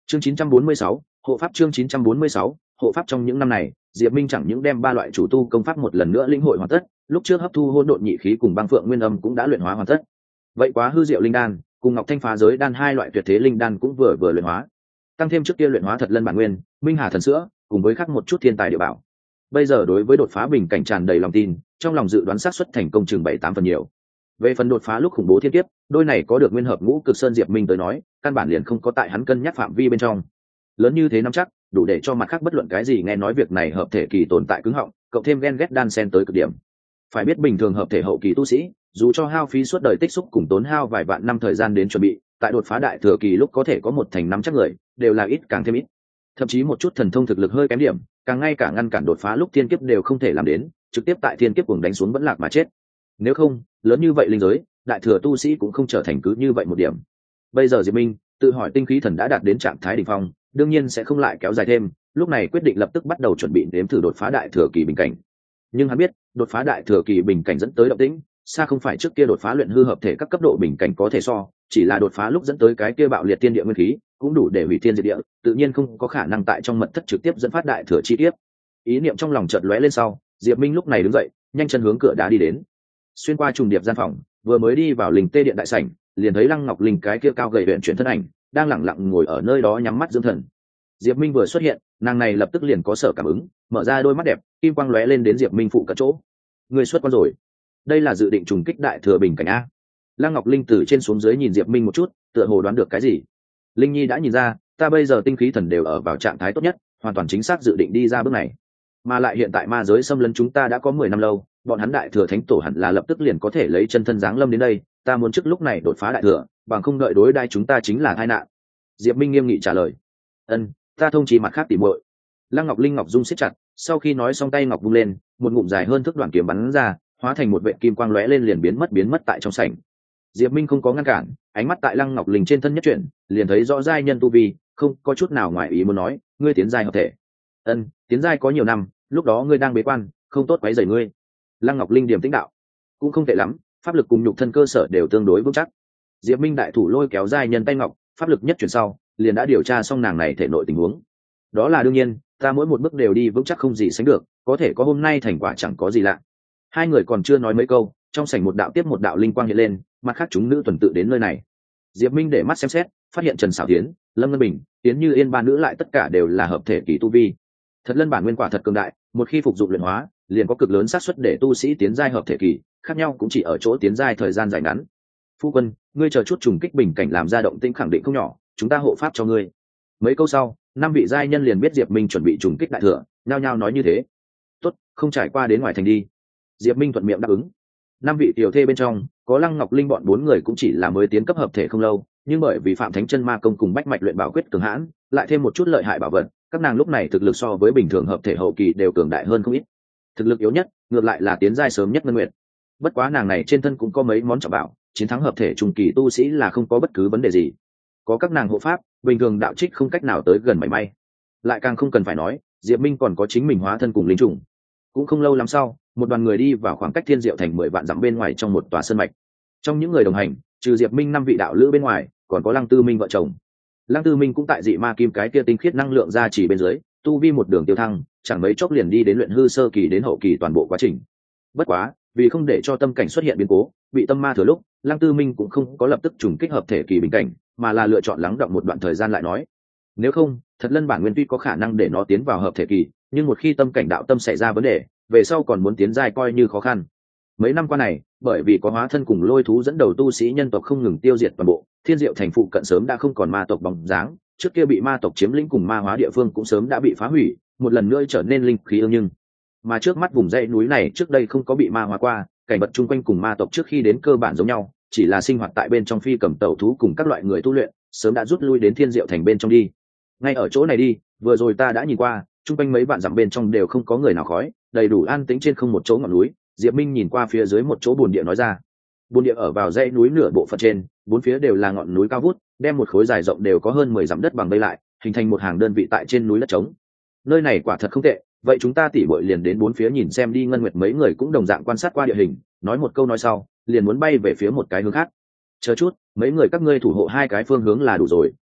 Chương 946, hộ pháp. Chương 946, hộ pháp. Trong những năm này, Diệp Minh chẳng những đem ba loại chủ tu công pháp một lần nữa lĩnh hội hoàn tất, lúc trước hấp thu hỗn độn nhị khí cùng băng phượng nguyên âm cũng đã luyện hóa hoàn tất. Vậy quá hư diệu linh đan cùng ngọc thanh phá giới đan hai loại tuyệt thế linh đan cũng vừa luyện hóa, tăng thêm trước kia luyện hóa thật lân bản nguyên, minh hà thần sữa, cùng với khác một chút thiên tài địa bảo. Bây giờ đối với đột phá bình cảnh tràn đầy lòng tin, trong lòng dự đoán xác suất thành công chừng 7-8 phần nhiều. Về phần đột phá lúc khủng bố thiên kiếp, đôi này có được nguyên hợp ngũ cực sơn Diệp Minh tới nói, căn bản liền không có tại hắn cân nhắc phạm vi bên trong. Lớn như thế nắm chắc, đủ để cho mặt khác bất luận cái gì nghe nói việc này hợp thể kỳ tồn tại cứng họng, cộng thêm ghen ghét đan sen tới cực điểm. Phải biết bình thường hợp thể hậu kỳ tu sĩ, dù cho hao phí suốt đời tích xúc cùng tốn hao vài vạn năm thời gian đến chuẩn bị, tại đột phá đại thừa kỳ lúc có thể có một thành năm chắc người, đều là ít càng thêm ít. Thậm chí một chút thần thông thực lực hơi kém điểm, càng ngay cả ngăn cản đột phá lúc thiên kiếp đều không thể làm đến, trực tiếp tại thiên kiếp cuồng đánh xuống vẫn lạc mà chết. Nếu không, lớn như vậy linh giới, đại thừa tu sĩ cũng không trở thành cứ như vậy một điểm. Bây giờ Diệp Minh tự hỏi tinh khí thần đã đạt đến trạng thái đỉnh phong, đương nhiên sẽ không lại kéo dài thêm, lúc này quyết định lập tức bắt đầu chuẩn bị đếm thử đột phá đại thừa kỳ bình cảnh. Nhưng hắn biết, đột phá đại thừa kỳ bình cảnh dẫn tới động tĩnh, xa không phải trước kia đột phá luyện hư hợp thể các cấp độ bình cảnh có thể so, chỉ là đột phá lúc dẫn tới cái kia bạo liệt tiên địa nguyên khí, cũng đủ để hủy thiên diệt địa, tự nhiên không có khả năng tại trong mật thất trực tiếp dẫn phát đại thừa chi tiết. Ý niệm trong lòng chợt lóe lên sau, Diệp Minh lúc này đứng dậy, nhanh chân hướng cửa đá đi đến. Xuyên qua trùng điệp gian phòng, vừa mới đi vào linh tê điện đại sảnh, liền thấy Lăng Ngọc Linh cái kia cao gầy huyền chuyển thân ảnh, đang lẳng lặng ngồi ở nơi đó nhắm mắt dưỡng thần. Diệp Minh vừa xuất hiện, nàng này lập tức liền có sở cảm ứng, mở ra đôi mắt đẹp, kim quang lóe lên đến Diệp Minh phụ cận chỗ. Người xuất quan rồi. Đây là dự định trùng kích đại thừa bình cảnh a? Lăng Ngọc Linh từ trên xuống dưới nhìn Diệp Minh một chút, tựa hồ đoán được cái gì. Linh Nhi đã nhìn ra, ta bây giờ tinh khí thần đều ở vào trạng thái tốt nhất, hoàn toàn chính xác dự định đi ra bước này. Mà lại hiện tại ma giới xâm lấn chúng ta đã có 10 năm lâu, bọn hắn đại thừa thánh tổ hẳn là lập tức liền có thể lấy chân thân giáng lâm đến đây, ta muốn trước lúc này đột phá đại thừa, bằng không đợi đối đai chúng ta chính là tai nạn. Diệp Minh nghiêm nghị trả lời. Ân, ta thông chí mặt khác tỉ muội. Lăng Ngọc Linh ngọc dung siết chặt, sau khi nói xong tay ngọc vung lên, một ngụm dài hơn thước đoạn kiếm bắn ra, hóa thành một vệt kim quang lóe lên liền biến mất tại trong sảnh. Diệp Minh không có ngăn cản, ánh mắt tại Lăng Ngọc Linh trên thân nhất chuyển, liền thấy rõ giai nhân tu vi, không có chút nào ngoài ý muốn nói, ngươi tiến giai hợp thể. Ân, tiến giai có nhiều năm, lúc đó ngươi đang bế quan, không tốt quấy rầy ngươi. Lăng Ngọc Linh điềm tĩnh đạo, cũng không tệ lắm, pháp lực cùng nhục thân cơ sở đều tương đối vững chắc. Diệp Minh đại thủ lôi kéo giai nhân tay ngọc, pháp lực nhất chuyển sau, liền đã điều tra xong nàng này thể nội tình huống. Đó là đương nhiên, ta mỗi một bước đều đi vững chắc không gì sánh được, có thể có hôm nay thành quả chẳng có gì lạ. Hai người còn chưa nói mấy câu, trong sảnh một đạo tiếp một đạo linh quang hiện lên, mặt khác chúng nữ tuần tự đến nơi này. Diệp Minh để mắt xem xét, phát hiện Trần Sảo Thiến, Lâm Ngân Bình, Tiến Như Yên ba nữ lại tất cả đều là hợp thể kỳ tu vi. Thật lân bản nguyên quả thật cường đại, một khi phục dụng luyện hóa, liền có cực lớn xác suất để tu sĩ tiến giai hợp thể kỳ, khác nhau cũng chỉ ở chỗ tiến giai thời gian dài ngắn. Phu quân, ngươi chờ chút trùng kích bình cảnh làm ra động tĩnh khẳng định không nhỏ, chúng ta hộ pháp cho ngươi. Mấy câu sau, năm vị giai nhân liền biết Diệp Minh chuẩn bị trùng kích đại thừa, nhao nhao nói như thế. Tốt, không trải qua đến ngoài thành đi. Diệp Minh thuận miệng đáp ứng. Năm vị tiểu thê bên trong, có Lăng Ngọc Linh bọn 4 người cũng chỉ là mới tiến cấp hợp thể không lâu, nhưng bởi vì Phạm Thánh Chân Ma công cùng bách mạch luyện bảo quyết cường hãn, lại thêm một chút lợi hại bảo vật, các nàng lúc này thực lực so với bình thường hợp thể hậu kỳ đều cường đại hơn không ít. Thực lực yếu nhất, ngược lại là tiến giai sớm nhất Ngân Nguyệt. Bất quá nàng này trên thân cũng có mấy món trọng bảo, chiến thắng hợp thể trung kỳ tu sĩ là không có bất cứ vấn đề gì. Có các nàng hộ pháp, bình thường đạo trích không cách nào tới gần mảy may. Lại càng không cần phải nói, Diệp Minh còn có chính mình hóa thân cùng linh trùng. Cũng không lâu lắm sau, một đoàn người đi vào khoảng cách Thiên Diệu thành 10 vạn dặm bên ngoài trong một tòa sơn mạch. Trong những người đồng hành, trừ Diệp Minh 5 vị đạo lữ bên ngoài, còn có Lăng Tư Minh vợ chồng. Lăng Tư Minh cũng tại dị ma kim cái kia tinh khiết năng lượng ra chỉ bên dưới, tu vi một đường tiêu thăng, chẳng mấy chốc liền đi đến luyện hư sơ kỳ đến hậu kỳ toàn bộ quá trình. Bất quá, vì không để cho tâm cảnh xuất hiện biến cố, bị tâm ma thừa lúc, Lăng Tư Minh cũng không có lập tức trùng kích hợp thể kỳ bình cảnh, mà là lựa chọn lắng đọng một đoạn thời gian lại nói. Nếu không, thật lân bản nguyên tuy có khả năng để nó tiến vào hợp thể kỳ, nhưng một khi tâm cảnh đạo tâm xảy ra vấn đề, về sau còn muốn tiến giai coi như khó khăn. Mấy năm qua này, bởi vì có hóa thân cùng lôi thú dẫn đầu tu sĩ nhân tộc không ngừng tiêu diệt toàn bộ, Thiên Diệu thành phụ cận sớm đã không còn ma tộc bóng dáng, trước kia bị ma tộc chiếm lĩnh cùng ma hóa địa phương cũng sớm đã bị phá hủy, một lần nữa trở nên linh khí ương nhưng. Mà trước mắt vùng dãy núi này trước đây không có bị ma hóa qua, cảnh vật chung quanh cùng ma tộc trước khi đến cơ bản giống nhau, chỉ là sinh hoạt tại bên trong phi cầm tẩu thú cùng các loại người tu luyện, sớm đã rút lui đến Thiên Diệu thành bên trong đi. Ngay ở chỗ này đi, vừa rồi ta đã nhìn qua, chung quanh mấy vạn dặm bên trong đều không có người nào khói, đầy đủ an tĩnh trên không một chỗ ngọn núi. Diệp Minh nhìn qua phía dưới một chỗ bồn địa nói ra. Bồn địa ở vào dãy núi nửa bộ phận trên, bốn phía đều là ngọn núi cao vút, đem một khối dài rộng đều có hơn 10 dặm đất bằng vây lại, hình thành một hàng đơn vị tại trên núi đất trống. Nơi này quả thật không tệ, vậy chúng ta tỉ muội liền đến bốn phía nhìn xem đi. Ngân Nguyệt mấy người cũng đồng dạng quan sát qua địa hình, nói một câu nói sau, liền muốn bay về phía một cái hướng khác. Chờ chút, mấy người các ngươi thủ hộ hai cái phương hướng là đủ rồi,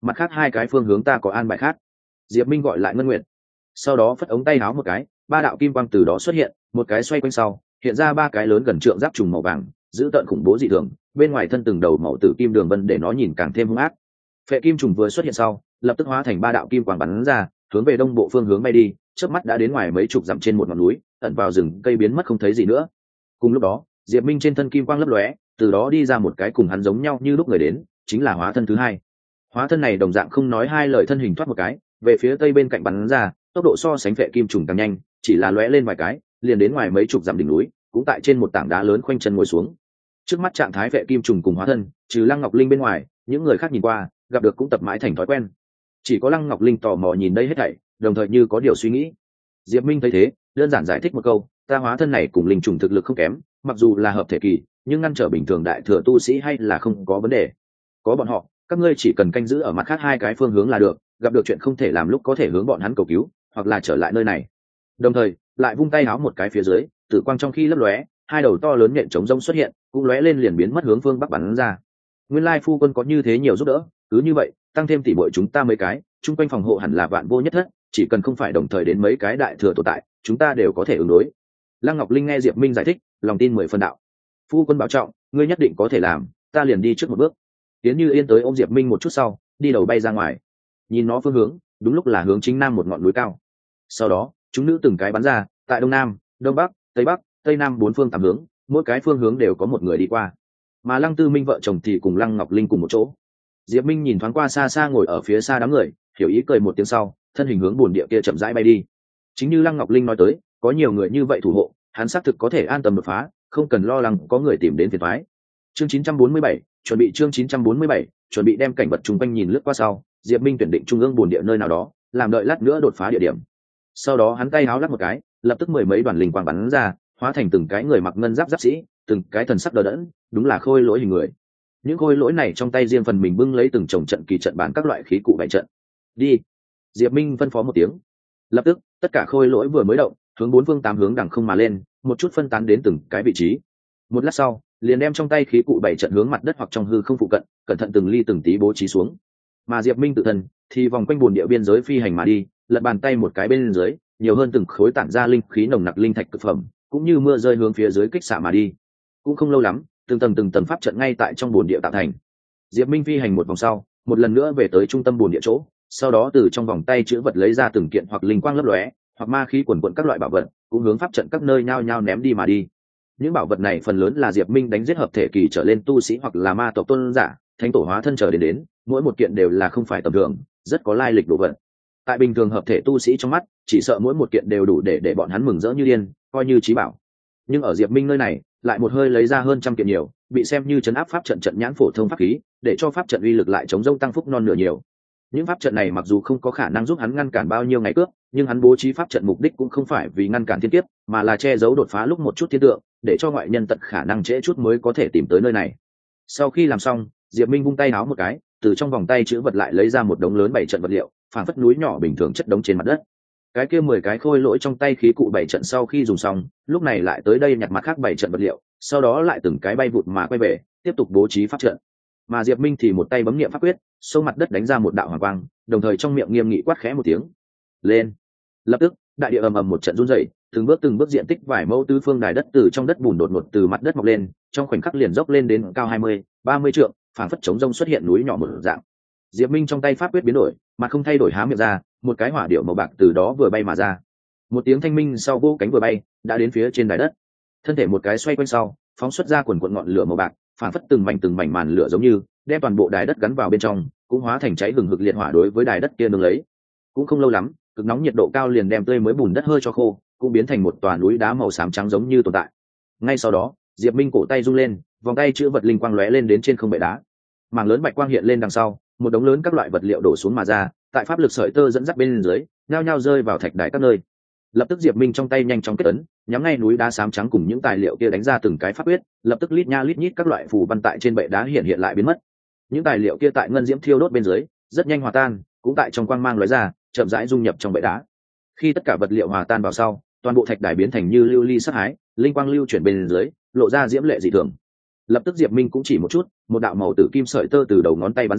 mặt khác hai cái phương hướng ta có an bài khác. Diệp Minh gọi lại Ngân Nguyệt, sau đó phất ống tay áo một cái, ba đạo kim quang từ đó xuất hiện, một cái xoay quanh sau hiện ra ba cái lớn gần trượng giáp trùng màu vàng, giữ tợn khủng bố dị thường, bên ngoài thân từng đầu màu tử kim đường vân để nó nhìn càng thêm hung ác. Phệ kim trùng vừa xuất hiện sau, lập tức hóa thành ba đạo kim quang bắn ra, hướng về đông bộ phương hướng bay đi, chớp mắt đã đến ngoài mấy chục dặm trên một ngọn núi, ẩn vào rừng cây biến mất không thấy gì nữa. Cùng lúc đó, Diệp Minh trên thân kim quang lấp lóe, từ đó đi ra một cái cùng hắn giống nhau như lúc người đến, chính là hóa thân thứ hai. Hóa thân này đồng dạng không nói hai lời, thân hình thoát một cái, về phía tây bên cạnh bắn ra, tốc độ so sánh phệ kim trùng càng nhanh, chỉ là lóe lên vài cái, liền đến ngoài mấy chục dặm đỉnh núi, cũng tại trên một tảng đá lớn khoanh chân ngồi xuống. Trước mắt trạng thái phệ kim trùng cùng hóa thân, trừ Lăng Ngọc Linh bên ngoài, những người khác nhìn qua, gặp được cũng tập mãi thành thói quen. Chỉ có Lăng Ngọc Linh tò mò nhìn đây hết thảy, đồng thời như có điều suy nghĩ. Diệp Minh thấy thế, đơn giản giải thích một câu, ta hóa thân này cùng linh trùng thực lực không kém, mặc dù là hợp thể kỳ, nhưng ngăn trở bình thường đại thừa tu sĩ hay là không có vấn đề. Có bọn họ, các ngươi chỉ cần canh giữ ở mặt khác hai cái phương hướng là được, gặp được chuyện không thể làm lúc có thể hướng bọn hắn cầu cứu, hoặc là trở lại nơi này. Đồng thời, lại vung tay háo một cái phía dưới, tử quang trong khi lấp lóe, hai đầu to lớn nhện trống rông xuất hiện, cũng lóe lên liền biến mất hướng phương bắc bắn ra. Nguyên lai phu quân có như thế nhiều giúp đỡ, cứ như vậy, tăng thêm tỷ muội chúng ta mấy cái, chung quanh phòng hộ hẳn là vạn vô nhất thất, chỉ cần không phải đồng thời đến mấy cái đại thừa tồn tại, chúng ta đều có thể ứng đối. Lăng Ngọc Linh nghe Diệp Minh giải thích, lòng tin 10 phần đạo. Phu quân bảo trọng, ngươi nhất định có thể làm, ta liền đi trước một bước. Tiến Như Yên tới ôm Diệp Minh một chút sau, đi đầu bay ra ngoài. Nhìn nó phương hướng, đúng lúc là hướng chính nam một ngọn núi cao. Sau đó, chúng nữ từng cái bắn ra, tại đông nam, đông bắc, tây nam bốn phương tám hướng, mỗi cái phương hướng đều có một người đi qua. Mà Lăng Tư Minh vợ chồng thì cùng Lăng Ngọc Linh cùng một chỗ. Diệp Minh nhìn thoáng qua xa xa ngồi ở phía xa đám người, hiểu ý cười một tiếng sau, thân hình hướng buồn địa kia chậm rãi bay đi. Chính như Lăng Ngọc Linh nói tới, có nhiều người như vậy thủ hộ, hắn xác thực có thể an tâm đột phá, không cần lo lắng có người tìm đến phiền toái. Chương 947, chuẩn bị chương 947, chuẩn bị đem cảnh vật chung quanh nhìn lướt qua sau, Diệp Minh tuyển định trung ương buồn địa nơi nào đó, làm đợi lát nữa đột phá địa điểm. Sau đó hắn tay háo lắc một cái, lập tức mười mấy đoàn linh quang bắn ra, hóa thành từng cái người mặc ngân giáp giáp sĩ, từng cái thần sắc đờ đẫn, đúng là khôi lỗi hình người. Những khôi lỗi này trong tay riêng phần mình bưng lấy từng chồng trận kỳ trận bản các loại khí cụ bày trận. Đi. Diệp Minh phân phó một tiếng. Lập tức, tất cả khôi lỗi vừa mới động, hướng bốn phương tám hướng đằng không mà lên, một chút phân tán đến từng cái vị trí. Một lát sau, liền đem trong tay khí cụ bày trận hướng mặt đất hoặc trong hư không phụ cận, cẩn thận từng ly từng tí bố trí xuống. Mà Diệp Minh tự thân thì vòng quanh buồn địa biên giới phi hành mà đi, lật bàn tay một cái bên dưới, nhiều hơn từng khối tản ra linh khí nồng nặc linh thạch cực phẩm, cũng như mưa rơi hướng phía dưới kích xạ mà đi. Cũng không lâu lắm, từng tầng pháp trận ngay tại trong buồn địa tạo thành. Diệp Minh phi hành một vòng sau, một lần nữa về tới trung tâm buồn địa chỗ, sau đó từ trong vòng tay chữ vật lấy ra từng kiện hoặc linh quang lấp lóe, hoặc ma khí quần quần các loại bảo vật, cũng hướng pháp trận các nơi nhao nhao ném đi mà đi. Những bảo vật này phần lớn là Diệp Minh đánh giết hợp thể kỳ trở lên tu sĩ hoặc là ma tộc tôn giả, thánh tổ hóa thân trở đến, mỗi một kiện đều là không phải tầm thường, rất có lai lịch đồ vật. Tại bình thường hợp thể tu sĩ trong mắt, chỉ sợ mỗi một kiện đều đủ để bọn hắn mừng rỡ như điên, coi như chí bảo. Nhưng ở Diệp Minh nơi này, lại một hơi lấy ra hơn trăm kiện nhiều, bị xem như trấn áp pháp trận trận nhãn phổ thông pháp khí, để cho pháp trận uy lực lại chống rông tăng phúc non nửa nhiều. Những pháp trận này mặc dù không có khả năng giúp hắn ngăn cản bao nhiêu ngày cướp, nhưng hắn bố trí pháp trận mục đích cũng không phải vì ngăn cản thiên kiếp, mà là che giấu đột phá lúc một chút thiên tượng, để cho ngoại nhân tận khả năng trễ chút mới có thể tìm tới nơi này. Sau khi làm xong, Diệp Minh vung tay áo một cái, từ trong vòng tay chữ vật lại lấy ra một đống lớn bảy trận vật liệu, phảng phất núi nhỏ bình thường chất đống trên mặt đất. Cái kia 10 cái khôi lỗi trong tay khí cụ bảy trận sau khi dùng xong, lúc này lại tới đây nhặt mặt khác bảy trận vật liệu, sau đó lại từng cái bay vụt mà quay về, tiếp tục bố trí pháp trận. Mà Diệp Minh thì một tay bấm niệm pháp quyết, xông mặt đất đánh ra một đạo hoàng quang, đồng thời trong miệng nghiêm nghị quát khẽ một tiếng. Lên. Lập tức, đại địa ầm ầm một trận rung rẩy, từng bước diện tích vài mẫu tứ phương đài đất từ trong đất bùn đột ngột từ mặt đất mọc lên, trong khoảnh khắc liền dốc lên đến cao 20-30 trượng, phảng phất trống rông xuất hiện núi nhỏ một dạng. Diệp Minh trong tay pháp quyết biến đổi, mà không thay đổi há miệng ra, một cái hỏa điệu màu bạc từ đó vừa bay mà ra. Một tiếng thanh minh sau vô cánh vừa bay, đã đến phía trên đài đất. Thân thể một cái xoay quanh sau, phóng xuất ra quần quần ngọn lửa màu bạc, phảng phất từng mảnh màn lửa giống như đem toàn bộ đài đất gắn vào bên trong, cũng hóa thành cháy hừng hực liệt hỏa đối với đài đất kia nương lấy. Cũng không lâu lắm, cực nóng nhiệt độ cao liền đem tươi mới bùn đất hơi cho khô, cũng biến thành một tòa núi đá màu xám trắng giống như tồn tại. Ngay sau đó, Diệp Minh cổ tay rung lên, vòng tay chữ vật linh quang lóe lên đến trên không bệ đá. Mảng lớn bạch quang hiện lên đằng sau, một đống lớn các loại vật liệu đổ xuống mà ra, tại pháp lực sợi tơ dẫn dắt bên dưới, nhao nhao rơi vào thạch đài các nơi. Lập tức Diệp Minh trong tay nhanh chóng kết ấn, nhắm ngay núi đá xám trắng cùng những tài liệu kia đánh ra từng cái pháp quyết, lập tức lít nha lít nhít các loại phù văn tại trên bệ đá hiện lại biến mất. Những tài liệu kia tại ngân diễm thiêu đốt bên dưới, rất nhanh hòa tan, cũng tại trong quang mang lóe ra, chậm rãi dung nhập trong bệ đá. Khi tất cả vật liệu hòa tan vào sau, toàn bộ thạch đài biến thành như lưu ly sắc hái, linh quang lưu chuyển bên dưới, lộ ra diễm lệ dị thường. Lập tức Diệp Minh cũng chỉ một chút, một đạo màu tử kim sợi tơ từ đầu ngón tay bắn ra,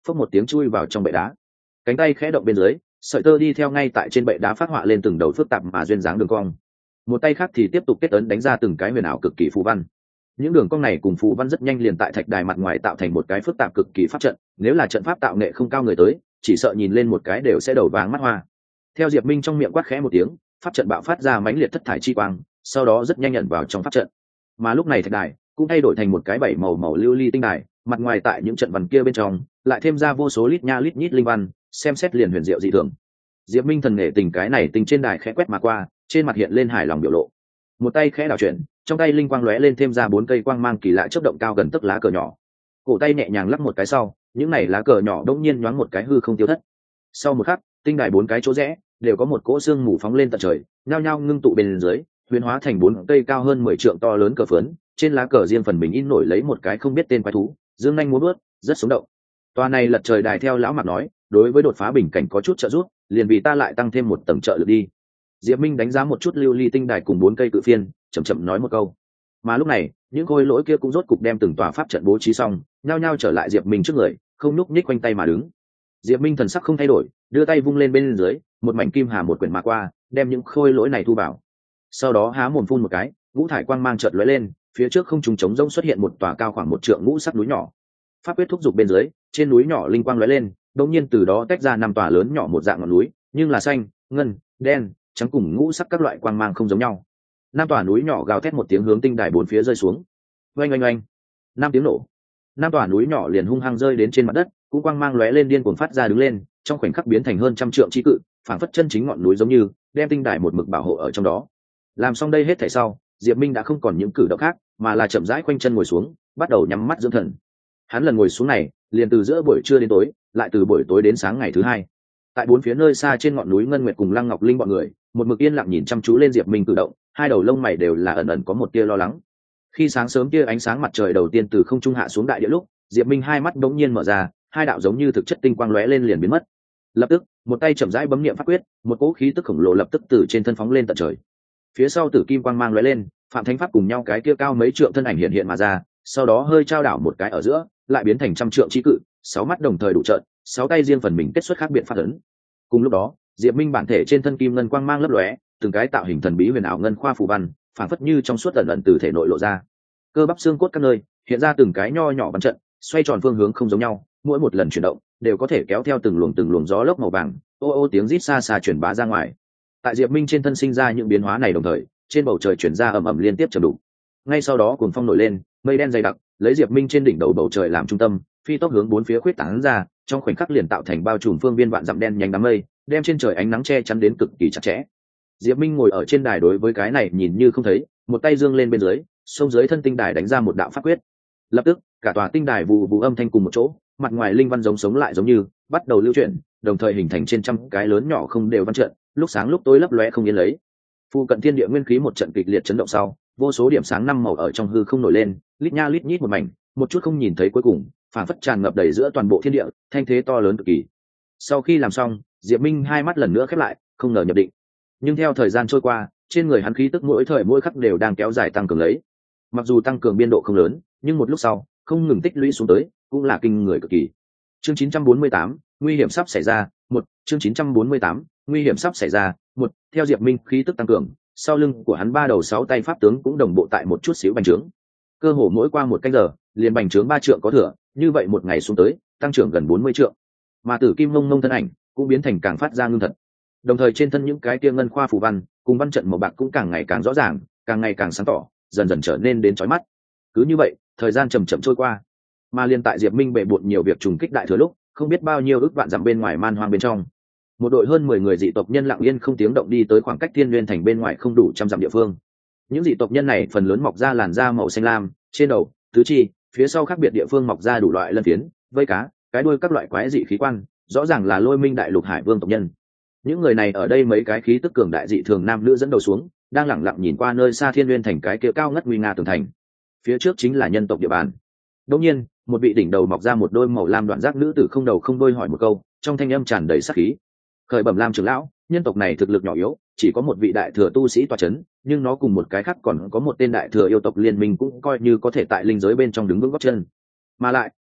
phốc một tiếng chui vào trong bệ đá. Cánh tay khẽ động bên dưới, sợi tơ đi theo ngay tại trên bệ đá phát họa lên từng đầu phức tạp mà duyên dáng đường cong. Một tay khác thì tiếp tục kết ấn đánh ra từng cái huyền ảo cực kỳ phù văn. Những đường cong này cùng phù văn rất nhanh liền tại thạch đài mặt ngoài tạo thành một cái phức tạp cực kỳ pháp trận, nếu là trận pháp tạo nghệ không cao người tới, chỉ sợ nhìn lên một cái đều sẽ đầu váng mắt hoa. Theo Diệp Minh trong miệng quát khẽ một tiếng, pháp trận bạo phát ra mãnh liệt thất thải chi quang, sau đó rất nhanh nhận vào trong pháp trận. Mà lúc này thạch đài cũng thay đổi thành một cái bảy màu màu lưu ly tinh đài, mặt ngoài tại những trận văn kia bên trong, lại thêm ra vô số lít nha lít nhít linh văn, xem xét liền huyền diệu dị thường. Diệp Minh thần nghệ tình cái này tình trên đài khẽ quét mà qua, trên mặt hiện lên hài lòng biểu lộ. Một tay khẽ đảo chuyển, trong tay linh quang lóe lên thêm ra 4 cây quang mang kỳ lạ chớp động cao gần tấc lá cờ nhỏ. Cổ tay nhẹ nhàng lắc một cái sau, những này lá cờ nhỏ đột nhiên nhoáng một cái hư không tiêu thất. Sau một khắc, tinh đài 4 cái chỗ rẽ đều có một cỗ xương mù phóng lên tận trời, nhao nhao ngưng tụ bên dưới, huyền hóa thành 4 cây cao hơn 10 trượng to lớn cờ phướn, trên lá cờ riêng phần mình in nổi lấy một cái không biết tên quái thú, dương nhanh múa vuốt, rất sống động. Toa này lật trời đài theo lão Mạc nói, đối với đột phá bình cảnh có chút trợ giúp, liền vì ta lại tăng thêm một tầng trợ lực đi. Diệp Minh đánh giá một chút lưu ly tinh đài cùng 4 cây cự phiên, chậm chậm nói một câu. Mà lúc này, những khối lỗi kia cũng rốt cục đem từng tòa pháp trận bố trí xong, nhao nhao trở lại Diệp Minh trước người, không nhúc nhích quanh tay mà đứng. Diệp Minh thần sắc không thay đổi, đưa tay vung lên bên dưới, một mảnh kim hà một quyển mà qua, đem những khối lỗi này thu vào. Sau đó há mồm phun một cái, ngũ thải quang mang chợt lóe lên, phía trước không trung trống rỗng xuất hiện một tòa cao khoảng 1 trượng ngũ sắc núi nhỏ. Pháp quyết thúc dục bên dưới, trên núi nhỏ linh quang lóe lên, đột nhiên từ đó tách ra 5 tòa lớn nhỏ một dạng ngọn núi, nhưng là xanh, ngân, đen, trắng cùng ngũ sắc các loại quang mang không giống nhau. 5 tòa núi nhỏ gào thét một tiếng hướng tinh đài 4 phía rơi xuống. Oanh oanh oanh. 5 tiếng nổ. 5 tòa núi nhỏ liền hung hăng rơi đến trên mặt đất, cũng quang mang lóe lên điên cuồng phát ra đứng lên, trong khoảnh khắc biến thành hơn trăm trượng chi cự, phảng phất chân chính ngọn núi giống như, đem tinh đài một mực bảo hộ ở trong đó. Làm xong đây hết thảy sau, Diệp Minh đã không còn những cử động khác, mà là chậm rãi khoanh chân ngồi xuống, bắt đầu nhắm mắt dưỡng thần. Hắn lần ngồi xuống này, liền từ giữa buổi trưa đến tối, lại từ buổi tối đến sáng ngày thứ hai. Tại 4 phía nơi xa trên ngọn núi Ngân Nguyệt cùng Lăng Ngọc Linh bọn người, một mực yên lặng nhìn chăm chú lên Diệp Minh cử động, hai đầu lông mày đều là ẩn ẩn có một tia lo lắng. Khi sáng sớm kia ánh sáng mặt trời đầu tiên từ không trung hạ xuống đại địa lúc, Diệp Minh hai mắt đống nhiên mở ra, hai đạo giống như thực chất tinh quang lóe lên liền biến mất. Lập tức, một tay chậm rãi bấm niệm pháp quyết, một cỗ khí tức khổng lồ lập tức từ trên thân phóng lên tận trời. Phía sau tử kim quang mang lóe lên, Phạm Thánh Pháp cùng nhau cái kia cao mấy trượng thân ảnh hiện hiện mà ra, sau đó hơi trao đảo một cái ở giữa, lại biến thành trăm trượng chi cự, 6 mắt đồng thời đủ trợn, 6 tay riêng phần mình kết xuất khác biệt phát ấn. Cùng lúc đó, Diệp Minh bản thể trên thân kim ngân quang mang lấp lóe, từng cái tạo hình thần bí huyền ảo ngân khoa phù văn, phảng phất như trong suốt ẩn ẩn từ thể nội lộ ra. Cơ bắp xương cốt các nơi hiện ra từng cái nho nhỏ bắn trận, xoay tròn phương hướng không giống nhau, mỗi một lần chuyển động đều có thể kéo theo từng luồng gió lốc màu vàng, ô ô tiếng rít xa xa truyền bá ra ngoài. Tại Diệp Minh trên thân sinh ra những biến hóa này đồng thời, trên bầu trời chuyển ra ầm ầm liên tiếp trầm đục. Ngay sau đó cuồng phong nổi lên, mây đen dày đặc, lấy Diệp Minh trên đỉnh đầu bầu trời làm trung tâm, phi tốc hướng 4 phía khuyết tán ra, trong khoảnh khắc liền tạo thành bao trùm phương viên vạn dặm đen nhánh đám mây, đem trên trời ánh nắng che chắn đến cực kỳ chặt chẽ. Diệp Minh ngồi ở trên đài đối với cái này nhìn như không thấy, một tay dương lên bên dưới, xông dưới thân tinh đài đánh ra một đạo pháp quyết. Lập tức, cả tòa tinh đài vù vù âm thanh cùng một chỗ, mặt ngoài linh văn giống sống lại giống như bắt đầu lưu chuyển, đồng thời hình thành trên trăm cái lớn nhỏ không đều văn trận, lúc sáng lúc tối lấp lóe không yên lấy. Phu cận thiên địa nguyên khí một trận kịch liệt chấn động sau, vô số điểm sáng năm màu ở trong hư không nổi lên, lít nha lít nhít một mảnh, một chút không nhìn thấy cuối cùng, phản phất tràn ngập đầy giữa toàn bộ thiên địa, thanh thế to lớn cực kỳ. Sau khi làm xong, Diệp Minh hai mắt lần nữa khép lại, không ngờ nhập định. Nhưng theo thời gian trôi qua, trên người hắn khí tức mỗi thời mỗi khắc đều đang kéo dài tăng cường lấy. Mặc dù tăng cường biên độ không lớn, nhưng một lúc sau, không ngừng tích lũy xuống tới, cũng là kinh người cực kỳ. Chương 948, nguy hiểm sắp xảy ra, chương 948, nguy hiểm sắp xảy ra, theo Diệp Minh khí tức tăng cường, sau lưng của hắn 3 đầu 6 tay pháp tướng cũng đồng bộ tại một chút xíu bành trướng. Cơ hồ mỗi qua một canh giờ, liền bành trướng 3 trượng có thừa, như vậy một ngày xuống tới, tăng trưởng gần 40 trượng. Mà Tử Kim Ngông Ngông thân ảnh cũng biến thành càng phát ra ngưng thật. Đồng thời trên thân những cái kia ngân khoa phù văn, cùng văn trận màu bạc cũng càng ngày càng rõ ràng, càng ngày càng sáng tỏ, dần dần trở nên đến chói mắt. Cứ như vậy, thời gian chậm chậm trôi qua. Mà liên tại Diệp Minh bệ bội nhiều việc trùng kích đại thừa lúc, không biết bao nhiêu ức vạn dặm bên ngoài man hoang bên trong, một đội hơn 10 người dị tộc nhân lặng yên không tiếng động đi tới khoảng cách Thiên Nguyên thành bên ngoài không đủ trăm dặm địa phương. Những dị tộc nhân này phần lớn mọc ra làn da màu xanh lam, trên đầu, tứ chi, phía sau khác biệt địa phương mọc ra đủ loại lân phiến, vây cá, cái đuôi các loại quái dị khí quan, rõ ràng là Lôi Minh đại lục hải vương tộc nhân. Những người này ở đây mấy cái khí tức cường đại dị thường nam nữ dẫn đầu xuống, đang lẳng lặng nhìn qua nơi xa Thiên Nguyên thành cái kia cao ngất nguy nga tường thành. Phía trước chính là nhân tộc địa bàn. Đột nhiên, một vị đỉnh đầu mọc ra một đôi màu lam đoạn giác nữ tử không đầu không đuôi hỏi một câu, trong thanh âm tràn đầy sát khí. Khởi bẩm Lam trưởng lão, nhân tộc này thực lực nhỏ yếu, chỉ có một vị đại thừa tu sĩ tọa chấn, nhưng nó cùng một cái khác còn có một tên đại thừa yêu tộc liên minh cũng coi như có thể tại linh giới bên trong đứng vững gót chân. Mà lại,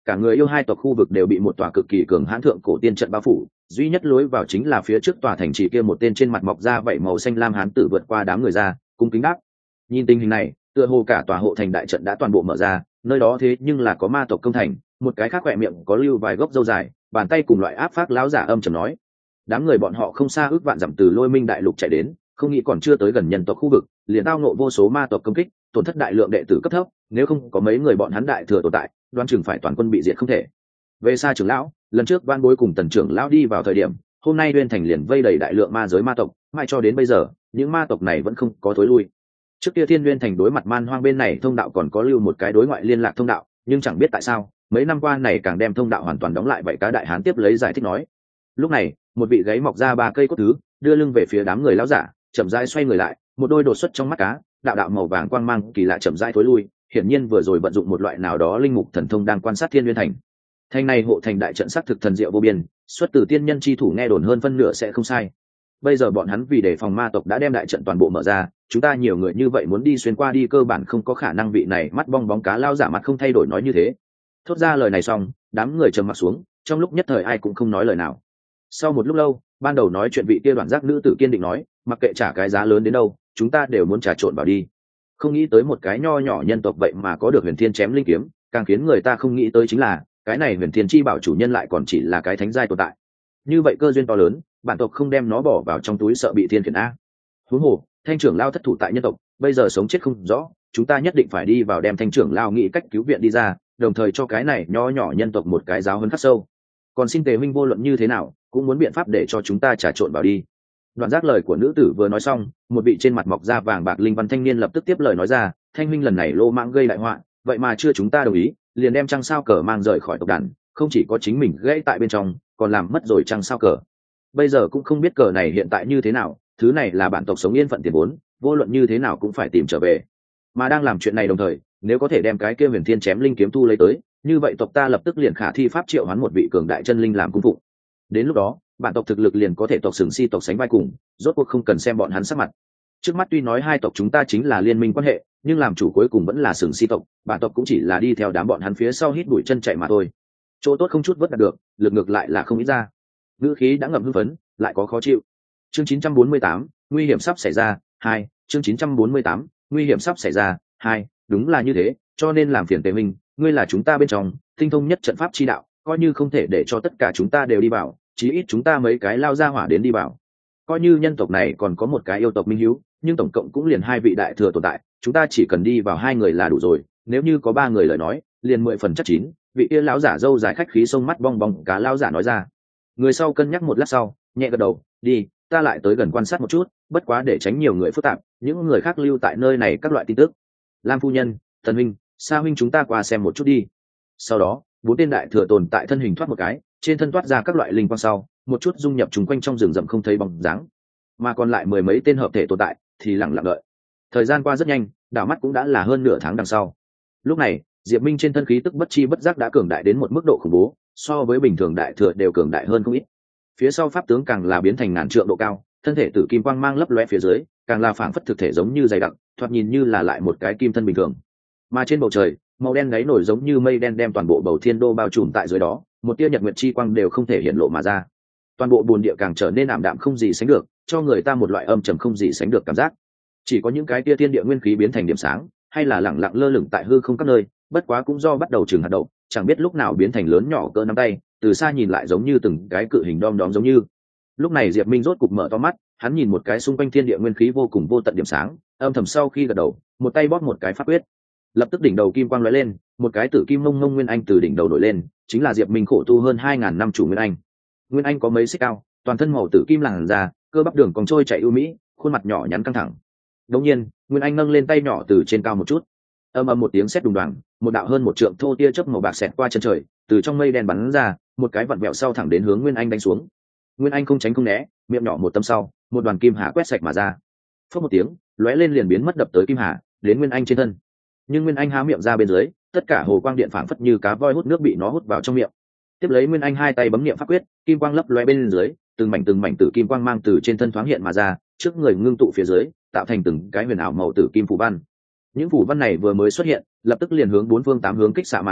cả người yêu hai tộc khu vực đều bị một tòa cực kỳ cường hãn thượng cổ tiên trận bao phủ, duy nhất lối vào chính là phía trước tòa thành trì kia, một tên trên mặt mọc ra vảy màu xanh lam hán tử vượt qua đám người ra, cung kính đáp. Nhìn tình hình này, tựa hồ cả tòa hộ thành đại trận đã toàn bộ mở ra, nơi đó thế nhưng là có ma tộc công thành, một cái khác khỏe miệng có lưu vài gốc râu dài, bàn tay cùng loại áp phác láo giả âm trầm nói. Đám người bọn họ không xa ước vạn dặm từ Lôi Minh đại lục chạy đến, không nghĩ còn chưa tới gần nhân tộc khu vực, liền tao ngộ vô số ma tộc công kích, tổn thất đại lượng đệ tử cấp thấp, nếu không có mấy người bọn hắn đại thừa tồn tại, đoán chừng phải toàn quân bị diệt không thể. Về xa trưởng lão, lần trước Van Bối cùng Tần trưởng lão đi vào thời điểm, hôm nay Uyên Thành liền vây đầy đại lượng ma giới ma tộc, mãi cho đến bây giờ, những ma tộc này vẫn không có thối lui. Trước kia Thiên Uyên Thành đối mặt man hoang bên này thông đạo còn có lưu một cái đối ngoại liên lạc thông đạo, nhưng chẳng biết tại sao, mấy năm qua này càng đem thông đạo hoàn toàn đóng lại. Vậy cá đại hán tiếp lấy giải thích nói. Lúc này, một vị gáy mọc ra 3 cây cốt thứ, đưa lưng về phía đám người lão giả, chậm rãi xoay người lại, một đôi đột xuất trong mắt cá, đạo đạo màu vàng quang mang kỳ lạ chậm rãi thối lui, hiển nhiên vừa rồi vận dụng một loại nào đó linh mục thần thông đang quan sát Thiên Uyên Thành. Thành này hộ thành đại trận sắc thực thần diệu vô biên, xuất từ tiên nhân chi thủ nghe đồn hơn phân nửa sẽ không sai. Bây giờ bọn hắn vì đề phòng ma tộc đã đem đại trận toàn bộ mở ra, chúng ta nhiều người như vậy muốn đi xuyên qua đi cơ bản không có khả năng. Vị này mắt bong bóng cá lao giả mặt không thay đổi nói như thế. Thốt ra lời này xong, đám người trầm mặc xuống, trong lúc nhất thời ai cũng không nói lời nào. Sau một lúc lâu, ban đầu nói chuyện vị kia Đoạn Giác nữ tử kiên định nói, mặc kệ trả cái giá lớn đến đâu, chúng ta đều muốn trà trộn vào đi. Không nghĩ tới một cái nho nhỏ nhân tộc vậy mà có được Huyền Thiên chém linh kiếm, càng khiến người ta không nghĩ tới chính là cái này Huyền Thiên chi bảo chủ nhân lại còn chỉ là cái thánh giai tồn tại. Như vậy cơ duyên to lớn, bản tộc không đem nó bỏ vào trong túi sợ bị thiên khiển a. Huống hồ, Thanh trưởng lao thất thủ tại nhân tộc, bây giờ sống chết không rõ, chúng ta nhất định phải đi vào đem Thanh trưởng lao nghĩ cách cứu viện đi ra, đồng thời cho cái này nho nhỏ nhân tộc một cái giáo huấn khắc sâu. Còn xin Tề huynh vô luận như thế nào, cũng muốn biện pháp để cho chúng ta trà trộn vào đi. Đoạn Giác lời của nữ tử vừa nói xong, một vị trên mặt mọc da vàng bạc linh văn thanh niên lập tức tiếp lời nói ra, Thanh huynh lần này lô mãng gây đại họa, vậy mà chưa chúng ta đồng ý, liền đem trăng sao cờ mang rời khỏi tộc đàn, không chỉ có chính mình gãy tại bên trong, còn làm mất rồi trăng sao cờ. Bây giờ cũng không biết cờ này hiện tại như thế nào, thứ này là bản tộc sống yên phận tiền vốn, vô luận như thế nào cũng phải tìm trở về. Mà đang làm chuyện này đồng thời, nếu có thể đem cái kia Huyền Thiên chém linh kiếm thu lấy tới, như vậy tộc ta lập tức liền khả thi pháp triệu hoán một vị cường đại chân linh làm cung phụng. Đến lúc đó, bản tộc thực lực liền có thể tộc sừng si tộc sánh vai cùng, rốt cuộc không cần xem bọn hắn sắc mặt. Trước mắt tuy nói hai tộc chúng ta chính là liên minh quan hệ, nhưng làm chủ cuối cùng vẫn là sừng si tộc, bản tộc cũng chỉ là đi theo đám bọn hắn phía sau hít bụi chân chạy mà thôi. Chỗ tốt không chút vớt đạt được, lực ngược lại là không ít ra. Ngữ khí đã ngậm hưng phấn, lại có khó chịu. Chương 948, nguy hiểm sắp xảy ra 2. Chương 948, nguy hiểm sắp xảy ra 2. Đúng là như thế, cho nên làm phiền Tề minh, ngươi là chúng ta bên trong tinh thông nhất trận pháp chi đạo, coi như không thể để cho tất cả chúng ta đều đi vào, chí ít chúng ta mấy cái lao ra hỏa đến đi vào. Coi như nhân tộc này còn có một cái yêu tộc minh hiếu, nhưng tổng cộng cũng liền 2 vị đại thừa tồn tại, chúng ta chỉ cần đi vào 2 người là đủ rồi, nếu như có 3 người lời nói, liền 10 phần chắc chín. Vị kia lão giả râu dài khách khí sông mắt bong bong cá lão giả nói ra. Người sau cân nhắc một lát sau, nhẹ gật đầu, đi, ta lại tới gần quan sát một chút, bất quá để tránh nhiều người phức tạp, những người khác lưu tại nơi này các loại tin tức. Lam phu nhân, Tần huynh, Sa huynh chúng ta qua xem một chút đi. Sau đó, 4 tên đại thừa tồn tại thân hình thoát một cái, trên thân toát ra các loại linh quang sau, một chút dung nhập trùng quanh trong rừng rậm không thấy bóng dáng. Mà còn lại 10 mấy tên hợp thể tồn tại thì lặng lặng đợi. Thời gian qua rất nhanh, đảo mắt cũng đã là hơn nửa tháng đằng sau. Lúc này, Diệp Minh trên thân khí tức bất chi bất giác đã cường đại đến một mức độ khủng bố, so với bình thường đại thừa đều cường đại hơn không ít. Phía sau pháp tướng càng là biến thành ngàn trượng độ cao, thân thể tử kim quang mang lấp lóe phía dưới, càng là phảng phất thực thể giống như dày đặc, thoạt nhìn như là lại một cái kim thân bình thường. Mà trên bầu trời, màu đen gáy nổi giống như mây đen đem toàn bộ bầu thiên đô bao trùm tại dưới đó, một tia nhật nguyệt chi quang đều không thể hiện lộ mà ra. Toàn bộ bùn địa càng trở nên ảm đạm không gì sánh được, cho người ta một loại âm trầm không gì sánh được cảm giác. Chỉ có những cái tia thiên địa nguyên khí biến thành điểm sáng, hay là lẳng lặng lơ lửng tại hư không các nơi, bất quá cũng do bắt đầu chừng hạt đậu, chẳng biết lúc nào biến thành lớn nhỏ cỡ nắm tay, từ xa nhìn lại giống như từng cái cự hình đom đóm giống như. Lúc này Diệp Minh rốt cục mở to mắt, hắn nhìn một cái xung quanh thiên địa nguyên khí vô cùng vô tận điểm sáng, âm thầm sau khi gật đầu, một tay bóp một cái pháp quyết. Lập tức đỉnh đầu kim quang lóe lên, một cái tử kim mông mông nguyên anh từ đỉnh đầu nổi lên, chính là Diệp Minh khổ tu hơn 2000 năm chủ nguyên anh. Nguyên anh có mấy xích cao, toàn thân màu tử kim làn da, cơ bắp đường cong trôi chảy ưu mỹ, khuôn mặt nhỏ nhắn căng thẳng. Đột nhiên, Nguyên Anh nâng lên tay nhỏ từ trên cao một chút. Ầm ầm một tiếng sét đùng đoàng, một đạo hơn 1 trượng thô tia chớp màu bạc xẹt qua chân trời, từ trong mây đen bắn ra, một cái vặn vẹo sau thẳng đến hướng Nguyên Anh đánh xuống. Nguyên Anh không tránh không né, miệng nhỏ một tâm sau, một đoàn kim hà quét sạch mà ra. Phất một tiếng, lóe lên liền biến mất đập tới kim hà, đến Nguyên Anh trên thân. Nhưng Nguyên Anh há miệng ra bên dưới, tất cả hồ quang điện phảng phất như cá voi hút nước bị nó hút vào trong miệng. Tiếp lấy Nguyên Anh hai tay bấm niệm pháp quyết, kim quang lấp lóe bên dưới, từng mảnh tử kim quang mang từ trên thân thoáng hiện mà ra, trước người ngưng tụ phía dưới, tạo thành từng cái huyền ảo màu tử kim phù văn. Những phù văn này vừa mới xuất hiện, lập tức liền hướng 4 phương 8 hướng kích xạ mà đi,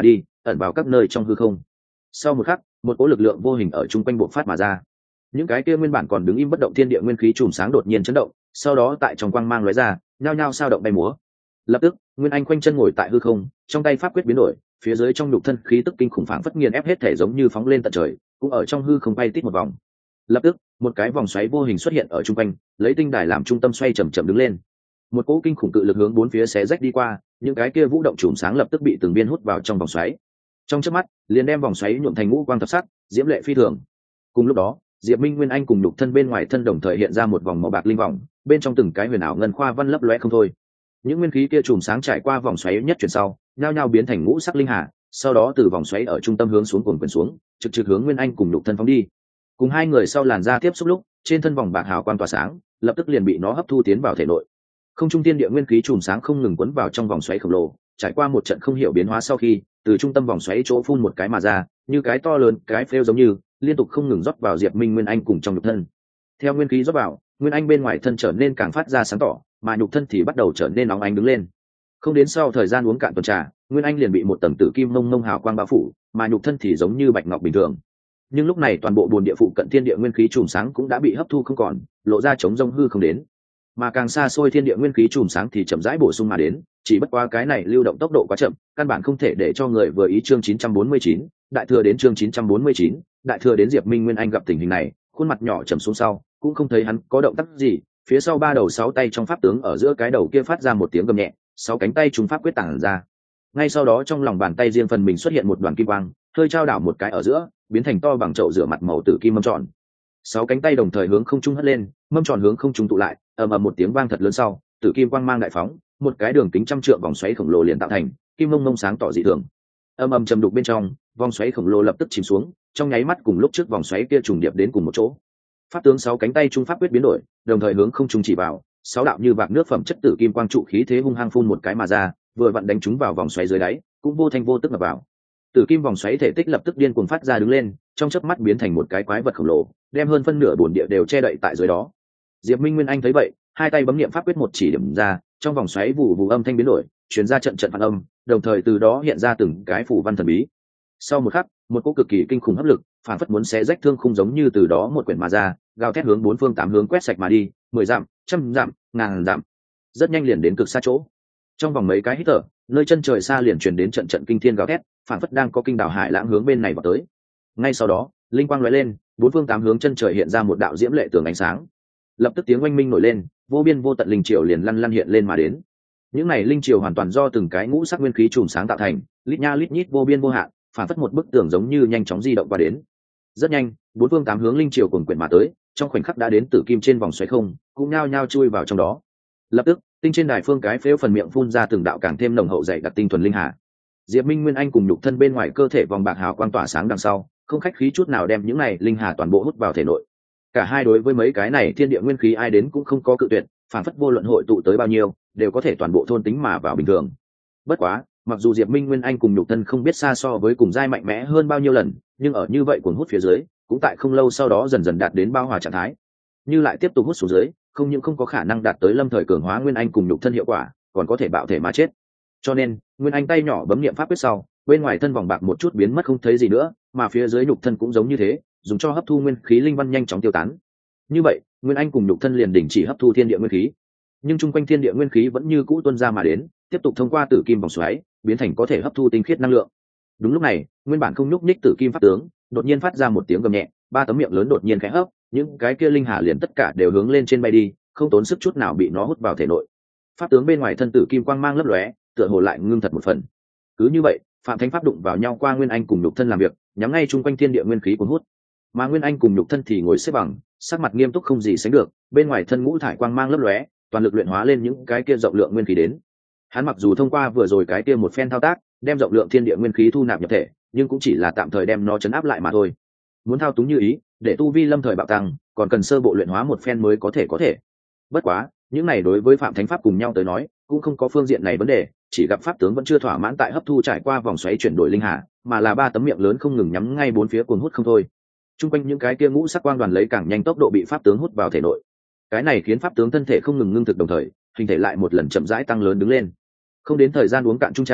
ẩn vào các nơi trong hư không. Sau một khắc, một cỗ lực lượng vô hình ở chung quanh bộc phát mà ra. Những cái kia nguyên bản còn đứng im bất động thiên địa nguyên khí chùm sáng đột nhiên chấn động, sau đó tại trong quang mang lóe ra, nhao nhao sao động bay múa. Lập tức, Nguyên Anh khoanh chân ngồi tại hư không, trong tay pháp quyết biến đổi, phía dưới trong nhục thân khí tức kinh khủng phảng phất nghiền ép hết thể giống như phóng lên tận trời, cũng ở trong hư không bay tít một vòng. Lập tức, một cái vòng xoáy vô hình xuất hiện ở trung quanh, lấy tinh đài làm trung tâm xoay chậm chậm đứng lên. Một cỗ kinh khủng cự lực hướng bốn phía xé rách đi qua, những cái kia vũ động chùm sáng lập tức bị từng viên hút vào trong vòng xoáy. Trong chớp mắt, liền đem vòng xoáy nhuộm thành ngũ quang thập sắc, diễm lệ phi thường. Cùng lúc đó, Diệp Minh Nguyên Anh cùng nhục thân bên ngoài thân đồng thời hiện ra một vòng màu bạc linh vòng, bên trong từng cái huyền ảo ngân khoa văn lấp lóe không thôi. Những nguyên khí kia chùm sáng trải qua vòng xoáy nhất chuyển sau, nhao nhao biến thành ngũ sắc linh hà, sau đó từ vòng xoáy ở trung tâm hướng xuống cuồn cuộn xuống, trực trực hướng Nguyên Anh cùng nhục thân phóng đi. Cùng hai người sau làn da tiếp xúc lúc, trên thân vòng bạc hào quang tỏa sáng, lập tức liền bị nó hấp thu tiến vào thể nội. Không trung thiên địa nguyên khí chùm sáng không ngừng quấn vào trong vòng xoáy khổng lồ, trải qua một trận không hiểu biến hóa sau khi, từ trung tâm vòng xoáy chỗ phun một cái mà ra, như cái to lớn, cái phêu giống như, liên tục không ngừng rót vào Diệp Minh Nguyên Anh cùng trong nhục thân. Theo nguyên khí rót vào, Nguyên Anh bên ngoài thân trở nên càng phát ra sáng tỏ, mà nhục thân thì bắt đầu trở nên nóng ánh đứng lên. Không đến sau thời gian uống cạn tuần trà, Nguyên Anh liền bị một tầng tử kim mông mông hào quang bao phủ, mà nhục thân thì giống như bạch ngọc bình thường. Nhưng lúc này toàn bộ bồn địa phụ cận thiên địa nguyên khí chùm sáng cũng đã bị hấp thu không còn, lộ ra trống rông hư không đến. Mà càng xa xôi thiên địa nguyên khí chùm sáng thì chậm rãi bổ sung mà đến, chỉ bất quá cái này lưu động tốc độ quá chậm, căn bản không thể để cho người vừa ý. Chương 949, đại thừa đến chương 949, đại thừa đến. Diệp Minh Nguyên Anh gặp tình hình này, khuôn mặt nhỏ trầm xuống sau, cũng không thấy hắn có động tác gì, phía sau ba đầu sáu tay trong pháp tướng ở giữa cái đầu kia phát ra một tiếng gầm nhẹ, sáu cánh tay trùng pháp quyết tản ra. Ngay sau đó trong lòng bàn tay riêng phần mình xuất hiện một đoàn kim quang, hơi trao đảo một cái ở giữa, biến thành to bằng chậu rửa mặt màu tử kim mâm tròn. Sáu cánh tay đồng thời hướng không trung hất lên, mâm tròn hướng không trung tụ lại, ầm ầm một tiếng vang thật lớn sau, tử kim quang mang đại phóng, một cái đường kính trăm trượng vòng xoáy khổng lồ liền tạo thành, kim mông mông sáng tỏ dị thường. Ầm ầm trầm đục bên trong, vòng xoáy khổng lồ lập tức chìm xuống, trong nháy mắt cùng lúc trước vòng xoáy kia trùng điệp đến cùng một chỗ. Pháp tướng sáu cánh tay trung pháp quyết biến đổi, đồng thời hướng không trung chỉ vào, sáu đạo như vạc nước phẩm chất tử kim quang trụ khí thế hung hăng phun một cái mà ra, vừa vặn đánh trúng vào vòng xoáy dưới đáy, cũng vô thanh vô tức ngập vào. Tử kim vòng xoáy thể tích lập tức điên cuồng phát ra đứng lên, trong chớp mắt biến thành một cái quái vật khổng lồ, đem hơn phân nửa bồn địa đều che đậy tại dưới đó. Diệp Minh Nguyên Anh thấy vậy, hai tay bấm niệm pháp quyết một chỉ điểm ra, trong vòng xoáy vụ vụ âm thanh biến đổi, truyền ra trận trận phản âm, đồng thời từ đó hiện ra từng cái phù văn thần bí. Sau một khắc, một cỗ cực kỳ kinh khủng áp lực, phản phất muốn xé rách thương khung giống như từ đó một quyển mà ra, gào thét hướng bốn phương tám hướng quét sạch mà đi, 10 dặm, trăm dặm, ngàn dặm, rất nhanh liền đến cực xa chỗ. Trong vòng mấy cái hít thở, nơi chân trời xa liền truyền đến trận trận kinh thiên gào thét, phản phất đang có kinh đảo hải lãng hướng bên này vào tới. Ngay sau đó, linh quang lóe lên, bốn phương tám hướng chân trời hiện ra một đạo diễm lệ tường ánh sáng. Lập tức tiếng oanh minh nổi lên, vô biên vô tận linh triều liền lăn lăn hiện lên mà đến. Những này linh triều hoàn toàn do từng cái ngũ sắc nguyên khí chùm sáng tạo thành, lít nha lít nhít vô biên vô hạn, phản phất một bức tường giống như nhanh chóng di động qua đến. Rất nhanh, bốn phương tám hướng linh triều cuồn quyển mà tới, trong khoảnh khắc đã đến tử kim trên vòng xoáy không, cũng nhao nhao chui vào trong đó. Lập tức, tinh trên đài phương cái phếu phần miệng phun ra từng đạo càng thêm nồng hậu dày đặc tinh thuần linh hà. Diệp Minh Nguyên Anh cùng nhục thân bên ngoài cơ thể vòng bạc hào quang tỏa sáng đằng sau, không khách khí chút nào đem những này linh hà toàn bộ hút vào thể nội. Cả hai đối với mấy cái này thiên địa nguyên khí ai đến cũng không có cự tuyệt, phản phất vô luận hội tụ tới bao nhiêu, đều có thể toàn bộ thôn tính mà vào bình thường. Bất quá, mặc dù Diệp Minh Nguyên Anh cùng nhục thân không biết xa so với cùng giai mạnh mẽ hơn bao nhiêu lần, nhưng ở như vậy cuồng hút phía dưới, cũng tại không lâu sau đó dần dần đạt đến bao hòa trạng thái. Như lại tiếp tục hút xuống dưới, không những không có khả năng đạt tới lâm thời cường hóa Nguyên Anh cùng nhục thân hiệu quả, còn có thể bạo thể mà chết. Cho nên, Nguyên Anh tay nhỏ bấm niệm pháp quyết sau, bên ngoài thân vòng bạc một chút biến mất không thấy gì nữa, mà phía dưới nhục thân cũng giống như thế, dùng cho hấp thu nguyên khí linh văn nhanh chóng tiêu tán. Như vậy, Nguyên Anh cùng nhục thân liền đình chỉ hấp thu thiên địa nguyên khí, nhưng chung quanh thiên địa nguyên khí vẫn như cũ tuôn ra mà đến, tiếp tục thông qua tử kim vòng xoáy, biến thành có thể hấp thu tinh khiết năng lượng. Đúng lúc này, nguyên bản không nhúc nhích tử kim pháp tướng, đột nhiên phát ra một tiếng gầm nhẹ, ba tấm miệng lớn đột nhiên khẽ hấp, những cái kia linh hà liền tất cả đều hướng lên trên bay đi, không tốn sức chút nào bị nó hút vào thể nội. Pháp tướng bên ngoài thân tử kim quang mang lấp lóe, tựa hồ lại ngưng thật một phần. Cứ như vậy, phạm thánh pháp đụng vào nhau qua Nguyên Anh cùng nhục thân làm việc, nhắm ngay chung quanh thiên địa nguyên khí cuốn hút. Mà Nguyên Anh cùng nhục thân thì ngồi xếp bằng, sắc mặt nghiêm túc không gì sánh được, bên ngoài thân ngũ thải quang mang lấp lóe, toàn lực luyện hóa lên những cái kia rộng lượng nguyên khí đến. Hắn mặc dù thông qua vừa rồi cái kia một phen thao tác, đem rộng lượng thiên địa nguyên khí thu nạp nhập thể, nhưng cũng chỉ là tạm thời đem nó chấn áp lại mà thôi. Muốn thao túng như ý, để tu vi lâm thời bạo tăng, còn cần sơ bộ luyện hóa một phen mới có thể. Bất quá, những này đối với phạm thánh pháp cùng nhau tới nói, cũng không có phương diện này vấn đề, chỉ gặp pháp tướng vẫn chưa thỏa mãn tại hấp thu trải qua vòng xoáy chuyển đổi linh hà, mà là ba tấm miệng lớn không ngừng nhắm ngay bốn phía cuồng hút không thôi. Trung quanh những cái kia ngũ sắc quang đoàn lấy càng nhanh tốc độ bị pháp tướng hút vào thể nội. Cái này khiến pháp tướng thân thể không ngừng ngưng thực, đồng thời hình thể lại một lần chậm rãi tăng lớn đứng lên. Không đến thời gian uống cạn chung trà,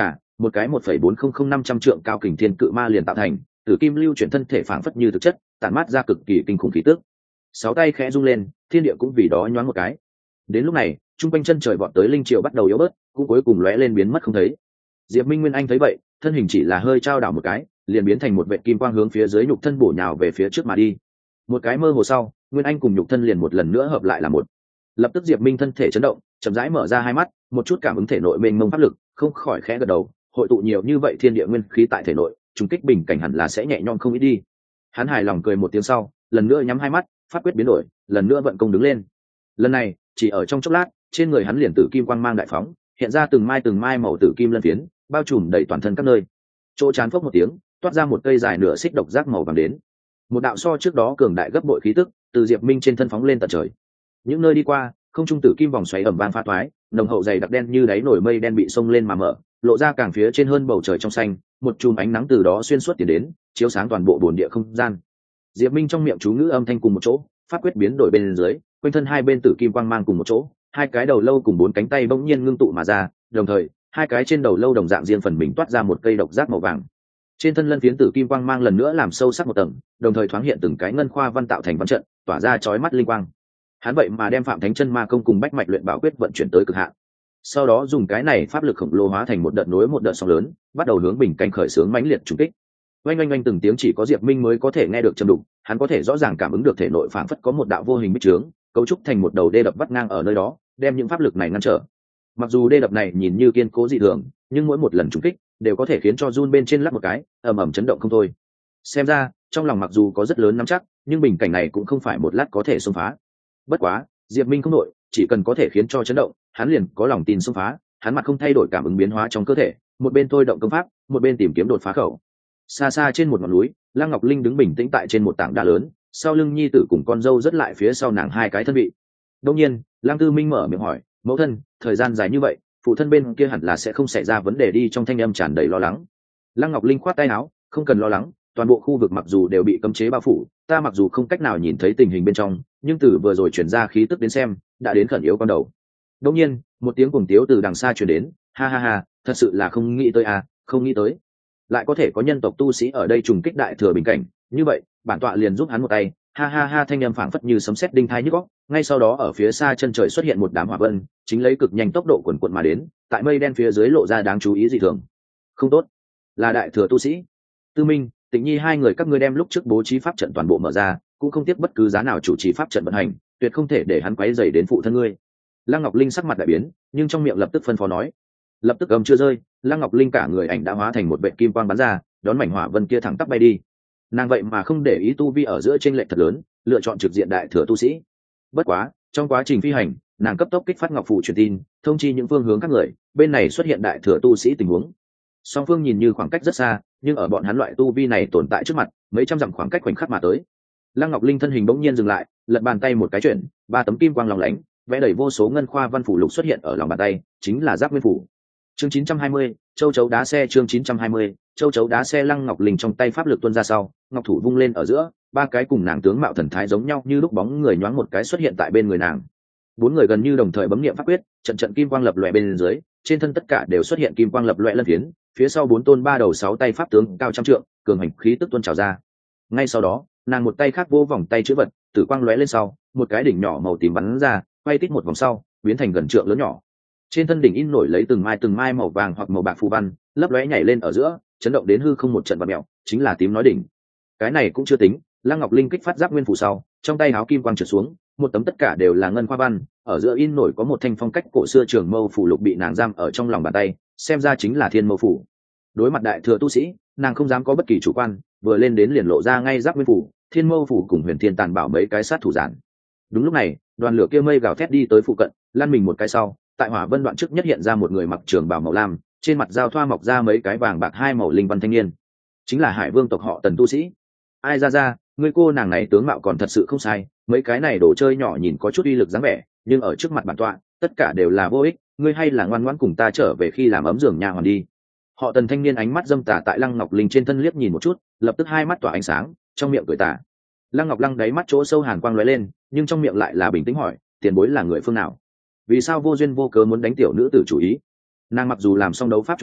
một cái 1,400-500 trượng cao kình thiên cự ma liền tạo thành, tử kim lưu chuyển thân thể phảng phất như thực chất, tản mát ra cực kỳ kinh khủng khí tức. Sáu tay khẽ rung lên, thiên địa cũng vì đó nhoáng một cái. Đến lúc này, trung quanh chân trời vọt tới linh triều bắt đầu yếu bớt, cũng cuối cùng lóe lên biến mất không thấy. Diệp Minh Nguyên Anh thấy vậy, thân hình chỉ là hơi trao đảo một cái, liền biến thành một vệt kim quang hướng phía dưới nhục thân bổ nhào về phía trước mà đi. Một cái mơ hồ sau, Nguyên Anh cùng nhục thân liền một lần nữa hợp lại là một. Lập tức Diệp Minh thân thể chấn động, chậm rãi mở ra hai mắt, một chút cảm ứng thể nội mênh mông pháp lực, không khỏi khẽ gật đầu, hội tụ nhiều như vậy thiên địa nguyên khí tại thể nội, trùng kích bình cảnh hẳn là sẽ nhẹ nhõm không ít đi. Hắn hài lòng cười một tiếng sau, lần nữa nhắm hai mắt, pháp quyết biến đổi, lần nữa vận công đứng lên. Lần này, chỉ ở trong chốc lát, trên người hắn liền tử kim quang mang đại phóng, hiện ra từng mai màu tử kim lân phiến, bao trùm đầy toàn thân các nơi. Chỗ chán phốc một tiếng, toát ra một cây dài nửa xích độc giác màu vàng đến. Một đạo so trước đó cường đại gấp bội khí tức, từ Diệp Minh trên thân phóng lên tận trời. Những nơi đi qua, không trung tử kim vòng xoáy ầm vang phá toái, nồng hậu dày đặc đen như đáy nổi mây đen bị xông lên mà mở, lộ ra càng phía trên hơn bầu trời trong xanh, một chùm ánh nắng từ đó xuyên suốt tiến đến, chiếu sáng toàn bộ bồn địa không gian. Diệp Minh trong miệng chú ngữ âm thanh cùng một chỗ, pháp quyết biến đổi bên dưới, quanh thân hai bên tử kim quang mang cùng một chỗ, hai cái đầu lâu cùng bốn cánh tay bỗng nhiên ngưng tụ mà ra, đồng thời, hai cái trên đầu lâu đồng dạng riêng phần mình toát ra một cây độc giác màu vàng. Trên thân lân phiến tử kim quang mang lần nữa làm sâu sắc một tầng, đồng thời thoáng hiện từng cái ngân khoa văn tạo thành văn trận, tỏa ra chói mắt linh quang. Hắn vậy mà đem Phạm Thánh Chân Ma Công cùng Bách Mạch Luyện Bảo Quyết vận chuyển tới cực hạn. Sau đó dùng cái này pháp lực khổng lồ hóa thành một đợt nối một đợt sóng lớn, bắt đầu hướng bình cảnh khởi xướng mãnh liệt trùng kích. Oanh oanh oanh từng tiếng chỉ có Diệp Minh mới có thể nghe được trầm đục, hắn có thể rõ ràng cảm ứng được thể nội phảng phất có một đạo vô hình bích trướng, cấu trúc thành một đầu đê đập vắt ngang ở nơi đó, đem những pháp lực này ngăn trở. Mặc dù đê đập này nhìn như kiên cố dị thường, nhưng mỗi một lần trùng kích đều có thể khiến cho run bên trên lắc một cái, ầm ầm chấn động không thôi. Xem ra, trong lòng mặc dù có rất lớn nắm chắc, nhưng bình cảnh này cũng không phải một lát có thể xông phá. Bất quá, Diệp Minh không nội, chỉ cần có thể khiến cho chấn động, hắn liền có lòng tin xông phá. Hắn mặt không thay đổi cảm ứng biến hóa trong cơ thể, một bên thôi động công pháp, một bên tìm kiếm đột phá khẩu. Xa xa trên một ngọn núi, Lăng Ngọc Linh đứng bình tĩnh tại trên một tảng đá lớn, sau lưng nhi tử cùng con dâu rất lại phía sau nàng hai cái thân vị. Đương nhiên, Lăng Tư Minh mở miệng hỏi, mẫu thân, thời gian dài như vậy, phụ thân bên kia hẳn là sẽ không xảy ra vấn đề đi, trong thanh âm tràn đầy lo lắng. Lăng Ngọc Linh khoát tay áo, không cần lo lắng, toàn bộ khu vực mặc dù đều bị cấm chế bao phủ, ta mặc dù không cách nào nhìn thấy tình hình bên trong, nhưng từ vừa rồi chuyển ra khí tức đến xem, đã đến khẩn yếu con đầu. Đương nhiên, một tiếng cuồng tiếu từ đằng xa truyền đến, ha ha ha, thật sự là không nghĩ tới à, không nghĩ tới, lại có thể có nhân tộc tu sĩ ở đây trùng kích đại thừa bình cảnh, như vậy, bản tọa liền giúp hắn một tay, ha ha ha, thanh âm phảng phất như sấm sét đinh tai nhức óc. Ngay sau đó ở phía xa chân trời xuất hiện một đám hỏa vân, chính lấy cực nhanh tốc độ cuồn cuộn mà đến, tại mây đen phía dưới lộ ra đáng chú ý dị thường. Không tốt, là đại thừa tu sĩ. Tư Minh, Tịnh Nhi hai người các ngươi đem lúc trước bố trí pháp trận toàn bộ mở ra, cũng không tiếc bất cứ giá nào chủ trì pháp trận vận hành, tuyệt không thể để hắn quấy rầy đến phụ thân ngươi. Lăng Ngọc Linh sắc mặt đại biến, nhưng trong miệng lập tức phân phó nói. Lập tức âm chưa rơi, Lăng Ngọc Linh cả người ảnh đã hóa thành một vệt kim quang bắn ra, đón mảnh hỏa vân kia thẳng tắp bay đi. Nàng vậy mà không để ý tu vi ở giữa chênh lệch thật lớn, lựa chọn trực diện đại thừa tu sĩ. Bất quá, trong quá trình phi hành, nàng cấp tốc kích phát ngọc phù truyền tin, thông chi những phương hướng các người, bên này xuất hiện đại thừa tu sĩ tình huống. Song phương nhìn như khoảng cách rất xa, nhưng ở bọn hắn loại tu vi này tồn tại trước mặt, mấy trăm dặm khoảng cách khoảnh khắc mà tới. Lăng Ngọc Linh thân hình bỗng nhiên dừng lại, lật bàn tay một cái chuyển, ba tấm kim quang lóng lánh, vẽ đầy vô số ngân khoa văn phủ lục xuất hiện ở lòng bàn tay, chính là Giáp Nguyên phủ. Chương 920, châu chấu đá xe. Chương 920, châu chấu đá xe. Lăng Ngọc Linh trong tay pháp lực tuôn ra sau, ngọc thủ vung lên ở giữa, ba cái cùng nàng tướng mạo thần thái giống nhau như lúc bóng người nhoáng một cái xuất hiện tại bên người nàng. Bốn người gần như đồng thời bấm niệm pháp quyết, trận trận kim quang lập lòe bên dưới, trên thân tất cả đều xuất hiện kim quang lập lòe lân phiến, phía sau bốn tôn ba đầu sáu tay pháp tướng cao trăm trượng, cường hành khí tức tuôn trào ra. Ngay sau đó, nàng một tay khác vô vòng tay chữ vật, tử quang lóe lên sau, một cái đỉnh nhỏ màu tím bắn ra, quay tít một vòng sau, biến thành gần trượng lớn nhỏ. Trên thân đỉnh in nổi lấy từng mai màu vàng hoặc màu bạc phù văn, lấp lóe nhảy lên ở giữa, chấn động đến hư không một trận vặn mèo, chính là tím nói đỉnh. Cái này cũng chưa tính, Lăng Ngọc Linh kích phát Giáp Nguyên phủ sau, trong tay áo kim quang trượt xuống, một tấm tất cả đều là ngân khoa văn, ở giữa in nổi có một thanh phong cách cổ xưa trường mâu phủ lục bị nàng giam ở trong lòng bàn tay, xem ra chính là Thiên Mâu phủ. Đối mặt đại thừa tu sĩ, nàng không dám có bất kỳ chủ quan, vừa lên đến liền lộ ra ngay Giáp Nguyên phủ, Thiên Mâu phủ cùng Huyền Thiên Tàn Bảo mấy cái sát thủ giản. Đúng lúc này, đoàn lửa kia mây gào thét đi tới phụ cận, lăn mình một cái sau, tại hỏa vân đoạn trước nhất hiện ra một người mặc trường bào màu lam, trên mặt giao thoa mọc ra mấy cái vàng bạc hai màu linh văn thanh niên, chính là Hải Vương tộc họ Tần tu sĩ. Ai ra, người cô nàng này tướng mạo còn thật sự không sai, mấy cái này đồ chơi nhỏ nhìn có chút uy lực dáng vẻ, nhưng ở trước mặt bản tọa, tất cả đều là vô ích, ngươi hay là ngoan ngoãn cùng ta trở về khi làm ấm giường nhà hoàn đi. Họ Tần thanh niên ánh mắt dâm tà tại Lăng Ngọc Linh trên thân liếc nhìn một chút, lập tức hai mắt tỏa ánh sáng, trong miệng cười tà. Lăng Ngọc Lăng đáy mắt chỗ sâu hàn quang lóe lên, nhưng trong miệng lại là bình tĩnh hỏi, tiền bối là người phương nào? Vì sao vô duyên vô cớ muốn đánh tiểu nữ tử chủ ý? Nàng mặc dù làm xong đấu pháp chuẩn bị,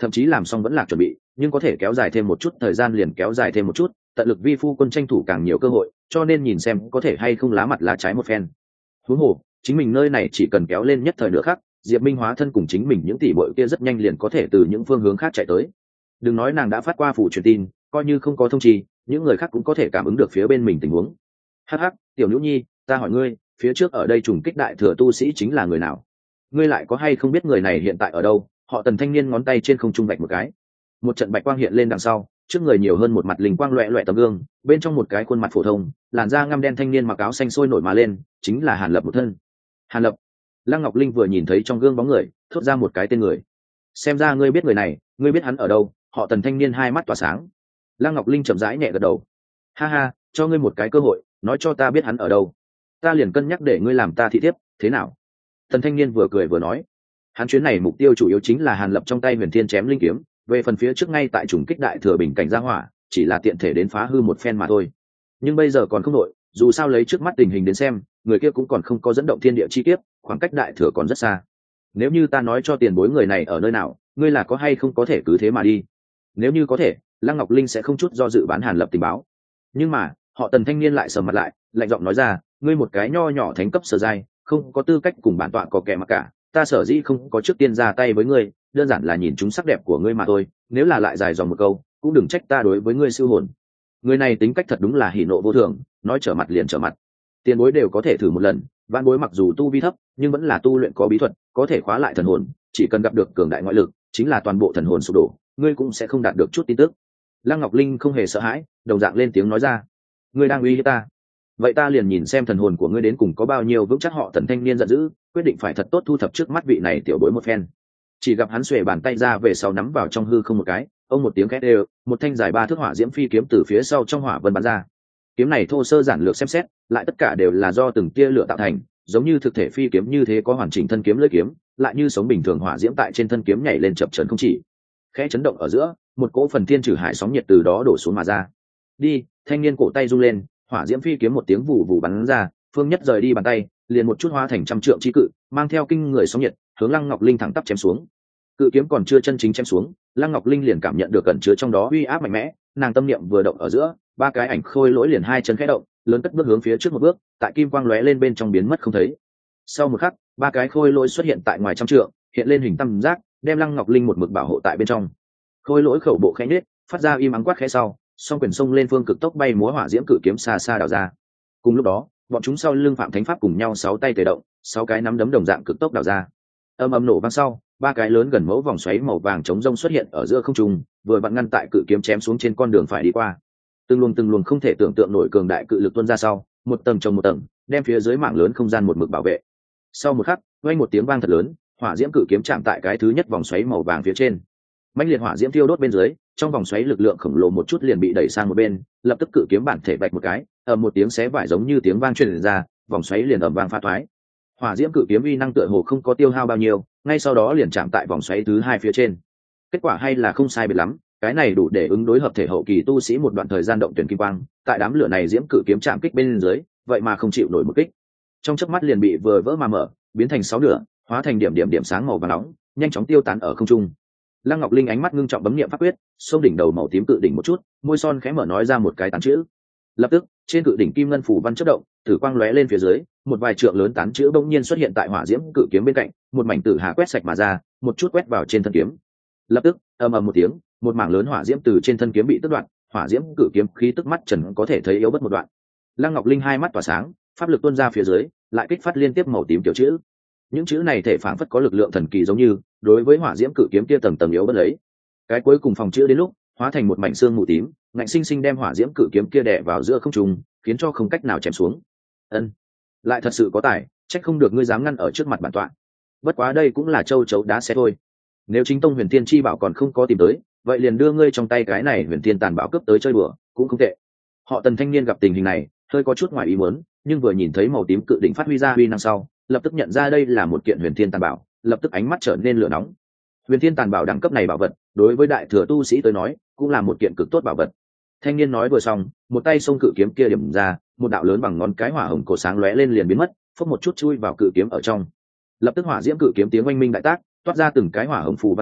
thậm chí làm xong vẫn lạc chuẩn bị, nhưng có thể kéo dài thêm một chút thời gian liền kéo dài thêm một chút, tận lực vi phu quân tranh thủ càng nhiều cơ hội, cho nên nhìn xem có thể hay không lá mặt lá trái một phen. Huống hồ chính mình nơi này chỉ cần kéo lên nhất thời nửa khắc, Diệp Minh hóa thân cùng chính mình những tỷ muội kia rất nhanh liền có thể từ những phương hướng khác chạy tới. Đừng nói nàng đã phát qua phủ truyền tin, coi như không có thông trì, những người khác cũng có thể cảm ứng được phía bên mình tình huống. Hắc hắc, tiểu nữ nhi, ta hỏi ngươi, phía trước ở đây trùng kích đại thừa tu sĩ chính là người nào? Ngươi lại có hay không biết người này hiện tại ở đâu? Họ Tần thanh niên ngón tay trên không trung vạch một cái, một trận bạch quang hiện lên đằng sau, trước người nhiều hơn một mặt linh quang loẹt loẹt tấm gương, bên trong một cái khuôn mặt phổ thông, làn da ngăm đen thanh niên mặc áo xanh sôi nổi mà lên, chính là Hàn Lập một thân. Hàn Lập. Lăng Ngọc Linh vừa nhìn thấy trong gương bóng người, thốt ra một cái tên người. Xem ra ngươi biết người này, ngươi biết hắn ở đâu? Họ Tần thanh niên hai mắt tỏa sáng. Lăng Ngọc Linh chậm rãi nhẹ gật đầu. Ha ha, cho ngươi một cái cơ hội, nói cho ta biết hắn ở đâu, ta liền cân nhắc để ngươi làm ta thị thiếp, thế nào? Tần thanh niên vừa cười vừa nói. Hắn chuyến này mục tiêu chủ yếu chính là Hàn Lập trong tay Huyền Thiên chém linh kiếm, về phần phía trước ngay tại trùng kích đại thừa bình cảnh gia hỏa, chỉ là tiện thể đến phá hư một phen mà thôi. Nhưng bây giờ còn không đội, dù sao lấy trước mắt tình hình đến xem, người kia cũng còn không có dẫn động thiên địa chi kiếp, khoảng cách đại thừa còn rất xa. Nếu như ta nói cho tiền bối người này ở nơi nào, ngươi là có hay không có thể cứ thế mà đi? Nếu như có thể, Lăng Ngọc Linh sẽ không chút do dự bán Hàn Lập tình báo. Nhưng mà, họ Tần thanh niên lại sầm mặt lại, lạnh giọng nói ra, ngươi một cái nho nhỏ thánh cấp sở giai, không có tư cách cùng bản tọa có kẻ mà cả, ta sở dĩ không có trước tiên ra tay với ngươi, đơn giản là nhìn chúng sắc đẹp của ngươi mà thôi, nếu là lại dài dòng một câu, cũng đừng trách ta đối với ngươi siêu hồn. Người này tính cách thật đúng là hỉ nộ vô thường, nói trở mặt liền trở mặt. Tiền bối đều có thể thử một lần, vạn bối mặc dù tu vi thấp, nhưng vẫn là tu luyện có bí thuật, có thể khóa lại thần hồn, chỉ cần gặp được cường đại ngoại lực, chính là toàn bộ thần hồn sụp đổ, ngươi cũng sẽ không đạt được chút tin tức. Lăng Ngọc Linh không hề sợ hãi, đồng dạng lên tiếng nói ra, ngươi đang uy hiếp ta, vậy ta liền nhìn xem thần hồn của ngươi đến cùng có bao nhiêu vững chắc. Họ Tần thanh niên giận dữ, quyết định phải thật tốt thu thập trước mắt vị này tiểu bối một phen. Chỉ gặp hắn xuề bàn tay ra về sau nắm vào trong hư không một cái, ông một tiếng khét đều, một thanh dài 3 thước hỏa diễm phi kiếm từ phía sau trong hỏa vân bắn ra. Kiếm này thô sơ giản lược xem xét, lại tất cả đều là do từng tia lửa tạo thành, giống như thực thể phi kiếm như thế, có hoàn chỉnh thân kiếm lưỡi kiếm, lại như sống bình thường hỏa diễm tại trên thân kiếm nhảy lên chập chờn không chỉ. Khẽ chấn động ở giữa, một cỗ phần thiên trừ hải sóng nhiệt từ đó đổ xuống mà ra. Đi, thanh niên cổ tay rung lên, hỏa diễm phi kiếm một tiếng vù vù bắn ra, phương nhất rời đi bàn tay, liền một chút hóa thành trăm trượng chi cự, mang theo kinh người sóng nhiệt, hướng Lăng Ngọc Linh thẳng tắp chém xuống. Cự kiếm còn chưa chân chính chém xuống, Lăng Ngọc Linh liền cảm nhận được cẩn chứa trong đó uy áp mạnh mẽ, nàng tâm niệm vừa động ở giữa, 3 cái ảnh khôi lỗi liền hai chân khẽ động, lớn cất bước hướng phía trước một bước, tại kim quang lóe lên bên trong biến mất không thấy. Sau một khắc, 3 cái khôi lỗi xuất hiện tại ngoài trăm trượng, hiện lên hình tam giác, đem Lăng Ngọc Linh một mực bảo hộ tại bên trong. Khôi lỗi khẩu bộ khẽ nhếch, phát ra im ắng quát khẽ sau, song quyền xông lên phương cực tốc bay múa hỏa diễm cự kiếm xa xa đảo ra. Cùng lúc đó, bọn chúng sau lưng Phạm Thánh Pháp cùng nhau 6 tay tề động, 6 cái nắm đấm đồng dạng cực tốc đảo ra. Âm ầm nổ vang sau, 3 cái lớn gần mẫu vòng xoáy màu vàng chống rông xuất hiện ở giữa không trung, vừa vặn ngăn tại cự kiếm chém xuống trên con đường phải đi qua. Từng luồng không thể tưởng tượng nổi cường đại cự lực tuôn ra sau, một tầng chồng một tầng, đem phía dưới mảng lớn không gian một mực bảo vệ. Sau một khắc, vang một tiếng vang thật lớn, hỏa diễm cự kiếm chạm tại cái thứ nhất vòng xoáy màu vàng phía trên. Mãnh liệt hỏa diễm thiêu đốt bên dưới, trong vòng xoáy lực lượng khổng lồ một chút liền bị đẩy sang một bên, lập tức cự kiếm bản thể vạch một cái, ầm một tiếng xé vải giống như tiếng vang truyền ra, vòng xoáy liền ầm vang phá thoái. Hỏa diễm cự kiếm uy năng tựa hồ không có tiêu hao bao nhiêu, ngay sau đó liền chạm tại vòng xoáy thứ 2 phía trên. Kết quả hay là không sai biệt lắm, cái này đủ để ứng đối hợp thể hậu kỳ tu sĩ một đoạn thời gian động tuyển kim quang, tại đám lửa này diễm cự kiếm chạm kích bên dưới, vậy mà không chịu nổi một kích. Trong chớp mắt liền bị vừa vỡ mà mở, biến thành 6 nửa, hóa thành điểm sáng màu vàng nóng, nhanh chóng tiêu tán ở không trung. Lăng Ngọc Linh ánh mắt ngưng trọng bấm niệm pháp quyết, xông đỉnh đầu màu tím cự đỉnh một chút, môi son khẽ mở nói ra một cái tán chữ. Lập tức, trên cự đỉnh kim ngân phủ văn chớp động, tử quang lóe lên phía dưới, một vài trượng lớn tán chữ bỗng nhiên xuất hiện tại hỏa diễm cự kiếm bên cạnh, một mảnh tử hà quét sạch mà ra, một chút quét vào trên thân kiếm. Lập tức, ầm ầm một tiếng, một mảng lớn hỏa diễm từ trên thân kiếm bị tước đoạn, hỏa diễm cự kiếm khí tức mắt trần có thể thấy yếu bất một đoạn. Lăng Ngọc Linh hai mắt tỏa sáng, pháp lực tuôn ra phía dưới, lại kích phát liên tiếp màu tím kiểu chữ. Những chữ này thể phảng phất có lực lượng thần kỳ giống như, đối với hỏa diễm cự kiếm kia tầng tầng yếu bất lấy. Cái cuối cùng phòng chữ đến lúc, hóa thành một mảnh xương mù tím, ngạnh sinh sinh đem hỏa diễm cự kiếm kia đè vào giữa không trung, khiến cho không cách nào chém xuống. Ân, lại thật sự có tài, trách không được ngươi dám ngăn ở trước mặt bản tọa. Bất quá đây cũng là châu chấu đá xe thôi. Nếu chính tông Huyền Thiên chi bảo còn không có tìm tới, vậy liền đưa ngươi trong tay cái này Huyền Thiên tàn bảo cướp tới chơi đùa, cũng không tệ. Họ Tần thanh niên gặp tình hình này, hơi có chút ngoài ý muốn, nhưng vừa nhìn thấy màu tím cự đỉnh phát huy ra uy năng sau, lập tức nhận ra đây là một kiện Huyền Thiên tàn bảo, lập tức ánh mắt trở nên lửa nóng. Huyền Thiên tàn bảo đẳng cấp này bảo vật, đối với đại thừa tu sĩ tới nói, cũng là một kiện cực tốt bảo vật. Thanh niên nói vừa xong, một tay xông cự kiếm kia điểm ra, một đạo lớn bằng ngón cái hỏa hồng cổ sáng lóe lên liền biến mất, phốc một chút chui vào cự kiếm ở trong. Lập tức hỏa diễm cự kiếm tiếng oanh minh đại tác, toát ra từng cái hỏa hồng phù văn sau,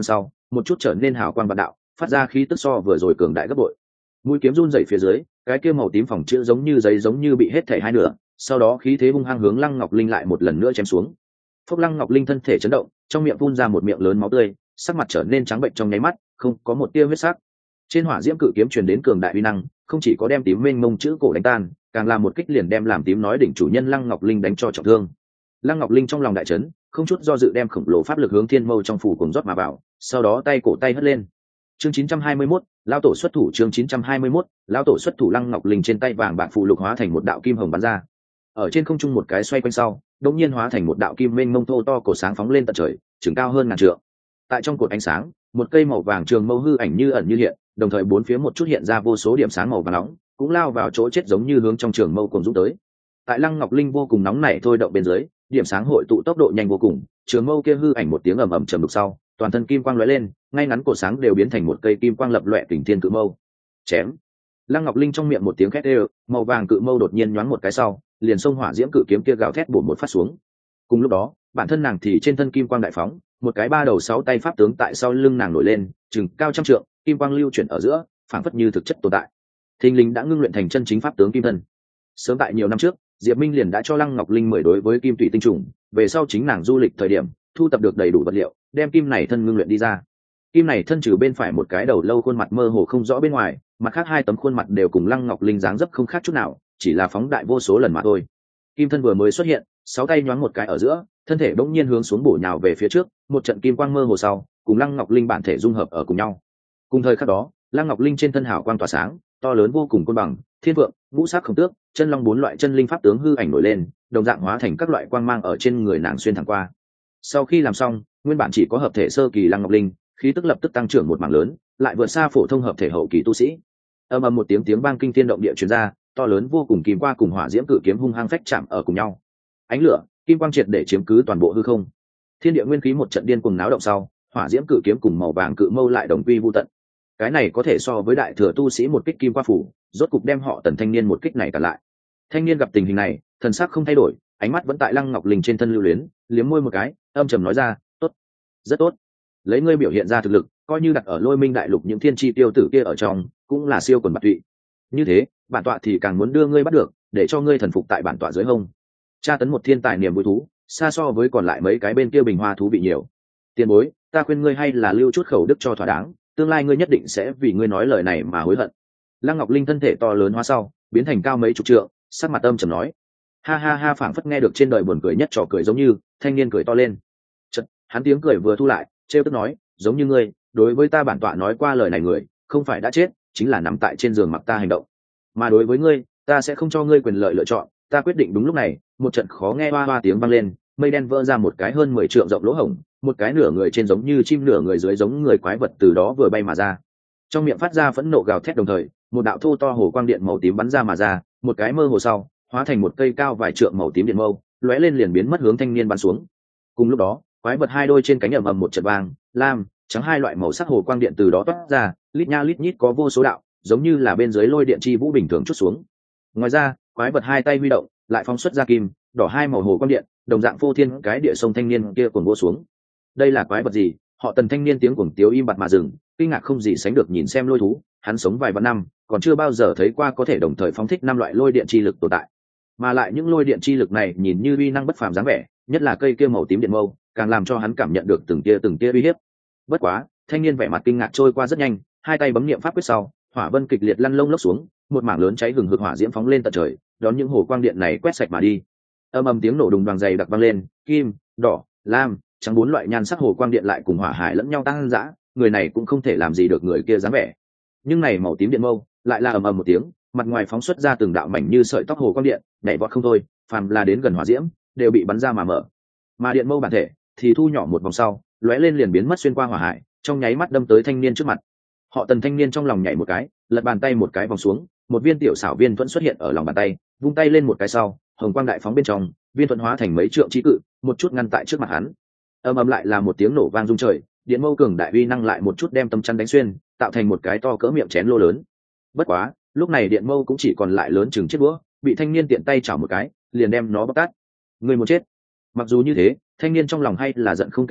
một chút trở nên hào quang bạt đạo, phát ra khí tức so vừa rồi cường đại gấp bội. Mũi kiếm run rẩy phía dưới, cái kia màu tím phòng chữ giống như giấy giống như bị hết thảy hai nửa, sau đó khí thế hung hăng hướng Lăng Ngọc Linh lại một lần nữa chém xuống. Phốc, Lăng Ngọc Linh thân thể chấn động, trong miệng phun ra một miệng lớn máu tươi, sắc mặt trở nên trắng bệnh trong nháy mắt, không có một tia huyết sắc. Trên hỏa diễm cự kiếm truyền đến cường đại uy năng, không chỉ có đem tím mênh mông chữ cổ đánh tan, càng làm một kích liền đem làm tím nói đỉnh chủ nhân Lăng Ngọc Linh đánh cho trọng thương. Lăng Ngọc Linh trong lòng đại chấn, không chút do dự đem khổng lồ pháp lực hướng thiên mâu trong phủ cùng rót mà vào, sau đó tay cổ tay hất lên. Chương 921, lão tổ xuất thủ. Chương 921, lão tổ xuất thủ. Lăng Ngọc Linh trên tay vàng bạc phù lục hóa thành một đạo kim hồng bắn ra, ở trên không trung một cái xoay quanh sau, đột nhiên hóa thành một đạo kim mênh mông thô to cổ sáng phóng lên tận trời, chừng cao hơn ngàn trượng. Tại trong cột ánh sáng, một cây màu vàng trường mâu hư ảnh như ẩn như hiện, đồng thời bốn phía một chút hiện ra vô số điểm sáng màu vàng nóng, cũng lao vào chỗ chết giống như hướng trong trường mâu cùng dũng tới. Tại Lăng Ngọc Linh vô cùng nóng nảy thôi động bên dưới, điểm sáng hội tụ tốc độ nhanh vô cùng, trường mâu kia hư ảnh một tiếng ầm ầm trầm đục sau, toàn thân kim quang lóe lên, ngay ngắn cổ sáng đều biến thành một cây kim quang lập loè kình thiên cự mâu. Chém. Lăng Ngọc Linh trong miệng một tiếng khét đều, màu vàng cự mâu đột nhiên nhoáng một cái sau, liền xông hỏa diễm cự kiếm kia gào thét bổ một phát xuống. Cùng lúc đó, bản thân nàng thì trên thân kim quang đại phóng, một cái ba đầu sáu tay pháp tướng tại sau lưng nàng nổi lên, chừng cao trăm trượng, kim quang lưu chuyển ở giữa, phảng phất như thực chất tồn tại. Thình lình đã ngưng luyện thành chân chính pháp tướng kim thân. Sớm tại nhiều năm trước, Diệp Minh liền đã cho Lăng Ngọc Linh mời đối với kim tụy tinh trùng, về sau chính nàng du lịch thời điểm, thu tập được đầy đủ vật liệu, đem kim này thân ngưng luyện đi ra. Kim này thân trừ bên phải một cái đầu lâu khuôn mặt mơ hồ không rõ bên ngoài, mặt khác hai tấm khuôn mặt đều cùng Lăng Ngọc Linh dáng dấp không khác chút nào, chỉ là phóng đại vô số lần mà thôi. Kim thân vừa mới xuất hiện, sáu tay nhoáng một cái ở giữa, thân thể bỗng nhiên hướng xuống bổ nhào về phía trước, một trận kim quang mơ hồ sau, cùng Lăng Ngọc Linh bản thể dung hợp ở cùng nhau. Cùng thời khắc đó, Lăng Ngọc Linh trên thân hào quang tỏa sáng, to lớn vô cùng côn bằng, thiên vượng, ngũ sắc khổng tước, chân long bốn loại chân linh pháp tướng hư ảnh nổi lên, đồng dạng hóa thành các loại quang mang ở trên người nàng xuyên thẳng qua. Sau khi làm xong, nguyên bản chỉ có hợp thể sơ kỳ Lăng Ngọc Linh, khí tức lập tức tăng trưởng một mảng lớn, lại vượt xa phổ thông hợp thể hậu kỳ tu sĩ. Ầm ầm một tiếng tiếng vang kinh thiên động địa truyền ra, to lớn vô cùng kim qua cùng hỏa diễm cự kiếm hung hăng phách chạm ở cùng nhau. Ánh lửa, kim quang triệt để chiếm cứ toàn bộ hư không. Thiên địa nguyên khí một trận điên cuồng náo động sau, hỏa diễm cự kiếm cùng màu vàng cự mâu lại đồng quy vu tận. Cái này có thể so với đại thừa tu sĩ một kích kim qua phủ, rốt cục đem họ Tần thanh niên một kích này cả lại. Thanh niên gặp tình hình này, thần sắc không thay đổi, ánh mắt vẫn tại Lăng Ngọc Linh trên thân lưu luyến, liếm môi một cái, âm trầm nói ra, tốt, rất tốt. Lấy ngươi biểu hiện ra thực lực, coi như đặt ở Lôi Minh đại lục những thiên chi tiêu tử kia ở trong, cũng là siêu quần bạt tụy. Như thế, bản tọa thì càng muốn đưa ngươi bắt được, để cho ngươi thần phục tại bản tọa dưới hông. Tra tấn một thiên tài niềm vui thú, xa so với còn lại mấy cái bên kia bình hoa thú bị nhiều. Tiền bối, ta khuyên ngươi hay là lưu chút khẩu đức cho thỏa đáng, tương lai ngươi nhất định sẽ vì ngươi nói lời này mà hối hận. Lăng Ngọc Linh thân thể to lớn hóa sau, biến thành cao mấy chục trượng, sắc mặt âm trầm nói, ha ha ha, phảng phất nghe được trên đời buồn cười nhất trò cười giống như, thanh niên cười to lên. Chợt, hắn tiếng cười vừa thu lại, trêu tức nói, giống như ngươi, đối với ta bản tọa nói qua lời này người, không phải đã chết, chính là nằm tại trên giường mặc ta hành động. Mà đối với ngươi, ta sẽ không cho ngươi quyền lợi lựa chọn, ta quyết định. Đúng lúc này, một trận khó nghe hoa hoa tiếng vang lên, mây đen vỡ ra một cái hơn 10 trượng rộng lỗ hổng, một cái nửa người trên giống như chim nửa người dưới giống người quái vật từ đó vừa bay mà ra. Trong miệng phát ra phẫn nộ gào thét, đồng thời, một đạo thô to hồ quang điện màu tím bắn ra mà ra, một cái mơ hồ sau, hóa thành một cây cao vài trượng màu tím điện mâu, lóe lên liền biến mất hướng thanh niên bắn xuống. Cùng lúc đó, quái vật hai đôi trên cánh ầm ầm một trận vang, lam, trắng hai loại màu sắc hồ quang điện từ đó toát ra, lít nha lít nhít có vô số đạo, giống như là bên dưới lôi điện chi vũ bình thường chút xuống. Ngoài ra, quái vật hai tay huy động, lại phóng xuất ra kim, đỏ hai màu hồ quang điện, đồng dạng phô thiên cái địa sông thanh niên kia cuồng vỗ xuống. Đây là quái vật gì? Họ Tần thanh niên tiếng cuồng tiếu im bặt mà dừng, kinh ngạc không gì sánh được nhìn xem lôi thú, hắn sống vài vạn năm, còn chưa bao giờ thấy qua có thể đồng thời phóng thích năm loại lôi điện chi lực tồn tại. Mà lại những lôi điện chi lực này nhìn như uy năng bất phàm dáng vẻ, nhất là cây kia màu tím điện mâu, càng làm cho hắn cảm nhận được từng tia uy hiếp. Bất quá, thanh niên vẻ mặt kinh ngạc trôi qua rất nhanh, hai tay bấm niệm pháp quyết sau, hỏa vân kịch liệt lăn lông lốc xuống, một mảng lớn cháy hừng hực hỏa diễm phóng lên tận trời, đón những hồ quang điện này quét sạch mà đi. Âm ầm tiếng nổ đùng đoàng dày đặc vang lên, kim, đỏ, lam, trắng bốn loại nhan sắc hồ quang điện lại cùng hỏa hải lẫn nhau tăng dã, người này cũng không thể làm gì được người kia dáng vẻ. Nhưng này màu tím điện mâu lại là ầm ầm một tiếng, mặt ngoài phóng xuất ra từng đạo mảnh như sợi tóc hồ quang điện, nhảy vọt không thôi, phàm là đến gần hỏa diễm đều bị bắn ra mà mở. Mà điện mâu bản thể thì thu nhỏ một vòng sau, lóe lên liền biến mất xuyên qua hỏa hải, trong nháy mắt đâm tới thanh niên trước mặt. Họ Tần thanh niên trong lòng nhảy một cái, lật bàn tay một cái vòng xuống, một viên tiểu xảo viên thuẫn xuất hiện ở lòng bàn tay, vung tay lên một cái sau, hồng quang đại phóng bên trong, viên thuẫn hóa thành mấy trượng chí cự, một chút ngăn tại trước mặt hắn. Ầm ầm lại là một tiếng nổ vang rung trời, điện mâu cường đại uy năng lại một chút đem tâm chắn đánh xuyên, tạo thành một cái to cỡ miệng chén lô lớn. Bất quá, lúc này điện mâu cũng chỉ còn lại lớn chừng chiếc đũa, bị thanh niên tiện tay chảo một cái, liền đem nó bóc tát. Người một chết. Mặc dù như thế, thanh niên trong lòng hay là giận không kèm được,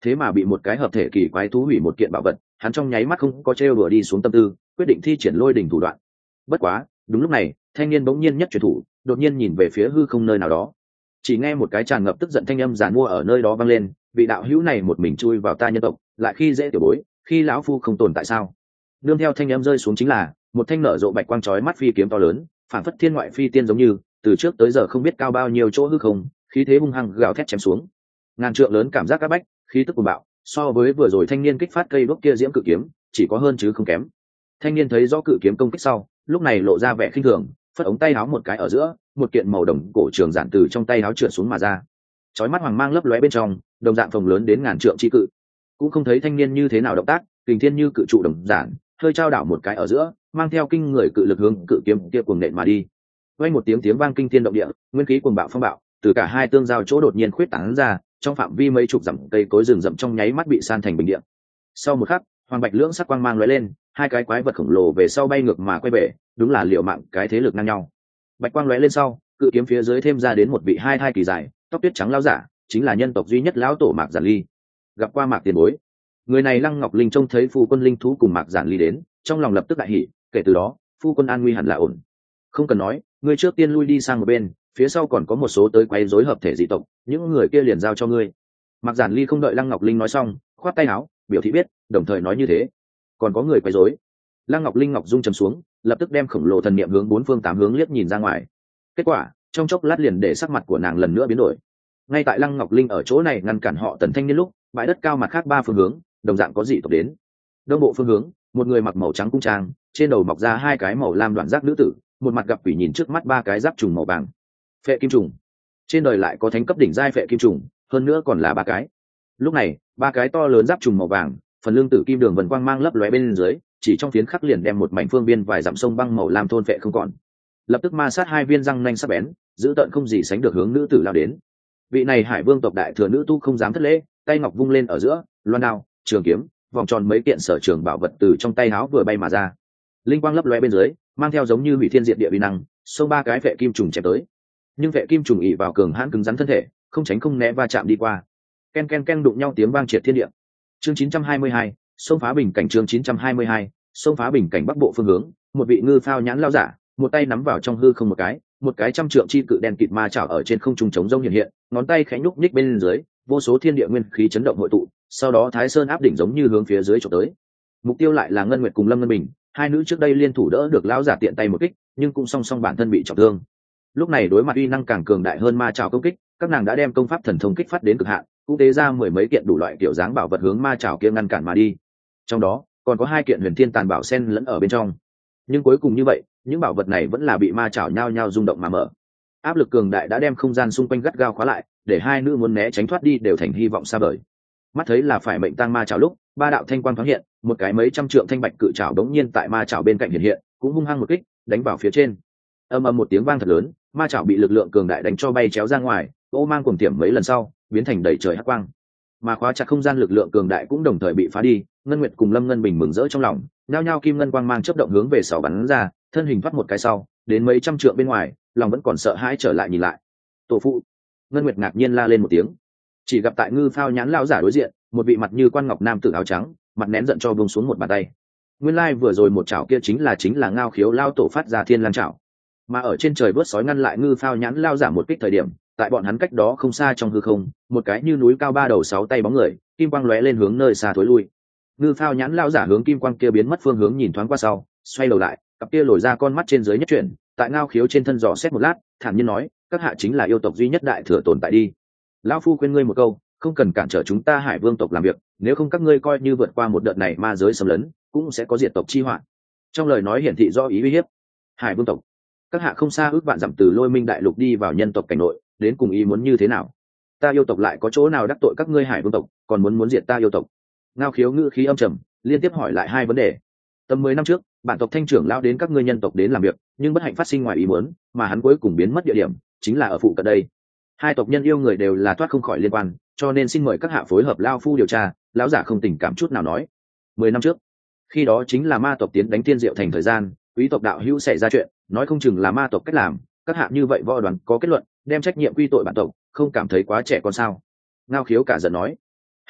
thế mà bị một cái hợp thể kỳ quái thú hủy một kiện bảo vật, hắn trong nháy mắt không có trêu đùa đi xuống tâm tư, quyết định thi triển lôi đỉnh thủ đoạn. Bất quá đúng lúc này thanh niên bỗng nhiên nhất chuyển thủ, đột nhiên nhìn về phía hư không nơi nào đó, chỉ nghe một cái tràn ngập tức giận thanh âm giàn mua ở nơi đó vang lên: vị đạo hữu này một mình chui vào ta nhân tộc, lại khi dễ tiểu bối, khi lão phu không tồn tại sao? Nương theo thanh âm rơi xuống chính là một thanh nở rộ bạch quang chói mắt phi kiếm to lớn, phản phất thiên ngoại phi tiên giống như từ trước tới giờ không biết cao bao nhiêu chỗ hư không, khí thế hung hăng gào thét chém xuống. Ngàn trượng lớn cảm giác các bách, khí tức cuồng bạo, so với vừa rồi thanh niên kích phát cây đuốc kia diễm cự kiếm chỉ có hơn chứ không kém. Thanh niên thấy rõ cự kiếm công kích sau, lúc này lộ ra vẻ khinh thường, phất ống tay áo một cái ở giữa, một kiện màu đồng cổ trường giản từ trong tay áo trượt xuống mà ra. Chói mắt hoàng mang lấp lóe bên trong, đồng dạng phồng lớn đến ngàn trượng chi cự. Cũng không thấy thanh niên như thế nào động tác, kình thiên như cự trụ đồng giản, hơi trao đảo một cái ở giữa, mang theo kinh người cự lực hướng cự kiếm kia cuồng nện mà đi. Vang một tiếng tiếng vang kinh thiên động địa, nguyên khí cuồng bạo phong bạo, từ cả hai tương giao chỗ đột nhiên khuyết tán ra, trong phạm vi mấy chục dặm cây cối rừng rậm trong nháy mắt bị san thành bình địa. Sau một khắc, hoàng bạch lưỡng sắc quang mang lóe lên, hai cái quái vật khổng lồ về sau bay ngược mà quay về, đúng là liều mạng cái thế lực ngang nhau. Bạch quang lóe lên sau, cự kiếm phía dưới thêm ra đến một vị hai thai kỳ dài, tóc tuyết trắng lão giả, chính là nhân tộc duy nhất lão tổ Mạc Giản Ly. Gặp qua Mạc tiền bối, người này Lăng Ngọc Linh trông thấy phu quân linh thú cùng Mạc Giản Ly đến, trong lòng lập tức đại hỉ, kể từ đó phu quân an nguy hẳn là ổn. Không cần nói, ngươi trước tiên lui đi sang một bên, phía sau còn có một số tới quấy rối hợp thể dị tộc, những người kia liền giao cho ngươi. Mạc Giản Ly không đợi Lăng Ngọc Linh nói xong, khoát tay áo biểu thị biết, đồng thời nói như thế. Còn có người quấy rối. Lăng Ngọc Linh ngọc dung trầm xuống, lập tức đem khổng lồ thần niệm hướng bốn phương tám hướng liếc nhìn ra ngoài. Kết quả trong chốc lát liền để sắc mặt của nàng lần nữa biến đổi. Ngay tại Lăng Ngọc Linh ở chỗ này ngăn cản họ Tần thanh niên lúc, bãi đất cao mặt khác ba phương hướng đồng dạng có dị tộc đến. Đông bộ phương hướng, một người mặc màu trắng cung trang, trên đầu mọc ra hai cái màu lam đoạn giác nữ tử, một mặt gặp quỷ nhìn trước mắt ba cái giáp trùng màu vàng. Phệ kim trùng. Trên đời lại có thánh cấp đỉnh giai phệ kim trùng, hơn nữa còn là ba cái. Lúc này ba cái to lớn giáp trùng màu vàng, phần lưng tử kim đường vần quang mang lấp lóe bên dưới, chỉ trong phiến khắc liền đem một mảnh phương biên vài dặm sông băng màu lam thôn phệ không còn. Lập tức ma sát hai viên răng nanh sắc bén, giữ tợn không gì sánh được hướng nữ tử lao đến. Vị này Hải Vương tộc đại thừa nữ tu không dám thất lễ, tay ngọc vung lên ở giữa, loan đao, trường kiếm, vòng tròn mấy kiện sở trường bảo vật từ trong tay áo vừa bay mà ra. Linh quang lấp lóe bên dưới, mang theo giống như hủy thiên diệt địa uy năng, xông ba cái phệ kim trùng chém tới. Nhưng phệ kim trùng ỷ vào cường hãn cứng rắn thân thể, không tránh không né va chạm đi qua. Ken ken ken đụng nhau tiếng vang triệt thiên địa. Chương 922, xông phá bình cảnh. Chương 922, xông phá bình cảnh bắc bộ phương hướng, một vị ngư phao nhãn lao giả, một tay nắm vào trong hư không một cái trăm trượng chi cự đen kịt ma chảo ở trên không trung trống rông hiện hiện, ngón tay khẽ nhúc nhích bên dưới, vô số thiên địa nguyên khí chấn động hội tụ, sau đó Thái Sơn áp đỉnh giống như hướng phía dưới chụp tới. Mục tiêu lại là Ngân Nguyệt cùng Lâm Ngân Bình, hai nữ trước đây liên thủ đỡ được lão giả tiện tay một kích, nhưng cũng song song bản thân bị trọng thương. Lúc này đối mặt uy năng càng cường đại hơn ma chảo công kích, các nàng đã đem công pháp thần thông kích phát đến cực hạn, cũng tế ra mười mấy kiện đủ loại kiểu dáng bảo vật hướng ma chảo kia ngăn cản mà đi. Trong đó còn có hai kiện huyền thiên tàn bảo sen lẫn ở bên trong. Nhưng cuối cùng như vậy, những bảo vật này vẫn là bị ma chảo nhao nhao rung động mà mở. Áp lực cường đại đã đem không gian xung quanh gắt gao khóa lại, để hai nữ muốn né tránh thoát đi đều thành hy vọng xa vời. Mắt thấy là phải mệnh tang ma chảo lúc, ba đạo thanh quang thoáng hiện, một cái mấy trăm trượng thanh bạch cự chảo đống nhiên tại ma chảo bên cạnh hiện hiện, cũng hung hăng một kích, đánh vào phía trên. Ầm ầm một tiếng vang thật lớn, ma chảo bị lực lượng cường đại đánh cho bay chéo ra ngoài, ô mang cuồng tiệm mấy lần sau, biến thành đầy trời hắc quang. Mà khóa chặt không gian lực lượng cường đại cũng đồng thời bị phá đi. Ngân Nguyệt cùng Lâm Ngân Bình mừng rỡ trong lòng, nhao nhao kim ngân quang mang chớp động hướng về sau bắn ra, thân hình thoát một cái sau, đến mấy trăm trượng bên ngoài, lòng vẫn còn sợ hãi trở lại nhìn lại. Tổ phụ! Ngân Nguyệt ngạc nhiên la lên một tiếng. Chỉ gặp tại ngư phao nhãn lão giả đối diện, một vị mặt như quan ngọc nam tử áo trắng, mặt nén giận cho buông xuống một bàn tay. Nguyên lai vừa rồi một chảo kia chính là Ngao Khiếu lao tổ phát ra thiên lang chảo. Mà ở trên trời vớt sói ngăn lại ngư phao nhãn lao giả một kích thời điểm, tại bọn hắn cách đó không xa trong hư không, một cái như núi cao ba đầu sáu tay bóng người, kim quang lóe lên hướng nơi xa thối lui. Ngư phao nhãn lao giả hướng kim quang kia biến mất phương hướng nhìn thoáng qua sau, xoay đầu lại, cặp kia lồi ra con mắt trên dưới nhất chuyển, tại Ngao Khiếu trên thân dò xét một lát, thản nhiên nói: các hạ chính là yêu tộc duy nhất đại thừa tồn tại đi. Lão phu khuyên ngươi một câu, không cần cản trở chúng ta Hải Vương tộc làm việc, nếu không các ngươi coi như vượt qua một đợt này ma giới xâm lấn, cũng sẽ có diệt tộc chi họa. Trong lời nói hiển thị do ý uy hiếp. Hải Vương tộc, các hạ không xa ước vạn dặm từ Lôi Minh đại lục đi vào nhân tộc cảnh nội, đến cùng ý muốn như thế nào? Ta yêu tộc lại có chỗ nào đắc tội các ngươi Hải Vương tộc, còn muốn diệt ta yêu tộc? Ngao Khiếu ngữ khí âm trầm, liên tiếp hỏi lại hai vấn đề. Tầm 10 năm trước, bản tộc Thanh trưởng lão đến các ngươi nhân tộc đến làm việc, nhưng bất hạnh phát sinh ngoài ý muốn, mà hắn cuối cùng biến mất địa điểm chính là ở phụ cận đây. Hai tộc nhân yêu người đều là thoát không khỏi liên quan, cho nên xin mời các hạ phối hợp lao phu điều tra. Lão giả không tình cảm chút nào nói. 10 năm trước, khi đó chính là ma tộc tiến đánh Thiên Diệu thành thời gian, quý tộc đạo hữu xảy ra chuyện, nói không chừng là ma tộc cách làm, các hạ như vậy võ đoán có kết luận, đem trách nhiệm quy tội bản tộc, không cảm thấy quá trẻ con sao? Ngao Khiếu cả giận nói. Hắc hắc,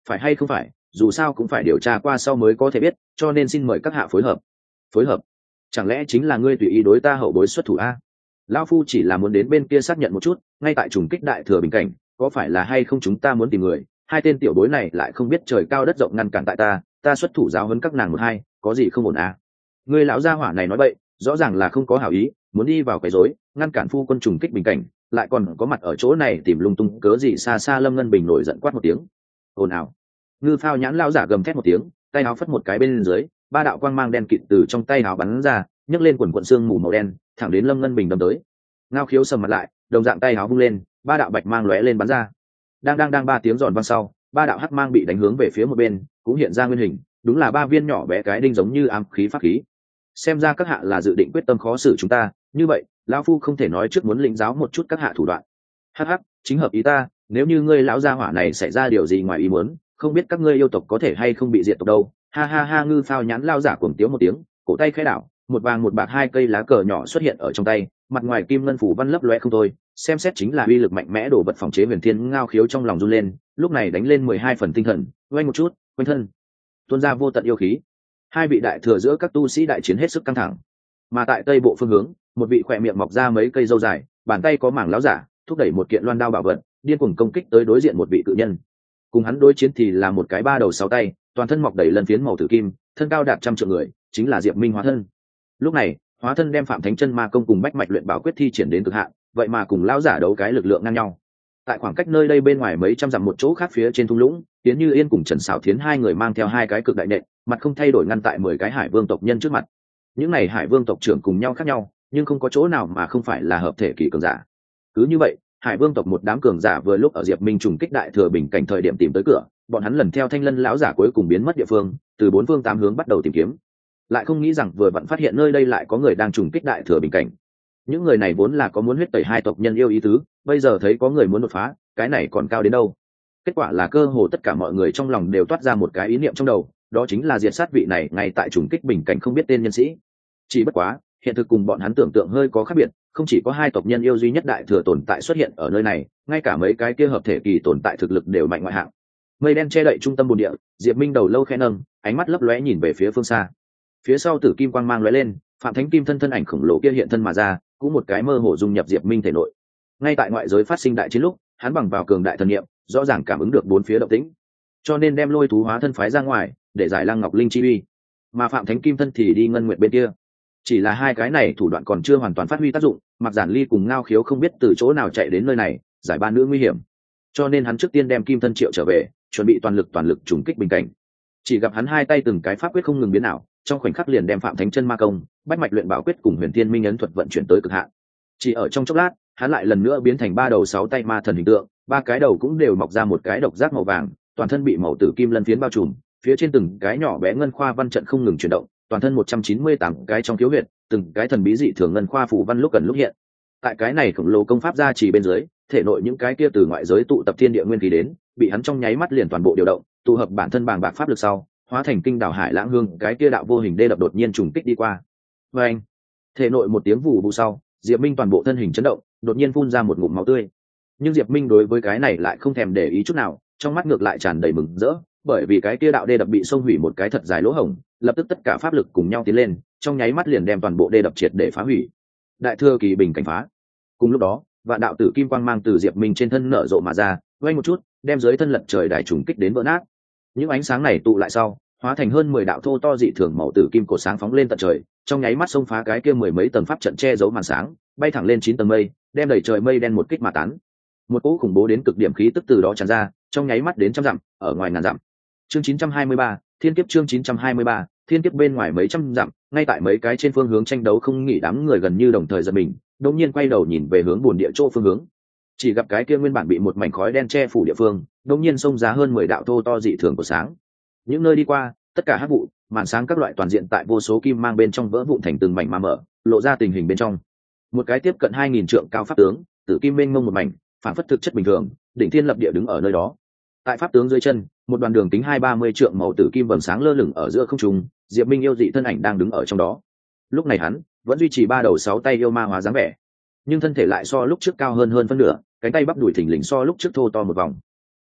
phải hay không phải, dù sao cũng phải điều tra qua sau mới có thể biết, cho nên xin mời các hạ phối hợp. Phối hợp? Chẳng lẽ chính là ngươi tùy ý đối ta hậu bối xuất thủ a? Lão phu chỉ là muốn đến bên kia xác nhận một chút, ngay tại trùng kích đại thừa bình cảnh, có phải là hay không chúng ta muốn tìm người, hai tên tiểu bối này lại không biết trời cao đất rộng ngăn cản tại ta xuất thủ giáo huấn các nàng một hai, có gì không ổn à? Ngươi lão gia hỏa này nói bậy, rõ ràng là không có hảo ý, muốn đi vào quấy rối, ngăn cản phu quân trùng kích bình cảnh, lại còn có mặt ở chỗ này tìm lung tung cớ gì. Xa xa Lâm Ngân Bình nổi giận quát một tiếng. Ồn ào. Ngư Phao Nhãn lão giả gầm thét một tiếng, tay áo phất một cái bên dưới, ba đạo quang mang đen kịt từ trong tay áo bắn ra, nhấc lên quần quần xương mù màu đen, thẳng đến Lâm Ngân Bình đâm tới. Ngao Khiếu sầm mặt lại, đồng dạng tay áo vung lên, ba đạo bạch mang lóe lên bắn ra. Đang ba tiếng giòn vang sau, ba đạo hắc mang bị đánh hướng về phía một bên, cũng hiện ra nguyên hình, đúng là ba viên nhỏ bé cái đinh giống như ám khí pháp khí. Xem ra các hạ là dự định quyết tâm khó xử chúng ta, như vậy lão phu không thể nói trước muốn lĩnh giáo một chút các hạ thủ đoạn. Hắc hắc, chính hợp ý ta, nếu như ngươi lão gia hỏa này xảy ra điều gì ngoài ý muốn, không biết các ngươi yêu tộc có thể hay không bị diệt tộc đâu. Ha ha ha. Ngư Phao Nhãn lao giả cuồng tiếu một tiếng, cổ tay khẽ đảo, một vàng một bạc hai cây lá cờ nhỏ xuất hiện ở trong tay, mặt ngoài kim ngân phủ văn lấp loe không thôi, xem xét chính là uy lực mạnh mẽ đổ vật phòng chế huyền thiên. Ngao Khiếu trong lòng run lên, lúc này đánh lên 12 phần tinh thần, quay một chút, quanh thân tuôn ra vô tận yêu khí. Hai vị đại thừa giữa các tu sĩ đại chiến hết sức căng thẳng, mà tại tây bộ phương hướng, một vị khỏe miệng mọc ra mấy cây râu dài, bàn tay có mảng láo giả thúc đẩy một kiện loan đao bảo vật, điên cuồng công kích tới đối diện một vị cự nhân. Cùng hắn đối chiến thì là một cái ba đầu sáu tay, toàn thân mọc đầy lân phiến màu tử kim, thân cao đạt 100 trượng người, chính là Diệp Minh hóa thân. Lúc này hóa thân đem Phạm Thánh Chân Ma Công cùng bách mạch luyện bảo quyết thi triển đến cực hạn, vậy mà cùng lão giả đấu cái lực lượng ngang nhau. Tại khoảng cách nơi đây bên ngoài mấy trăm dặm một chỗ khác phía trên thung lũng, Tiến Như Yên cùng Trần Sảo Thiến hai người mang theo hai cái cực đại nện, mặt không thay đổi ngăn tại 10 cái Hải Vương tộc nhân trước mặt. Những này Hải Vương tộc trưởng cùng nhau khác nhau, nhưng không có chỗ nào mà không phải là hợp thể kỳ cường giả. Cứ như vậy, Hải Vương tộc một đám cường giả vừa lúc ở Diệp Minh trùng kích đại thừa bình cảnh thời điểm tìm tới cửa, bọn hắn lần theo Thanh Lân lão giả cuối cùng biến mất địa phương, từ bốn phương tám hướng bắt đầu tìm kiếm. Lại không nghĩ rằng vừa vặn phát hiện nơi đây lại có người đang trùng kích đại thừa bình cảnh. Những người này vốn là có muốn huyết tẩy hai tộc nhân yêu ý tứ, bây giờ thấy có người muốn đột phá, cái này còn cao đến đâu. Kết quả là cơ hồ tất cả mọi người trong lòng đều toát ra một cái ý niệm trong đầu, đó chính là diệt sát vị này ngay tại trùng kích bình cảnh không biết tên nhân sĩ. Chỉ bất quá hiện thực cùng bọn hắn tưởng tượng hơi có khác biệt, không chỉ có hai tộc nhân yêu duy nhất đại thừa tồn tại xuất hiện ở nơi này, ngay cả mấy cái kia hợp thể kỳ tồn tại thực lực đều mạnh ngoại hạng. Mây đen che đậy trung tâm bồn địa, Diệp Minh đầu lâu khẽ nâng, ánh mắt lấp lóe nhìn về phía phương xa. Phía sau tử kim quang mang lóe lên, Phạm Thánh Kim thân ảnh khổng lồ kia hiện thân mà ra, cũng một cái mơ hồ dung nhập Diệp Minh thể nội. Ngay tại ngoại giới phát sinh đại chiến lúc, hắn bằng vào cường đại thần niệm, rõ ràng cảm ứng được bốn phía động tĩnh, cho nên đem lôi thú hóa thân phái ra ngoài, để giải Lăng Ngọc Linh chi uy. Mà Phạm Thánh Kim thân thì đi Ngân Nguyệt bên kia. Chỉ là hai cái này thủ đoạn còn chưa hoàn toàn phát huy tác dụng, Mạc Giản Ly cùng Ngao Khiếu không biết từ chỗ nào chạy đến nơi này, giải ba nữ nguy hiểm. Cho nên hắn trước tiên đem Kim thân triệu trở về, chuẩn bị toàn lực trùng kích bình cảnh. Chỉ gặp hắn hai tay từng cái pháp quyết không ngừng biến ảo, trong khoảnh khắc liền đem Phạm Thánh Chân Ma Công, bách mạch luyện bảo quyết cùng Huyền Thiên Minh ấn thuật vận chuyển tới cực hạn. Chỉ ở trong chốc lát, hắn lại lần nữa biến thành ba đầu sáu tay ma thần hình tượng, ba cái đầu cũng đều mọc ra một cái độc giác màu vàng, toàn thân bị màu tử kim lân phiến bao trùm, phía trên từng cái nhỏ bé ngân khoa văn trận không ngừng chuyển động, toàn thân 198 cái trong thiếu huyệt, từng cái thần bí dị thường ngân khoa phù văn lúc gần lúc hiện. Tại cái này khổng lồ công pháp gia trì bên dưới, thể nội những cái kia từ ngoại giới tụ tập thiên địa nguyên khí đến, bị hắn trong nháy mắt liền toàn bộ điều động, tụ hợp bản thân bàng bạc pháp lực sau, hóa thành kinh đảo hải lãng hương, cái kia đạo vô hình đê đập đột nhiên trùng kích đi qua. Và anh, thể nội một tiếng vụ vụ sau, Diệp Minh toàn bộ thân hình chấn động, đột nhiên phun ra một ngụm máu tươi. Nhưng Diệp Minh đối với cái này lại không thèm để ý chút nào, trong mắt ngược lại tràn đầy mừng rỡ, bởi vì cái kia đạo đê đập bị xông hủy một cái thật dài lỗ hổng, lập tức tất cả pháp lực cùng nhau tiến lên, trong nháy mắt liền đem toàn bộ đê đập triệt để phá hủy. Đại thừa kỳ bình cảnh phá. Cùng lúc đó, vạn đạo tử kim quang mang từ Diệp Minh trên thân nở rộ mà ra, quay một chút, đem dưới thân lật trời đại trùng kích đến vỡ nát. Những ánh sáng này tụ lại sau, hóa thành hơn 10 đạo thô to dị thường màu tử kim cổ sáng phóng lên tận trời, trong nháy mắt xông phá cái kia mười mấy tầng pháp trận che giấu màn sáng, bay thẳng lên 9 tầng mây, đem đẩy trời mây đen một kích mà tán. Một cỗ khủng bố đến cực điểm khí tức từ đó tràn ra, trong nháy mắt đến trăm dặm, ở ngoài ngàn dặm. Chương 923, Thiên kiếp. Chương 923, Thiên kiếp. Bên ngoài mấy trăm dặm, ngay tại mấy cái trên phương hướng tranh đấu không nghỉ đám người gần như đồng thời giật mình, đột nhiên quay đầu nhìn về hướng buồn địa chỗ phương hướng. Chỉ gặp cái kia nguyên bản bị một mảnh khói đen che phủ địa phương, đột nhiên xông ra hơn 10 đạo thô to dị thường của sáng. Những nơi đi qua, tất cả hắc vụ, màn sáng các loại toàn diện tại vô số kim mang bên trong vỡ vụn thành từng mảnh mà mở, lộ ra tình hình bên trong. Một cái tiếp cận 2000 trượng cao pháp tướng, tử kim mênh mông một mảnh, phản phất thực chất bình thường, đỉnh thiên lập địa đứng ở nơi đó. Tại pháp tướng dưới chân, một đoàn đường kính 230 trượng màu tử kim vầng sáng lơ lửng ở giữa không trung, Diệp Minh yêu dị thân ảnh đang đứng ở trong đó. Lúc này hắn vẫn duy trì ba đầu sáu tay yêu ma hóa dáng vẻ, nhưng thân thể lại so lúc trước cao hơn phân nửa, cánh tay bắp đùi thình lình so lúc trước thô to một vòng.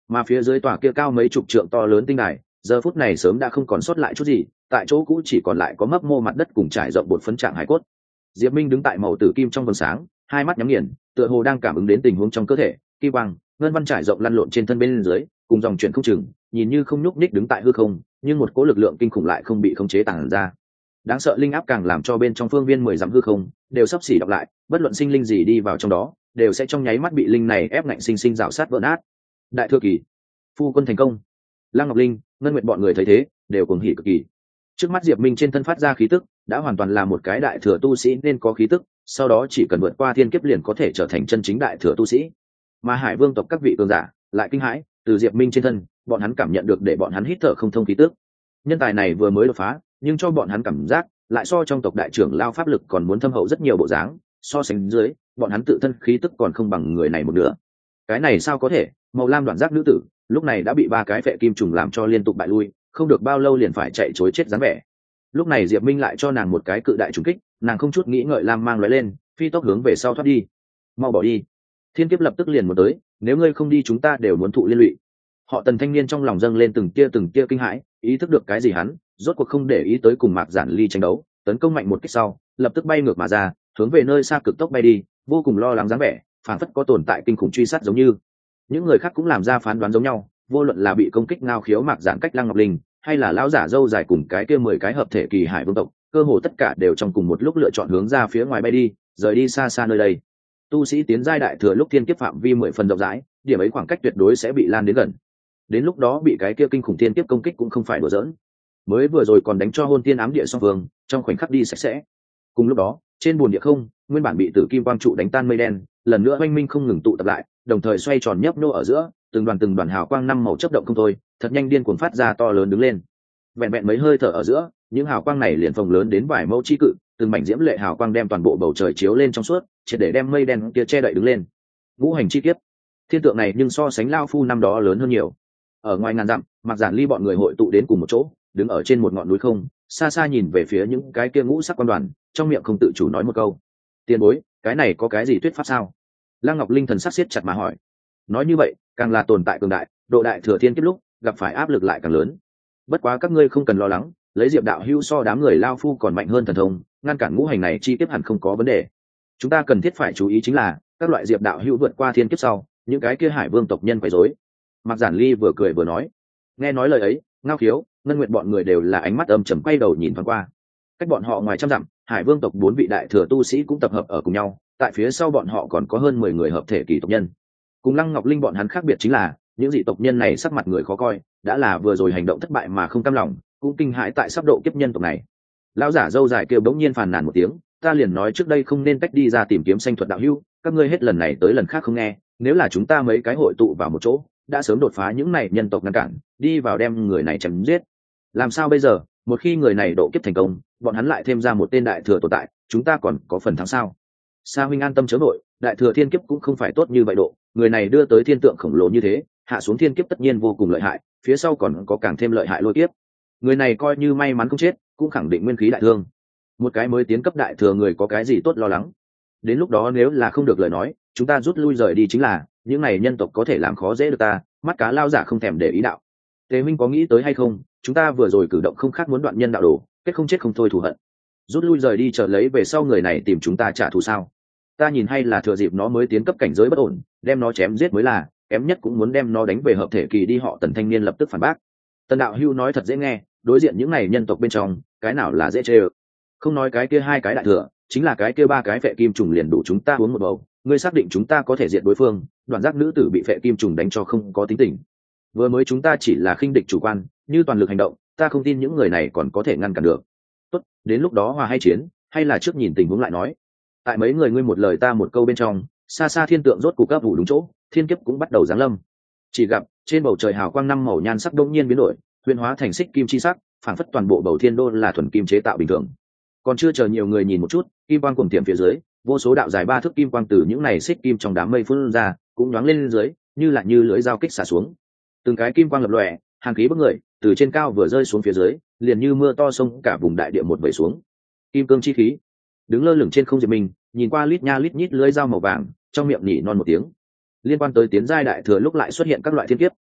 Mà phía dưới tòa kia cao mấy chục trượng to lớn tinh đài giờ phút này sớm đã không còn sót lại chút gì, tại chỗ cũ chỉ còn lại có mấp mô mặt đất cùng trải rộng bột phấn trạng hải cốt. Diệp Minh đứng tại màu tử kim trong vầng sáng, hai mắt nhắm nghiền, tựa hồ đang cảm ứng đến tình huống trong cơ thể. Kim quang ngân văn trải rộng lăn lộn trên thân bên dưới, cùng dòng chuyển không chừng, nhìn như không nhúc nhích đứng tại hư không, nhưng một cỗ lực lượng kinh khủng lại không bị khống chế tàng ra. Đáng sợ linh áp càng làm cho bên trong phương viên 10 dặm hư không đều sắp xỉ đọc lại, bất luận sinh linh gì đi vào trong đó, đều sẽ trong nháy mắt bị linh này ép ngạnh sinh sinh rào sát vỡ nát. Đại thừa kỳ, phu quân thành công. Lăng Ngọc Linh, Ngân Nguyệt bọn người thấy thế, đều cuồng hỉ cực kỳ. Trước mắt Diệp Minh trên thân phát ra khí tức, đã hoàn toàn là một cái đại thừa tu sĩ nên có khí tức, sau đó chỉ cần vượt qua thiên kiếp liền có thể trở thành chân chính đại thừa tu sĩ. Mà Hải Vương tộc các vị cường giả lại kinh hãi, từ Diệp Minh trên thân, bọn hắn cảm nhận được để bọn hắn hít thở không thông khí tức. Nhân tài này vừa mới đột phá, nhưng cho bọn hắn cảm giác lại so trong tộc đại trưởng lao pháp lực còn muốn thâm hậu rất nhiều bộ dáng, so sánh dưới, bọn hắn tự thân khí tức còn không bằng người này một nửa. Cái này sao có thể? Màu lam đoạn giác nữ tử, lúc này đã bị ba cái phệ kim trùng làm cho liên tục bại lui, không được bao lâu liền phải chạy trối chết dáng vẻ. Lúc này Diệp Minh lại cho nàng một cái cự đại trùng kích, nàng không chút nghĩ ngợi lam mang lóe lên, phi tốc hướng về sau thoát đi. Mau bỏ đi, thiên kiếp lập tức liền muốn tới, nếu ngươi không đi chúng ta đều muốn thụ liên lụy. Họ Tần thanh niên trong lòng dâng lên từng tia kinh hãi, ý thức được cái gì hắn rốt cuộc không để ý tới cùng Mạc Giản Ly tranh đấu, tấn công mạnh một kích sau, lập tức bay ngược mà ra, hướng về nơi xa cực tốc bay đi, vô cùng lo lắng dáng vẻ, phảng phất có tồn tại kinh khủng truy sát giống như. Những người khác cũng làm ra phán đoán giống nhau, vô luận là bị công kích ngao khiếu Mạc Giản cách Lăng Ngọc Linh, hay là lão giả dâu dài cùng cái kia 10 cái hợp thể kỳ Hải Vương tộc, cơ hồ tất cả đều trong cùng một lúc lựa chọn hướng ra phía ngoài bay đi, rời đi xa xa nơi đây. Tu sĩ tiến giai đại thừa lúc thiên kiếp phạm vi 10 phần rộng rãi, điểm ấy khoảng cách tuyệt đối sẽ bị lan đến gần. Đến lúc đó bị cái kia kinh khủng thiên kiếp công kích cũng không phải đùa giỡn. Mới vừa rồi còn đánh cho hôn tiên ám địa song vương, trong khoảnh khắc đi sạch sẽ. Cùng lúc đó, trên buồn địa không, nguyên bản bị tử kim quang trụ đánh tan mây đen, lần nữa oanh minh không ngừng tụ tập lại, đồng thời xoay tròn nhấp nô ở giữa, từng đoàn hào quang năm màu chớp động không thôi, thật nhanh điên cuồng phát ra to lớn đứng lên. Vẹn vẹn mấy hơi thở ở giữa, những hào quang này liền phồng lớn đến vài mẫu chi cự, từng mảnh diễm lệ hào quang đem toàn bộ bầu trời chiếu lên trong suốt, triệt để đem mây đen kia che đậy đứng lên. Ngũ hành chi kiếp, thiên tượng này nhưng so sánh lao phu năm đó lớn hơn nhiều. Ở ngoài ngàn dặm, Mạc Giản Ly bọn người hội tụ đến cùng một chỗ, đứng ở trên một ngọn núi không, xa xa nhìn về phía những cái kia ngũ sắc quan đoàn, trong miệng không tự chủ nói một câu: tiền bối, cái này có cái gì thuyết pháp sao? Lăng Ngọc Linh thần sắc siết chặt mà hỏi. Nói như vậy, càng là tồn tại cường đại, độ đại thừa thiên kiếp lúc gặp phải áp lực lại càng lớn. Bất quá các ngươi không cần lo lắng, lấy Diệp đạo hữu so đám người lao phu còn mạnh hơn thần thông, ngăn cản ngũ hành này chi tiết hẳn không có vấn đề. Chúng ta cần thiết phải chú ý chính là các loại Diệp đạo hữu vượt qua thiên kiếp sau, những cái kia Hải Vương tộc nhân quấy rối. Mạc Giản Ly vừa cười vừa nói. Nghe nói lời ấy, Ngao Khiếu, Ngân Nguyệt bọn người đều là ánh mắt âm trầm quay đầu nhìn thoáng qua. Cách bọn họ ngoài trăm dặm, Hải Vương tộc 4 vị đại thừa tu sĩ cũng tập hợp ở cùng nhau, tại phía sau bọn họ còn có hơn 10 người hợp thể kỳ tộc nhân. Cùng Lăng Ngọc Linh bọn hắn khác biệt chính là, những dị tộc nhân này sắc mặt người khó coi, đã là vừa rồi hành động thất bại mà không cam lòng, cũng kinh hãi tại sắp độ kiếp nhân tộc này. Lão giả dâu dài kêu bỗng nhiên phàn nàn một tiếng, ta liền nói trước đây không nên tách đi ra tìm kiếm sanh thuật đạo hữu, các ngươi hết lần này tới lần khác không nghe, nếu là chúng ta mấy cái hội tụ vào một chỗ, đã sớm đột phá những này nhân tộc ngăn cản, đi vào đem người này chém giết. Làm sao bây giờ, một khi người này độ kiếp thành công, bọn hắn lại thêm ra một tên đại thừa tồn tại, chúng ta còn có phần thắng sao? Sa huynh an tâm chớ vội, đại thừa thiên kiếp cũng không phải tốt như vậy độ, người này đưa tới thiên tượng khổng lồ như thế, hạ xuống thiên kiếp tất nhiên vô cùng lợi hại, phía sau còn có càng thêm lợi hại lôi kiếp. Người này coi như may mắn không chết, cũng khẳng định nguyên khí đại thương. Một cái mới tiến cấp đại thừa người có cái gì tốt lo lắng? Đến lúc đó nếu là không được lời nói, chúng ta rút lui rời đi chính là, những này nhân tộc có thể làm khó dễ được ta. Mắt cá lao giả không thèm để ý đạo. Tề Minh có nghĩ tới hay không, chúng ta vừa rồi cử động không khác muốn đoạn nhân đạo đồ, kết không chết không thôi thù hận. Rút lui rời đi chờ lấy về sau người này tìm chúng ta trả thù sao? Ta nhìn hay là thừa dịp nó mới tiến cấp cảnh giới bất ổn, đem nó chém giết mới là, kém nhất cũng muốn đem nó đánh về hợp thể kỳ đi. Họ Tần thanh niên lập tức phản bác. Tần đạo hưu nói thật dễ nghe, đối diện những này nhân tộc bên trong, cái nào là dễ chê ơ? Không nói cái kia 2 cái đại thừa, chính là cái kia 3 cái phệ kim trùng liền đủ chúng ta uống một bầu. Ngươi xác định chúng ta có thể diệt đối phương? Đoạn giác nữ tử bị phệ kim trùng đánh cho không có tính tình. Vừa mới chúng ta chỉ là khinh địch chủ quan, như toàn lực hành động, ta không tin những người này còn có thể ngăn cản được. Tốt, đến lúc đó hòa hay chiến, hay là trước nhìn tình huống lại nói. Tại mấy người ngươi một lời ta một câu bên trong, xa xa thiên tượng rốt cục ấp ủ đúng chỗ, thiên kiếp cũng bắt đầu giáng lâm. Chỉ gặp trên bầu trời hào quang 5 màu nhan sắc đông nhiên biến đổi, huyền hóa thành xích kim chi sắc, phảng phất toàn bộ bầu thiên đô là thuần kim chế tạo bình thường. Còn chưa chờ nhiều người nhìn một chút, kim quang cuồng tiệm phía dưới, vô số đạo dài 3 thước kim quang từ những này xích kim trong đám mây phun ra, cũng nhoáng lên dưới, như lưỡi dao kích xả xuống. Từng cái kim quang lập lòe, hàng khí bức người, từ trên cao vừa rơi xuống phía dưới, liền như mưa to sông cả vùng đại địa một vẩy xuống. Kim cương chi khí, đứng lơ lửng trên không Diệp Minh, nhìn qua lít nha lít nhít lưỡi dao màu vàng, trong miệng nhỉ non một tiếng. Liên quan tới tiến giai đại thừa lúc lại xuất hiện các loại thiên kiếp,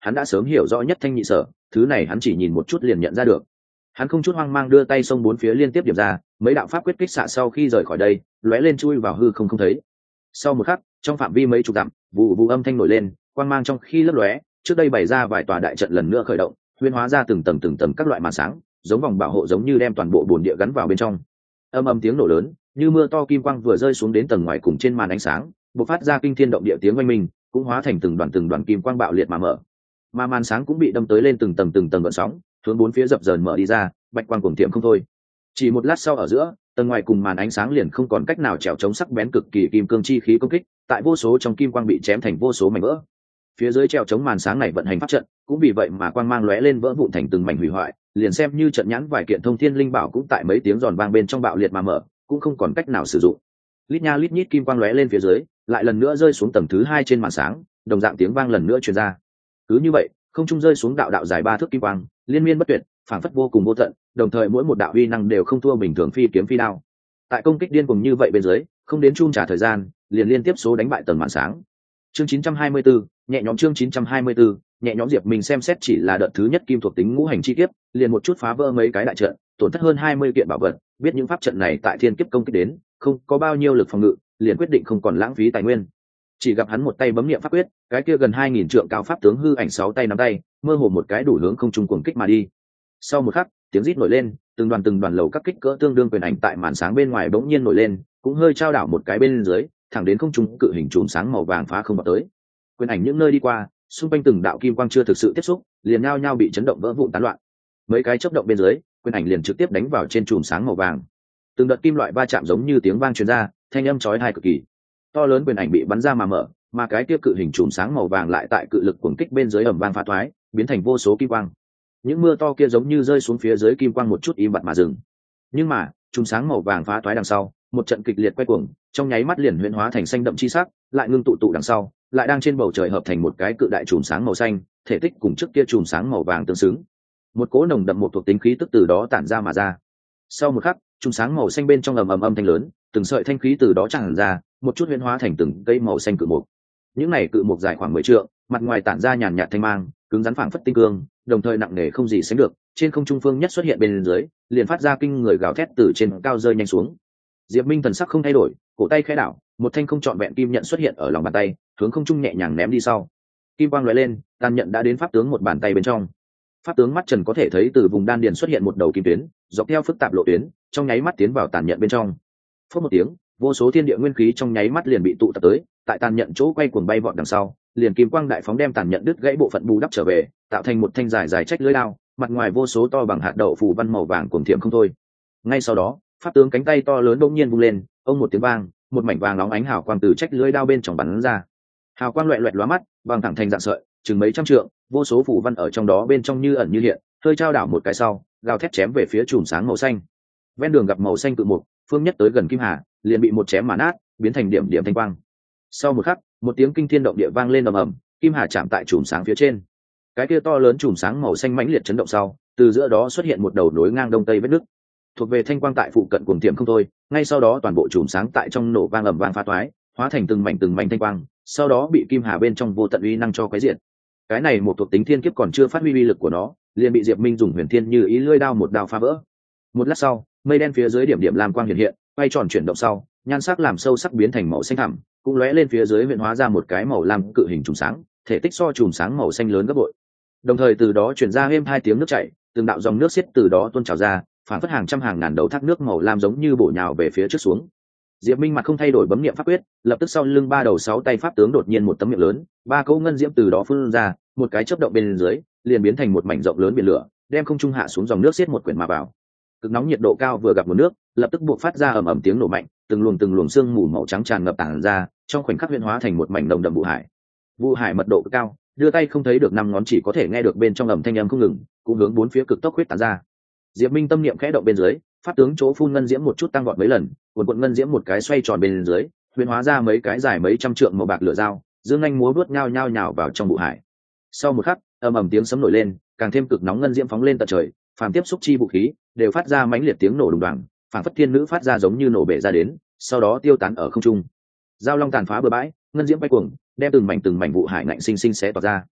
hắn đã sớm hiểu rõ nhất thanh nhị sở, thứ này hắn chỉ nhìn một chút liền nhận ra được. Hắn không chút hoang mang đưa tay xông bốn phía liên tiếp điểm ra, mấy đạo pháp quyết kích xạ sau khi rời khỏi đây lóe lên chui vào hư không thấy. Sau một khắc, trong phạm vi mấy chục dặm, vụ vụ âm thanh nổi lên, quang mang trong khi lấp lóe, trước đây bày ra vài tòa đại trận lần nữa khởi động, huyễn hóa ra từng tầng các loại màn sáng, giống vòng bảo hộ giống như đem toàn bộ bồn địa gắn vào bên trong. Âm âm tiếng nổ lớn, như mưa to kim quang vừa rơi xuống đến tầng ngoài cùng trên màn ánh sáng, bộc phát ra kinh thiên động địa tiếng oanh minh, cũng hóa thành từng đoàn kim quang bạo liệt mà mở. Mà màn sáng cũng bị đâm tới lên từng tầng gợn sóng, hướng bốn phía dập dờn mở đi ra, bạch quang cuồng tiệm không thôi. Chỉ một lát sau ở giữa, tầng ngoài cùng màn ánh sáng liền không còn cách nào chèo chống sắc bén cực kỳ kim cương chi khí công kích, tại vô số trong kim quang bị chém thành vô số mảnh vỡ. Phía dưới treo chống màn sáng này vận hành pháp trận, cũng vì vậy mà quang mang lóe lên vỡ vụn thành từng mảnh hủy hoại, liền xem như trận nhãn vài kiện thông thiên linh bảo cũng tại mấy tiếng giòn vang bên trong bạo liệt mà mở, cũng không còn cách nào sử dụng. Lít nha lít nhít kim quang lóe lên phía dưới, lại lần nữa rơi xuống tầng thứ 2 trên màn sáng, đồng dạng tiếng vang lần nữa truyền ra. Cứ như vậy, không trung rơi xuống đạo đạo dài 3 thước kim quang, liên miên bất tuyệt, phảng phất vô cùng vô tận, đồng thời mỗi một đạo uy năng đều không thua bình thường phi kiếm phi đao. Tại công kích điên cuồng như vậy bên dưới, không đến chung trả thời gian, liền liên tiếp số đánh bại tầng màn sáng. Chương 924, nhẹ nhõm chương 924, nhẹ nhõm Diệp Minh xem xét chỉ là đợt thứ nhất kim thuộc tính ngũ hành chi kiếp, liền một chút phá vỡ mấy cái đại trận, tổn thất hơn 20 kiện bảo vật, biết những pháp trận này tại thiên kiếp công kích đến, không có bao nhiêu lực phòng ngự, liền quyết định không còn lãng phí tài nguyên. Chỉ gặp hắn một tay bấm niệm pháp quyết, cái kia gần 2000 trượng cao pháp tướng hư ảnh 6 tay nắm tay, mơ hồ một cái đủ hướng không trung cuồng kích mà đi. Sau một khắc, tiếng rít nổi lên, từng đoàn lầu các kích cỡ tương đương quyền ảnh tại màn sáng bên ngoài bỗng nhiên nổi lên, cũng hơi trao đảo một cái bên dưới, thẳng đến không trung cự hình chùm sáng màu vàng phá không vào tới. Quyền ảnh những nơi đi qua, xung quanh từng đạo kim quang chưa thực sự tiếp xúc, liền nhao nhao bị chấn động vỡ vụn tán loạn. Mấy cái chớp động bên dưới, quyền ảnh liền trực tiếp đánh vào trên chùm sáng màu vàng. Từng đợt kim loại va chạm giống như tiếng vang truyền ra, thanh âm chói tai cực kỳ. To lớn quyền ảnh bị bắn ra mà mở, mà cái kia cự hình chùm sáng màu vàng lại tại cự lực cuồng kích bên dưới ầm vang phá thoái, biến thành vô số kim quang. Những mưa to kia giống như rơi xuống phía dưới kim quang một chút im bặt mà dừng. Nhưng mà, chùm sáng màu vàng phá thoái đằng sau, một trận kịch liệt quay cuồng, trong nháy mắt liền huyễn hóa thành xanh đậm chi sắc, lại ngưng tụ đằng sau, lại đang trên bầu trời hợp thành một cái cự đại chùm sáng màu xanh, thể tích cùng trước kia chùm sáng màu vàng tương xứng. Một cỗ nồng đậm một thuộc tính khí tức từ đó tản ra mà ra. Sau một khắc, chùm sáng màu xanh bên trong ầm ầm âm thanh lớn, từng sợi thanh khí từ đó tràn ra, một chút huyễn hóa thành từng cây màu xanh cự mục. Những này cự mục dài khoảng 10 trượng, mặt ngoài tản ra nhàn nhạt thanh mang, cứng rắn phảng phất tinh cương, đồng thời nặng nề không gì sánh được. Trên không trung phương nhất xuất hiện bên dưới, liền phát ra kinh người gào thét từ trên cao rơi nhanh xuống. Diệp Minh thần sắc không thay đổi, cổ tay khẽ đảo, một thanh không trọn vẹn kim nhận xuất hiện ở lòng bàn tay, hướng không trung nhẹ nhàng ném đi sau. Kim quang lóe lên, tàn nhận đã đến pháp tướng một bàn tay bên trong. Pháp tướng mắt trần có thể thấy từ vùng đan điền xuất hiện một đầu kim tuyến, dọc theo phức tạp lộ tuyến, trong nháy mắt tiến vào tàn nhận bên trong. Phút một tiếng, vô số thiên địa nguyên khí trong nháy mắt liền bị tụ tập tới, tại tàn nhận chỗ quay cuồng bay vọt đằng sau, liền kim quang đại phóng đem tàn nhận đứt gãy bộ phận bù đắp trở về, tạo thành một thanh dài dài trách lưỡi đao, mặt ngoài vô số to bằng hạt đậu phù văn màu vàng cuồng thiểm không thôi. Ngay sau đó, pháp tướng cánh tay to lớn bỗng nhiên vung lên, ông một tiếng vang, một mảnh vàng nóng ánh hào quang từ trách lưỡi đao bên trong bắn ra. Hào quang loẹt loẹt lóa mắt, vàng thẳng thành dạng sợi, chừng mấy trăm trượng, vô số phù văn ở trong đó bên trong như ẩn như hiện, hơi trao đảo một cái sau, gào thét chém về phía chùm sáng màu xanh. Ven đường gặp màu xanh cự mục, phương nhất tới gần Kim Hà, liền bị một chém mà nát, biến thành điểm điểm thanh quang. Sau một khắc, một tiếng kinh thiên động địa vang lên ầm ầm, Kim Hà chạm tại chùm sáng phía trên. Cái kia to lớn chùm sáng màu xanh mãnh liệt chấn động sau, từ giữa đó xuất hiện một đầu nối ngang đông tây vết nứt. Thuộc về thanh quang tại phụ cận cuồng tiệm không thôi, ngay sau đó toàn bộ chùm sáng tại trong nổ vang ầm vang phá toái, hóa thành từng mảnh thanh quang, sau đó bị Kim Hà bên trong vô tận uy năng cho quấy diệt. Cái này một thuộc tính thiên kiếp còn chưa phát huy uy lực của nó, liền bị Diệp Minh dùng huyền thiên như ý lưỡi đao một đao phá vỡ. Một lát sau, mây đen phía dưới điểm điểm lam quang hiện hiện, quay tròn chuyển động sau, nhan sắc làm sâu sắc biến thành màu xanh thẳm, cũng lóe lên phía dưới huyện hóa ra một cái màu lam cự hình chùm sáng, thể tích so chùm sáng màu xanh lớn gấp bội. Đồng thời từ đó truyền ra êm hai tiếng nước chảy, từng đạo dòng nước xiết từ đó tuôn trào ra, phản phất hàng trăm hàng ngàn đầu thác nước màu lam giống như bổ nhào về phía trước xuống. Diệp Minh mặt không thay đổi bấm niệm pháp quyết, lập tức sau lưng ba đầu sáu tay pháp tướng đột nhiên một tấm miệng lớn, ba cỗ ngân diễm từ đó phun ra, một cái chớp động bên dưới, liền biến thành một mảnh rộng lớn biển lửa, đem không trung hạ xuống dòng nước xiết một quyển mà vào. Cực nóng nhiệt độ cao vừa gặp nguồn nước, lập tức buộc phát ra ầm ầm tiếng nổ mạnh, từng luồng sương mù màu trắng tràn ngập tản ra, trong khoảnh khắc huyễn hóa thành một mảnh đồng đậm vụ hải. Vụ hải mật độ cực cao, đưa tay không thấy được năm ngón chỉ có thể nghe được bên trong ầm thanh âm không ngừng, cũng hướng bốn phía cực tốc huyết tán ra. Diệp Minh tâm niệm khẽ động bên dưới, pháp tướng chỗ phun ngân diễm một chút tăng vọt mấy lần, cuộn ngân diễm một cái xoay tròn bên dưới, huyễn hóa ra mấy cái dài mấy trăm trượng màu bạc lửa dao, dương nhanh múa vuốt nhao nhao vào trong vụ hải. Sau một khắc, ầm ầm tiếng sấm nổi lên, càng thêm cực nóng ngân diễm phóng lên tận trời, phàm tiếp xúc chi vũ khí đều phát ra mãnh liệt tiếng nổ đùng đoàng, phản phất thiên nữ phát ra giống như nổ bể ra đến, sau đó tiêu tán ở không trung. Giao long tàn phá bờ bãi, ngân diễm bay cuồng, đem từng mảnh vụ hải ngạnh sinh sinh xé toạc ra.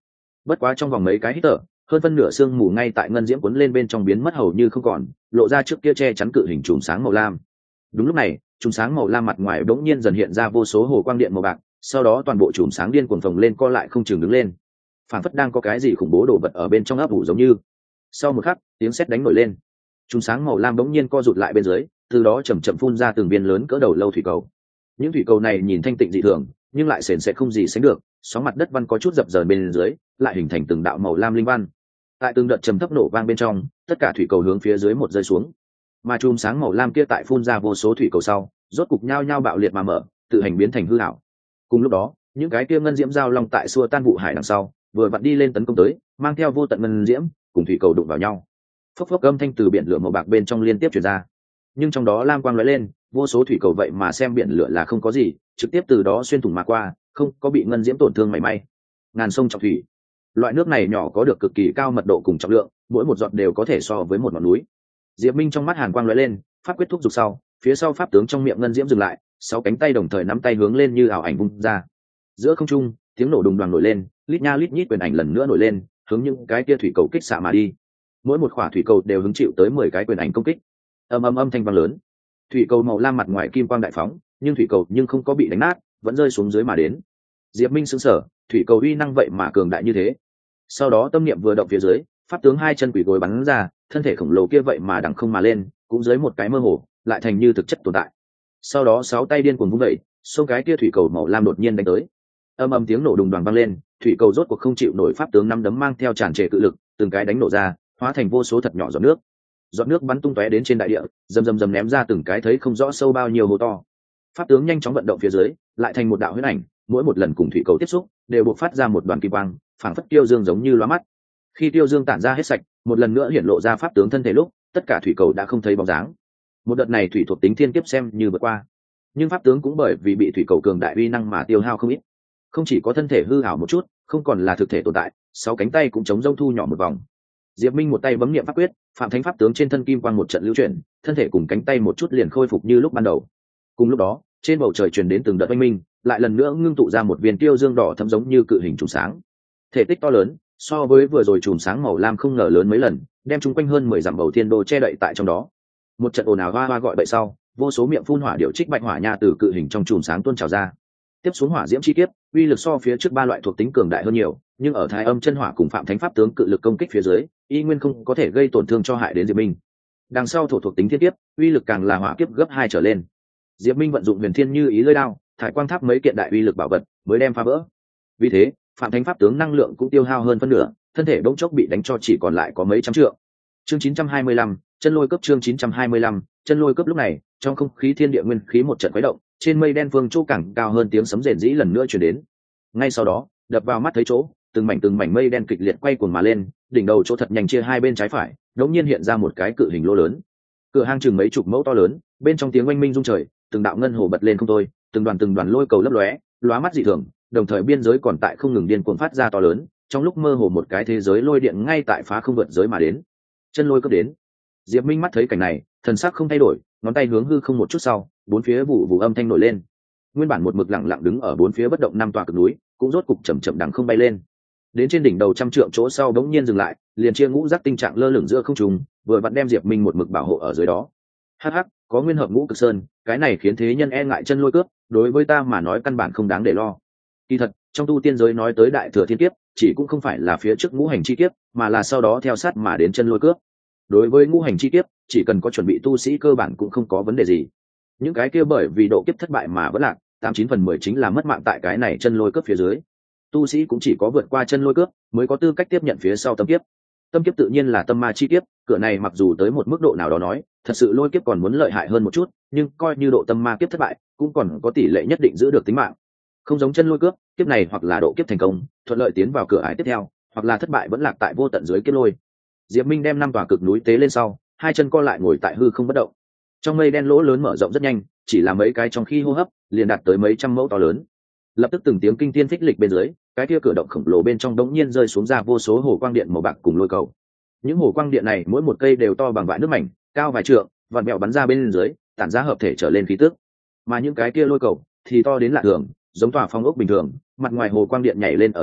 bất quá trong vòng mấy cái hít thở, hơn phân nửa sương mù ngay tại ngân diễm cuốn lên bên trong biến mất hầu như không còn, lộ ra trước kia che chắn cự hình chùm sáng màu lam. Đúng lúc này, chùm sáng màu lam mặt ngoài bỗng nhiên dần hiện ra vô số hồ quang điện màu bạc, sau đó toàn bộ chùm sáng điên cuồng phồng lên co lại không chừng đứng lên, phản phất đang có cái gì khủng bố đổ vật ở bên trong ấp ủ giống như. Sau một khắc, tiếng sét đánh nổi lên, chùm sáng màu lam bỗng nhiên co rụt lại bên dưới, từ đó chậm chậm phun ra từng viên lớn cỡ đầu lâu thủy cầu. Những thủy cầu này nhìn thanh tịnh dị thường, nhưng lại sền sệt không gì sánh được, sóng mặt đất văn có chút dập dờn bên dưới, lại hình thành từng đạo màu lam linh văn. Tại từng đợt trầm thấp nổ vang bên trong, tất cả thủy cầu hướng phía dưới một rơi xuống, mà chùm sáng màu lam kia tại phun ra vô số thủy cầu sau, rốt cục nhao nhao bạo liệt mà mở, tự hành biến thành hư ảo. Cùng lúc đó, những cái kia ngân diễm giao long tại xua tan vụ hải đằng sau, vừa vặn đi lên tấn công tới, mang theo vô tận ngân diễm, cùng thủy cầu đụng vào nhau. Phốc phốc âm thanh từ biển lửa màu bạc bên trong liên tiếp truyền ra, nhưng trong đó lam quang lóe lên, vô số thủy cầu vậy mà xem biển lửa là không có gì, trực tiếp từ đó xuyên thủng mà qua, không có bị ngân diễm tổn thương mảy may. Ngàn sông trọng thủy, loại nước này nhỏ có được cực kỳ cao mật độ cùng trọng lượng, mỗi một giọt đều có thể so với một ngọn núi. Diệp Minh trong mắt hàn quang lóe lên, pháp quyết thúc giục sau, phía sau pháp tướng trong miệng ngân diễm dừng lại, sáu cánh tay đồng thời nắm tay hướng lên như ảo ảnh vung ra. Giữa không trung, tiếng nổ đùng đoàng nổi lên, lít nha lít nhít quyền ảnh lần nữa nổi lên, hướng những cái kia thủy cầu kích xạ mà đi. Mỗi một quả thủy cầu đều hứng chịu tới 10 cái quyền ảnh công kích. Âm thanh vang lớn. Thủy cầu màu lam mặt ngoài kim quang đại phóng, nhưng thủy cầu nhưng không có bị đánh nát, vẫn rơi xuống dưới mà đến. Diệp Minh sững sờ, thủy cầu uy năng vậy mà cường đại như thế. Sau đó tâm niệm vừa động phía dưới, pháp tướng hai chân quỷ gối bắn ra, thân thể khổng lồ kia vậy mà đằng không mà lên, cũng dưới một cái mơ hồ, lại thành như thực chất tồn tại. Sau đó sáu tay điên cuồng vung dậy, xông cái kia thủy cầu màu lam đột nhiên đánh tới. Âm tiếng nổ đùng đoàng vang lên, thủy cầu rốt cuộc không chịu nổi pháp tướng năm đấm mang theo tràn trề cự lực, từng cái đánh nổ ra, hóa thành vô số thật nhỏ giọt nước. Giọt nước bắn tung tóe đến trên đại địa, rầm ném ra từng cái thấy không rõ sâu bao nhiêu hố to. Pháp tướng nhanh chóng vận động phía dưới, lại thành một đạo huyết ảnh, mỗi một lần cùng thủy cầu tiếp xúc, đều bộc phát ra một đoàn kim quang, phảng phất tiêu dương giống như lóa mắt. Khi tiêu dương tản ra hết sạch, một lần nữa hiển lộ ra pháp tướng thân thể lúc, tất cả thủy cầu đã không thấy bóng dáng. Một đợt này thủy thuộc tính thiên kiếp xem như vượt qua, nhưng pháp tướng cũng bởi vì bị thủy cầu cường đại uy năng mà tiêu hao không ít. Không chỉ có thân thể hư ảo một chút, không còn là thực thể tồn tại, sáu cánh tay cũng chống rông thu nhỏ một vòng. Diệp Minh một tay bấm niệm pháp quyết, phạm thánh pháp tướng trên thân kim quang một trận lưu chuyển, thân thể cùng cánh tay một chút liền khôi phục như lúc ban đầu. Cùng lúc đó, trên bầu trời truyền đến từng đợt oanh minh, lại lần nữa ngưng tụ ra một viên tiêu dương đỏ thẫm giống như cự hình trùng sáng. Thể tích to lớn, so với vừa rồi trùng sáng màu lam không ngờ lớn mấy lần, đem chúng quanh hơn 10 dặm bầu thiên đô che đậy tại trong đó. Một trận ồn ào hoa hoa gọi bậy sau, vô số miệng phun hỏa điệu trích bạch hỏa nha từ cự hình trong trùng sáng tuôn trào ra. Tiếp xuống hỏa diễm chi kiếp, uy lực so phía trước ba loại thuộc tính cường đại hơn nhiều, nhưng ở thái âm chân hỏa cùng phạm thánh pháp tướng cự lực công kích phía dưới, y nguyên không có thể gây tổn thương cho hại đến Diệp Minh. Đằng sau thổ thuộc tính thiên kiếp, uy lực càng là hỏa kiếp gấp 2 trở lên. Diệp Minh vận dụng huyền thiên như ý lưỡi đao, thải quang tháp mấy kiện đại uy lực bảo vật mới đem phá vỡ. Vì thế, phạm thánh pháp tướng năng lượng cũng tiêu hao hơn phân nửa, thân thể bỗng chốc bị đánh cho chỉ còn lại có mấy trăm trượng. Chương 925, chân lôi cấp chương 925, chân lôi cấp lúc này, trong không khí thiên địa nguyên khí một trận quấy động, trên mây đen phương chỗ càng cao hơn tiếng sấm rền rĩ lần nữa truyền đến. Ngay sau đó, đập vào mắt thấy chỗ, từng mảnh mây đen kịch liệt quay cuồng mà lên, đỉnh đầu chỗ thật nhanh chia hai bên trái phải, đột nhiên hiện ra một cái cự hình lô lớn. Cửa hang chừng mấy chục mẫu to lớn, bên trong tiếng oanh minh rung trời, từng đạo ngân hồ bật lên không thôi, từng đoàn lôi cầu lấp lóe, lóa mắt dị thường, đồng thời biên giới còn tại không ngừng điên cuồng phát ra to lớn, trong lúc mơ hồ một cái thế giới lôi điện ngay tại phá không vượt giới mà đến. Chân lôi cấp đến. Diệp Minh mắt thấy cảnh này, thần sắc không thay đổi, ngón tay hướng hư không một chút sau, bốn phía vụ âm thanh nổi lên. Nguyên bản một mực lặng lặng đứng ở bốn phía bất động năm tòa cực núi, cũng rốt cục chậm đằng không bay lên. Đến trên đỉnh đầu trăm trượng chỗ sau bỗng nhiên dừng lại, liền chia ngũ giác tinh trạng lơ lửng giữa không trung, vừa vặn đem Diệp Minh một mực bảo hộ ở dưới đó. Hắc, có nguyên hợp ngũ cực sơn, cái này khiến thế nhân e ngại chân lôi cướp, đối với ta mà nói căn bản không đáng để lo. Kỳ thật, trong tu tiên giới nói tới đại thừa thiên kiếp, chỉ cũng không phải là phía trước ngũ hành chi kiếp, mà là sau đó theo sát mà đến chân lôi cướp. Đối với ngũ hành chi kiếp, chỉ cần có chuẩn bị tu sĩ cơ bản cũng không có vấn đề gì. Những cái kia bởi vì độ kiếp thất bại mà vẫn lạc, 89/10 chính là mất mạng tại cái này chân lôi cướp phía dưới. Tu sĩ cũng chỉ có vượt qua chân lôi cướp mới có tư cách tiếp nhận phía sau tâm kiếp. Tâm kiếp tự nhiên là tâm ma chi kiếp, cửa này mặc dù tới một mức độ nào đó nói, thật sự lôi kiếp còn muốn lợi hại hơn một chút, nhưng coi như độ tâm ma kiếp thất bại, cũng còn có tỷ lệ nhất định giữ được tính mạng. Không giống chân lôi cướp, kiếp này hoặc là độ kiếp thành công, thuận lợi tiến vào cửa ải tiếp theo, hoặc là thất bại vẫn lạc tại vô tận dưới kiếp lôi. Diệp Minh đem 5 tòa cực núi tế lên sau, hai chân co lại ngồi tại hư không bất động. Trong mây đen lỗ lớn mở rộng rất nhanh, chỉ là mấy cái trong khi hô hấp, liền đạt tới mấy trăm mẫu to lớn. Lập tức từng tiếng kinh thiên phích lịch bên dưới, cái kia cửa động khổng lồ bên trong đống nhiên rơi xuống ra vô số hồ quang điện màu bạc cùng lôi cầu. Những hồ quang điện này mỗi một cây đều to bằng vại nước mảnh, cao vài trượng, vặn vẹo bắn ra bên dưới, tản ra hợp thể trở lên khí tức. Mà những cái kia lôi cầu thì to đến lạ thường, giống tòa phong ốc bình thường, mặt ngoài hồ quang điện nhảy lên ở giữa,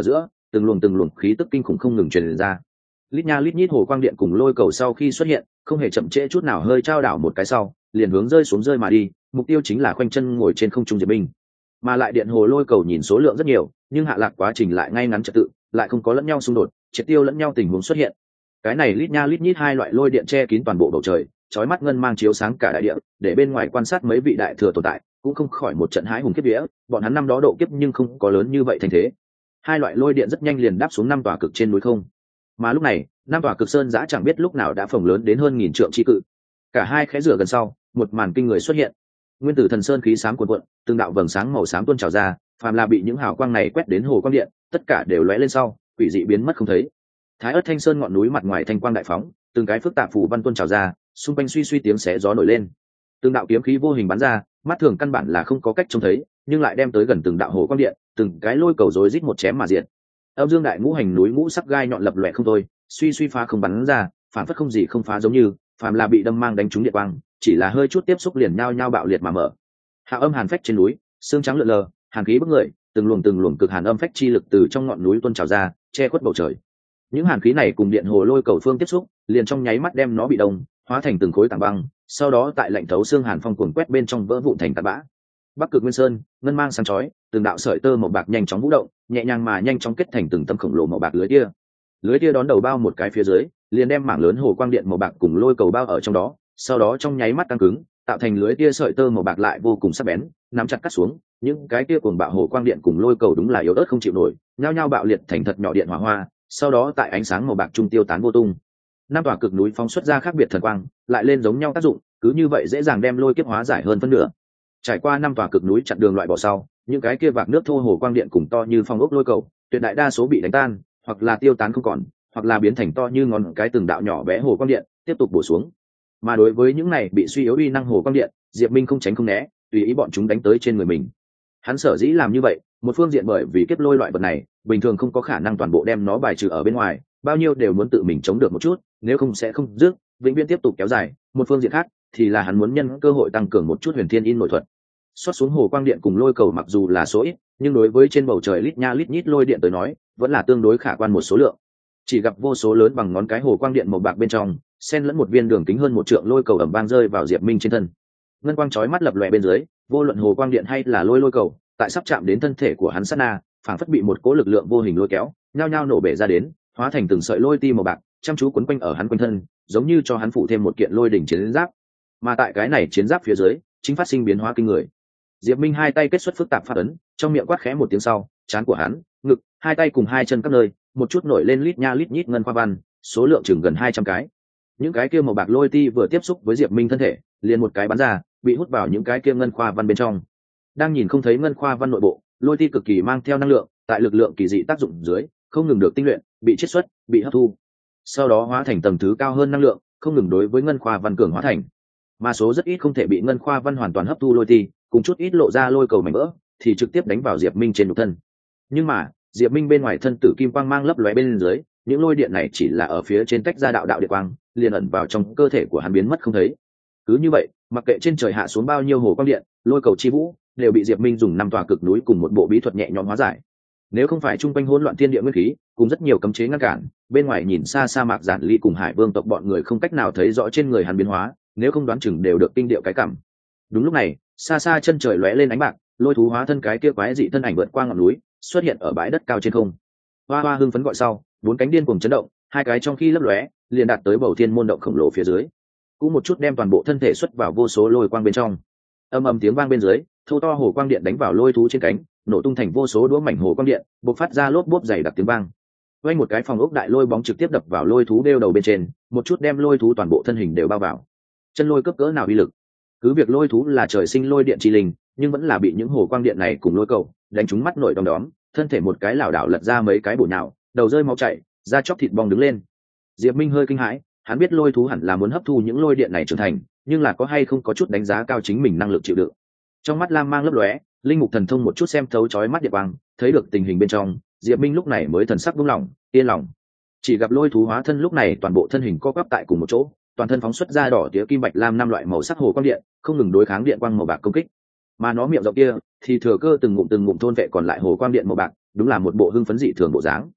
từng luồng khí tức kinh khủng không ngừng truyền ra. Lít nha lít nhít hồ quang điện cùng lôi cầu sau khi xuất hiện, không hề chậm trễ chút nào, hơi trao đảo một cái sau, liền hướng rơi xuống rơi mà đi, mục tiêu chính là khoanh chân ngồi trên không trung Diệp Minh. Mà lại điện hồ lôi cầu nhìn số lượng rất nhiều, nhưng hạ lạc quá trình lại ngay ngắn trật tự, lại không có lẫn nhau xung đột, triệt tiêu lẫn nhau tình huống xuất hiện. Cái này lít nha lít nhít hai loại lôi điện che kín toàn bộ bầu trời, chói mắt ngân mang chiếu sáng cả đại địa, để bên ngoài quan sát mấy vị đại thừa tồn tại cũng không khỏi một trận hãi hùng kiếp vía, bọn hắn năm đó độ kiếp nhưng không có lớn như vậy thành thế. Hai loại lôi điện rất nhanh liền đáp xuống năm tòa cực trên núi không. Mà lúc này, năm tòa cực sơn giã chẳng biết lúc nào đã phồng lớn đến hơn 1000 trượng chi cự. Cả hai khẽ rửa gần sau, một màn kinh người xuất hiện. Nguyên tử thần sơn khí xám cuồn cuộn, từng đạo vầng sáng màu xám tuôn trào ra, phàm là bị những hào quang này quét đến hồ quang điện, tất cả đều lóe lên sau, quỷ dị biến mất không thấy. Thái Ức Thanh Sơn ngọn núi mặt ngoài thanh quang đại phóng, từng cái phức tạp phù văn tuôn trào ra, xung quanh suy suy tiếng xé gió nổi lên. Từng đạo kiếm khí vô hình bắn ra, mắt thường căn bản là không có cách trông thấy, nhưng lại đem tới gần từng đạo hồ quang điện, từng cái lôi cầu rối rít một chém mà diệt. Âm Dương đại ngũ hành núi ngũ sắc gai nhọn lập lòe không thôi, suy suy phá không bắn ra, phản phất không gì không phá, giống như phàm là bị đâm mang đánh trúng điện quang, chỉ là hơi chút tiếp xúc liền nhao nhao bạo liệt mà mở. Hạ âm hàn phách trên núi, xương trắng lượn lờ, hàn khí bức người, từng luồng cực hàn âm phách chi lực từ trong ngọn núi tuôn trào ra, che khuất bầu trời. Những hàn khí này cùng điện hồ lôi cầu phương tiếp xúc, liền trong nháy mắt đem nó bị đông, hóa thành từng khối tảng băng, sau đó tại lạnh thấu xương hàn phong cuồng quét bên trong vỡ vụn thành tạt bã. Bắc Cực Nguyên Sơn, ngân mang sáng chói, từng đạo sợi tơ màu bạc nhanh chóng vũ động, nhẹ nhàng mà nhanh chóng kết thành từng tấm khổng lồ màu bạc lưới tia. Lưới tia đón đầu bao một cái phía dưới, liền đem mảng lớn hồ quang điện màu bạc cùng lôi cầu bao ở trong đó, sau đó trong nháy mắt căng cứng, tạo thành lưới tia sợi tơ màu bạc lại vô cùng sắc bén, nắm chặt cắt xuống, những cái tia cuồng bạo hồ quang điện cùng lôi cầu đúng là yếu ớt không chịu nổi, nhao nhao bạo liệt thành thật nhỏ điện hỏa hoa, sau đó tại ánh sáng màu bạc trung tiêu tán vô tung. Năm tòa cực núi phóng xuất ra khác biệt thần quang, lại lên giống nhau tác dụng, cứ như vậy dễ dàng đem lôi kiếp hóa giải hơn phân nửa. Trải qua năm tòa cực núi chặn đường loại bỏ sau, những cái kia vạc nước thô hồ quang điện cùng to như phong ốc lôi cầu, tuyệt đại đa số bị đánh tan, hoặc là tiêu tán không còn, hoặc là biến thành to như ngón cái từng đạo nhỏ bé hồ quang điện, tiếp tục bổ xuống. Mà đối với những này bị suy yếu uy năng hồ quang điện, Diệp Minh không tránh không né, tùy ý bọn chúng đánh tới trên người mình. Hắn sở dĩ làm như vậy, một phương diện bởi vì kiếp lôi loại vật này, bình thường không có khả năng toàn bộ đem nó bài trừ ở bên ngoài, bao nhiêu đều muốn tự mình chống được một chút, nếu không sẽ không dứt, vĩnh viễn tiếp tục kéo dài. Một phương diện khác, thì là hắn muốn nhân cơ hội tăng cường một chút huyền thiên in nội thuật. Xót xuống hồ quang điện cùng lôi cầu mặc dù là số ít, nhưng đối với trên bầu trời lít nha lít nhít lôi điện tới nói, vẫn là tương đối khả quan một số lượng. Chỉ gặp vô số lớn bằng ngón cái hồ quang điện màu bạc bên trong, xen lẫn một viên đường kính hơn 1 trượng lôi cầu ầm vang rơi vào Diệp Minh trên thân. Ngân quang chói mắt lập lòe bên dưới, vô luận hồ quang điện hay là lôi cầu, tại sắp chạm đến thân thể của hắn sát na, phảng phất bị một cỗ lực lượng vô hình lôi kéo, nhao nhao nổ bể ra đến, hóa thành từng sợi lôi ti màu bạc, chăm chú quấn quanh ở hắn quanh thân, giống như cho hắn phụ thêm một kiện lôi đỉnh chiến giáp. Mà tại cái này chiến giáp phía dưới, chính phát sinh biến hóa kinh người. Diệp Minh hai tay kết xuất phức tạp pháp ấn, trong miệng quát khẽ một tiếng sau, trán của hắn, ngực, hai tay cùng hai chân các nơi, một chút nổi lên lít nha lít nhít ngân khoa văn, số lượng chừng gần 200 cái. Những cái kia màu bạc lôi ti vừa tiếp xúc với Diệp Minh thân thể, liền một cái bắn ra, bị hút vào những cái kia ngân khoa văn bên trong. Đang nhìn không thấy ngân khoa văn nội bộ, lôi ti cực kỳ mang theo năng lượng, tại lực lượng kỳ dị tác dụng dưới, không ngừng được tinh luyện, bị chiết xuất, bị hấp thu. Sau đó hóa thành tầng thứ cao hơn năng lượng, không ngừng đối với ngân khoa văn cường hóa thành. Mà số rất ít không thể bị ngân khoa văn hoàn toàn hấp thu lôi ti, cùng chút ít lộ ra lôi cầu mảnh vỡ, thì trực tiếp đánh vào Diệp Minh trên nhục thân. Nhưng mà, Diệp Minh bên ngoài thân tử kim quang mang lấp lóe bên dưới, những lôi điện này chỉ là ở phía trên tách ra đạo đạo điện quang, liền ẩn vào trong cơ thể của hắn biến mất không thấy. Cứ như vậy, mặc kệ trên trời hạ xuống bao nhiêu hồ quang điện, lôi cầu chi vũ, đều bị Diệp Minh dùng 5 tòa cực núi cùng một bộ bí thuật nhẹ nhõm hóa giải. Nếu không phải trung quanh hỗn loạn thiên địa nguyên khí, cùng rất nhiều cấm chế ngăn cản, bên ngoài nhìn xa sa mạc giản ly cùng Hải Vương tộc bọn người không cách nào thấy rõ trên người hắn biến hóa, nếu không đoán chừng đều được kinh điệu cái cảm. Đúng lúc này, xa xa chân trời lóe lên ánh bạc, lôi thú hóa thân cái kia quái dị thân ảnh vượt qua ngọn núi, xuất hiện ở bãi đất cao trên không. Hoa Hoa hưng phấn gọi sau, 4 cánh điên cuồng chấn động, hai cái trong khi lấp lóe, liền đạt tới bầu thiên môn động khổng lồ phía dưới. Cũng một chút đem toàn bộ thân thể xuất vào vô số lôi quang bên trong. Âm ầm tiếng vang bên dưới, thô to hồ quang điện đánh vào lôi thú trên cánh, nổ tung thành vô số đũa mảnh hồ quang điện, bộc phát ra lốp bốp dày đặc tiếng vang. Quay một cái phòng ốc đại lôi bóng trực tiếp đập vào lôi thú đeo đầu bên trên, một chút đem lôi thú toàn bộ thân hình đều bao vào. Chân lôi cấp cỡ nào uy lực? Cứ việc lôi thú là trời sinh lôi điện chi linh, nhưng vẫn là bị những hồ quang điện này cùng lôi cầu đánh trúng mắt nổi đom đóm, thân thể một cái lảo đảo lật ra mấy cái bổ nhào, đầu rơi máu chảy, da chóc thịt bong đứng lên. Diệp Minh hơi kinh hãi, hắn biết lôi thú hẳn là muốn hấp thu những lôi điện này trưởng thành, nhưng là có hay không có chút đánh giá cao chính mình năng lực chịu đựng. Trong mắt lam mang lấp lóe, linh mục thần thông một chút xem thấu chói mắt điện quang, thấy được tình hình bên trong, Diệp Minh lúc này mới thần sắc buông lỏng, yên lòng. Chỉ gặp lôi thú hóa thân lúc này toàn bộ thân hình co quắp tại cùng một chỗ, toàn thân phóng xuất ra đỏ tía kim bạch lam 5 loại màu sắc hồ quang điện, không ngừng đối kháng điện quang màu bạc công kích. Mà nó miệng rộng kia thì thừa cơ từng ngụm thôn vệ còn lại hồ quang điện màu bạc, đúng là một bộ hưng phấn dị thường bộ dáng.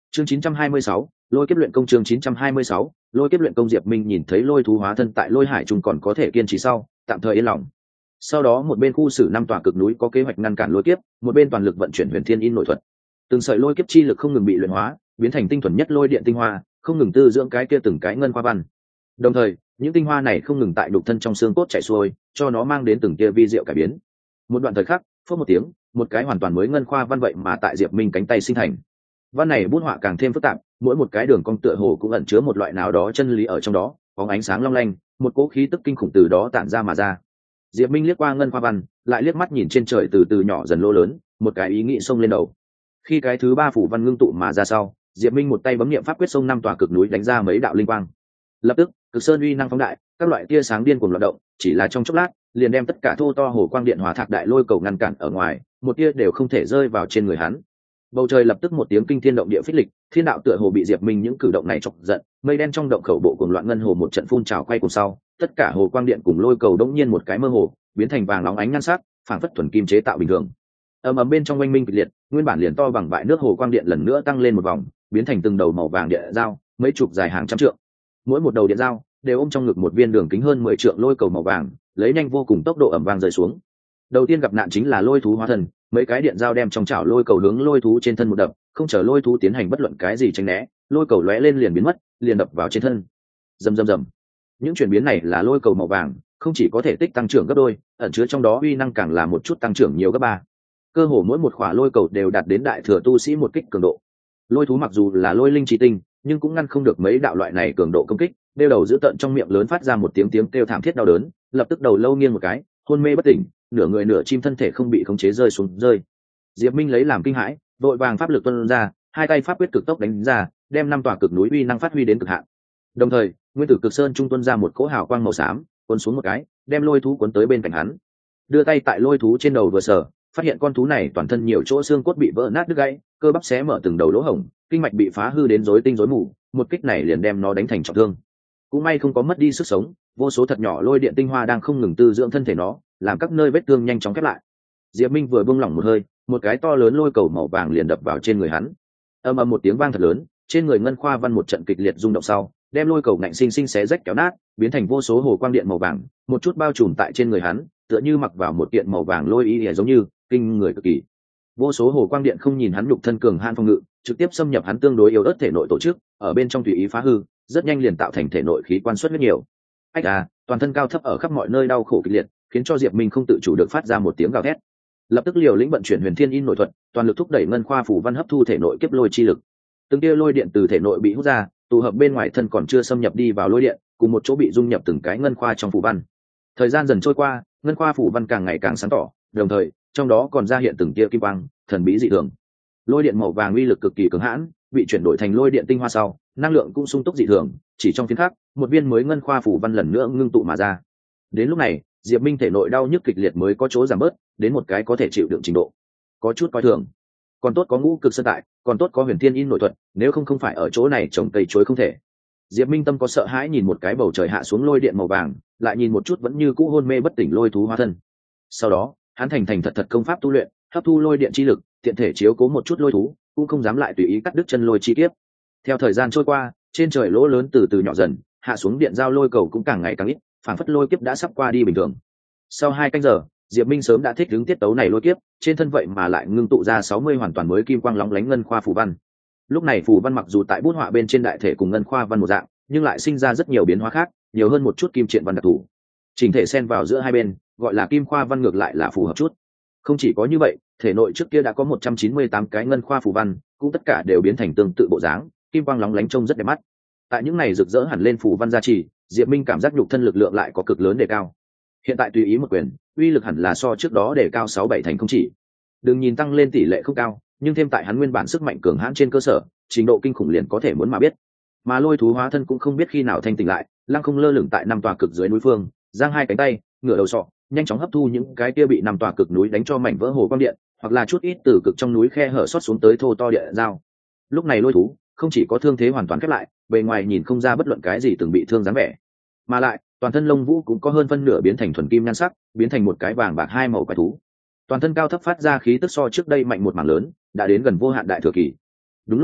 Chương 926, lôi kiếp luyện công. Chương 926, lôi kiếp luyện công. Diệp Minh nhìn thấy lôi thú hóa thân tại lôi hải trung còn có thể kiên trì sau, tạm thời yên lòng. Sau đó một bên khu xử 5 tòa cực núi có kế hoạch ngăn cản lôi kiếp, một bên toàn lực vận chuyển huyền thiên in nội thuật. Từng sợi lôi kiếp chi lực không ngừng bị luyện hóa, biến thành tinh thuần nhất lôi điện tinh hoa, không ngừng tư dưỡng cái kia từng cái ngân khoa văn. Đồng thời, những tinh hoa này không ngừng tại đục thân trong xương cốt chảy xuôi, cho nó mang đến từng kia vi diệu cải biến. Một đoạn thời khắc, phút một tiếng, một cái hoàn toàn mới ngân khoa văn vậy mà tại Diệp Minh cánh tay sinh thành. Văn này bút họa càng thêm phức tạp, mỗi một cái đường cong tựa hồ cũng ẩn chứa một loại nào đó chân lý ở trong đó, có ánh sáng long lanh, một cỗ khí tức kinh khủng từ đó tản ra mà ra. Diệp Minh liếc qua ngân khoa văn, lại liếc mắt nhìn trên trời từ từ nhỏ dần lô lớn, một cái ý nghĩ xông lên đầu. Khi cái thứ 3 phủ văn ngưng tụ mà ra sau, Diệp Minh một tay bấm niệm pháp quyết xông 5 tòa cực núi đánh ra mấy đạo linh quang. Lập tức, cực sơn uy năng phóng đại, các loại tia sáng điên cuồng loạn động, chỉ là trong chốc lát, liền đem tất cả thô to hồ quang điện hỏa thạc đại lôi cầu ngăn cản ở ngoài, một tia đều không thể rơi vào trên người hắn. Bầu trời lập tức một tiếng kinh thiên động địa phích lịch, thiên đạo tựa hồ bị Diệp Minh những cử động này chọc giận, mây đen trong động khẩu bộ cuồng loạn ngân hồ một trận phun trào quay cùng sau, tất cả hồ quang điện cùng lôi cầu đống nhiên một cái mơ hồ, biến thành vàng óng ánh nhan sắc, phảng phất thuần kim chế tạo bình thường. Ầm ầm bên trong oanh minh kịch liệt, nguyên bản liền to bằng bãi nước hồ quang điện lần nữa tăng lên một vòng, biến thành từng đầu màu vàng điện dao, mấy chục dài hàng trăm trượng. Mỗi một đầu điện dao đều ôm trong ngực một viên đường kính hơn 10 trượng lôi cầu màu vàng, lấy nhanh vô cùng tốc độ ầm vang rơi xuống. Đầu tiên gặp nạn chính là lôi thú hóa thân, mấy cái điện dao đem trong chảo lôi cầu hướng lôi thú trên thân một đập, không chờ lôi thú tiến hành bất luận cái gì tránh né, lôi cầu lóe lên liền biến mất, liền đập vào trên thân. Rầm rầm rầm. Những chuyển biến này là lôi cầu màu vàng, không chỉ có thể tích tăng trưởng gấp đôi, ẩn chứa trong đó uy năng càng là một chút tăng trưởng nhiều gấp 3. Cơ hồ mỗi một khỏa lôi cầu đều đạt đến đại thừa tu sĩ một kích cường độ. Lôi thú mặc dù là lôi linh chi tinh, nhưng cũng ngăn không được mấy đạo loại này cường độ công kích, đeo đầu giữ tận trong miệng lớn phát ra một tiếng kêu thảm thiết đau đớn, lập tức đầu lâu nghiêng một cái, hôn mê bất tỉnh, nửa người nửa chim thân thể không bị khống chế rơi xuống rơi. Diệp Minh lấy làm kinh hãi, vội vàng pháp lực tuôn ra, hai tay pháp quyết cực tốc đánh ra, đem 5 tòa cực núi uy năng phát huy đến cực hạn. Đồng thời, nguyên tử cực sơn trung tuôn ra một cỗ hào quang màu xám, cuốn xuống một cái, đem lôi thú cuốn tới bên cạnh hắn. Đưa tay tại lôi thú trên đầu vừa sờ, phát hiện con thú này toàn thân nhiều chỗ xương cốt bị vỡ nát đứt gãy, cơ bắp xé mở từng đầu lỗ hổng, kinh mạch bị phá hư đến rối tinh rối mù, một kích này liền đem nó đánh thành trọng thương. Cũng may không có mất đi sức sống, vô số thật nhỏ lôi điện tinh hoa đang không ngừng tư dưỡng thân thể nó, làm các nơi vết thương nhanh chóng khép lại. Diệp Minh vừa buông lỏng một hơi, một cái to lớn lôi cầu màu vàng liền đập vào trên người hắn. Ầm ầm một tiếng vang thật lớn, trên người ngân khoa văn một trận kịch liệt rung động sau, đem lôi cầu ngạnh sinh sinh xé rách kéo nát, biến thành vô số hồ quang điện màu vàng, một chút bao trùm tại trên người hắn, tựa như mặc vào một kiện màu vàng lôi y giống như kinh người cực kỳ. Vô số hồ quang điện không nhìn hắn nhục thân cường hãn phòng ngự, trực tiếp xâm nhập hắn tương đối yếu ớt thể nội tổ chức, ở bên trong tùy ý phá hư, rất nhanh liền tạo thành thể nội khí quan xuất rất nhiều. Ách à, toàn thân cao thấp ở khắp mọi nơi đau khổ kịch liệt, khiến cho Diệp Minh không tự chủ được phát ra một tiếng gào thét. Lập tức liều lĩnh vận chuyển huyền thiên in nội thuật, toàn lực thúc đẩy ngân khoa phủ văn hấp thu thể nội kiếp lôi chi lực. Từng tia lôi điện từ thể nội bị hút ra, tụ hợp bên ngoài thân còn chưa xâm nhập đi vào lôi điện, cùng một chỗ bị dung nhập từng cái ngân khoa trong phủ văn. Thời gian dần trôi qua, ngân khoa phủ văn càng ngày càng sáng tỏ, đồng thời trong đó còn ra hiện từng tia kim quang thần bí dị thường. Lôi điện màu vàng uy lực cực kỳ cứng hãn, bị chuyển đổi thành lôi điện tinh hoa sau, năng lượng cũng sung túc dị thường, chỉ trong phiến khắc, một viên mới ngân khoa phủ văn lần nữa ngưng tụ mà ra. Đến lúc này, Diệp Minh thể nội đau nhức kịch liệt mới có chỗ giảm bớt, đến một cái có thể chịu đựng trình độ. Có chút coi thường. Còn tốt có ngũ cực sơn tại, còn tốt có huyền thiên in nội thuật, nếu không phải ở chỗ này trồng cây chuối không thể. Diệp Minh tâm có sợ hãi nhìn một cái bầu trời hạ xuống lôi điện màu vàng, lại nhìn một chút vẫn như cũ hôn mê bất tỉnh lôi thú hóa thân. Sau đó, hắn thành thật công pháp tu luyện, hấp thu lôi điện chi lực, tiện thể chiếu cố một chút lôi thú, cũng không dám lại tùy ý cắt đứt chân lôi chi kiếp. Theo thời gian trôi qua, trên trời lỗ lớn từ từ nhỏ dần, hạ xuống điện giao lôi cầu cũng càng ngày càng ít, phảng phất lôi kiếp đã sắp qua đi bình thường. Sau 2 canh giờ, Diệp Minh sớm đã thích ứng tiết tấu này lôi kiếp, trên thân vậy mà lại ngưng tụ ra 60 hoàn toàn mới kim quang lóng lánh ngân khoa phù văn. Lúc này phù văn mặc dù tại bút họa bên trên đại thể cùng ngân khoa văn một dạng, nhưng lại sinh ra rất nhiều biến hóa khác, nhiều hơn một chút kim triện văn đặc thù. Chỉnh thể xen vào giữa hai bên, gọi là kim khoa văn ngược lại là phù hợp chút. Không chỉ có như vậy, thể nội trước kia đã có 198 cái ngân khoa phù văn, cũng tất cả đều biến thành tương tự bộ dáng, kim quang lóng lánh trông rất đẹp mắt. Tại những này rực rỡ hẳn lên phù văn gia trì, Diệp Minh cảm giác nhục thân lực lượng lại có cực lớn đề cao. Hiện tại tùy ý một quyền, uy lực hẳn là so trước đó đề cao 6-7 thành không chỉ. Đừng nhìn tăng lên tỷ lệ không cao, nhưng thêm tại hắn nguyên bản sức mạnh cường hãn trên cơ sở, trình độ kinh khủng liền có thể muốn mà biết. Mà lôi thú hóa thân cũng không biết khi nào thanh tỉnh lại, lăng không lơ lửng tại 5 tòa cực dưới núi phương, giang 2 cánh tay, ngửa đầu sọ, nhanh chóng hấp thu những cái kia bị 5 tòa cực núi đánh cho mảnh vỡ hồ quang điện, hoặc là chút ít từ cực trong núi khe hở xót xuống tới thô to địa dao. Lúc này lôi thú không chỉ có thương thế hoàn toàn khép lại, bề ngoài nhìn không ra bất luận cái gì từng bị thương dáng vẻ, mà lại toàn thân lông vũ cũng có hơn phân nửa biến thành thuần kim nhan sắc, biến thành một cái vàng bạc hai màu quái thú. Toàn thân cao thấp phát ra khí tức so trước đây mạnh một mảng lớn, đã đến gần vô hạn đại thừa kỳ. Đúng lúc này,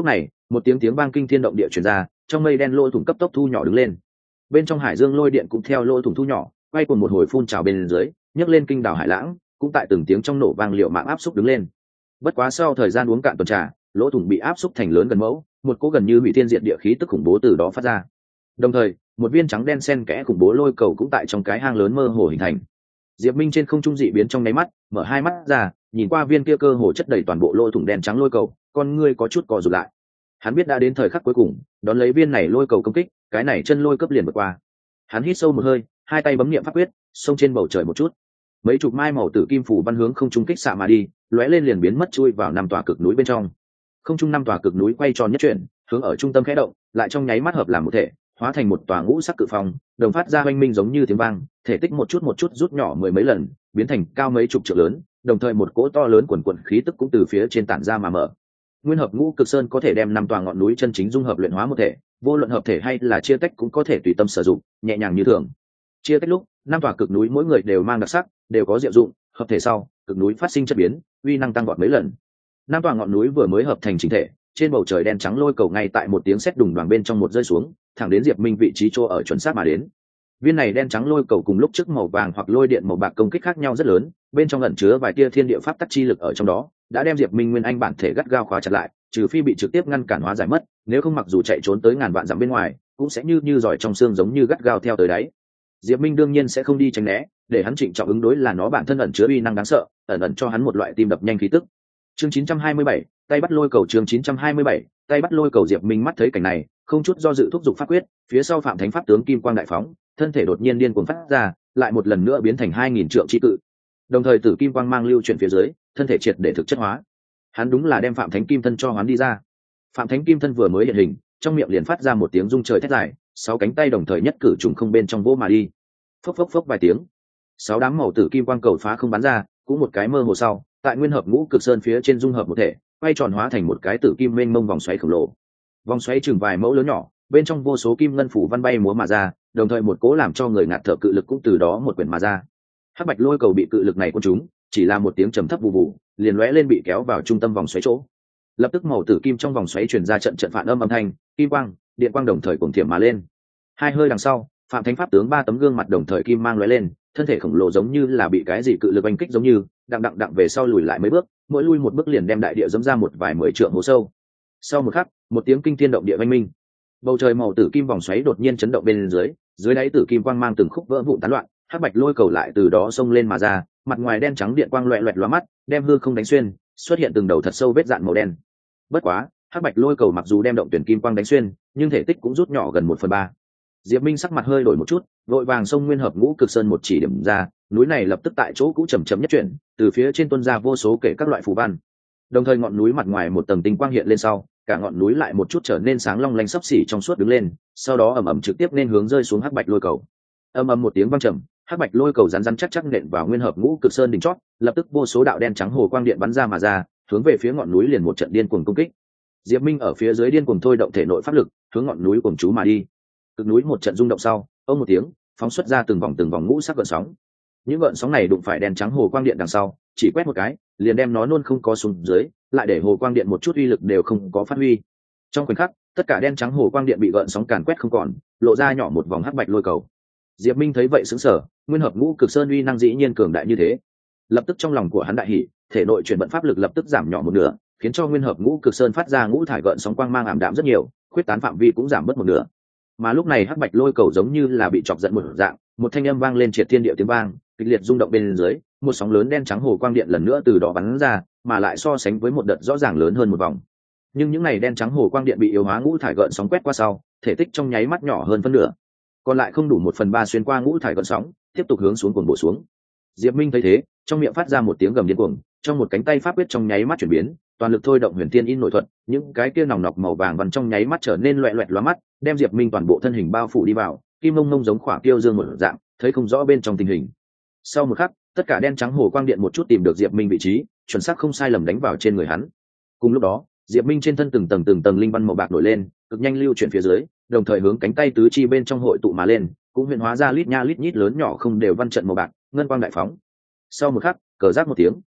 một tiếng vang kinh thiên động địa truyền ra, trong mây đen lỗ thủng cấp tốc thu nhỏ đứng lên. Bên trong hải dương lôi điện cũng theo lỗ thủng thu nhỏ, quay cuồng một hồi phun trào bên dưới, nhấc lên kinh đảo hải lãng, cũng tại từng tiếng trong nổ vang liệu mạng áp xúc đứng lên. Bất quá sau thời gian uống cạn tuần trà, lỗ thủng bị áp xúc thành lớn gần mẫu, một cỗ gần như hủy thiên diệt địa khí tức khủng bố từ đó phát ra. Đồng thời, một viên trắng đen xen kẽ khủng bố lôi cầu cũng tại trong cái hang lớn mơ hồ hình thành. Diệp Minh trên không trung dị biến trong nháy mắt, mở hai mắt ra, nhìn qua viên kia cơ hồ chất đầy toàn bộ lỗ thủng đen trắng lôi cầu, con ngươi có chút co rụt lại. Hắn biết đã đến thời khắc cuối cùng, đón lấy viên này lôi cầu công kích, cái này chân lôi cấp liền vượt qua. Hắn hít sâu một hơi, hai tay bấm niệm pháp quyết, xông trên bầu trời một chút. Mấy chục mai màu tử kim phủ văn hướng không trung kích xạ mà đi, lóe lên liền biến mất chui vào năm tòa cực núi bên trong. Không trung năm tòa cực núi quay tròn nhất chuyển, hướng ở trung tâm khẽ động, lại trong nháy mắt hợp làm một thể, hóa thành một tòa ngũ sắc cự phong, đồng phát ra oanh minh giống như tiếng vang, thể tích một chút rút nhỏ mười mấy lần, biến thành cao mấy chục trượng lớn, đồng thời một cỗ to lớn quần quần khí tức cũng từ phía trên tản ra mà mở. Nguyên hợp ngũ cực sơn có thể đem năm tòa ngọn núi chân chính dung hợp luyện hóa một thể, vô luận hợp thể hay là chia tách cũng có thể tùy tâm sử dụng, nhẹ nhàng như thường. Chia tách lúc, năm tòa cực núi mỗi người đều mang đặc sắc, đều có diệu dụng, hợp thể sau, cực núi phát sinh chất biến, uy năng tăng vọt mấy lần. Năm tòa ngọn núi vừa mới hợp thành chính thể, trên bầu trời đen trắng lôi cầu ngay tại một tiếng sét đùng đoàng bên trong một rơi xuống, thẳng đến Diệp Minh vị trí chỗ ở chuẩn xác mà đến. Viên này đen trắng lôi cầu cùng lúc trước màu vàng hoặc lôi điện màu bạc công kích khác nhau rất lớn, bên trong ẩn chứa vài tia thiên địa pháp tắc chi lực ở trong đó, đã đem Diệp Minh nguyên anh bản thể gắt gao khóa chặt lại, trừ phi bị trực tiếp ngăn cản hóa giải mất, nếu không mặc dù chạy trốn tới ngàn vạn dặm bên ngoài, cũng sẽ như giỏi trong xương giống như gắt gao theo tới đáy. Diệp Minh đương nhiên sẽ không đi tránh né, để hắn trịnh trọng ứng đối là nó bản thân ẩn chứa uy năng đáng sợ, ẩn cho hắn một loại tim đập nhanh khí tức. Chương 927, tay bắt lôi cầu. Chương 927, tay bắt lôi cầu. Diệp Minh mắt thấy cảnh này, không chút do dự thúc giục pháp quyết, phía sau Phạm Thánh pháp tướng kim quang đại phóng, thân thể đột nhiên điên cuồng phát ra, lại một lần nữa biến thành 2000 trượng chi cự. Đồng thời tử kim quang mang lưu chuyển phía dưới, thân thể triệt để thực chất hóa. Hắn đúng là đem Phạm Thánh kim thân cho hoán đi ra. Phạm Thánh kim thân vừa mới hiện hình, trong miệng liền phát ra một tiếng rung trời thét dài, sáu cánh tay đồng thời nhất cử trùng không bên trong vỗ mà đi. Phốc phốc phốc vài tiếng, sáu đám màu tử kim quang cầu phá không bắn ra, cũng một cái mơ hồ sau, tại nguyên hợp ngũ cực sơn phía trên dung hợp một thể, quay tròn hóa thành một cái tử kim mênh mông vòng xoáy khổng lồ. Vòng xoáy chừng vài mẫu lớn nhỏ, bên trong vô số kim ngân phủ văn bay múa mà ra, đồng thời một cố làm cho người ngạt thở cự lực cũng từ đó một quyển mà ra. Hắc bạch lôi cầu bị cự lực này cuốn trúng, chỉ là một tiếng trầm thấp vù vù, liền lóe lên bị kéo vào trung tâm vòng xoáy chỗ. Lập tức màu tử kim trong vòng xoáy truyền ra trận phản âm thanh, kim quang, điện quang đồng thời cùng thiểm mà lên. Hai hơi đằng sau, Phạm Thánh pháp tướng ba tấm gương mặt đồng thời kim mang lóe lên, thân thể khổng lồ giống như là bị cái gì cự lực oanh kích giống như, đặng về sau lùi lại mấy bước, mỗi lui một bước liền đem đại địa dẫm ra một vài 10 trượng hố sâu. Sau một khắc, một tiếng kinh thiên động địa oanh minh, bầu trời màu tử kim vòng xoáy đột nhiên chấn động bên dưới đáy tử kim quang mang từng khúc vỡ vụn tán loạn, hắc bạch lôi cầu lại từ đó xông lên mà ra, mặt ngoài đen trắng điện quang loẹt loẹt lóa mắt, đem hư không đánh xuyên, xuất hiện từng đầu thật sâu vết dạn màu đen. Bất quá, hắc bạch lôi cầu mặc dù đem động tuyển kim quang đánh xuyên, nhưng thể tích cũng rút nhỏ gần 1/3. Diệp Minh sắc mặt hơi đổi một chút, vội vàng xông nguyên hợp ngũ cực sơn một chỉ điểm ra, núi này lập tức tại chỗ cũ chậm nhất chuyển, từ phía trên tuôn ra vô số kể các loại phù văn. Đồng thời ngọn núi mặt ngoài một tầng tinh quang hiện lên sau, cả ngọn núi lại một chút trở nên sáng long lanh sấp xỉ trong suốt đứng lên, sau đó ầm trực tiếp nên hướng rơi xuống hắc bạch lôi cầu. Một tiếng vang trầm, hắc bạch lôi cầu rắn chắc nện vào nguyên hợp ngũ cực sơn đỉnh chót, lập tức vô số đạo đen trắng hồ quang điện bắn ra mà ra, hướng về phía ngọn núi liền một trận điên cuồng công kích. Diệp Minh ở phía dưới điên cuồng thôi động thể nội pháp lực, hướng ngọn núi cuồng chú mà đi. Cực núi một trận rung động sau, một tiếng, phóng xuất ra từng vòng ngũ sắc gợn sóng. Những gợn sóng này đụng phải đèn trắng hồ quang điện đằng sau, chỉ quét một cái, liền đem nó nôn không có xuống dưới, lại để hồ quang điện một chút uy lực đều không có phát huy. Trong khoảnh khắc, tất cả đen trắng hồ quang điện bị gợn sóng càn quét không còn, lộ ra nhỏ một vòng hắc bạch lôi cầu. Diệp Minh thấy vậy sững sờ, nguyên hợp ngũ cực sơn uy năng dĩ nhiên cường đại như thế. Lập tức trong lòng của hắn đại hỉ, thể nội chuyển vận pháp lực lập tức giảm nhỏ một nửa, khiến cho nguyên hợp ngũ cực sơn phát ra ngũ thải gợn sóng quang mang ảm đạm rất nhiều, khuyết tán phạm vi cũng giảm bớt một nửa. Mà lúc này hắc bạch lôi cầu giống như là bị chọc giận một dạng, một thanh âm vang lên triệt thiên địa tiếng vang, kịch liệt rung động bên dưới, một sóng lớn đen trắng hồ quang điện lần nữa từ đó bắn ra, mà lại so sánh với một đợt rõ ràng lớn hơn một vòng. Nhưng những này đen trắng hồ quang điện bị yếu hóa ngũ thải gợn sóng quét qua sau, thể tích trong nháy mắt nhỏ hơn phân nửa, còn lại không đủ 1/3 xuyên qua ngũ thải gợn sóng, tiếp tục hướng xuống cuồng bổ xuống. Diệp Minh thấy thế, trong miệng phát ra một tiếng gầm điên cuồng, trong một cánh tay pháp quyết trong nháy mắt chuyển biến, toàn lực thôi động huyền thiên in nội thuật, những cái kia nòng nọc màu vàng vằn trong nháy mắt trở nên loẹt loẹt lóa mắt, đem Diệp Minh toàn bộ thân hình bao phủ đi vào, kim mông mông giống khỏa tiêu dương một dạng, thấy không rõ bên trong tình hình. Sau một khắc, tất cả đen trắng hồ quang điện một chút tìm được Diệp Minh vị trí, chuẩn xác không sai lầm đánh vào trên người hắn. Cùng lúc đó, Diệp Minh trên thân từng tầng linh văn màu bạc nổi lên, cực nhanh lưu chuyển phía dưới, đồng thời hướng cánh tay tứ chi bên trong hội tụ mà lên, cũng huyền hóa ra lít nha lít nhít lớn nhỏ không đều văn trận màu bạc, ngân quang đại phóng. Sau một khắc, cờ rác một tiếng,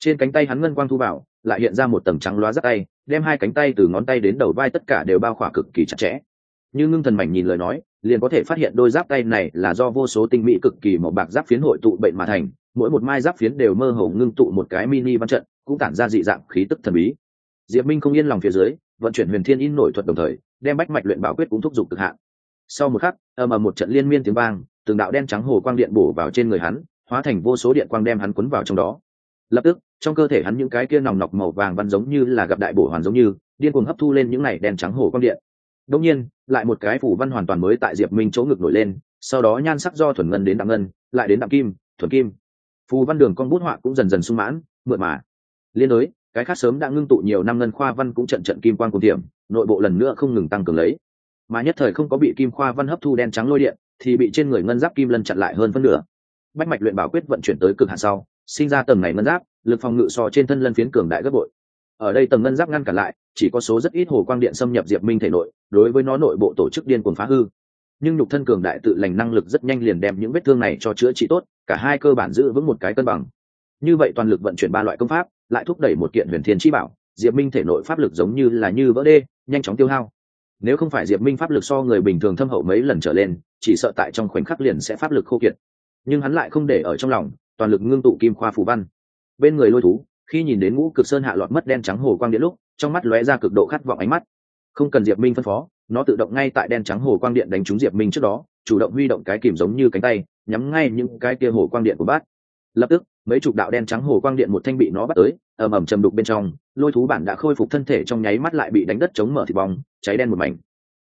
Trên cánh tay hắn ngân quang thu vào, lại hiện ra một tầng trắng loá giáp tay, đem hai cánh tay từ ngón tay đến đầu vai tất cả đều bao khỏa cực kỳ chặt chẽ. Như Ngưng Thần Mảnh nhìn lời nói, liền có thể phát hiện đôi giáp tay này là do vô số tinh mỹ cực kỳ màu bạc giáp phiến hội tụ bệnh mà thành, mỗi một mai giáp phiến đều mơ hồ ngưng tụ một cái mini văn trận, cũng tản ra dị dạng khí tức thần bí. Diệp Minh không yên lòng phía dưới, vận chuyển Huyền Thiên In nổi thuật đồng thời, đem bách mạch luyện bảo quyết cũng thúc giục cực hạn. Sau một khắc, một trận liên miên tiếng vang, từng đạo đen trắng hồ quang điện bổ vào trên người hắn, hóa thành vô số điện quang đem hắn cuốn vào trong đó. Lập tức, trong cơ thể hắn những cái kia nòng nọc màu vàng văn giống như là gặp đại bổ hoàn giống như, điên cuồng hấp thu lên những này đen trắng hồ quang điện. Đột nhiên, lại một cái phủ văn hoàn toàn mới tại Diệp Minh chỗ ngực nổi lên, sau đó nhan sắc do thuần ngân đến đạm ngân, lại đến đạm kim, thuần kim. Phù văn đường con bút họa cũng dần dần sung mãn, mượt mà. Liên đối, cái khác sớm đã ngưng tụ nhiều năm ngân khoa văn cũng trận trận kim quang cùng điểm, nội bộ lần nữa không ngừng tăng cường lấy. Mà nhất thời không có bị kim khoa văn hấp thu đen trắng lôi điện, thì bị trên người ngân giáp kim lân chặn lại hơn phân nửa. Bách mạch luyện bảo quyết vận chuyển tới cực hạn sau, sinh ra tầng này ngân giáp, lực phòng ngự so trên thân lân phiến cường đại gấp bội. Ở đây tầng ngân giáp ngăn cản lại, chỉ có số rất ít hồ quang điện xâm nhập Diệp Minh thể nội, đối với nó nội bộ tổ chức điên cuồng phá hư. Nhưng nhục thân cường đại tự lành năng lực rất nhanh liền đem những vết thương này cho chữa trị tốt, cả hai cơ bản giữ vững một cái cân bằng. Như vậy toàn lực vận chuyển ba loại công pháp, lại thúc đẩy một kiện huyền thiên chi bảo, Diệp Minh thể nội pháp lực giống như là như vỡ đê, nhanh chóng tiêu hao. Nếu không phải Diệp Minh pháp lực so người bình thường thâm hậu mấy lần trở lên, chỉ sợ tại trong khoảnh khắc liền sẽ pháp lực khô kiệt. Nhưng hắn lại không để ở trong lòng, toàn lực ngưng tụ kim khoa phù văn. Bên người Lôi Thú, khi nhìn đến Ngũ Cực Sơn hạ lọt mất đen trắng hồ quang điện lúc, trong mắt lóe ra cực độ khát vọng ánh mắt. Không cần Diệp Minh phân phó, nó tự động ngay tại đen trắng hồ quang điện đánh trúng Diệp Minh trước đó, chủ động huy động cái kìm giống như cánh tay, nhắm ngay những cái kia hồ quang điện của bát. Lập tức, mấy chục đạo đen trắng hồ quang điện một thanh bị nó bắt tới, ầm ầm trầm đục bên trong, Lôi Thú bản đã khôi phục thân thể trong nháy mắt lại bị đánh đất chống mở thịt bong, cháy đen một mảnh.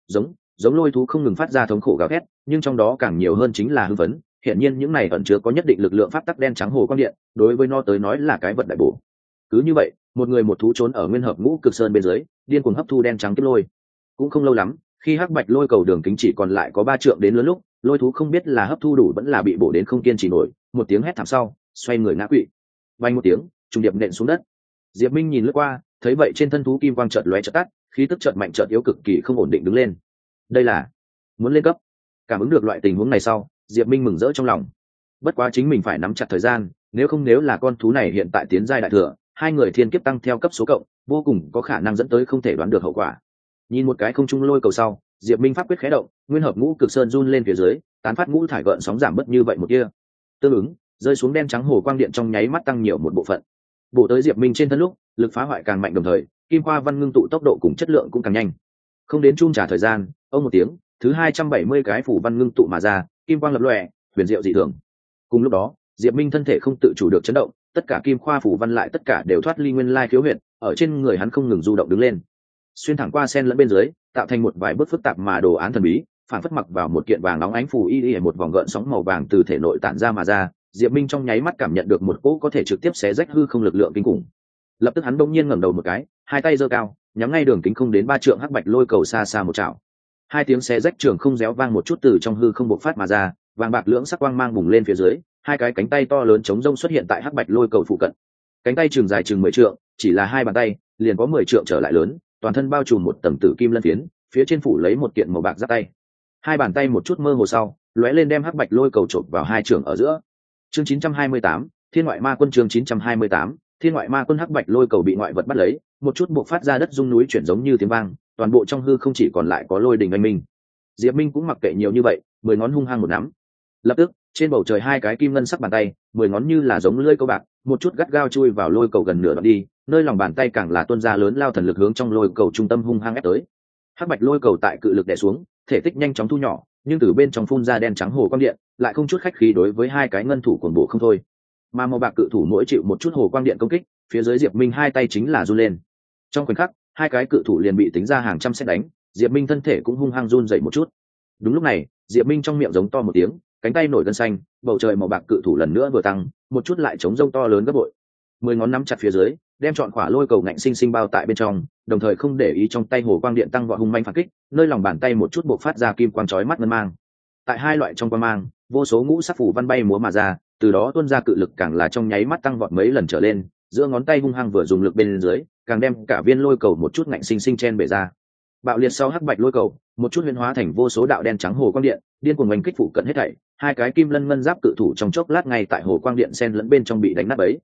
Giống Lôi Thú không ngừng phát ra thống khổ gào thét, nhưng trong đó càng nhiều hơn chính là hưng phấn. Hiện nhiên những này ẩn chứa có nhất định lực lượng pháp tắc đen trắng hồ quang điện, đối với nó tới nói là cái vật đại bổ. Cứ như vậy, một người một thú trốn ở nguyên hợp Ngũ Cực Sơn bên dưới, điên cuồng hấp thu đen trắng kiếp lôi. Cũng không lâu lắm, khi hắc bạch lôi cầu đường kính chỉ còn lại có 3 trượng đến lớn lúc, Lôi Thú không biết là hấp thu đủ vẫn là bị bổ đến không kiên trì nổi, một tiếng hét thảm sau, xoay người ngã quỵ. Vang một tiếng, trùng điệp nện xuống đất. Diệp Minh nhìn lướt qua, thấy vậy trên thân thú kim quang chợt lóe chợt tắt, khí tức chợt mạnh chợt yếu cực kỳ không ổn định đứng lên. Đây là muốn lên cấp. Cảm ứng được loại tình huống này sau, Diệp Minh mừng rỡ trong lòng. Bất quá chính mình phải nắm chặt thời gian, nếu là con thú này hiện tại tiến giai đại thừa, hai người thiên kiếp tăng theo cấp số cộng, vô cùng có khả năng dẫn tới không thể đoán được hậu quả. Nhìn một cái không trung lôi cầu sau, Diệp Minh pháp quyết khé động, nguyên hợp Ngũ Cực Sơn run lên phía dưới, tán phát ngũ thải gợn sóng giảm bớt như vậy một kia. Tương ứng, rơi xuống đen trắng hồ quang điện trong nháy mắt tăng nhiều một bộ phận. Bổ tới Diệp Minh trên thân lúc, lực phá hoại càng mạnh đồng thời, kim khoa văn ngưng tụ tốc độ cùng chất lượng cũng càng nhanh. Không đến chung trả thời gian, ông một tiếng, thứ 270 cái phủ văn ngưng tụ mà ra, kim quang lập lòe, huyền diệu dị thường. Cùng lúc đó, Diệp Minh thân thể không tự chủ được chấn động, tất cả kim khoa phủ văn lại tất cả đều thoát ly nguyên lai khiếu huyệt, ở trên người hắn không ngừng du động đứng lên, xuyên thẳng qua sen lẫn bên dưới, tạo thành một vài bước phức tạp mà đồ án thần bí, phản phất mặc vào một kiện vàng nóng ánh phù y một vòng gợn sóng màu vàng từ thể nội tản ra mà ra. Diệp Minh trong nháy mắt cảm nhận được một cỗ có thể trực tiếp xé rách hư không lực lượng kinh khủng. Lập tức hắn bỗng nhiên ngẩng đầu một cái, hai tay giơ cao, nhắm ngay đường kính không đến 3 trượng hắc bạch lôi cầu xa xa một chảo. Hai tiếng xé rách trường không réo vang một chút từ trong hư không bộc phát mà ra, vàng bạc lưỡng sắc quang mang bùng lên phía dưới, hai cái cánh tay to lớn chống rông xuất hiện tại hắc bạch lôi cầu phụ cận. Cánh tay trường dài chừng 10 trượng, chỉ là hai bàn tay, liền có 10 trượng trở lại lớn, toàn thân bao trùm một tầng tử kim lân phiến, phía trên phủ lấy một kiện màu bạc giáp tay. Hai bàn tay một chút mơ hồ sau, lóe lên đem hắc bạch lôi cầu chộp vào hai trường ở giữa. Chương 928, Thiên ngoại ma quân. Chương 928, Thiên ngoại ma quân. Hắc bạch lôi cầu bị ngoại vật bắt lấy, một chút buộc phát ra đất rung núi chuyển giống như tiếng vang, toàn bộ trong hư không chỉ còn lại có lôi đình oanh minh. Diệp Minh cũng mặc kệ nhiều như vậy, 10 ngón hung hăng một nắm. Lập tức, trên bầu trời hai cái kim ngân sắc bàn tay, 10 ngón như là giống lưỡi câu bạc, một chút gắt gao chui vào lôi cầu gần nửa đoạn đi, nơi lòng bàn tay càng là tuôn ra lớn lao thần lực hướng trong lôi cầu trung tâm hung hăng ép tới. Hắc bạch lôi cầu tại cự lực đè xuống, thể tích nhanh chóng thu nhỏ, nhưng từ bên trong phun ra đen trắng hồ quang điện, lại không chút khách khí đối với hai cái ngân thủ cuồng bộ không thôi. Mà màu bạc cự thủ mỗi chịu một chút hồ quang điện công kích, phía dưới Diệp Minh hai tay chính là run lên. Trong khoảnh khắc, hai cái cự thủ liền bị tính ra hàng trăm sét đánh, Diệp Minh thân thể cũng hung hăng run dậy một chút. Đúng lúc này, Diệp Minh trong miệng giống to một tiếng, cánh tay nổi gân xanh, bầu trời màu bạc cự thủ lần nữa vừa tăng, một chút lại chống rông to lớn gấp bội. 10 ngón nắm chặt phía dưới, đem trọn khỏa lôi cầu ngạnh sinh sinh bao tại bên trong, đồng thời không để ý trong tay hồ quang điện tăng vọt hung manh phản kích, nơi lòng bàn tay một chút bộc phát ra kim quang chói mắt ngân mang. Tại hai loại trong quang mang, vô số ngũ sắc phủ văn bay múa mà ra, từ đó tuôn ra cự lực càng là trong nháy mắt tăng vọt mấy lần trở lên, giữa ngón tay hung hăng vừa dùng lực bên dưới, càng đem cả viên lôi cầu một chút ngạnh sinh sinh chen bể ra. Bạo liệt sau hắc bạch lôi cầu, một chút huyễn hóa thành vô số đạo đen trắng hồ quang điện, điên cuồng oanh kích phụ cận hết thảy, hai cái kim lân ngân giáp cự thủ trong chốc lát ngay tại hồ quang điện xen lẫn bên trong bị đánh nát bấy.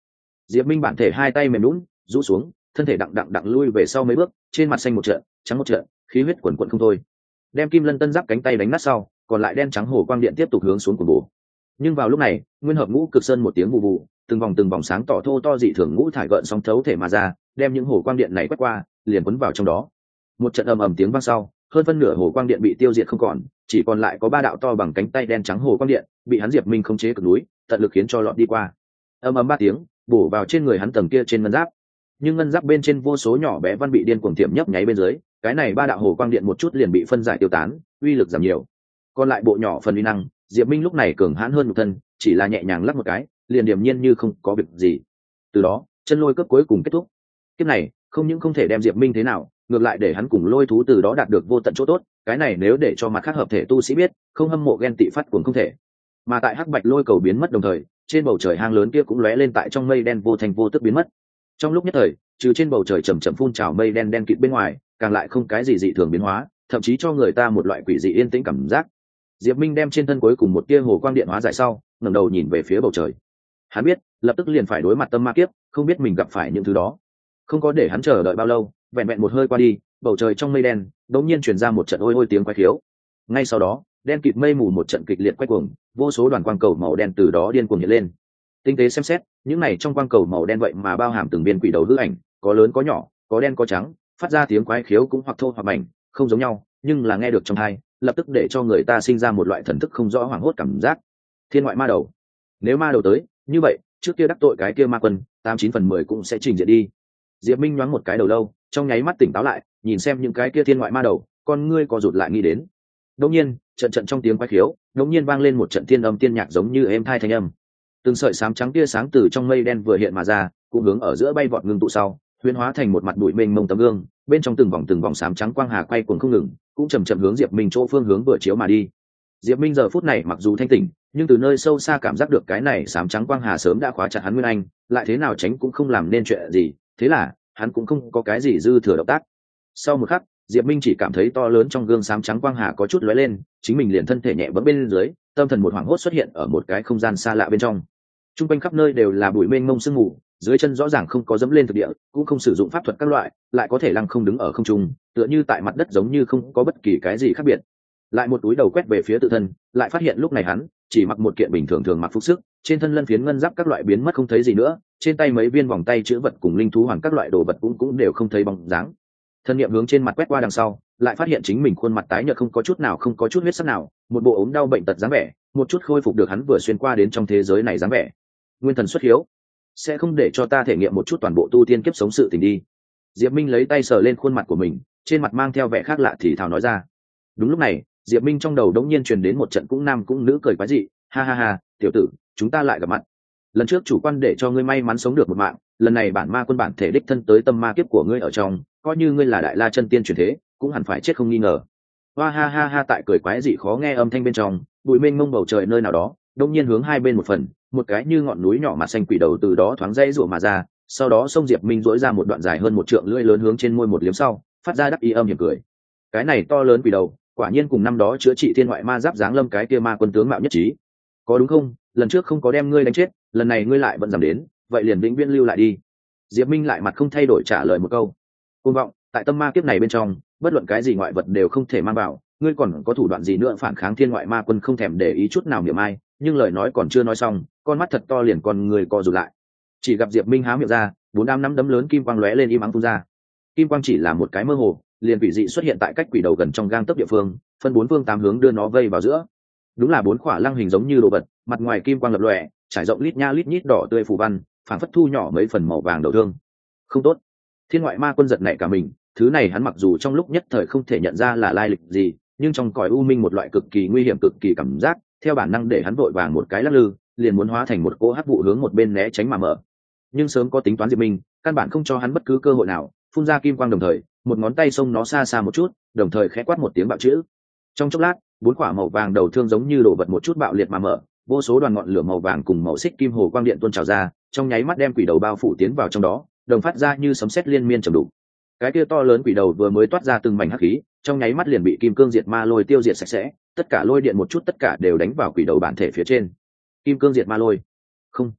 Diệp Minh bản thể hai tay mềm nhũn rũ xuống, thân thể đặng lui về sau mấy bước, trên mặt xanh một trận trắng một trận, khí huyết quần quận không thôi. Đem Kim Lân Tân Giáp cánh tay đánh nát sau, còn lại đen trắng hồ quang điện tiếp tục hướng xuống của bổ. Nhưng vào lúc này, nguyên hợp ngũ cực sơn một tiếng bù bù, từng vòng sáng tỏ thô to dị thường ngũ thải gợn sóng thấu thể mà ra, đem những hồ quang điện này quét qua, liền cuốn vào trong đó. Một trận ầm ầm tiếng vang sau, hơn phân nửa hồ quang điện bị tiêu diệt không còn, chỉ còn lại có ba đạo to bằng cánh tay đen trắng hồ quang điện, bị hắn Diệp Minh khống chế cực núi, tận lực khiến cho lọt đi qua. Ầm ầm ba tiếng, bổ vào trên người hắn tầng kia trên ngân giáp. Nhưng ngân giáp bên trên vô số nhỏ bé văn bị điên cuồng tiệm nhấp nháy bên dưới, cái này ba đạo hồ quang điện một chút liền bị phân giải tiêu tán, uy lực giảm nhiều. Còn lại bộ nhỏ phần uy năng, Diệp Minh lúc này cường hãn hơn một thân, chỉ là nhẹ nhàng lắc một cái, liền điềm nhiên như không có việc gì. Từ đó, chân lôi cấp cuối cùng kết thúc. Kiếp này, không những không thể đem Diệp Minh thế nào, ngược lại để hắn cùng lôi thú từ đó đạt được vô tận chỗ tốt, cái này nếu để cho mặt khác hợp thể tu sĩ biết, không hâm mộ ghen tị phát cuồng không thể. Mà tại hắc bạch lôi cầu biến mất đồng thời, trên bầu trời hang lớn kia cũng lóe lên tại trong mây đen vô thành vô tức biến mất. Trong lúc nhất thời, trừ trên bầu trời chậm chậm phun trào mây đen đen kịt bên ngoài, càng lại không cái gì dị thường biến hóa, thậm chí cho người ta một loại quỷ dị yên tĩnh cảm giác. Diệp Minh đem trên thân cuối cùng một tia hồ quang điện hóa giải sau, ngẩng đầu nhìn về phía bầu trời. Hắn biết, lập tức liền phải đối mặt tâm ma kiếp, không biết mình gặp phải những thứ đó. Không có để hắn chờ đợi bao lâu, vẹn vẹn một hơi qua đi, bầu trời trong mây đen đột nhiên truyền ra một trận ôi ôi tiếng quái khiếu. Ngay sau đó, đen kịt mây mù một trận kịch liệt quay cuồng, vô số đoàn quang cầu màu đen từ đó điên cuồng hiện lên. Tinh tế xem xét, những này trong quang cầu màu đen vậy mà bao hàm từng viên quỷ đầu hư ảnh, có lớn có nhỏ, có đen có trắng, phát ra tiếng quái khiếu cũng hoặc thô hoặc mảnh, không giống nhau, nhưng là nghe được trong tai, lập tức để cho người ta sinh ra một loại thần thức không rõ hoảng hốt cảm giác. Thiên ngoại ma đầu. Nếu ma đầu tới, như vậy, trước kia đắc tội cái kia ma quân, 89/10 cũng sẽ trình diện đi. Diệp Minh nhoáng một cái đầu lâu, trong nháy mắt tỉnh táo lại, nhìn xem những cái kia thiên ngoại ma đầu, con ngươi co rụt lại nghĩ đến. Đột nhiên, trận trong tiếng quái khiếu, đột nhiên vang lên một trận tiên âm tiên nhạc giống như êm thai thanh âm. Từng sợi sám trắng tia sáng từ trong mây đen vừa hiện mà ra, cũng hướng ở giữa bay vọt ngưng tụ sau, huyễn hóa thành một mặt bụi mênh mông tấm gương, bên trong từng vòng sám trắng quang hà quay cuồng không ngừng, cũng chậm chậm hướng Diệp Minh chỗ phương hướng vừa chiếu mà đi. Diệp Minh giờ phút này mặc dù thanh tỉnh, nhưng từ nơi sâu xa cảm giác được cái này sám trắng quang hà sớm đã khóa chặt hắn nguyên anh, lại thế nào tránh cũng không làm nên chuyện gì, thế là hắn cũng không có cái gì dư thừa động tác. Sau một khắc, Diệp Minh chỉ cảm thấy to lớn trong gương sám trắng quang hà có chút lóe lên, chính mình liền thân thể nhẹ bẫm bên dưới, tâm thần một hoảng hốt xuất hiện ở một cái không gian xa lạ bên trong. Trung quanh khắp nơi đều là bụi mênh mông sương mù, dưới chân rõ ràng không có dẫm lên thực địa, cũng không sử dụng pháp thuật các loại, lại có thể lăng không đứng ở không trung, tựa như tại mặt đất giống như không có bất kỳ cái gì khác biệt. Lại một túi đầu quét về phía tự thân, lại phát hiện lúc này hắn chỉ mặc một kiện bình thường thường mặc phục sức, trên thân lân phiến ngân giáp các loại biến mất không thấy gì nữa, trên tay mấy viên vòng tay chữ vật cùng linh thú hoàng các loại đồ vật cũng đều không thấy bóng dáng. Thân niệm hướng trên mặt quét qua đằng sau, lại phát hiện chính mình khuôn mặt tái nhợt không có chút huyết sắc nào, một bộ ốm đau bệnh tật dáng vẻ, một chút khôi phục được hắn vừa xuyên qua đến trong thế giới này dáng vẻ. Nguyên thần xuất hiếu, sẽ không để cho ta thể nghiệm một chút toàn bộ tu tiên kiếp sống sự tình đi. Diệp Minh lấy tay sờ lên khuôn mặt của mình, trên mặt mang theo vẻ khác lạ thì thào nói ra. Đúng lúc này, Diệp Minh trong đầu đống nhiên truyền đến một trận cũng nam cũng nữ cười quái dị, ha ha ha, tiểu tử, chúng ta lại gặp mặt. Lần trước chủ quan để cho ngươi may mắn sống được một mạng, lần này bản ma quân bản thể đích thân tới tâm ma kiếp của ngươi ở trong, coi như ngươi là đại la chân tiên truyền thế, cũng hẳn phải chết không nghi ngờ. Hoa ha ha ha, tại cười quái dị khó nghe âm thanh bên trong, bụi mênh mông bầu trời nơi nào đó, đột nhiên hướng hai bên một phần, một cái như ngọn núi nhỏ mặt xanh quỷ đầu từ đó thoáng dãy rủa mà ra, sau đó xông Diệp Minh duỗi ra một đoạn dài hơn một trượng lưỡi lớn hướng trên môi một liếm sau, phát ra đắc ý âm hiểm cười. Cái này to lớn quỷ đầu, quả nhiên cùng năm đó chữa trị thiên ngoại ma giáp dáng lâm cái kia ma quân tướng mạo nhất trí. Có đúng không? Lần trước không có đem ngươi đánh chết, lần này ngươi lại vẫn dám đến, vậy liền vĩnh viễn lưu lại đi. Diệp Minh lại mặt không thay đổi trả lời một câu. Cuồng vọng, tại tâm ma kiếp này bên trong, bất luận cái gì ngoại vật đều không thể mang vào, ngươi còn có thủ đoạn gì nữa phản kháng thiên ngoại ma quân không thèm để ý chút nào niệm ai, nhưng lời nói còn chưa nói xong, con mắt thật to liền con người co rụt lại. Chỉ gặp Diệp Minh há miệng ra, bốn đám nắm đấm lớn kim quang lóe lên im ắng phun ra. Kim quang chỉ là một cái mơ hồ, liền quỷ dị xuất hiện tại cách quỷ đầu gần trong gang tấc địa phương, phân bốn phương tám hướng đưa nó vây vào giữa. Đúng là bốn khỏa lăng hình giống như đồ vật, mặt ngoài kim quang lập lòe, trải rộng lít nha lít nhít đỏ tươi phù văn, phản phất thu nhỏ mấy phần màu vàng đầu thương. Không tốt. Thiên ngoại ma quân giật nảy cả mình, thứ này hắn mặc dù trong lúc nhất thời không thể nhận ra là lai lịch gì, nhưng trong cõi u minh một loại cực kỳ nguy hiểm cực kỳ cảm giác, theo bản năng để hắn vội vàng một cái lắc lư, liền muốn hóa thành một cỗ hắc vụ hướng một bên né tránh mà mở. Nhưng sớm có tính toán Diệp Minh, căn bản không cho hắn bất cứ cơ hội nào, phun ra kim quang đồng thời, một ngón tay xông nó xa xa một chút, đồng thời khẽ quát một tiếng bạo chữ. Trong chốc lát, bốn quả màu vàng đầu thương giống như đổ vật một chút bạo liệt mà mở, vô số đoàn ngọn lửa màu vàng cùng màu xích kim hồ quang điện tuôn trào ra, trong nháy mắt đem quỷ đầu bao phủ tiến vào trong đó, đồng phát ra như sấm sét liên miên trầm đục. Cái kia to lớn quỷ đầu vừa mới toát ra từng mảnh hắc khí, trong nháy mắt liền bị kim cương diệt ma lôi tiêu diệt sạch sẽ, tất cả lôi điện một chút tất cả đều đánh vào quỷ đầu bản thể phía trên. Kim cương diệt ma lôi. Không,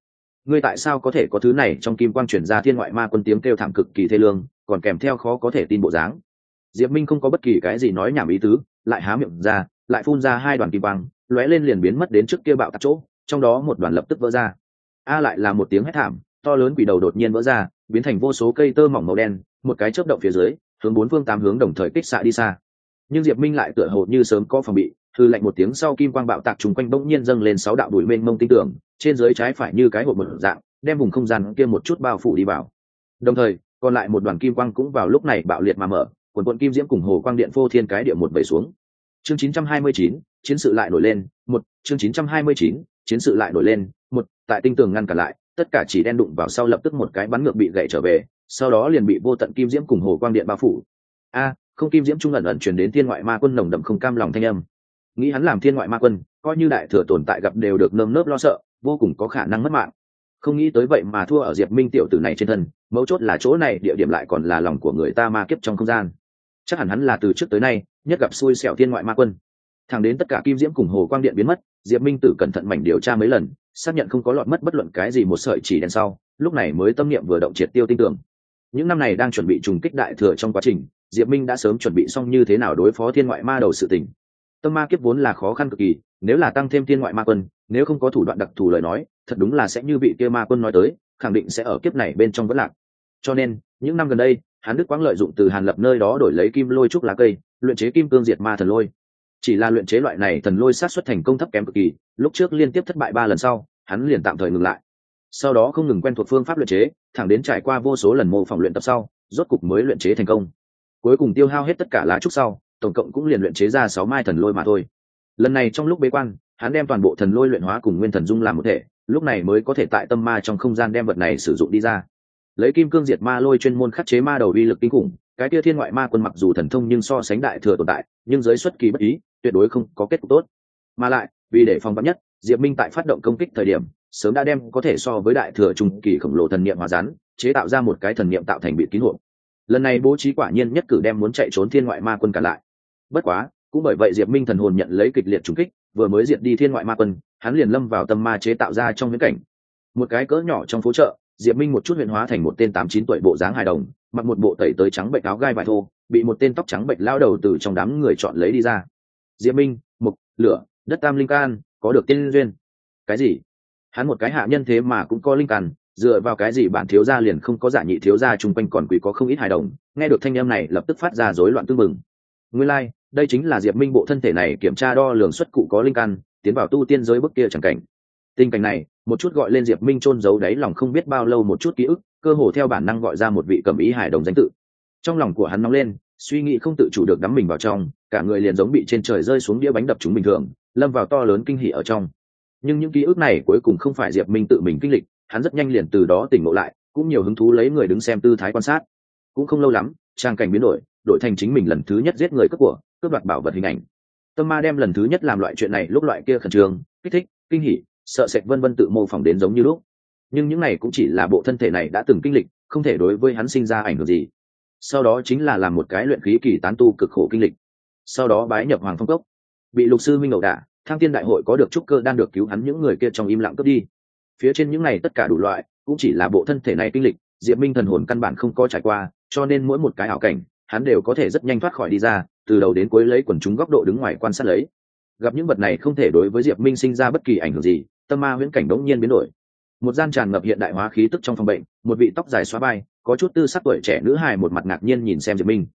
ngươi tại sao có thể có thứ này? Trong kim quang chuyển ra thiên ngoại ma quân tiếng kêu thảm cực kỳ thê lương, còn kèm theo khó có thể tin bộ dáng. Diệp Minh không có bất kỳ cái gì nói nhảm ý tứ, lại há miệng ra, lại phun ra hai đoàn kim quang, lóe lên liền biến mất đến trước kia bạo tạc chỗ, trong đó một đoàn lập tức vỡ ra. Lại là một tiếng hét thảm, to lớn quỷ đầu đột nhiên vỡ ra, biến thành vô số cây tơ mỏng màu đen, một cái chớp động phía dưới, hướng bốn phương tám hướng đồng thời kích xạ đi xa. Nhưng Diệp Minh lại tựa hồ như sớm có phòng bị, hư lạnh một tiếng sau kim quang bạo tạc trùng quanh bỗng nhiên dâng lên 6 đạo bụi mênh mông tinh tưởng, trên dưới trái phải như cái hộp một dạng, đem vùng không gian kia một chút bao phủ đi vào. Đồng thời, còn lại một đoàn kim quang cũng vào lúc này bạo liệt mà mở, cuồn kim diễm cùng hồ quang điện phô thiên cái địa một vẩy xuống. Chương 929, chiến sự lại nổi lên, chương 929, chiến sự lại nổi lên, tại tinh tường ngăn cản lại, tất cả chỉ đen đụng vào sau lập tức một cái bắn ngược bị gãy trở về, sau đó liền bị vô tận kim diễm cùng hồ quang điện bao phủ. Không kim diễm trung ẩn ẩn truyền đến thiên ngoại ma quân nồng đậm không cam lòng thanh âm. Nghĩ hắn làm thiên ngoại ma quân, coi như đại thừa tồn tại gặp đều được nơm nớp lo sợ, vô cùng có khả năng mất mạng. Không nghĩ tới vậy mà thua ở Diệp Minh tiểu tử này trên thân, mấu chốt là chỗ này địa điểm lại còn là lòng của người ta ma kiếp trong không gian. Chắc hẳn hắn là từ trước tới nay nhất gặp xui xẻo thiên ngoại ma quân. Thẳng đến tất cả kim diễm cùng hồ quang điện biến mất, Diệp Minh tử cẩn thận mảnh điều tra mấy lần, xác nhận không có lọt mất bất luận cái gì một sợi chỉ đen sau, lúc này mới tâm niệm vừa động triệt tiêu tinh tưởng. Những năm này đang chuẩn bị trùng kích đại thừa trong quá trình, Diệp Minh đã sớm chuẩn bị xong như thế nào đối phó thiên ngoại ma đầu sự tình. Tâm ma kiếp vốn là khó khăn cực kỳ, nếu là tăng thêm thiên ngoại ma quân, nếu không có thủ đoạn đặc thù lời nói, thật đúng là sẽ như vị kia ma quân nói tới, khẳng định sẽ ở kiếp này bên trong vẫn lạc. Cho nên, những năm gần đây, hắn Đức Quang lợi dụng từ Hàn Lập nơi đó đổi lấy kim lôi trúc lá cây, luyện chế kim cương diệt ma thần lôi. Chỉ là luyện chế loại này thần lôi sát suất thành công thấp kém cực kỳ, lúc trước liên tiếp thất bại 3 lần sau, hắn liền tạm thời ngừng lại. Sau đó không ngừng quen thuộc phương pháp luyện chế, thẳng đến trải qua vô số lần mô phỏng luyện tập sau, rốt cục mới luyện chế thành công. Cuối cùng tiêu hao hết tất cả lá trúc sau, tổng cộng cũng liền luyện chế ra 6 mai thần lôi mà thôi. Lần này trong lúc bế quan, hắn đem toàn bộ thần lôi luyện hóa cùng nguyên thần dung làm một thể, lúc này mới có thể tại tâm ma trong không gian đem vật này sử dụng đi ra. Lấy kim cương diệt ma lôi chuyên môn khắc chế ma đầu uy lực kinh khủng, cái kia thiên ngoại ma quân mặc dù thần thông nhưng so sánh đại thừa tồn tại, nhưng giới xuất kỳ bất ý, tuyệt đối không có kết cục tốt. Mà lại, vì để phòng vắn nhất, Diệp Minh tại phát động công kích thời điểm, sớm đã đem có thể so với đại thừa trung kỳ khổng lồ thần niệm hóa rắn, chế tạo ra một cái thần niệm tạo thành bị kín hộp. Lần này bố trí quả nhiên nhất cử đem muốn chạy trốn thiên ngoại ma quân cản lại. Bất quá, cũng bởi vậy Diệp Minh thần hồn nhận lấy kịch liệt trùng kích, vừa mới diệt đi thiên ngoại ma quân, hắn liền lâm vào tâm ma chế tạo ra trong viễn cảnh. Một cái cỡ nhỏ trong phố chợ, Diệp Minh một chút huyền hóa thành một tên 8-9 tuổi bộ dáng hài đồng, mặc một bộ tẩy tới trắng bệnh áo gai vải thô, bị một tên tóc trắng bệnh lao đầu từ trong đám người chọn lấy đi ra. Diệp Minh, mục, lửa, đất tam linh can, có được tiên duyên. Cái gì? Hắn một cái hạ nhân thế mà cũng có linh căn, dựa vào cái gì bản thiếu gia liền không có giả nhị thiếu gia chung quanh còn quỷ có không ít hài đồng, nghe được thanh âm này lập tức phát ra rối loạn tương mừng. Nguyên lai, đây chính là Diệp Minh bộ thân thể này kiểm tra đo lường xuất cụ có linh căn, tiến vào tu tiên giới bước kia chẳng cảnh. Tình cảnh này, một chút gọi lên Diệp Minh chôn giấu đáy lòng không biết bao lâu một chút ký ức, cơ hồ theo bản năng gọi ra một vị cẩm ý hài đồng danh tự. Trong lòng của hắn nóng lên, suy nghĩ không tự chủ được đắm mình vào trong, cả người liền giống bị trên trời rơi xuống đĩa bánh đập chúng bình thường, lâm vào to lớn kinh hỉ ở trong. Nhưng những ký ức này cuối cùng không phải Diệp Minh tự mình kinh lịch, hắn rất nhanh liền từ đó tỉnh ngộ lại, cũng nhiều hứng thú lấy người đứng xem tư thái quan sát. Cũng không lâu lắm, trang cảnh biến đổi thành chính mình lần thứ nhất giết người cướp của, cướp đoạt bảo vật hình ảnh. Tâm ma đem lần thứ nhất làm loại chuyện này lúc loại kia khẩn trương, kích thích, kinh hỉ, sợ sệt vân vân tự mô phỏng đến giống như lúc. Nhưng những này cũng chỉ là bộ thân thể này đã từng kinh lịch, không thể đối với hắn sinh ra ảnh hưởng gì. Sau đó chính là làm một cái luyện khí kỳ tán tu cực khổ kinh lịch. Sau đó bái nhập Hoàng Phong Cốc, bị Lục sư minh ẩu đả, Thăng Tiên đại hội có được trúc cơ đang được cứu hắn những người kia trong im lặng cướp đi. Phía trên những này tất cả đủ loại, cũng chỉ là bộ thân thể này kinh lịch, Diệp Minh thần hồn căn bản không có trải qua, cho nên mỗi một cái ảo cảnh, hắn đều có thể rất nhanh thoát khỏi đi ra, từ đầu đến cuối lấy quần chúng góc độ đứng ngoài quan sát lấy. Gặp những vật này không thể đối với Diệp Minh sinh ra bất kỳ ảnh hưởng gì, tâm ma huyễn cảnh đống nhiên biến đổi. Một gian tràn ngập hiện đại hóa khí tức trong phòng bệnh, một vị tóc dài xóa vai, có chút tư sắc tuổi trẻ nữ hài một mặt ngạc nhiên nhìn xem Diệp Minh.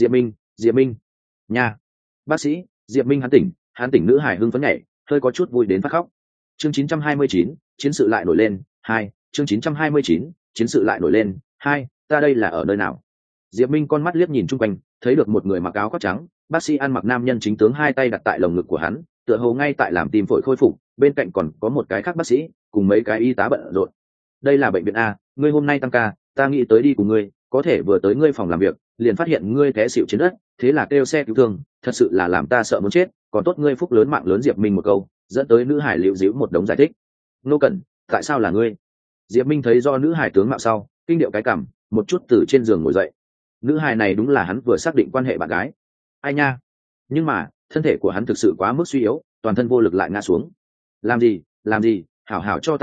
Diệp Minh, nha, bác sĩ, Diệp Minh hắn tỉnh nữ hài hưng phấn nhảy, hơi có chút vui đến phát khóc. Chương 929, chiến sự lại nổi lên, 2, chương 929, chiến sự lại nổi lên, 2, ta đây là ở nơi nào? Diệp Minh con mắt liếc nhìn chung quanh, thấy được một người mặc áo khoác trắng, bác sĩ ăn mặc nam nhân chính tướng hai tay đặt tại lồng ngực của hắn, tựa hồ ngay tại làm tim phổi khôi phục, bên cạnh còn có một cái khác bác sĩ, cùng mấy cái y tá bận rộn. Đây là bệnh viện A, ngươi hôm nay tăng ca, ta nghĩ tới đi cùng ngươi, có thể vừa tới ngươi phòng làm việc, liền phát hiện ngươi té xỉu trên đất, thế là kêu xe cứu thương, thật sự là làm ta sợ muốn chết, còn tốt ngươi phúc lớn mạng lớn. Diệp Minh một câu, dẫn tới nữ hải liễu díu một đống giải thích. Nô Cẩn, tại sao là ngươi? Diệp Minh thấy do nữ hải tướng mạo sau, kinh điệu cái cằm, một chút từ trên giường ngồi dậy. Nữ hải này đúng là hắn vừa xác định quan hệ bạn gái. Ai nha? Nhưng mà, thân thể của hắn thực sự quá mức suy yếu, toàn thân vô lực lại ngã xuống. Làm gì, hảo hảo cho ta nằm,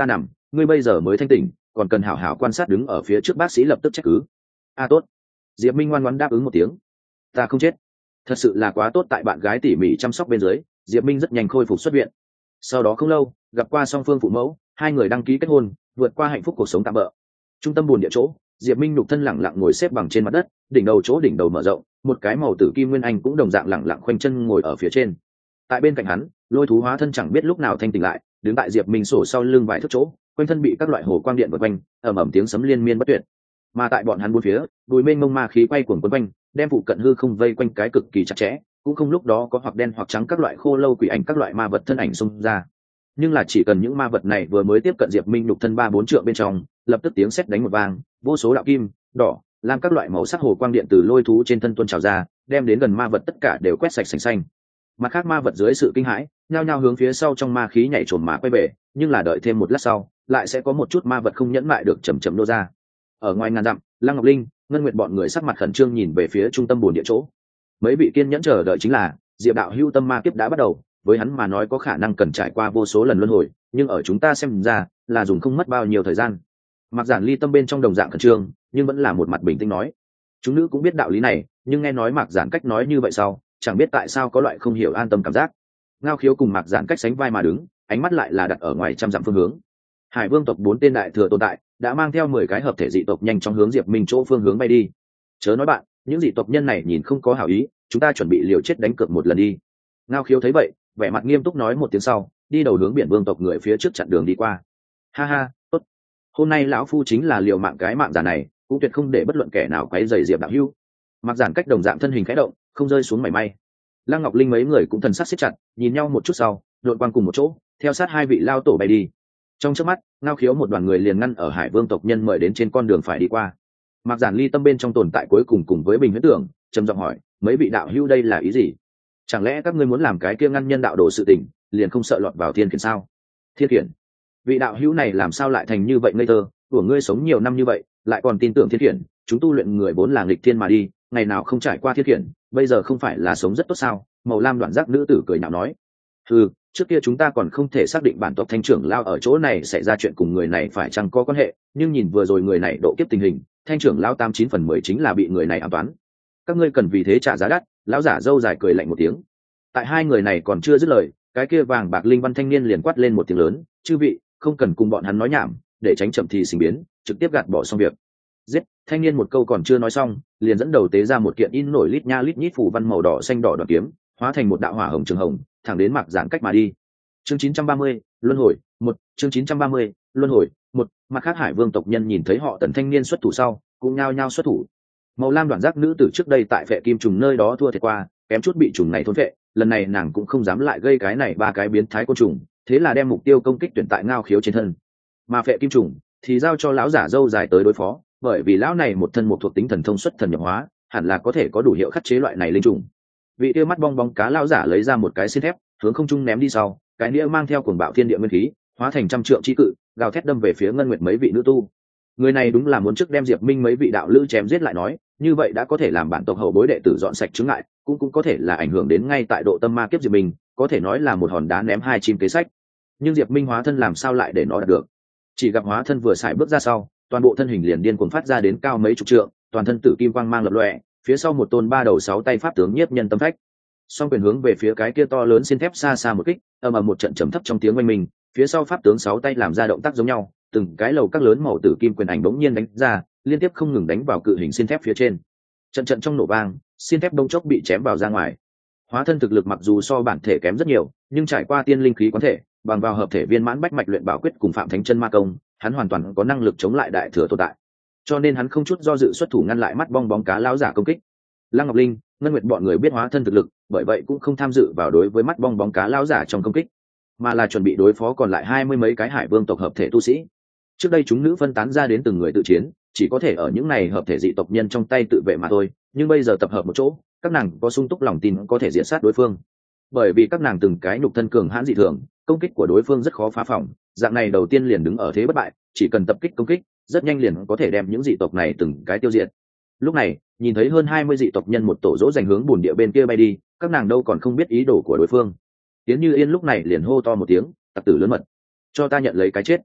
ngươi bây giờ mới thanh tỉnh, còn cần hảo hảo quan sát. Đứng ở phía trước bác sĩ lập tức trách cứ. Tốt. Diệp Minh ngoan ngoãn đáp ứng một tiếng. Ta không chết. Thật sự là quá tốt. Tại bạn gái tỉ mỉ chăm sóc bên dưới, Diệp Minh rất nhanh khôi phục xuất viện. Sau đó không lâu, gặp qua song phương phụ mẫu, hai người đăng ký kết hôn, vượt qua hạnh phúc cuộc sống tạm bợ. Trung tâm buồn địa chỗ, Diệp Minh nhục thân lẳng lặng ngồi xếp bằng trên mặt đất, đỉnh đầu mở rộng, một cái màu tử kim nguyên anh cũng đồng dạng lẳng lặng khoanh chân ngồi ở phía trên. Tại bên cạnh hắn, lôi thú hóa thân chẳng biết lúc nào thanh tỉnh lại, đứng tại Diệp Minh sổ sau lưng vài thước chỗ, quanh thân bị các loại hồ quang điện vây quanh, ầm tiếng sấm liên miên bất tuyệt. Mà tại bọn hắn bốn phía, bùi mênh mông ma khí quay cuồng quấn quanh, đem phụ cận hư không vây quanh cái cực kỳ chặt chẽ, cũng không lúc đó có hoặc đen hoặc trắng các loại khô lâu quỷ ảnh, các loại ma vật thân ảnh xung ra. Nhưng là chỉ cần những ma vật này vừa mới tiếp cận Diệp Minh nhục thân 3-4 trượng bên trong, lập tức tiếng sét đánh một vang, vô số đạo kim, đỏ, lam các loại màu sắc hồ quang điện từ lôi thú trên thân tuôn trào ra, đem đến gần ma vật tất cả đều quét sạch sành xanh. Mặt khác ma vật dưới sự kinh hãi, nhao nhao hướng phía sau trong ma khí nhảy trồm mà quay về, nhưng là đợi thêm một lát sau, lại sẽ có một chút ma vật không nhẫn mại được chậm chậm nô ra. Ở ngoài ngàn dặm, Lăng Ngọc Linh, Ngân Nguyệt bọn người sắc mặt khẩn trương nhìn về phía trung tâm bồn địa chỗ. Mấy vị kiên nhẫn chờ đợi chính là, Diệp đạo hưu tâm ma kiếp đã bắt đầu, với hắn mà nói có khả năng cần trải qua vô số lần luân hồi, nhưng ở chúng ta xem ra, là dùng không mất bao nhiêu thời gian. Mạc Giản Ly tâm bên trong đồng dạng khẩn trương, nhưng vẫn là một mặt bình tĩnh nói. Chúng nữ cũng biết đạo lý này, nhưng nghe nói Mạc Giản cách nói như vậy sau, chẳng biết tại sao có loại không hiểu an tâm cảm giác. Ngao Khiếu cùng Mạc Giản cách sánh vai mà đứng, ánh mắt lại là đặt ở ngoài trăm dặm phương hướng. Hải Vương tộc 4 tên đại thừa tồn tại, đã mang theo 10 cái hợp thể dị tộc nhanh chóng hướng Diệp Minh chỗ phương hướng bay đi. Chớ nói bạn, những dị tộc nhân này nhìn không có hảo ý, chúng ta chuẩn bị liều chết đánh cược một lần đi. Ngao Khiếu thấy vậy, vẻ mặt nghiêm túc nói một tiếng sau, đi đầu hướng Biển Vương tộc người phía trước chặn đường đi qua. Ha ha, tốt. Hôm nay lão phu chính là liều mạng cái mạng giả này, cũng tuyệt không để bất luận kẻ nào quấy rầy Diệp đạo hữu. Mạc Giản cách đồng dạng thân hình khẽ động, không rơi xuống mảy may. Lăng Ngọc Linh mấy người cũng thần sắc siết chặt, nhìn nhau một chút sau, đội quang cùng một chỗ, theo sát hai vị lao tổ bay đi. Trong chớp mắt, Ngao Khiếu một đoàn người liền ngăn ở Hải Vương tộc nhân mời đến trên con đường phải đi qua. Mạc Giản Ly tâm bên trong tồn tại cuối cùng với Bình Huyễn Tưởng, trầm giọng hỏi, mấy vị đạo hữu đây là ý gì? Chẳng lẽ các ngươi muốn làm cái kia ngăn nhân đạo đồ sự tình, liền không sợ lọt vào thiên khiển sao? Thiên khiển? Vị đạo hữu này làm sao lại thành như vậy ngây thơ, của ngươi sống nhiều năm như vậy, lại còn tin tưởng thiên khiển, chúng tu luyện người vốn là nghịch thiên mà đi, ngày nào không trải qua thiên khiển, bây giờ không phải là sống rất tốt sao? Màu lam đoạn giác nữ tử cười nhạo nói. Trước kia chúng ta còn không thể xác định bản tộc Thanh trưởng lao ở chỗ này xảy ra chuyện cùng người này phải chăng có quan hệ, nhưng nhìn vừa rồi người này độ kiếp tình hình, Thanh trưởng lao 89/10 chính là bị người này ám toán. Các ngươi cần vì thế trả giá đắt. Lão giả râu dài cười lạnh một tiếng. Tại hai người này còn chưa dứt lời, cái kia vàng bạc linh văn thanh niên liền quát lên một tiếng lớn, chư vị, không cần cùng bọn hắn nói nhảm, để tránh chậm thì sinh biến, trực tiếp gạt bỏ xong việc. Giết! Thanh niên một câu còn chưa nói xong, liền dẫn đầu tế ra một kiện in nổi lít nha lít nhít phủ văn màu đỏ xanh đỏ đoạn kiếm, hóa thành một đạo hỏa hồng trường hồng, thẳng đến Mạc Giản cách mà đi. Chương 930, luân hồi 1, chương 930, luân hồi 1. Mặt khác Hải Vương tộc nhân nhìn thấy họ Tần thanh niên xuất thủ sau, cũng nhao nhao xuất thủ. Màu lam đoạn giác nữ tử trước đây tại Phệ Kim trùng nơi đó thua thiệt qua, kém chút bị trùng này thôn phệ, lần này nàng cũng không dám lại gây cái này 3 cái biến thái côn trùng, thế là đem mục tiêu công kích tuyển tại Ngao Khiếu trên thân. Mà Phệ Kim trùng thì giao cho lão giả râu dài tới đối phó, bởi vì lão này một thân một thuộc tính thần thông xuất thần nhập hóa, hẳn là có thể có đủ hiệu khắc chế loại này linh trùng. Vị kia mắt bong bóng cá lão giả lấy ra một cái xiên thép, hướng không trung ném đi sau, cái nĩa mang theo cuồng bạo thiên địa nguyên khí, hóa thành trăm trượng chi cự, gào thét đâm về phía Ngân Nguyệt mấy vị nữ tu. Người này đúng là muốn trước đem Diệp Minh mấy vị đạo lữ chém giết lại nói, như vậy đã có thể làm bản tộc hậu bối đệ tử dọn sạch chướng ngại, cũng có thể là ảnh hưởng đến ngay tại độ tâm ma kiếp Diệp Minh, có thể nói là một hòn đá ném 2 chim kế sách. Nhưng Diệp Minh hóa thân làm sao lại để nó đạt được? Chỉ gặp hóa thân vừa xài bước ra sau, toàn bộ thân hình liền điên cuồng phát ra đến cao mấy chục trượng, toàn thân tử kim quang mang lập lòe, phía sau một tôn 3 đầu 6 tay pháp tướng nhiếp nhân tâm phách. Song quyền hướng về phía cái kia to lớn xiên thép xa xa một kích, ầm ầm một trận trầm thấp trong tiếng oanh minh, phía sau pháp tướng 6 tay làm ra động tác giống nhau, từng cái lầu các lớn màu tử kim quyền ảnh bỗng nhiên đánh ra, liên tiếp không ngừng đánh vào cự hình xiên thép phía trên. Trận trong nổ vang, xiên thép đông chốc bị chém vào ra ngoài. Hóa thân thực lực mặc dù so bản thể kém rất nhiều, nhưng trải qua tiên linh khí quán thể, bằng vào hợp thể viên mãn bách mạch luyện bảo quyết cùng phạm thánh chân ma công, hắn hoàn toàn có năng lực chống lại đại thừa tồn tại. Cho nên hắn không chút do dự xuất thủ ngăn lại mắt bong bóng cá lão giả công kích. Lăng Ngọc Linh, Ngân Nguyệt bọn người biết hóa thân thực lực, bởi vậy cũng không tham dự vào đối với mắt bong bóng cá lão giả trong công kích, mà là chuẩn bị đối phó còn lại 20 mấy cái Hải Vương tộc hợp thể tu sĩ. Trước đây chúng nữ phân tán ra đến từng người tự chiến, chỉ có thể ở những này hợp thể dị tộc nhân trong tay tự vệ mà thôi, nhưng bây giờ tập hợp một chỗ, các nàng có sung túc lòng tin có thể diệt sát đối phương. Bởi vì các nàng từng cái nhục thân cường hãn dị thường, công kích của đối phương rất khó phá phòng, dạng này đầu tiên liền đứng ở thế bất bại, chỉ cần tập kích công kích, rất nhanh liền có thể đem những dị tộc này từng cái tiêu diệt. Lúc này, nhìn thấy hơn 20 dị tộc nhân một tổ dỗ dành hướng bùn địa bên kia bay đi, các nàng đâu còn không biết ý đồ của đối phương. Tiến Như Yên lúc này liền hô to một tiếng, tặc tử lớn mật, cho ta nhận lấy cái chết.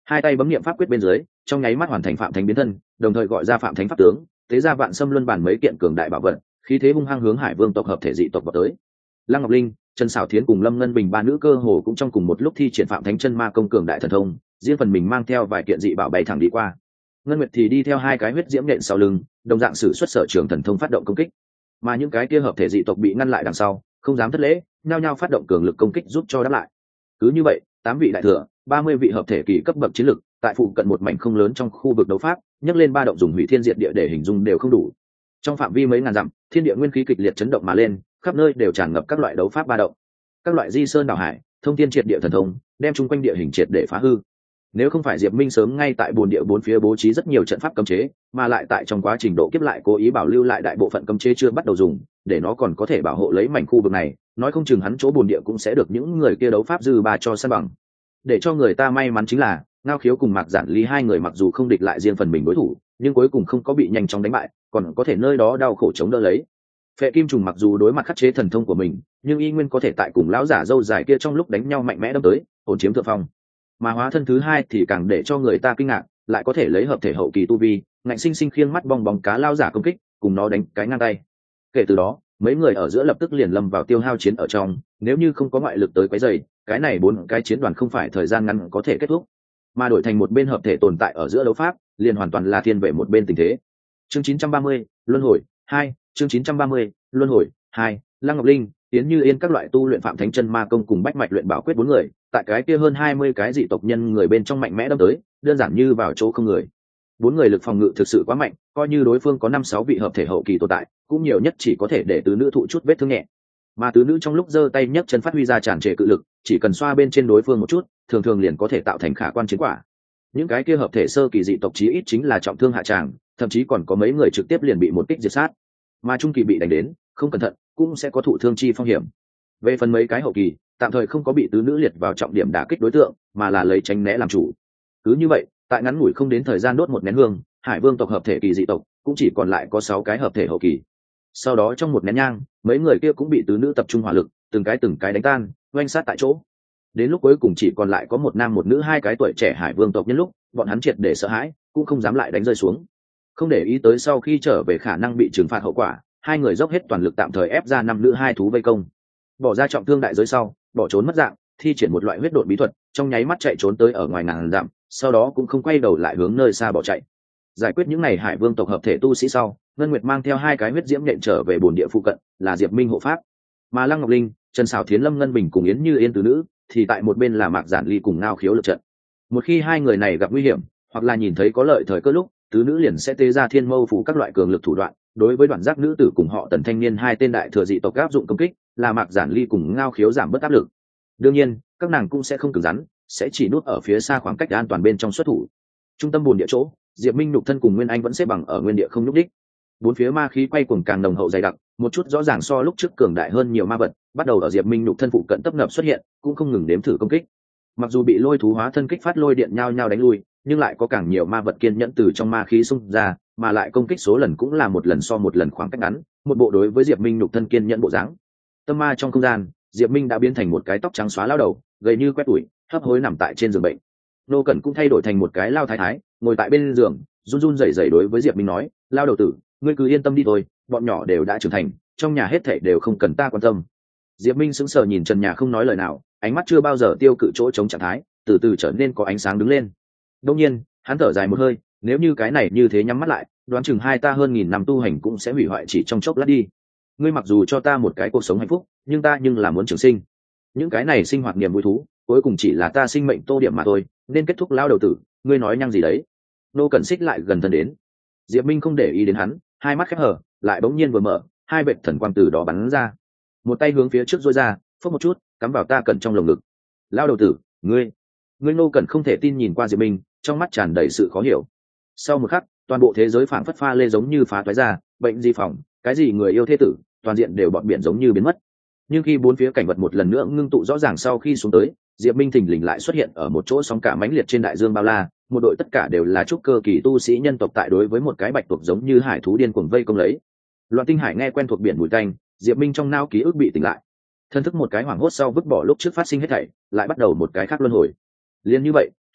hai tay bấm niệm pháp quyết bên dưới, trong nháy mắt hoàn thành phạm thánh biến thân, đồng thời gọi ra phạm thánh pháp tướng, thế ra vạn xâm luân bản mấy kiện cường đại bảo vật, khí thế hung hăng hướng hải vương tộc hợp thể dị tộc vào tới. Lăng Ngọc Linh, Trần Sảo Thiến cùng Lâm Ngân Bình ba nữ cơ hồ cũng trong cùng một lúc thi triển phạm thánh chân ma công cường đại thần thông, riêng phần mình mang theo vài kiện dị bảo bay thẳng đi qua. Ngân Nguyệt thì đi theo hai cái huyết diễm nện sau lưng, đồng dạng sử xuất sở trường thần thông phát động công kích. Mà những cái kia hợp thể dị tộc bị ngăn lại đằng sau, không dám thất lễ, nhao nhao phát động cường lực công kích giúp cho đáp lại. Cứ như vậy, 8 vị đại thừa, 30 vị hợp thể kỳ cấp bậc chiến lực, tại phụ cận một mảnh không lớn trong khu vực đấu pháp, nhấc lên ba động dùng hủy thiên diệt địa để hình dung đều không đủ. Trong phạm vi mấy ngàn dặm, thiên địa nguyên khí kịch liệt chấn động mà lên, khắp nơi đều tràn ngập các loại đấu pháp ba động. Các loại di sơn đảo hải, thông thiên triệt địa thần thông, đem chung quanh địa hình triệt để phá hư. Nếu không phải Diệp Minh sớm ngay tại bồn địa bốn phía bố trí rất nhiều trận pháp cấm chế, mà lại tại trong quá trình độ kiếp lại cố ý bảo lưu lại đại bộ phận cấm chế chưa bắt đầu dùng, để nó còn có thể bảo hộ lấy mảnh khu vực này, nói không chừng hắn chỗ bồn địa cũng sẽ được những người kia đấu pháp dư ba cho san bằng. Để cho người ta may mắn chính là, Ngao Khiếu cùng Mạc Giản Ly hai người mặc dù không địch lại riêng phần mình đối thủ, nhưng cuối cùng không có bị nhanh chóng đánh bại, còn có thể nơi đó đau khổ chống đỡ lấy. Phệ Kim Trùng mặc dù đối mặt khắc chế thần thông của mình, nhưng y nguyên có thể tại cùng lão giả dâu dài kia trong lúc đánh nhau mạnh mẽ đâm tới, ổn chiếm thượng phong. Mà hóa thân thứ hai thì càng để cho người ta kinh ngạc, lại có thể lấy hợp thể hậu kỳ tu vi, ngạnh sinh sinh khiêng mắt bong bóng cá lao giả công kích, cùng nó đánh cái ngang tay. Kể từ đó, mấy người ở giữa lập tức liền lâm vào tiêu hao chiến ở trong, nếu như không có ngoại lực tới quấy rầy, cái này bốn cái chiến đoàn không phải thời gian ngắn có thể kết thúc, mà đổi thành một bên hợp thể tồn tại ở giữa đấu pháp, liền hoàn toàn là thiên về một bên tình thế. Chương 930, luân hồi 2, chương 930, luân hồi 2, Lăng Ngọc Linh, Tiến Như Yên các loại tu luyện phạm thánh chân ma công cùng bách mạch luyện bảo quyết bốn người, tại cái kia hơn 20 cái dị tộc nhân người bên trong mạnh mẽ đâm tới, đơn giản như vào chỗ không người. Bốn người lực phòng ngự thực sự quá mạnh, coi như đối phương có 5-6 vị hợp thể hậu kỳ tồn tại, cũng nhiều nhất chỉ có thể để tứ nữ thụ chút vết thương nhẹ. Mà tứ nữ trong lúc giơ tay nhấc chân phát huy ra tràn trề cự lực, chỉ cần xoa bên trên đối phương một chút, thường thường liền có thể tạo thành khả quan chiến quả. Những cái kia hợp thể sơ kỳ dị tộc chí ít chính là trọng thương hạ tràng, thậm chí còn có mấy người trực tiếp liền bị một kích diệt sát. Mà trung kỳ bị đánh đến, không cẩn thận cũng sẽ có thụ thương chi phong hiểm. Về phần mấy cái hậu kỳ, tạm thời không có bị tứ nữ liệt vào trọng điểm đả kích đối tượng, mà là lấy tránh né làm chủ. Cứ như vậy, tại ngắn ngủi không đến thời gian đốt một nén hương, Hải Vương tộc hợp thể kỳ dị tộc cũng chỉ còn lại có 6 cái hợp thể hậu kỳ. Sau đó trong một nén nhang, mấy người kia cũng bị tứ nữ tập trung hỏa lực, từng cái đánh tan, oanh sát tại chỗ. Đến lúc cuối cùng chỉ còn lại có một nam một nữ hai cái tuổi trẻ Hải Vương tộc nhân lúc, bọn hắn triệt để sợ hãi, cũng không dám lại đánh rơi xuống. Không để ý tới sau khi trở về khả năng bị trừng phạt hậu quả, hai người dốc hết toàn lực tạm thời ép ra năm nữ hai thú vây công. Bỏ ra trọng thương đại giới sau, bỏ trốn mất dạng, thi triển một loại huyết độn bí thuật, trong nháy mắt chạy trốn tới ở ngoài ngàn dặm, sau đó cũng không quay đầu lại hướng nơi xa bỏ chạy. Giải quyết những này Hải Vương tộc hợp thể tu sĩ sau, Ngân Nguyệt mang theo hai cái huyết diễm nhện trở về bồn địa phụ cận, là Diệp Minh hộ pháp. Mà Lăng Ngọc Linh, Trần Sảo Thiến, Lâm Ngân Bình cùng Yến Như Yên tứ nữ, thì tại một bên là Mạc Giản Ly cùng Ngao Khiếu lực trận. Một khi hai người này gặp nguy hiểm, hoặc là nhìn thấy có lợi thời cơ lúc, tứ nữ liền sẽ tế ra thiên mâu phủ các loại cường lực thủ đoạn. Đối với đoạn giác nữ tử cùng họ Tần thanh niên hai tên đại thừa dị tộc áp dụng công kích, là Mạc Giản Ly cùng Ngao Khiếu giảm bớt áp lực. Đương nhiên, các nàng cũng sẽ không cứng rắn, sẽ chỉ núp ở phía xa khoảng cách an toàn bên trong xuất thủ. Trung tâm bồn địa chỗ, Diệp Minh nhục thân cùng Nguyên Anh vẫn xếp bằng ở nguyên địa không nhúc đích. Bốn phía ma khí quay cuồng càng nồng hậu dày đặc, một chút rõ ràng so lúc trước cường đại hơn nhiều ma vật, bắt đầu ở Diệp Minh nhục thân phụ cận tấp nập xuất hiện, cũng không ngừng đếm thử công kích. Mặc dù bị lôi thú hóa thân kích phát lôi điện nhao nhao đánh lui, nhưng lại có càng nhiều ma vật kiên nhẫn từ trong ma khí xung ra, mà lại công kích số lần cũng là một lần so một lần khoảng cách ngắn, một bộ đối với Diệp Minh nhục thân kiên nhẫn bộ dáng. Tâm ma trong không gian, Diệp Minh đã biến thành một cái tóc trắng xóa lao đầu, gầy như quét tủi, hấp hối nằm tại trên giường bệnh. Nô Cẩn cũng thay đổi thành một cái lao thái thái, ngồi tại bên giường, run run rẩy rẩy đối với Diệp Minh nói, lao đầu tử, ngươi cứ yên tâm đi thôi, bọn nhỏ đều đã trưởng thành, trong nhà hết thảy đều không cần ta quan tâm. Diệp Minh sững sờ nhìn trần nhà không nói lời nào, ánh mắt chưa bao giờ tiêu cự chỗ chống trạng thái, từ từ trở nên có ánh sáng đứng lên. Đương nhiên, hắn thở dài một hơi, nếu như cái này như thế nhắm mắt lại, đoán chừng hai ta hơn 1000 năm tu hành cũng sẽ hủy hoại chỉ trong chốc lát đi. Ngươi mặc dù cho ta một cái cuộc sống hạnh phúc, nhưng ta là muốn trường sinh. Những cái này sinh hoạt niềm vui thú, cuối cùng chỉ là ta sinh mệnh tô điểm mà thôi, nên kết thúc lao đầu tử, ngươi nói nhăng gì đấy? Nô Cẩn xích lại gần thân đến. Diệp Minh không để ý đến hắn, hai mắt khép hờ, lại bỗng nhiên vừa mở, hai vệt thần quang từ đó bắn ra. Một tay hướng phía trước duỗi ra, phất một chút, cắm vào ta Cẩn trong lồng ngực. Lao đầu tử, ngươi Nô Cẩn không thể tin nhìn qua Diệp Minh, trong mắt tràn đầy sự khó hiểu. Sau một khắc, toàn bộ thế giới phảng phất pha lê giống như phá toái ra, bệnh di phòng, cái gì người yêu thế tử, toàn diện đều bọn biển giống như biến mất. Nhưng khi bốn phía cảnh vật một lần nữa ngưng tụ rõ ràng sau khi xuống tới, Diệp Minh thình lình lại xuất hiện ở một chỗ sóng cả mãnh liệt trên đại dương bao la, một đội tất cả đều là trúc cơ kỳ tu sĩ nhân tộc tại đối với một cái bạch tuộc giống như hải thú điên cuồng vây công lấy. Loạn Tinh Hải nghe quen thuộc biển mùi tanh, Diệp Minh trong nao ký ức bị tỉnh lại. Thân thức một cái hoảng hốt sau vứt bỏ lúc trước phát sinh hết thảy, lại bắt đầu một cái khác luân hồi. Liên như vậy,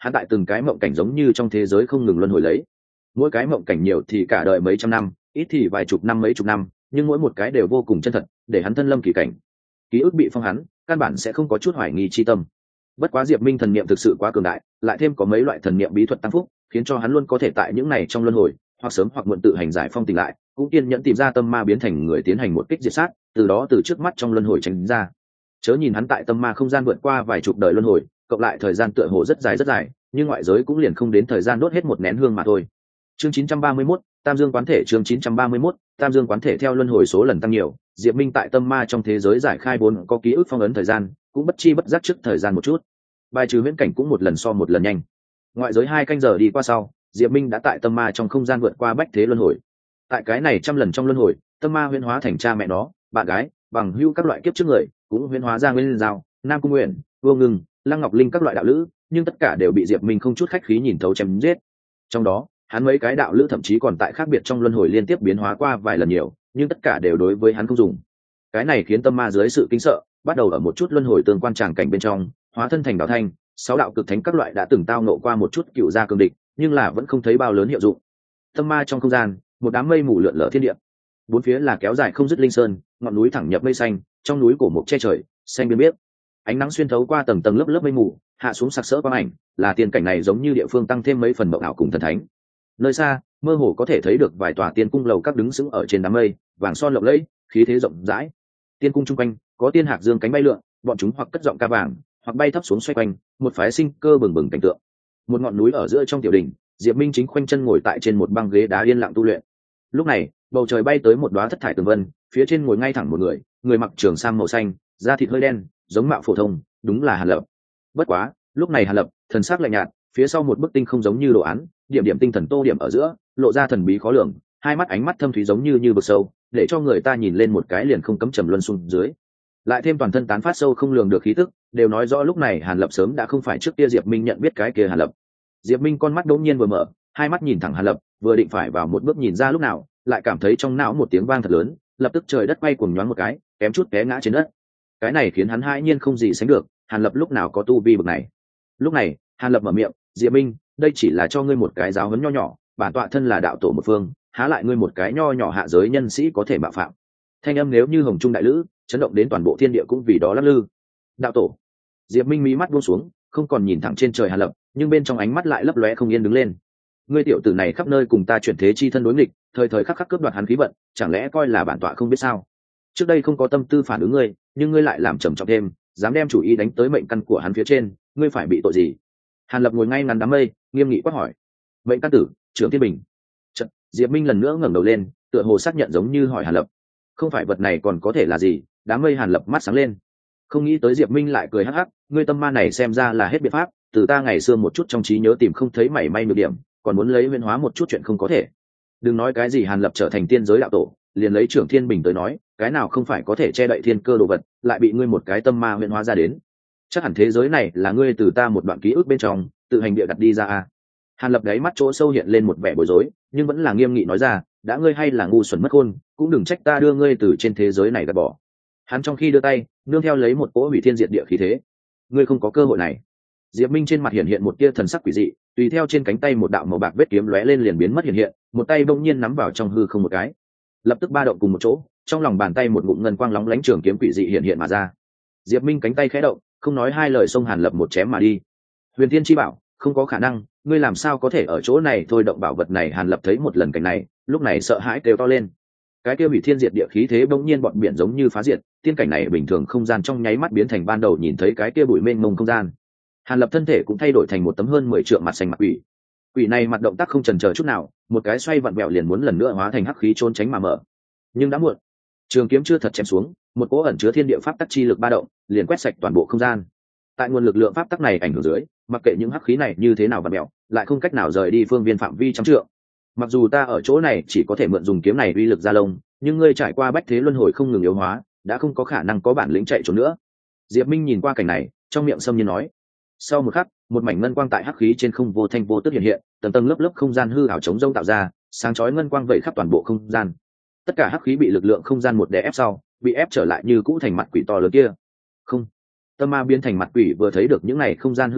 hắn tại từng cái mộng cảnh giống như trong thế giới không ngừng luân hồi lấy. Mỗi cái mộng cảnh nhiều thì cả đời mấy trăm năm, ít thì vài chục năm mấy chục năm, nhưng mỗi một cái đều vô cùng chân thật, để hắn thân lâm kỳ cảnh. Ký ức bị phong hắn, căn bản sẽ không có chút hoài nghi chi tâm. Bất quá Diệp Minh thần niệm thực sự quá cường đại, lại thêm có mấy loại thần niệm bí thuật tăng phúc, khiến cho hắn luôn có thể tại những này trong luân hồi, hoặc sớm hoặc muộn tự hành giải phong tỉnh lại, cũng kiên nhẫn tìm ra tâm ma biến thành người tiến hành một kích diệt sát, từ đó từ trước mắt trong luân hồi tránh ra. Chớ nhìn hắn tại tâm ma không gian vượt qua vài chục đời luân hồi, cộng lại thời gian tựa hồ rất dài, nhưng ngoại giới cũng liền không đến thời gian đốt hết một nén hương mà thôi. Chương 931, Tam Dương quán thể. Chương 931, Tam Dương quán thể. Theo luân hồi số lần tăng nhiều, Diệp Minh tại tâm ma trong thế giới giải khai vốn có ký ức phong ấn thời gian, cũng bất chi bất giác trước thời gian một chút. Bài trừ huyễn cảnh cũng một lần so một lần nhanh. Ngoại giới 2 canh giờ đi qua sau, Diệp Minh đã tại tâm ma trong không gian vượt qua bách thế luân hồi. Tại cái này trăm lần trong luân hồi, tâm ma huyễn hóa thành cha mẹ nó, bạn gái, bằng hữu các loại kiếp trước người, cũng huyễn hóa ra Nguyên Giao, Nam Cung Nguyện, Vô Ngưng, Lăng Ngọc Linh các loại đạo lữ, nhưng tất cả đều bị Diệp Minh không chút khách khí nhìn thấu chém giết. Trong đó, hắn mấy cái đạo lữ thậm chí còn tại khác biệt trong luân hồi liên tiếp biến hóa qua vài lần nhiều, nhưng tất cả đều đối với hắn không dùng. Cái này khiến tâm ma dưới sự kinh sợ, bắt đầu ở một chút luân hồi tương quan tràng cảnh bên trong, hóa thân thành đạo thanh, 6 đạo cực thánh các loại đã từng tao nộ qua một chút cựu gia cường địch, nhưng là vẫn không thấy bao lớn hiệu dụng. Tâm ma trong không gian, một đám mây mù lượn lờ thiên địa, bốn phía là kéo dài không dứt linh sơn, ngọn núi thẳng nhập mây xanh, trong núi cổ mục che trời, xanh biếc biếc. Ánh nắng xuyên thấu qua tầng tầng lớp lớp mây mù, hạ xuống sặc sỡ quang ảnh, là tiên cảnh này giống như địa phương tăng thêm mấy phần mộng ảo cùng thần thánh. Nơi xa, mơ hồ có thể thấy được vài tòa tiên cung lầu các đứng sững ở trên đám mây, vàng son lộng lẫy, khí thế rộng rãi. Tiên cung chung quanh, có tiên hạc dương cánh bay lượn, bọn chúng hoặc cất giọng ca vàng, hoặc bay thấp xuống xoay quanh, một phái sinh cơ bừng bừng cảnh tượng. Một ngọn núi ở giữa trong tiểu đình, Diệp Minh chính khoanh chân ngồi tại trên một băng ghế đá yên lặng tu luyện. Lúc này, bầu trời bay tới một đóa thất thải tường vân, phía trên ngồi ngay thẳng một người, người mặc trường sam màu xanh, da thịt hơi đen, giống mạo phổ thông, đúng là Hàn Lập. Bất quá, lúc này Hàn Lập, thần sắc lạnh nhạt, phía sau một bức tinh không giống như đồ án, điểm điểm tinh thần tô điểm ở giữa, lộ ra thần bí khó lường, hai mắt ánh mắt thâm thúy giống như vực sâu, để cho người ta nhìn lên một cái liền không cấm trầm luân xuống dưới. Lại thêm toàn thân tán phát sâu không lường được khí tức, đều nói rõ lúc này Hàn Lập sớm đã không phải trước kia Diệp Minh nhận biết cái kia Hàn Lập. Diệp Minh con mắt đột nhiên vừa mở, hai mắt nhìn thẳng Hàn Lập, vừa định phải vào một bước nhìn ra lúc nào, lại cảm thấy trong não một tiếng vang thật lớn, lập tức trời đất quay cuồng nhoáng một cái, kém chút té ngã trên đất. Cái này khiến hắn hãi nhiên không gì sánh được, Hàn Lập lúc nào có tu vi bậc này. Lúc này, Hàn Lập mở miệng, "Diệp Minh, đây chỉ là cho ngươi một cái giáo huấn nho nhỏ, bản tọa thân là đạo tổ một phương, há lại ngươi một cái nho nhỏ hạ giới nhân sĩ có thể mạo phạm." Thanh âm nếu như hồng trung đại lữ, chấn động đến toàn bộ thiên địa cũng vì đó lắc lư. Đạo tổ. Diệp Minh mí mắt buông xuống, không còn nhìn thẳng trên trời Hàn Lập, nhưng bên trong ánh mắt lại lấp lóe không yên đứng lên. Ngươi tiểu tử này khắp nơi cùng ta chuyển thế chi thân đối nghịch, thời thời khắc khắc cướp đoạt hắn khí vận, chẳng lẽ coi là bản tọa không biết sao? Trước đây không có tâm tư phản ứng ngươi, nhưng ngươi lại làm trầm trọng thêm, dám đem chủ ý đánh tới mệnh căn của hắn phía trên, ngươi phải bị tội gì? Hàn Lập ngồi ngay ngắn đám mây, nghiêm nghị quát hỏi. Mệnh căn tử, trưởng thiên bình. Chợt, Diệp Minh lần nữa ngẩng đầu lên, tựa hồ xác nhận giống như hỏi Hàn Lập. Không phải vật này còn có thể là gì? Đám mây Hàn Lập mắt sáng lên. Không nghĩ tới Diệp Minh lại cười hắc hắc, ngươi tâm ma này xem ra là hết biện pháp, từ ta ngày xưa một chút trong trí nhớ tìm không thấy mảy may nhược điểm, còn muốn lấy nguyên hóa một chút chuyện không có thể. Đừng nói cái gì Hàn Lập trở thành tiên giới đạo tổ, liền lấy trưởng thiên bình tới nói, cái nào không phải có thể che đậy thiên cơ đồ vật, lại bị ngươi một cái tâm ma nguyên hóa ra đến. Chắc hẳn thế giới này là ngươi từ ta một đoạn ký ức bên trong tự hành địa đặt đi ra a. Hàn Lập đáy mắt chỗ sâu hiện lên một vẻ bối rối, nhưng vẫn là nghiêm nghị nói ra, đã ngươi hay là ngu xuẩn mất khôn, cũng đừng trách ta đưa ngươi từ trên thế giới này gạt bỏ. Hắn trong khi đưa tay, nương theo lấy một cỗ hủy thiên diệt địa khí thế. Ngươi không có cơ hội này. Diệp Minh trên mặt hiện một tia thần sắc quỷ dị, tùy theo trên cánh tay một đạo màu bạc vết kiếm lóe lên liền biến mất hiện, một tay bỗng nhiên nắm vào trong hư không một cái. Lập tức ba động cùng một chỗ, trong lòng bàn tay một ngụm ngân quang lóng lánh trường kiếm quỷ dị hiện mà ra. Diệp Minh cánh tay khẽ động, không nói hai lời xông Hàn Lập một chém mà đi. Huyền Thiên chi bảo, không có khả năng, ngươi làm sao có thể ở chỗ này thôi động bảo vật này? Hàn Lập thấy một lần cảnh này, lúc này sợ hãi kêu to lên. Cái kia hủy thiên diệt địa khí thế bỗng nhiên bọn biển giống như phá diệt, tiên cảnh này bình thường không gian trong nháy mắt biến thành ban đầu nhìn thấy cái kia bụi mênh mông không gian. Hàn Lập thân thể cũng thay đổi thành một tấm hơn 10 trượng mặt xanh mặt quỷ. Quỷ này mặt động tác không chần chờ chút nào, một cái xoay vặn vẹo liền muốn lần nữa hóa thành hắc khí trốn tránh mà mở. Nhưng đã muộn. Trường kiếm chưa thật chém xuống, một cỗ ẩn chứa thiên địa pháp tắc chi lực ba động, liền quét sạch toàn bộ không gian. Tại nguồn lực lượng pháp tắc này ảnh hưởng dưới, mặc kệ những hắc khí này như thế nào vặn vẹo, lại không cách nào rời đi phương viên phạm vi trăm trượng. Mặc dù ta ở chỗ này chỉ có thể mượn dùng kiếm này uy lực ra lông, nhưng ngươi trải qua bách thế luân hồi không ngừng yếu hóa, đã không có khả năng có bản lĩnh chạy trốn nữa. Diệp Minh nhìn qua cảnh này, trong miệng sâm nhiên nói. Sau một khắc, một mảnh ngân quang tại hắc khí trên không vô thanh vô tức hiện, tầng tầng lớp lớp không gian hư ảo chống rông tạo ra, sáng chói ngân quang vẩy khắp toàn bộ không gian. Tất cả hắc khí bị lực lượng không gian một đè ép sau, bị ép trở lại như cũ thành mặt quỷ to lớn kia. Không, tâm ma biến thành mặt quỷ vừa thấy được những này không gian hư ảo,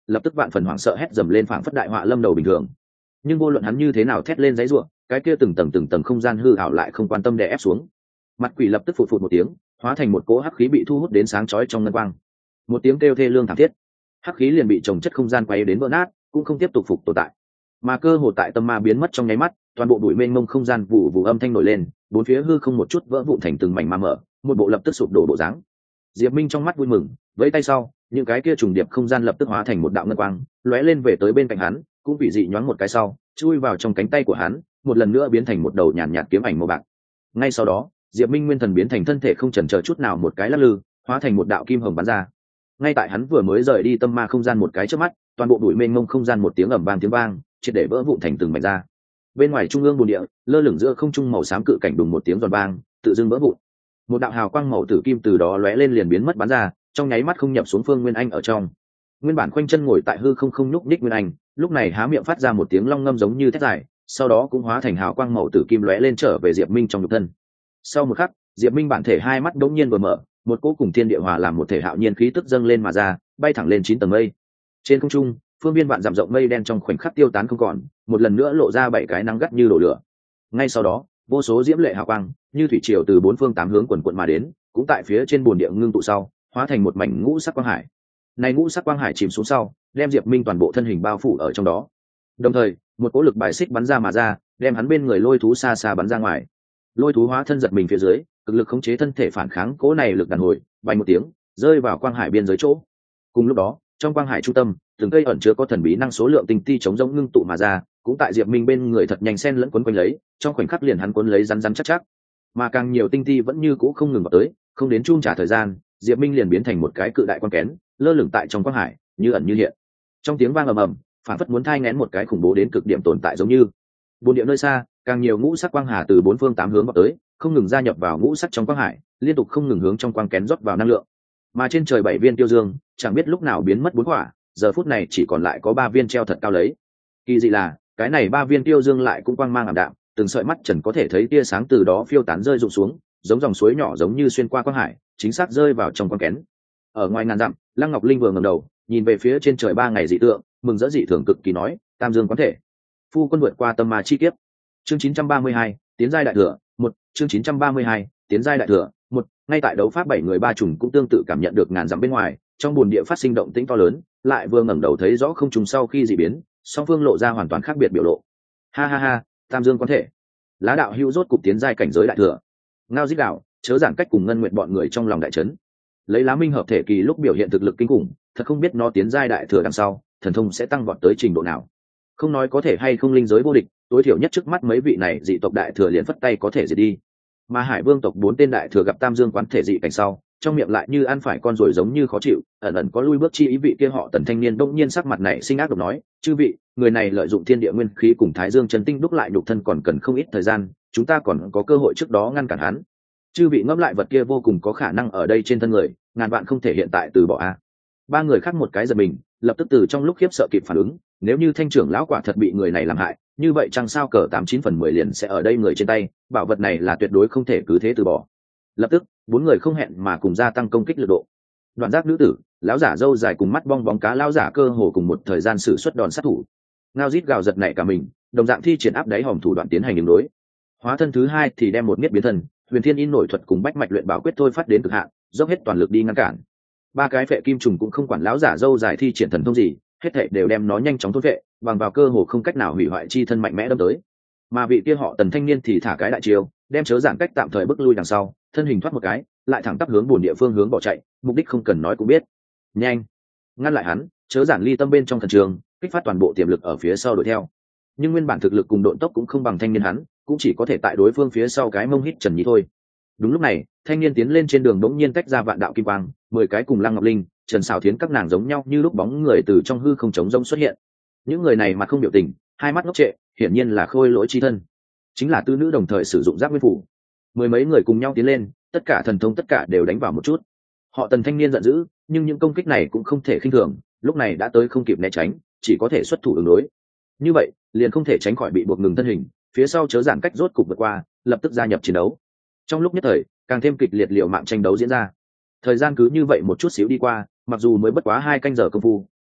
lập tức vạn phần hoảng sợ hét dầm lên phảng phất đại họa lâm đầu bình thường. Nhưng vô luận hắn như thế nào thét lên giãy giụa, cái kia từng tầng không gian hư ảo lại không quan tâm đè ép xuống. Mặt quỷ lập tức phụt phụt một tiếng, hóa thành một cỗ hắc khí bị thu hút đến sáng chói trong ngân quang. Một tiếng kêu thê lương thảm thiết, hắc khí liền bị chồng chất không gian quay đến vỡ nát, cũng không tiếp tục phục tồn tại. Mà cơ hồ tại tâm ma biến mất trong nháy mắt, toàn bộ bụi mênh mông không gian vụ vụ âm thanh nổi lên, bốn phía hư không một chút vỡ vụn thành từng mảnh ma mở, một bộ lập tức sụp đổ bộ dáng. Diệp Minh trong mắt vui mừng, vẫy tay sau, những cái kia trùng điệp không gian lập tức hóa thành một đạo ngân quang, lóe lên về tới bên cạnh hắn, cũng bị dị nhoáng một cái sau, chui vào trong cánh tay của hắn, một lần nữa biến thành một đầu nhàn nhạt kiếm ảnh màu bạc. Ngay sau đó, Diệp Minh nguyên thần biến thành thân thể không chần chờ chút nào một cái lắc lư, hóa thành một đạo kim hồng bắn ra. Ngay tại hắn vừa mới rời đi tâm ma không gian một cái chớp mắt, toàn bộ bụi mênh mông không gian một tiếng ầm vang tiếng vang, triệt để vỡ vụn thành từng mảnh ra. Bên ngoài trung ương bồn địa, lơ lửng giữa không trung màu xám cự cảnh đùng một tiếng giòn vang, tự dưng vỡ vụn. Một đạo hào quang màu tử kim từ đó lóe lên liền biến mất bắn ra, trong nháy mắt không nhập xuống Phương Nguyên Anh ở trong. Nguyên bản khoanh chân ngồi tại hư không không nhúc nhích Nguyên Anh, lúc này há miệng phát ra một tiếng long ngâm giống như thét dài, sau đó cũng hóa thành hào quang màu tử kim lóe lên trở về Diệp Minh trong nhục thân. Sau một khắc, Diệp Minh bản thể hai mắt đống nhiên vừa mở, một cỗ cùng thiên địa hòa làm một thể hạo nhiên khí tức dâng lên mà ra, bay thẳng lên 9 tầng mây. Trên không trung, phương viên vạn dặm rộng mây đen trong khoảnh khắc tiêu tán không còn, một lần nữa lộ ra 7 cái nắng gắt như đổ lửa. Ngay sau đó, vô số diễm lệ hào quang như thủy triều từ 4 phương 8 hướng quần quần mà đến, cũng tại phía trên bồn địa ngưng tụ sau, hóa thành một mảnh ngũ sắc quang hải. Này ngũ sắc quang hải chìm xuống sau, đem Diệp Minh toàn bộ thân hình bao phủ ở trong đó. Đồng thời, một cỗ lực bài xích bắn ra mà ra, đem hắn bên người lôi thú xa xa bắn ra ngoài. Lôi thú hóa thân giật mình phía dưới, cực lực khống chế thân thể phản kháng cỗ này lực đàn hồi, bay một tiếng, rơi vào quang hải biên giới chỗ. Cùng lúc đó, trong quang hải trung tâm, từng cây ẩn chứa có thần bí năng số lượng tinh ti chống rỗng ngưng tụ mà ra, cũng tại Diệp Minh bên người thật nhanh xen lẫn quấn quanh lấy, trong khoảnh khắc liền hắn cuốn lấy rắn chắc chắc. Mà càng nhiều tinh ti vẫn như cũ không ngừng vào tới, không đến chung trả thời gian, Diệp Minh liền biến thành một cái cự đại quan kén, lơ lửng tại trong quang hải, như ẩn như hiện. Trong tiếng vang ầm ầm, phản phất muốn thai nghén một cái khủng bố đến cực điểm tồn tại giống như. Bốn địa nơi xa, càng nhiều ngũ sắc quang hà từ 4 phương 8 hướng vào tới, không ngừng gia nhập vào ngũ sắc trong quang hải, liên tục không ngừng hướng trong quang kén rót vào năng lượng. Mà trên trời 7 viên tiêu dương, chẳng biết lúc nào biến mất 4 quả, giờ phút này chỉ còn lại có 3 viên treo thật cao lấy. Kỳ dị là, cái này 3 viên tiêu dương lại cũng quang mang ảm đạm, từng sợi mắt trần có thể thấy tia sáng từ đó phiêu tán rơi rụng xuống, giống dòng suối nhỏ giống như xuyên qua quang hải, chính xác rơi vào trong quang kén. Ở ngoài ngàn dặm, Lăng Ngọc Linh vừa ngẩng đầu, nhìn về phía trên trời 3 ngày dị tượng, mừng rỡ dị thường cực kỳ nói, Tam Dương quán thể. Phu quân vượt qua tâm ma chi kiếp. Chương 932, tiến giai đại thừa, 1, chương 932, tiến giai đại thừa, 1, ngay tại đấu pháp 7 người ba trùng cũng tương tự cảm nhận được ngàn dặm bên ngoài, trong buồn địa phát sinh động tĩnh to lớn, lại vừa ngẩng đầu thấy rõ không trùng sau khi dị biến, song phương lộ ra hoàn toàn khác biệt biểu lộ. Ha ha ha, Tam Dương quán thể. Lá đạo hữu rốt cục tiến giai cảnh giới đại thừa. Ngao Dích đạo, chớ giảng cách cùng ngân nguyện bọn người trong lòng đại chấn. Lấy Lá Minh hợp thể kỳ lúc biểu hiện thực lực kinh khủng, thật không biết nó tiến giai đại thừa đằng sau, thần thông sẽ tăng vọt tới trình độ nào. Không nói có thể hay không linh giới vô địch, tối thiểu nhất trước mắt mấy vị này dị tộc đại thừa liền phất tay có thể diệt đi. Mà Hải Vương tộc 4 tên đại thừa gặp Tam Dương quán thể dị cảnh sau, trong miệng lại như ăn phải con ruồi giống như khó chịu, ẩn ẩn có lui bước chi ý. Vị kia họ Tần thanh niên bỗng nhiên sắc mặt này sinh ác độc nói, chư vị, người này lợi dụng thiên địa nguyên khí cùng Thái Dương chân tinh đúc lại nhục thân còn cần không ít thời gian, chúng ta còn có cơ hội trước đó ngăn cản hắn. Chư vị ngẫm lại vật kia vô cùng có khả năng ở đây trên thân người, ngàn vạn không thể hiện tại từ bỏ a. 3 người khác một cái giật mình, lập tức từ trong lúc khiếp sợ kịp phản ứng, nếu như Thanh trưởng lão quả thật bị người này làm hại, như vậy chăng sao cờ 89 phần 10 liền sẽ ở đây người trên tay, bảo vật này là tuyệt đối không thể cứ thế từ bỏ. Lập tức, 4 người không hẹn mà cùng gia tăng công kích lực độ. Đoạn giác nữ tử, lão giả râu dài cùng mắt bong bóng cá lão giả cơ hồ cùng một thời gian sử xuất đòn sát thủ. Ngao Dít gào giật nảy cả mình, đồng dạng thi triển áp đáy hòm thủ đoạn tiến hành ứng đối. Hóa thân thứ 2 thì đem một miết biến thân, Huyền Thiên In nổi thuật cùng bách mạch luyện bảo quyết thôi phát đến cực hạn, dốc hết toàn lực đi ngăn cản. 3 cái phệ kim trùng cũng không quản lão giả râu dài thi triển thần thông gì, hết thảy đều đem nó nhanh chóng thôn phệ, bằng vào cơ hồ không cách nào hủy hoại chi thân mạnh mẽ đâm tới. Mà vị kia họ Tần thanh niên thì thả cái đại chiêu, đem chớ giãn cách tạm thời bước lui đằng sau, thân hình thoát một cái, lại thẳng tắp hướng buồn địa phương hướng bỏ chạy, mục đích không cần nói cũng biết. Nhanh, ngăn lại hắn, chớ giản ly tâm bên trong thần trường, kích phát toàn bộ tiềm lực ở phía sau đuổi theo. Nhưng nguyên bản thực lực cùng độn tốc cũng không bằng thanh niên hắn, cũng chỉ có thể tại đối phương phía sau cái mông hít trần nhí thôi. Đúng lúc này, thanh niên tiến lên trên đường bỗng nhiên tách ra vạn đạo kim quang, 10 cái cùng Lăng Ngọc Linh, Trần Sào Thiến các nàng giống nhau như lúc bóng người từ trong hư không trống rỗng xuất hiện. Những người này mặt không biểu tình, hai mắt ngốc trệ, hiển nhiên là khôi lỗi chi thân, chính là tư nữ đồng thời sử dụng giáp nguyên phủ. 10 mấy người cùng nhau tiến lên, tất cả thần thông tất cả đều đánh vào một chút. Họ Tần thanh niên giận dữ, nhưng những công kích này cũng không thể khinh thường, lúc này đã tới không kịp né tránh, chỉ có thể xuất thủ ứng đối. Như vậy, liền không thể tránh khỏi bị buộc ngừng thân hình, phía sau chớ giãn cách rốt cục vượt qua, lập tức gia nhập chiến đấu. Trong lúc nhất thời, càng thêm kịch liệt liều mạng tranh đấu diễn ra. Thời gian cứ như vậy một chút xíu đi qua, mặc dù mới bất quá 2 canh giờ công phu,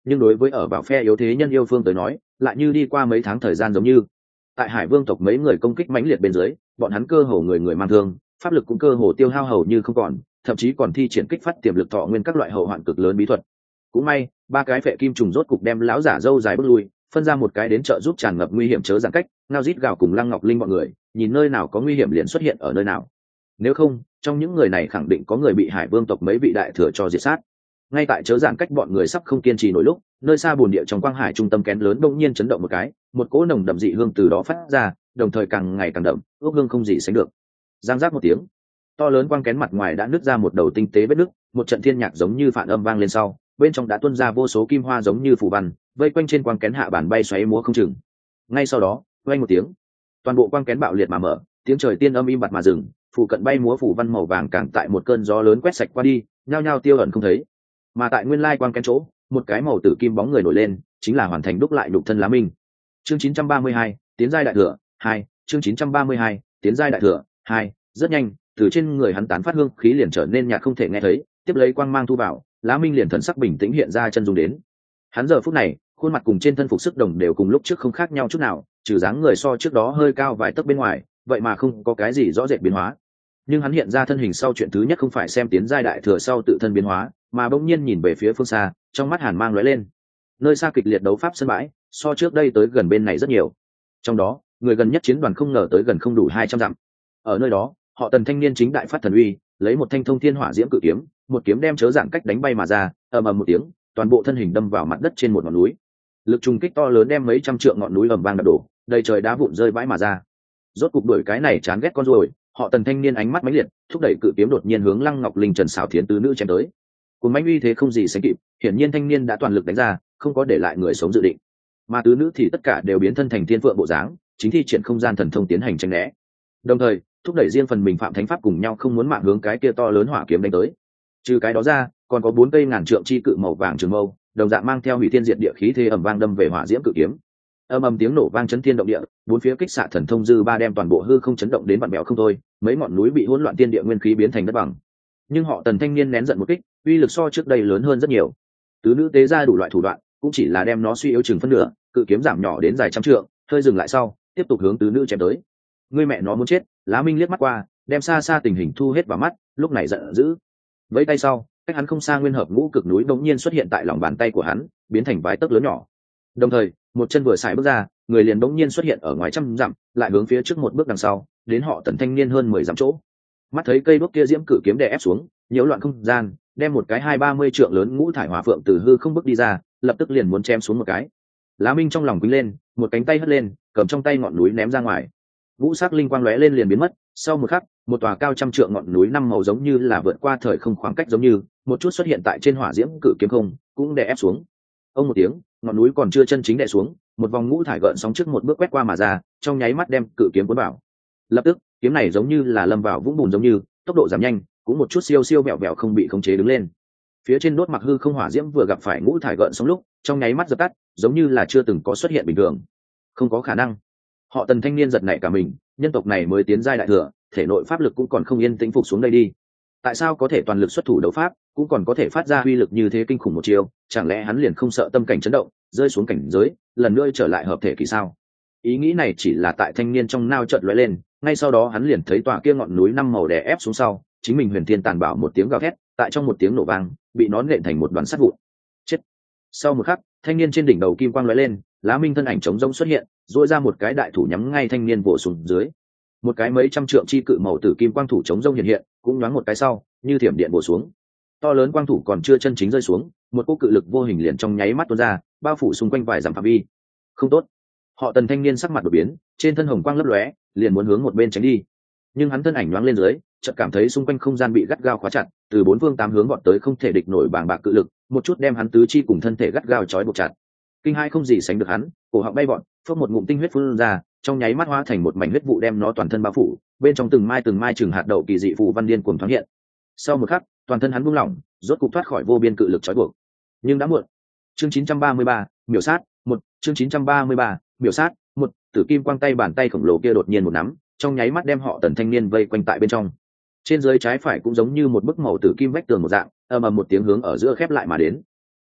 nhưng đối với ở vào phe yếu thế nhân yêu phương tới nói lại như đi qua mấy tháng thời gian giống như tại hải vương tộc mấy người công kích mãnh liệt bên dưới bọn hắn cơ hồ người người mang thương pháp lực cũng cơ hồ tiêu hao hầu như không còn thậm chí còn thi triển kích phát tiềm lực thọ nguyên các loại hậu hoạn cực lớn bí thuật. Cũng may ba cái phệ kim trùng rốt cục đem lão giả dâu dài bước lui, phân ra một cái đến trợ giúp tràn ngập nguy hiểm chớ giãn cách, ngao rít gào cùng Lăng Ngọc Linh bọn người nhìn nơi nào có nguy hiểm liền xuất hiện ở nơi nào. Nếu không trong những người này khẳng định có người bị hải vương tộc mấy vị đại thừa cho diệt sát. Ngay tại chớ giãn cách bọn người sắp không kiên trì nổi lúc nơi xa bồn địa trong quang hải trung tâm kén lớn bỗng nhiên chấn động một cái, một cỗ nồng đậm dị hương từ đó phát ra, đồng thời càng ngày càng đậm, ước hương không gì sánh được. Giang giác một tiếng, to lớn quang kén mặt ngoài đã nứt ra một đầu tinh tế vết nứt, một trận thiên nhạc giống như phản âm vang lên sau, bên trong đã tuôn ra vô số kim hoa giống như phù văn, vây quanh trên quang kén hạ bản bay xoáy múa không chừng. Ngay sau đó, vang một tiếng, toàn bộ quang kén bạo liệt mà mở, tiếng trời tiên âm im bặt mà dừng, phụ cận bay múa phù văn màu vàng càng tại một cơn gió lớn quét sạch qua đi, nhao nhao tiêu ẩn không thấy. Mà tại nguyên lai quang kén chỗ, một cái màu tử kim bóng người nổi lên, chính là hoàn thành đúc lại nhục thân Lá Minh. Chương 932, tiến giai đại thừa 2, chương 932, tiến giai đại thừa 2, rất nhanh, từ trên người hắn tán phát hương khí liền trở nên nhạt không thể nghe thấy, tiếp lấy quang mang thu vào, Lá Minh liền thần sắc bình tĩnh hiện ra chân dung đến. Hắn giờ phút này, khuôn mặt cùng trên thân phục sức đồng đều cùng lúc trước không khác nhau chút nào, trừ dáng người so trước đó hơi cao vài tấc bên ngoài, vậy mà không có cái gì rõ rệt biến hóa. Nhưng hắn hiện ra thân hình sau chuyện thứ nhất không phải xem tiến giai đại thừa sau tự thân biến hóa, mà bỗng nhiên nhìn về phía phương xa, trong mắt hàn mang lóe lên. Nơi xa kịch liệt đấu pháp sân bãi, so trước đây tới gần bên này rất nhiều. Trong đó, người gần nhất chiến đoàn không ngờ tới gần không đủ 200 dặm. Ở nơi đó, họ Tần thanh niên chính đại phát thần uy, lấy một thanh thông thiên hỏa diễm cự kiếm, một kiếm đem chớ giãn cách đánh bay mà ra, ầm ầm một tiếng, toàn bộ thân hình đâm vào mặt đất trên một ngọn núi. Lực trùng kích to lớn đem mấy trăm trượng ngọn núi ầm vang đập đổ, đầy trời đá vụn rơi vãi mà ra. Rốt cục đuổi cái này chán ghét con rồi, họ Tần thanh niên ánh mắt mãnh liệt, thúc đẩy cự kiếm đột nhiên hướng Lăng Ngọc Linh Trần Sảo Thiến tứ nữ chém tới. Cùng mãnh uy thế không gì sánh kịp, hiển nhiên thanh niên đã toàn lực đánh ra, không có để lại người sống dự định. Mà tứ nữ thì tất cả đều biến thân thành thiên phượng bộ dáng, chính thi triển không gian thần thông tiến hành tranh né. Đồng thời, thúc đẩy riêng phần mình phạm thánh pháp cùng nhau không muốn mạng hướng cái kia to lớn hỏa kiếm đánh tới. Trừ cái đó ra, còn có 4 cây ngàn trượng chi cự màu vàng trường mâu, đồng dạng mang theo hủy thiên diệt địa khí thế ầm vang đâm về hỏa diễm cự kiếm. Ầm ầm tiếng nổ vang chấn thiên động địa, bốn phía kích xạ thần thông dư ba đem toàn bộ hư không chấn động đến vặn vẹo không thôi, mấy ngọn núi bị hỗn loạn tiên địa nguyên khí biến thành đất bằng. Nhưng họ Tần thanh niên nén giận một kích, uy lực so trước đây lớn hơn rất nhiều. Tứ nữ tế ra đủ loại thủ đoạn, cũng chỉ là đem nó suy yếu chừng phân nửa, cự kiếm giảm nhỏ đến dài trăm trượng, hơi dừng lại sau, tiếp tục hướng tứ nữ chém tới. Ngươi mẹ nó muốn chết! Lá Minh liếc mắt qua, đem xa xa tình hình thu hết vào mắt, lúc này giận dữ. Với tay sau, cách hắn không xa nguyên hợp ngũ cực núi đột nhiên xuất hiện tại lòng bàn tay của hắn, biến thành vài tấc lớn nhỏ. Đồng thời, một chân vừa xài bước ra, người liền đột nhiên xuất hiện ở ngoài trăm dặm, lại hướng phía trước một bước đằng sau, đến họ Tần thanh niên hơn 10 dặm chỗ. Mắt thấy cây đuốc kia diễm cự kiếm đè ép xuống, nhiễu loạn không gian, đem một cái 2-30 trượng lớn ngũ thải hỏa phượng từ hư không bước đi ra, lập tức liền muốn chém xuống một cái. Lá Minh trong lòng quýnh lên, một cánh tay hất lên, cầm trong tay ngọn núi ném ra ngoài. Ngũ sắc linh quang lóe lên liền biến mất, sau một khắc, một tòa cao trăm trượng ngọn núi năm màu giống như là vượt qua thời không khoảng cách giống như, một chút xuất hiện tại trên hỏa diễm cự kiếm không, cũng đè ép xuống. Ông một tiếng, ngọn núi còn chưa chân chính đè xuống, một vòng ngũ thải gợn sóng trước một bước quét qua mà ra, trong nháy mắt đem cự kiếm cuốn vào. Lập tức, kiếm này giống như là lâm vào vũng bùn giống như, tốc độ giảm nhanh, cũng một chút siêu siêu vẹo vẹo không bị khống chế đứng lên. Phía trên đốt mặc hư không hỏa diễm vừa gặp phải ngũ thải gợn sóng lúc, trong nháy mắt dập tắt, giống như là chưa từng có xuất hiện bình thường. Không có khả năng. Họ Tần thanh niên giật nảy cả mình, nhân tộc này mới tiến giai đại thừa, thể nội pháp lực cũng còn không yên tĩnh phục xuống đây đi. Tại sao có thể toàn lực xuất thủ đấu pháp, cũng còn có thể phát ra uy lực như thế kinh khủng một chiêu, chẳng lẽ hắn liền không sợ tâm cảnh chấn động, rơi xuống cảnh giới, lần nữa trở lại hợp thể kỳ sao? Ý nghĩ này chỉ là tại thanh niên trong nao chợt lóe lên, ngay sau đó hắn liền thấy tòa kia ngọn núi năm màu đè ép xuống sau, chính mình huyền thiên tàn bảo một tiếng gào thét, tại trong một tiếng nổ vang, bị nó nện thành một đoàn sắt vụn. Chết. Sau một khắc, thanh niên trên đỉnh đầu kim quang lóe lên, Lá Minh thân ảnh trống rỗng xuất hiện, duỗi ra một cái đại thủ nhắm ngay thanh niên vồ xuống dưới. Một cái mấy trăm trượng chi cự màu tử kim quang thủ trống rỗng hiện hiện, cũng nhoáng một cái sau, như thiểm điện bổ xuống. To lớn quang thủ còn chưa chân chính rơi xuống, một cỗ cự lực vô hình liền trong nháy mắt tuôn ra, bao phủ xung quanh vài dặm phạm vi. Không tốt. Họ Tần thanh niên sắc mặt đổi biến, trên thân hồng quang lấp lóe, liền muốn hướng một bên tránh đi. Nhưng hắn thân ảnh nhoáng lên dưới, chợt cảm thấy xung quanh không gian bị gắt gao khóa chặt, từ bốn phương tám hướng vọt tới không thể địch nổi bàng bạc cự lực, một chút đem hắn tứ chi cùng thân thể gắt gao trói buộc chặt. Kinh hai không gì sánh được hắn, cổ họng bay vọt, phốc một ngụm tinh huyết phun ra, trong nháy mắt hóa thành một mảnh huyết vụ đem nó toàn thân bao phủ, bên trong từng mai chừng hạt đậu kỳ dị phù văn điên cuồng thoáng hiện. Sau một khắc, toàn thân hắn buông lỏng, rốt cục thoát khỏi vô biên cự lực trói buộc. Nhưng đã muộn. Chương 933, miểu sát, 1, chương 933, miểu sát, 1, tử kim quang tay bàn tay khổng lồ kia đột nhiên một nắm, trong nháy mắt đem họ Tần thanh niên vây quanh tại bên trong. Trên dưới trái phải cũng giống như một bức màu tử kim vách tường một dạng, ầm ầm một tiếng hướng ở giữa khép lại mà đến.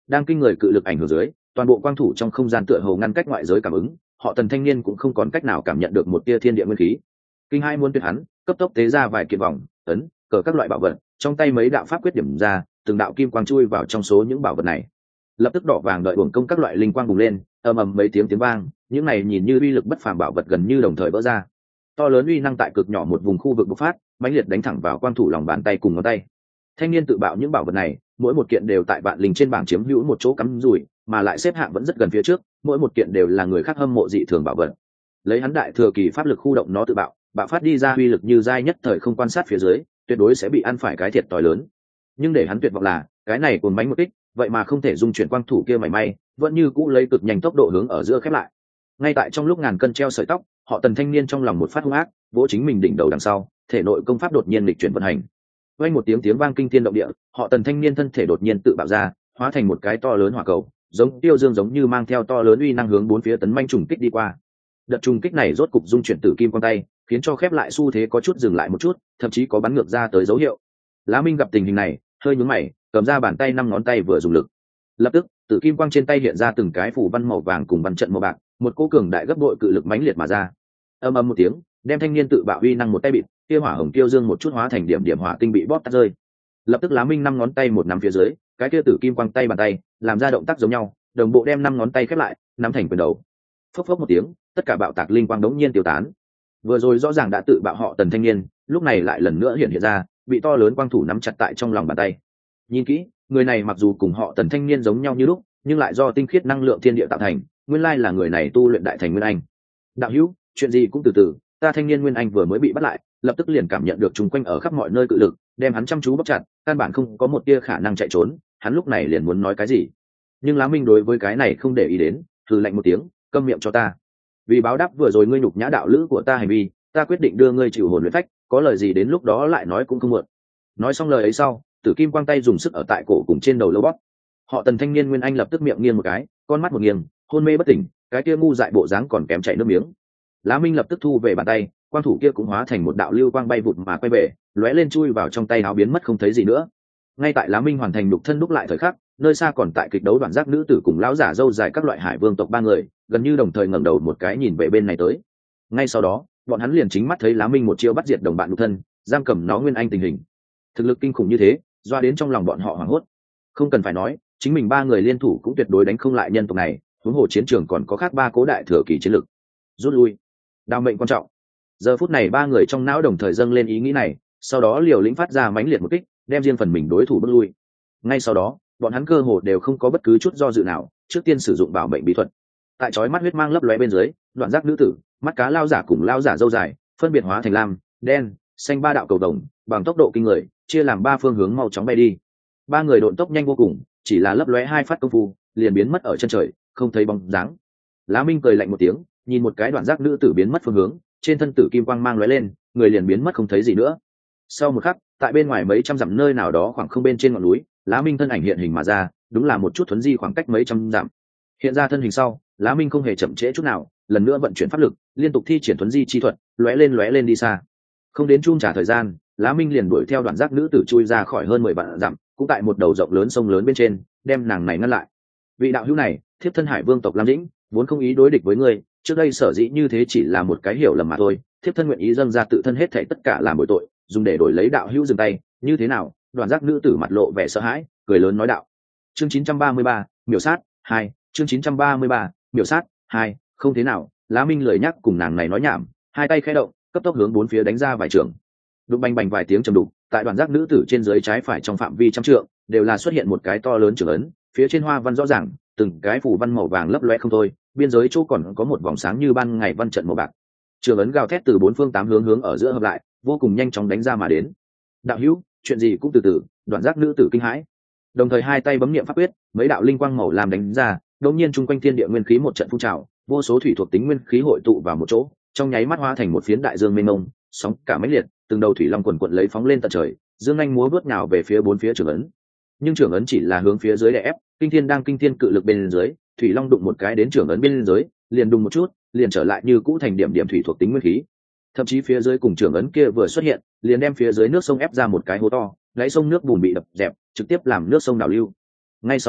đang kinh người cự lực ảnh hưởng dưới, toàn bộ quang thủ trong không gian tựa hồ ngăn cách ngoại giới cảm ứng, họ Tần thanh niên cũng không còn cách nào cảm nhận được một tia thiên địa nguyên khí. Kinh hai muốn tuyệt hắn, cấp tốc tế ra vài kiện vòng, ấn, cờ các loại bảo vật, trong tay mấy đạo pháp quyết điểm ra, từng đạo kim quang chui vào trong số những bảo vật này. Lập tức đỏ vàng đợi uổng công các loại linh quang bùng lên, ầm ầm mấy tiếng vang, những này nhìn như uy lực bất phàm bảo vật gần như đồng thời vỡ ra. To lớn uy năng tại cực nhỏ một vùng khu vực bộc phát, mãnh liệt đánh thẳng vào quang thủ lòng bàn tay cùng ngón tay. Thanh niên tự bạo những bảo vật này, mỗi một kiện đều tại vạn linh trên bảng chiếm hữu một chỗ cắm rủi, mà lại xếp hạng vẫn rất gần phía trước, mỗi một kiện đều là người khác hâm mộ dị thường bảo vật. Lấy hắn đại thừa kỳ pháp lực khu động nó tự bạo, bạo phát đi ra uy lực như dai nhất thời không quan sát phía dưới, tuyệt đối sẽ bị ăn phải cái thiệt tỏi lớn. Nhưng để hắn tuyệt vọng là, cái này cuồng bánh một kích, vậy mà không thể dung chuyển quang thủ kia mảy may, vẫn như cũ lấy cực nhanh tốc độ hướng ở giữa khép lại. Ngay tại trong lúc ngàn cân treo sợi tóc, họ Tần thanh niên trong lòng một phát hung ác, vỗ chính mình đỉnh đầu đằng sau, thể nội công pháp đột nhiên lịch chuyển vận hành. Vang một tiếng vang kinh thiên động địa, họ Tần thanh niên thân thể đột nhiên tự bạo ra, hóa thành một cái to lớn hỏa cầu, giống tiêu dương giống như mang theo to lớn uy năng hướng bốn phía tấn manh trùng kích đi qua. Đợt trùng kích này rốt cục dung chuyển tử kim quang tay, khiến cho khép lại xu thế có chút dừng lại một chút, thậm chí có bắn ngược ra tới dấu hiệu. Lá Minh gặp tình hình này, hơi nhướng mày, cầm ra bàn tay 5 ngón tay vừa dùng lực. Lập tức, tử kim quang trên tay hiện ra từng cái phù văn màu vàng cùng văn trận màu bạc, một cỗ cường đại gấp bội cự lực mãnh liệt mà ra. Ầm ầm một tiếng, đem thanh niên tự bạo uy năng một tay bịt, kia hỏa hồng tiêu dương một chút hóa thành điểm điểm hỏa tinh bị bóp tắt rơi. Lập tức Lá Minh 5 ngón tay một nắm phía dưới, cái kia tử kim quang tay bàn tay, làm ra động tác giống nhau, đồng bộ đem 5 ngón tay khép lại, nắm thành quyền đầu. Phốc phốc một tiếng, tất cả bạo tạc linh quang đống nhiên tiêu tán. Vừa rồi rõ ràng đã tự bạo họ Tần thanh niên, lúc này lại lần nữa hiện ra, bị to lớn quang thủ nắm chặt tại trong lòng bàn tay. Nhìn kỹ, người này mặc dù cùng họ Tần thanh niên giống nhau như lúc, nhưng lại do tinh khiết năng lượng thiên địa tạo thành, nguyên lai là người này tu luyện đại thành nguyên anh. Đạo hữu, chuyện gì cũng từ từ, ta thanh niên nguyên anh vừa mới bị bắt lại, lập tức liền cảm nhận được chúng quanh ở khắp mọi nơi cự lực, đem hắn chăm chú bóp chặt, căn bản không có một tia khả năng chạy trốn, hắn lúc này liền muốn nói cái gì. Nhưng Lá Minh đối với cái này không để ý đến, hừ lạnh một tiếng, câm miệng cho ta. Vì báo đáp vừa rồi ngươi nhục nhã đạo lữ của ta hành vi, ta quyết định đưa ngươi chịu hồn luyện phách, có lời gì đến lúc đó lại nói cũng không muộn. Nói xong lời ấy sau, tử kim quang tay dùng sức ở tại cổ cùng trên đầu lâu bóp. Họ Tần thanh niên nguyên anh lập tức miệng nghiêng một cái, con mắt một nghiêng, hôn mê bất tỉnh, cái kia ngu dại bộ dáng còn kém chảy nước miếng. Lá Minh lập tức thu về bàn tay, quang thủ kia cũng hóa thành một đạo lưu quang bay vụt mà quay về, lóe lên chui vào trong tay áo biến mất không thấy gì nữa. Ngay tại Lá Minh hoàn thành đục thân đúc lại thời khắc, nơi xa còn tại kịch đấu đoạn giác nữ tử cùng lão giả dâu dài các loại hải vương tộc 3 người, gần như đồng thời ngẩng đầu một cái nhìn về bên này tới. Ngay sau đó, bọn hắn liền chính mắt thấy Lá Minh một chiêu bắt diệt đồng bạn đục thân, giam cầm nó nguyên anh tình hình. Thực lực kinh khủng như thế, doa đến trong lòng bọn họ hoảng hốt. Không cần phải nói, chính mình 3 người liên thủ cũng tuyệt đối đánh không lại nhân tộc này, huống hồ chiến trường còn có khác 3 cố đại thừa kỳ chiến lực. Rút lui, đao mệnh quan trọng. Giờ phút này 3 người trong não đồng thời dâng lên ý nghĩ này, sau đó liều lĩnh phát ra mãnh liệt một kích, đem riêng phần mình đối thủ bước lui. Ngay sau đó, bọn hắn cơ hồ đều không có bất cứ chút do dự nào, trước tiên sử dụng bảo mệnh bí thuật. Tại chói mắt huyết mang lấp lóe bên dưới, đoạn giác nữ tử, mắt cá lao giả cùng lao giả dâu dài, phân biệt hóa thành lam, đen, xanh 3 đạo cầu đồng, bằng tốc độ kinh người, chia làm 3 phương hướng mau chóng bay đi. 3 người độn tốc nhanh vô cùng, chỉ là lấp lóe 2 phát công phu, liền biến mất ở chân trời, không thấy bóng dáng. Lá Minh cười lạnh một tiếng, nhìn một cái đoạn giác nữ tử biến mất phương hướng, trên thân tử kim quang mang lóe lên, người liền biến mất không thấy gì nữa. Sau một khắc, tại bên ngoài mấy trăm dặm nơi nào đó khoảng không bên trên ngọn núi, Lá Minh thân ảnh hiện hình mà ra, đúng là một chút thuấn di khoảng cách mấy trăm dặm. Hiện ra thân hình sau, Lá Minh không hề chậm trễ chút nào, lần nữa vận chuyển pháp lực, liên tục thi triển thuấn di chi thuật, lóe lên đi xa. Không đến chung trả thời gian, Lá Minh liền đuổi theo đoạn giác nữ tử chui ra khỏi hơn 10 vạn dặm, cũng tại một đầu rộng lớn sông lớn bên trên, đem nàng này ngăn lại. Vị đạo hữu này, thiếp thân Hải Vương tộc Lam Dĩnh, vốn không ý đối địch với ngươi, trước đây sở dĩ như thế chỉ là một cái hiểu lầm mà thôi, thiếp thân nguyện ý dâng ra tự thân hết thảy tất cả làm bội tội, dùng để đổi lấy đạo hữu dừng tay, như thế nào? Đoạn giác nữ tử mặt lộ vẻ sợ hãi, cười lớn nói đạo. Chương 933, miểu sát 2, chương 933, miểu sát 2, không thế nào, Lá Minh lười nhắc cùng nàng này nói nhảm, hai tay khẽ động, cấp tốc hướng bốn phía đánh ra vài trường. Đụng bành bành vài tiếng trầm đục, tại đoạn giác nữ tử trên dưới trái phải trong phạm vi trăm trượng, đều là xuất hiện một cái to lớn trường ấn, phía trên hoa văn rõ ràng, từng cái phù văn màu vàng lấp loé không thôi, biên giới chỗ còn có một vòng sáng như ban ngày văn trận màu bạc. Trường ấn gào thét từ 4 phương 8 hướng ở giữa hợp lại, vô cùng nhanh chóng đánh ra mà đến. Đạo hữu, chuyện gì cũng từ từ, đoạn giác nữ tử kinh hãi. Đồng thời hai tay bấm niệm pháp quyết, mấy đạo linh quang màu làm đánh ra, đột nhiên trung quanh thiên địa nguyên khí một trận phun trào, vô số thủy thuộc tính nguyên khí hội tụ vào một chỗ, trong nháy mắt hóa thành một phiến đại dương mênh mông, sóng cả mãnh liệt, từng đầu thủy long quần quật lấy phóng lên tận trời, dương nhanh múa vớt nhào về phía 4 phía trường ấn. Nhưng trường ấn chỉ là hướng phía dưới đè ép, kinh thiên cự lực bên dưới, thủy long đụng một cái đến trường ấn bên dưới, liền đùng một chút, liền trở lại như cũ thành điểm điểm thủy thuộc tính nguyên khí. Thậm chí phía dưới cùng trường ấn kia vừa xuất hiện, liền đem phía dưới nước sông ép ra một cái hố to, đáy sông nước bùn bị đập dẹp, trực tiếp làm nước sông đảo lưu. Ngay sau đó,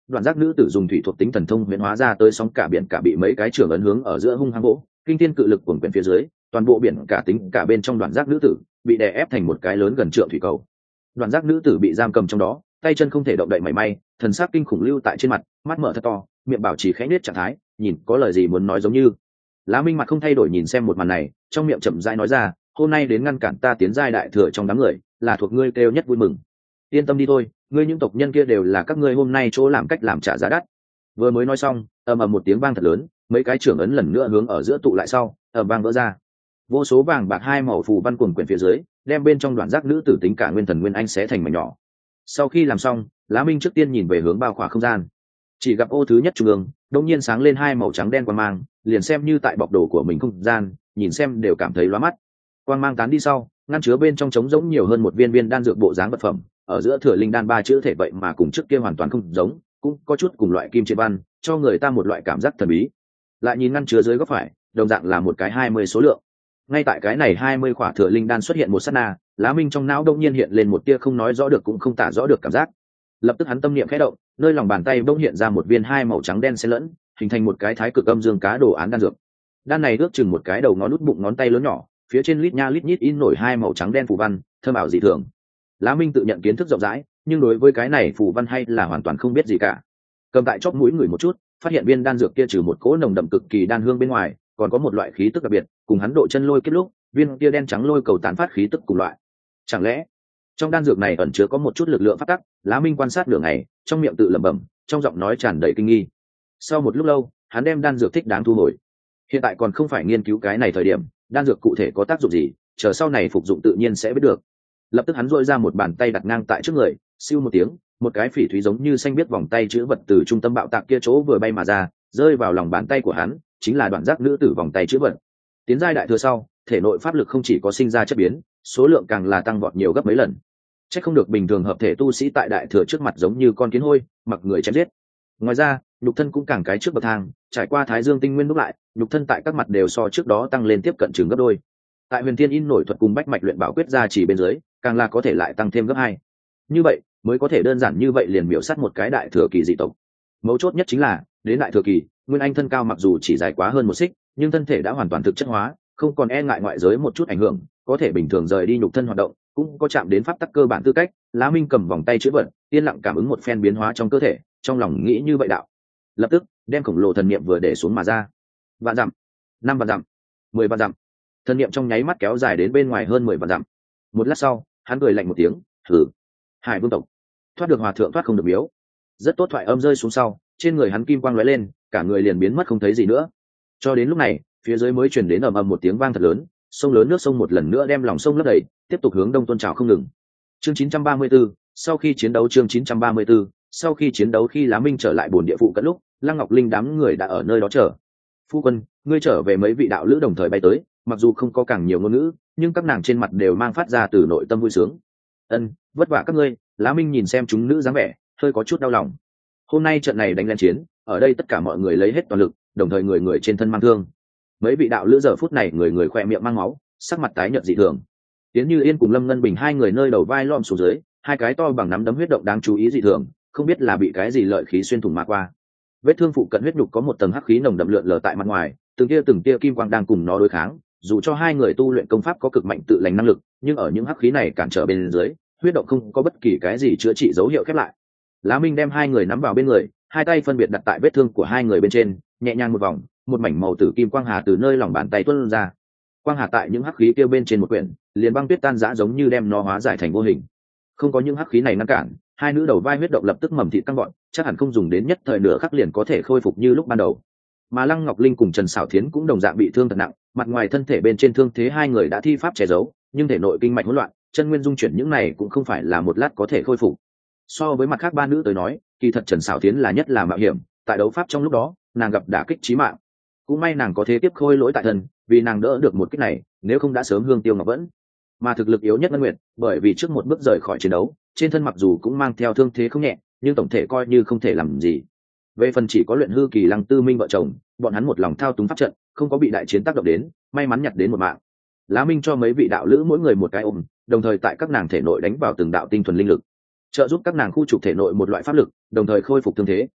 Đoạn giác nữ tử dùng thủy thuộc tính thần thông huyễn hóa ra tới sóng cả biển cả bị mấy cái trường ấn hướng ở giữa hung hăng gỗ, kinh thiên cự lực cuồn quyển phía dưới, toàn bộ biển cả tính cả bên trong đoạn giác nữ tử bị đè ép thành một cái lớn gần trượng thủy cầu. Đoạn giác nữ tử bị giam cầm trong đó, tay chân không thể động đậy mảy may, thần sắc kinh khủng lưu tại trên mặt, mắt mở thật to, miệng bảo trì khẽ nết trạng thái, nhìn có lời gì muốn nói giống như. Lá Minh mặt không thay đổi nhìn xem một màn này, trong miệng chậm rãi nói ra, hôm nay đến ngăn cản ta tiến giai đại thừa trong đám người, là thuộc ngươi kêu nhất vui mừng. Yên tâm đi thôi, ngươi những tộc nhân kia đều là các ngươi hôm nay chỗ làm cách làm trả giá đắt. Vừa mới nói xong, ầm ầm một tiếng vang thật lớn, mấy cái trưởng ấn lần nữa hướng ở giữa tụ lại sau, ầm vang vỡ ra. Vô số vàng bạc hai màu phù văn cuồn quyển phía dưới, đem bên trong đoạn giác nữ tử tính cả nguyên thần nguyên anh xé thành mảnh nhỏ. Sau khi làm xong, Lá Minh trước tiên nhìn về hướng bao khỏa không gian, chỉ gặp ô thứ nhất trung ương đột nhiên sáng lên hai màu trắng đen quang mang, liền xem như tại bọc đồ của mình không gian, nhìn xem đều cảm thấy lóa mắt. Quang mang tán đi sau, ngăn chứa bên trong trống rỗng nhiều hơn một viên viên đan dược bộ dáng vật phẩm, ở giữa thừa linh đan ba chữ thể vậy mà cùng trước kia hoàn toàn không giống, cũng có chút cùng loại kim triệt văn, cho người ta một loại cảm giác thần bí. Lại nhìn ngăn chứa dưới góc phải, đồng dạng là một cái 20 số lượng. Ngay tại cái này 20 khỏa thừa linh đan xuất hiện một sát na, Lá Minh trong não đông nhiên hiện lên một tia không nói rõ được cũng không tả rõ được cảm giác. Lập tức hắn tâm niệm khẽ động, nơi lòng bàn tay bỗng hiện ra một viên hai màu trắng đen xen lẫn, hình thành một cái thái cực âm dương cá đồ án đan dược. Đan này ước chừng một cái đầu ngón út bụng ngón tay lớn nhỏ, phía trên lít nha lít nhít in nổi hai màu trắng đen phù văn, thơm ảo dị thường. Lá Minh tự nhận kiến thức rộng rãi, nhưng đối với cái này phù văn hay là hoàn toàn không biết gì cả. Cầm tại chóp mũi ngửi một chút, phát hiện viên đan dược kia trừ một cỗ nồng đậm cực kỳ đan hương bên ngoài, còn có một loại khí tức đặc biệt, cùng hắn độ chân lôi kết lúc, viên kia đen trắng lôi cầu tán phát khí tức cùng loại. Chẳng lẽ trong đan dược này ẩn chứa có một chút lực lượng phát tắc? Lá Minh quan sát nửa ngày, trong miệng tự lẩm bẩm, trong giọng nói tràn đầy kinh nghi. Sau một lúc lâu, hắn đem đan dược thích đáng thu hồi. Hiện tại còn không phải nghiên cứu cái này thời điểm, đan dược cụ thể có tác dụng gì, chờ sau này phục dụng tự nhiên sẽ biết được. Lập tức hắn duỗi ra một bàn tay đặt ngang tại trước người, siêu một tiếng, một cái phỉ thúy giống như xanh biếc vòng tay chữ vật từ trung tâm bạo tạc kia chỗ vừa bay mà ra, rơi vào lòng bàn tay của hắn, chính là đoạn giác nữ tử vòng tay chữ vật. Tiến giai đại thừa sau, thể nội pháp lực không chỉ có sinh ra chất biến, số lượng càng là tăng vọt nhiều gấp mấy lần. Chắc không được bình thường hợp thể tu sĩ tại đại thừa trước mặt giống như con kiến hôi, mặc người chém giết. Ngoài ra, nhục thân cũng càng cái trước bậc thang, trải qua thái dương tinh nguyên đúc lại, nhục thân tại các mặt đều so trước đó tăng lên tiếp cận chừng gấp đôi. Tại Huyền Thiên In nổi thuật cùng bách mạch luyện bảo quyết ra chỉ bên dưới, càng là có thể lại tăng thêm gấp 2. Như vậy, mới có thể đơn giản như vậy liền miểu sát một cái đại thừa kỳ dị tộc. Mấu chốt nhất chính là, đến đại thừa kỳ, nguyên anh thân cao mặc dù chỉ dài quá hơn một xích, nhưng thân thể đã hoàn toàn thực chất hóa, không còn e ngại ngoại giới một chút ảnh hưởng, có thể bình thường rời đi nhục thân hoạt động, cũng có chạm đến pháp tắc cơ bản tư cách. Lá Minh cầm vòng tay chữ vật, yên lặng cảm ứng một phen biến hóa trong cơ thể, trong lòng nghĩ như vậy đạo. Lập tức, đem khổng lồ thần niệm vừa để xuống mà ra. Vạn dặm, 5 vạn dặm, 10 vạn dặm. Thần niệm trong nháy mắt kéo dài đến bên ngoài hơn 10 vạn dặm. Một lát sau, hắn cười lạnh một tiếng, "Hừ, Hải Vương tộc, thoát được hòa thượng thoát không được miếu." Rất tốt, thoại âm rơi xuống sau, trên người hắn kim quang lóe lên, cả người liền biến mất không thấy gì nữa. Cho đến lúc này, phía dưới mới truyền đến ầm ầm một tiếng vang thật lớn, sông lớn nước sông một lần nữa đem lòng sông lấp đầy, tiếp tục hướng đông tuôn trào không ngừng. Chương 934, sau khi chiến đấu chương 934, sau khi chiến đấu khi Lá Minh trở lại bồn địa phụ cận lúc, Lăng Ngọc Linh đám người đã ở nơi đó chờ. "Phu quân, ngươi trở về." Mấy vị đạo lữ đồng thời bay tới, mặc dù không có càng nhiều ngôn ngữ, nhưng các nàng trên mặt đều mang phát ra từ nội tâm vui sướng. "Ân, vất vả các ngươi." Lá Minh nhìn xem chúng nữ dáng vẻ, hơi có chút đau lòng. Hôm nay trận này đánh lên chiến, ở đây tất cả mọi người lấy hết toàn lực, đồng thời người người trên thân mang thương. Mấy vị đạo lữ giờ phút này người người khoe miệng mang máu, sắc mặt tái nhợt dị thường. Tiến Như Yên cùng Lâm Ngân Bình hai người nơi đầu vai lom xuống dưới, hai cái to bằng nắm đấm huyết động đáng chú ý dị thường, không biết là bị cái gì lợi khí xuyên thủng mà qua. Vết thương phụ cận huyết nhục có một tầng hắc khí nồng đậm lượn lờ tại mặt ngoài, từng tia kim quang đang cùng nó đối kháng. Dù cho hai người tu luyện công pháp có cực mạnh tự lành năng lực, nhưng ở những hắc khí này cản trở bên dưới, huyết động không có bất kỳ cái gì chữa trị dấu hiệu khép lại. Lá Minh đem hai người nắm vào bên người, hai tay phân biệt đặt tại vết thương của hai người bên trên, nhẹ nhàng một vòng, một mảnh màu tử kim quang hà từ nơi lòng bàn tay tuôn ra. Quang hà tại những hắc khí kia bên trên một quyển, liền băng tuyết tan rã giống như đem nó hóa giải thành vô hình. Không có những hắc khí này ngăn cản, hai nữ đầu vai huyết động lập tức mầm thịt căng gọn, chắc hẳn không dùng đến nhất thời nửa khắc liền có thể khôi phục như lúc ban đầu. Mà Lăng Ngọc Linh cùng Trần Sảo Thiến cũng đồng dạng bị thương thật nặng, mặt ngoài thân thể bên trên thương thế hai người đã thi pháp che giấu, nhưng thể nội kinh mạch hỗn loạn, chân nguyên dung chuyển những này cũng không phải là một lát có thể khôi phục. So với mặt khác ba nữ tới nói, kỳ thật Trần Sảo Thiến là nhất là mạo hiểm, tại đấu pháp trong lúc đó, nàng gặp đả kích chí mạng. Cũng may nàng có thế tiếp khôi lỗi tại thân, vì nàng đỡ được một kích này, nếu không đã sớm hương tiêu ngọc vẫn. Mà thực lực yếu nhất Ngân Nguyệt, bởi vì trước một bước rời khỏi chiến đấu, trên thân mặc dù cũng mang theo thương thế không nhẹ, nhưng tổng thể coi như không thể làm gì. Về phần chỉ có luyện hư kỳ Lăng Tư Minh vợ chồng, bọn hắn một lòng thao túng pháp trận, không có bị đại chiến tác động đến, may mắn nhặt đến một mạng. Lá Minh cho mấy vị đạo lữ mỗi người một cái ôm, đồng thời tại các nàng thể nội đánh vào từng đạo tinh thuần linh lực, trợ giúp các nàng khu trục thể nội một loại pháp lực, đồng thời khôi phục thương thế.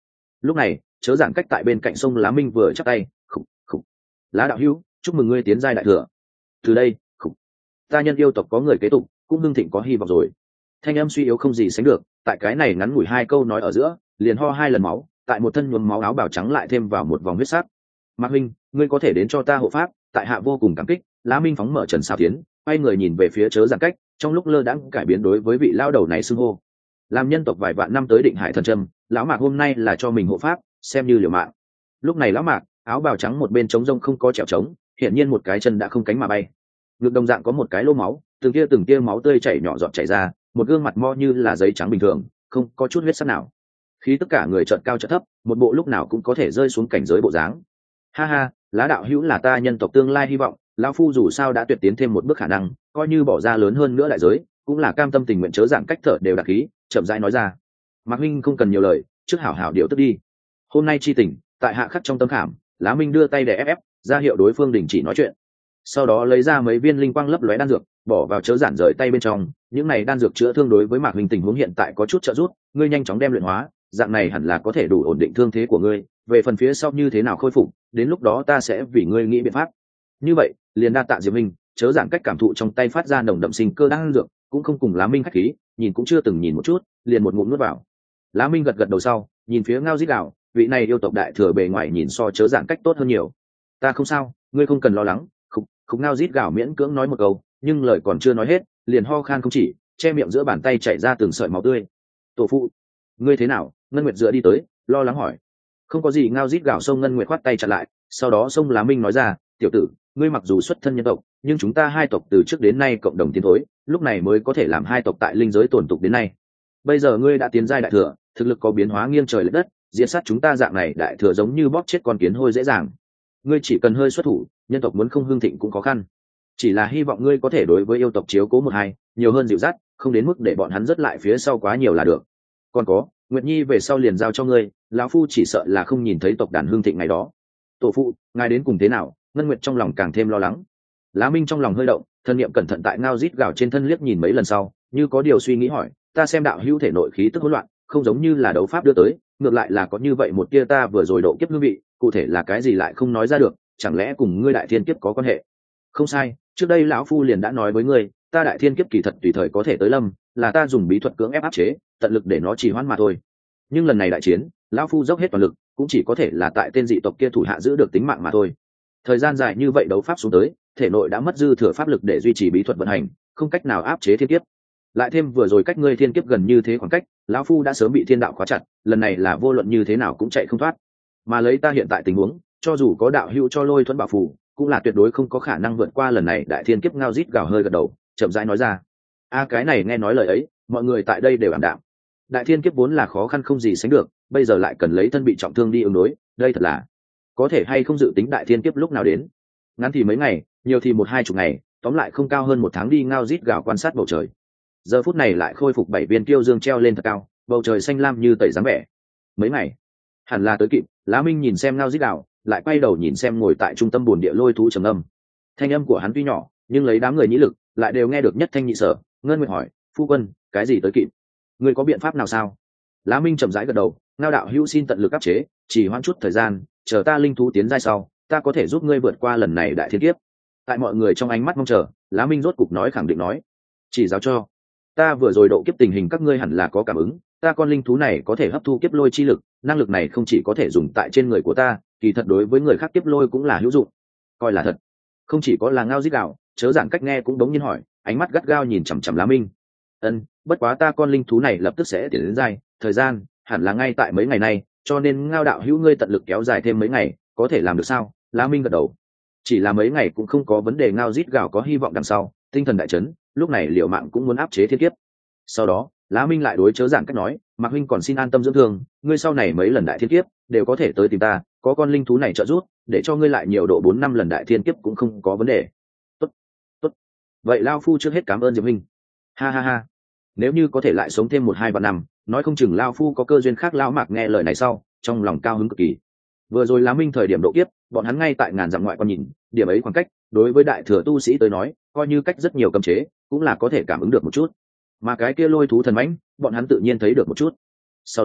Lúc này chớ giản cách tại bên cạnh sông Lá Minh vừa chắp tay, khục khục, Lá đạo hữu, chúc mừng ngươi tiến giai đại thừa. Từ đây khục, ta nhân yêu tộc có người kế tục, cũng hưng thịnh có hy vọng rồi. Thanh âm suy yếu không gì sánh được, tại cái này ngắn ngủi 2 câu nói ở giữa liền ho 2 lần máu, tại một thân nhuốm máu áo bào trắng lại thêm vào một vòng huyết sắc. Mạc huynh, ngươi có thể đến cho ta hộ pháp, tại hạ vô cùng cảm kích. Lá Minh phóng mở trần xào tiến, quay người nhìn về phía chớ giản cách, trong lúc lơ đãng cải biến đối với vị lao đầu này xưng hô. Làm nhân tộc vài vạn năm tới định hải thần trâm, lão Mạc hôm nay là cho mình hộ pháp, xem như liều mạng. Lúc này lão Mạc áo bào trắng một bên trống rông không có trèo trống, hiển nhiên một cái chân đã không cánh mà bay. Ngực đồng dạng có một cái lỗ máu, từng tia máu tươi chảy nhỏ giọt chảy ra, một gương mặt mo như là giấy trắng bình thường, không có chút huyết sắc nào. Khí tất cả người chợt cao chợt thấp, một bộ lúc nào cũng có thể rơi xuống cảnh giới bộ dáng. Ha ha, Lá đạo hữu là ta nhân tộc tương lai hy vọng, lão phu dù sao đã tuyệt tiến thêm một bước khả năng, coi như bỏ ra lớn hơn nữa đại giới, cũng là cam tâm tình nguyện chớ giảng cách thở đều đặc khí, chậm rãi nói ra. Mạc Minh không cần nhiều lời, trước hảo hảo điều tức đi. Hôm nay chi tình, tại hạ khắc trong tâm khảm. Lá Minh đưa tay để ép ra hiệu đối phương đình chỉ nói chuyện, sau đó lấy ra mấy viên linh quang lấp lóe đan dược bỏ vào chớ giản rời tay bên trong. Những này đan dược chữa thương đối với Mạc Minh tình huống hiện tại có chút trợ giúp, ngươi nhanh chóng đem luyện hóa, dạng này hẳn là có thể đủ ổn định thương thế của ngươi. Về phần phía sau như thế nào khôi phục, đến lúc đó ta sẽ vì ngươi nghĩ biện pháp. Như vậy liền đa tạ Diệp Minh. Chớ giản cách cảm thụ trong tay phát ra nồng đậm sinh cơ đan dược, cũng không cùng Lá Minh khách khí, nhìn cũng chưa từng nhìn một chút, liền một ngụm nuốt vào. Lá Minh gật gật đầu sau, nhìn phía Ngao Dít Đạo, vị này yêu tộc đại thừa bề ngoài nhìn so chớ giản cách tốt hơn nhiều. Ta không sao, ngươi không cần lo lắng. Khúc Ngao Dít Gào miễn cưỡng nói một câu, nhưng lời còn chưa nói hết, liền ho khan không chỉ, che miệng giữa bàn tay chảy ra từng sợi máu tươi. Tổ phụ, ngươi thế nào? Ngân Nguyệt dựa đi tới, lo lắng hỏi. Không có gì. Ngao Dít Gào xông Ngân Nguyệt khoát tay chặn lại, sau đó xông Lá Minh nói ra, tiểu tử, ngươi mặc dù xuất thân nhân tộc, nhưng chúng ta hai tộc từ trước đến nay cộng đồng tiến thối, lúc này mới có thể làm hai tộc tại linh giới tồn tục đến nay. Bây giờ ngươi đã tiến giai đại thừa, thực lực có biến hóa nghiêng trời lệch đất, diệt sát chúng ta dạng này đại thừa giống như bóp chết con kiến hôi dễ dàng. Ngươi chỉ cần hơi xuất thủ, nhân tộc muốn không hưng thịnh cũng khó khăn. Chỉ là hy vọng ngươi có thể đối với yêu tộc chiếu cố một hai, nhiều hơn dịu dắt, không đến mức để bọn hắn rất lại phía sau quá nhiều là được. Còn có, Nguyệt Nhi về sau liền giao cho ngươi, lão phu chỉ sợ là không nhìn thấy tộc đàn hưng thịnh ngày đó. Tổ phụ, ngài đến cùng thế nào? Ngân Nguyệt trong lòng càng thêm lo lắng. Lá Minh trong lòng hơi động, thân niệm cẩn thận tại Ngao Dít Gào trên thân liếc nhìn mấy lần sau, như có điều suy nghĩ hỏi, ta xem đạo hữu thể nội khí tức hỗn loạn, không giống như là đấu pháp đưa tới, ngược lại là có như vậy một tia ta vừa rồi độ kiếp hương vị, cụ thể là cái gì lại không nói ra được, chẳng lẽ cùng ngươi đại thiên kiếp có quan hệ? Không sai, trước đây lão phu liền đã nói với ngươi, ta đại thiên kiếp kỳ thật tùy thời có thể tới lâm, là ta dùng bí thuật cưỡng ép áp chế, tận lực để nó trì hoãn mà thôi. Nhưng lần này đại chiến, lão phu dốc hết toàn lực, cũng chỉ có thể là tại tên dị tộc kia thủ hạ giữ được tính mạng mà thôi. Thời gian dài như vậy đấu pháp xuống tới, thể nội đã mất dư thừa pháp lực để duy trì bí thuật vận hành, không cách nào áp chế thiên kiếp. Lại thêm vừa rồi cách ngươi thiên kiếp gần như thế khoảng cách, lão phu đã sớm bị thiên đạo khóa chặt, lần này là vô luận như thế nào cũng chạy không thoát. Mà lấy ta hiện tại tình huống, cho dù có đạo hữu cho lôi thuẫn bảo phù, cũng là tuyệt đối không có khả năng vượt qua lần này đại thiên kiếp. Ngao Dít Gào hơi gật đầu, chậm rãi nói ra. Cái này nghe nói lời ấy, mọi người tại đây đều ảm đạm. Đại thiên kiếp vốn là khó khăn không gì sánh được, bây giờ lại cần lấy thân bị trọng thương đi ứng đối, đây thật là có thể hay không dự tính đại thiên kiếp lúc nào đến. Ngắn thì mấy ngày, nhiều thì 1-2 ngày, tóm lại không cao hơn 1 tháng đi. Ngao Dít Gào quan sát bầu trời, giờ phút này lại khôi phục 7 viên kiêu dương treo lên thật cao, bầu trời xanh lam như tẩy dáng vẻ. Mấy ngày hẳn là tới kịp. Lá Minh nhìn xem Ngao Dít Gào, lại quay đầu nhìn xem ngồi tại trung tâm bồn địa lôi thú trầm âm. Thanh âm của hắn tuy nhỏ, nhưng lấy đám người nhĩ lực, lại đều nghe được nhất thanh nhị sở. Ngân Nguyệt hỏi, phu quân, cái gì tới kịp? Ngươi có biện pháp nào sao? Lá Minh chậm rãi gật đầu, Ngao đạo hữu xin tận lực áp chế, chỉ hoãn chút thời gian, chờ ta linh thú tiến giai sau, ta có thể giúp ngươi vượt qua lần này đại thiên kiếp. Tại mọi người trong ánh mắt mong chờ, Lá Minh rốt cục nói khẳng định nói, chỉ giáo cho ta vừa rồi độ kiếp tình hình các ngươi hẳn là có cảm ứng, ta con linh thú này có thể hấp thu kiếp lôi chi lực, năng lực này không chỉ có thể dùng tại trên người của ta, kỳ thật đối với người khác kiếp lôi cũng là hữu dụng. Coi là thật. Không chỉ có là Ngao Dít Gào, chớ giản cách nghe cũng đống nhiên hỏi, ánh mắt gắt gao nhìn chằm chằm Lá Minh. Bất quá ta con linh thú này lập tức sẽ tiến đến giai, thời gian hẳn là ngay tại mấy ngày nay, cho nên Ngao đạo hữu ngươi tận lực kéo dài thêm mấy ngày, có thể làm được sao? Lá Minh gật đầu. Chỉ là mấy ngày cũng không có vấn đề. Ngao Dít Gào có hy vọng đằng sau, tinh thần đại chấn, lúc này liều mạng cũng muốn áp chế thiên kiếp. Sau đó Lá Minh lại đối chớ giản cách nói, Mạc huynh còn xin an tâm dưỡng thương, ngươi sau này mấy lần đại thiên kiếp đều có thể tới tìm ta, có con linh thú này trợ giúp, để cho ngươi lại nhiều độ 4-5 lần đại thiên kiếp cũng không có vấn đề. Tốt, tốt. Vậy lao phu trước hết cảm ơn Diệp huynh. Ha ha ha. Nếu như có thể lại sống thêm 1-2 vạn năm, nói không chừng lao phu có cơ duyên khác. Lão Mạc nghe lời này sau, trong lòng cao hứng cực kỳ. Vừa rồi Lá Minh thời điểm độ kiếp, bọn hắn ngay tại ngàn dặm ngoại quan nhìn, điểm ấy khoảng cách, đối với đại thừa tu sĩ tới nói, coi như cách rất nhiều cấm chế, cũng là có thể cảm ứng được một chút. Mà cái kia lôi thú thần mãnh, bọn hắn tự nhiên thấy được một chút. Sau đó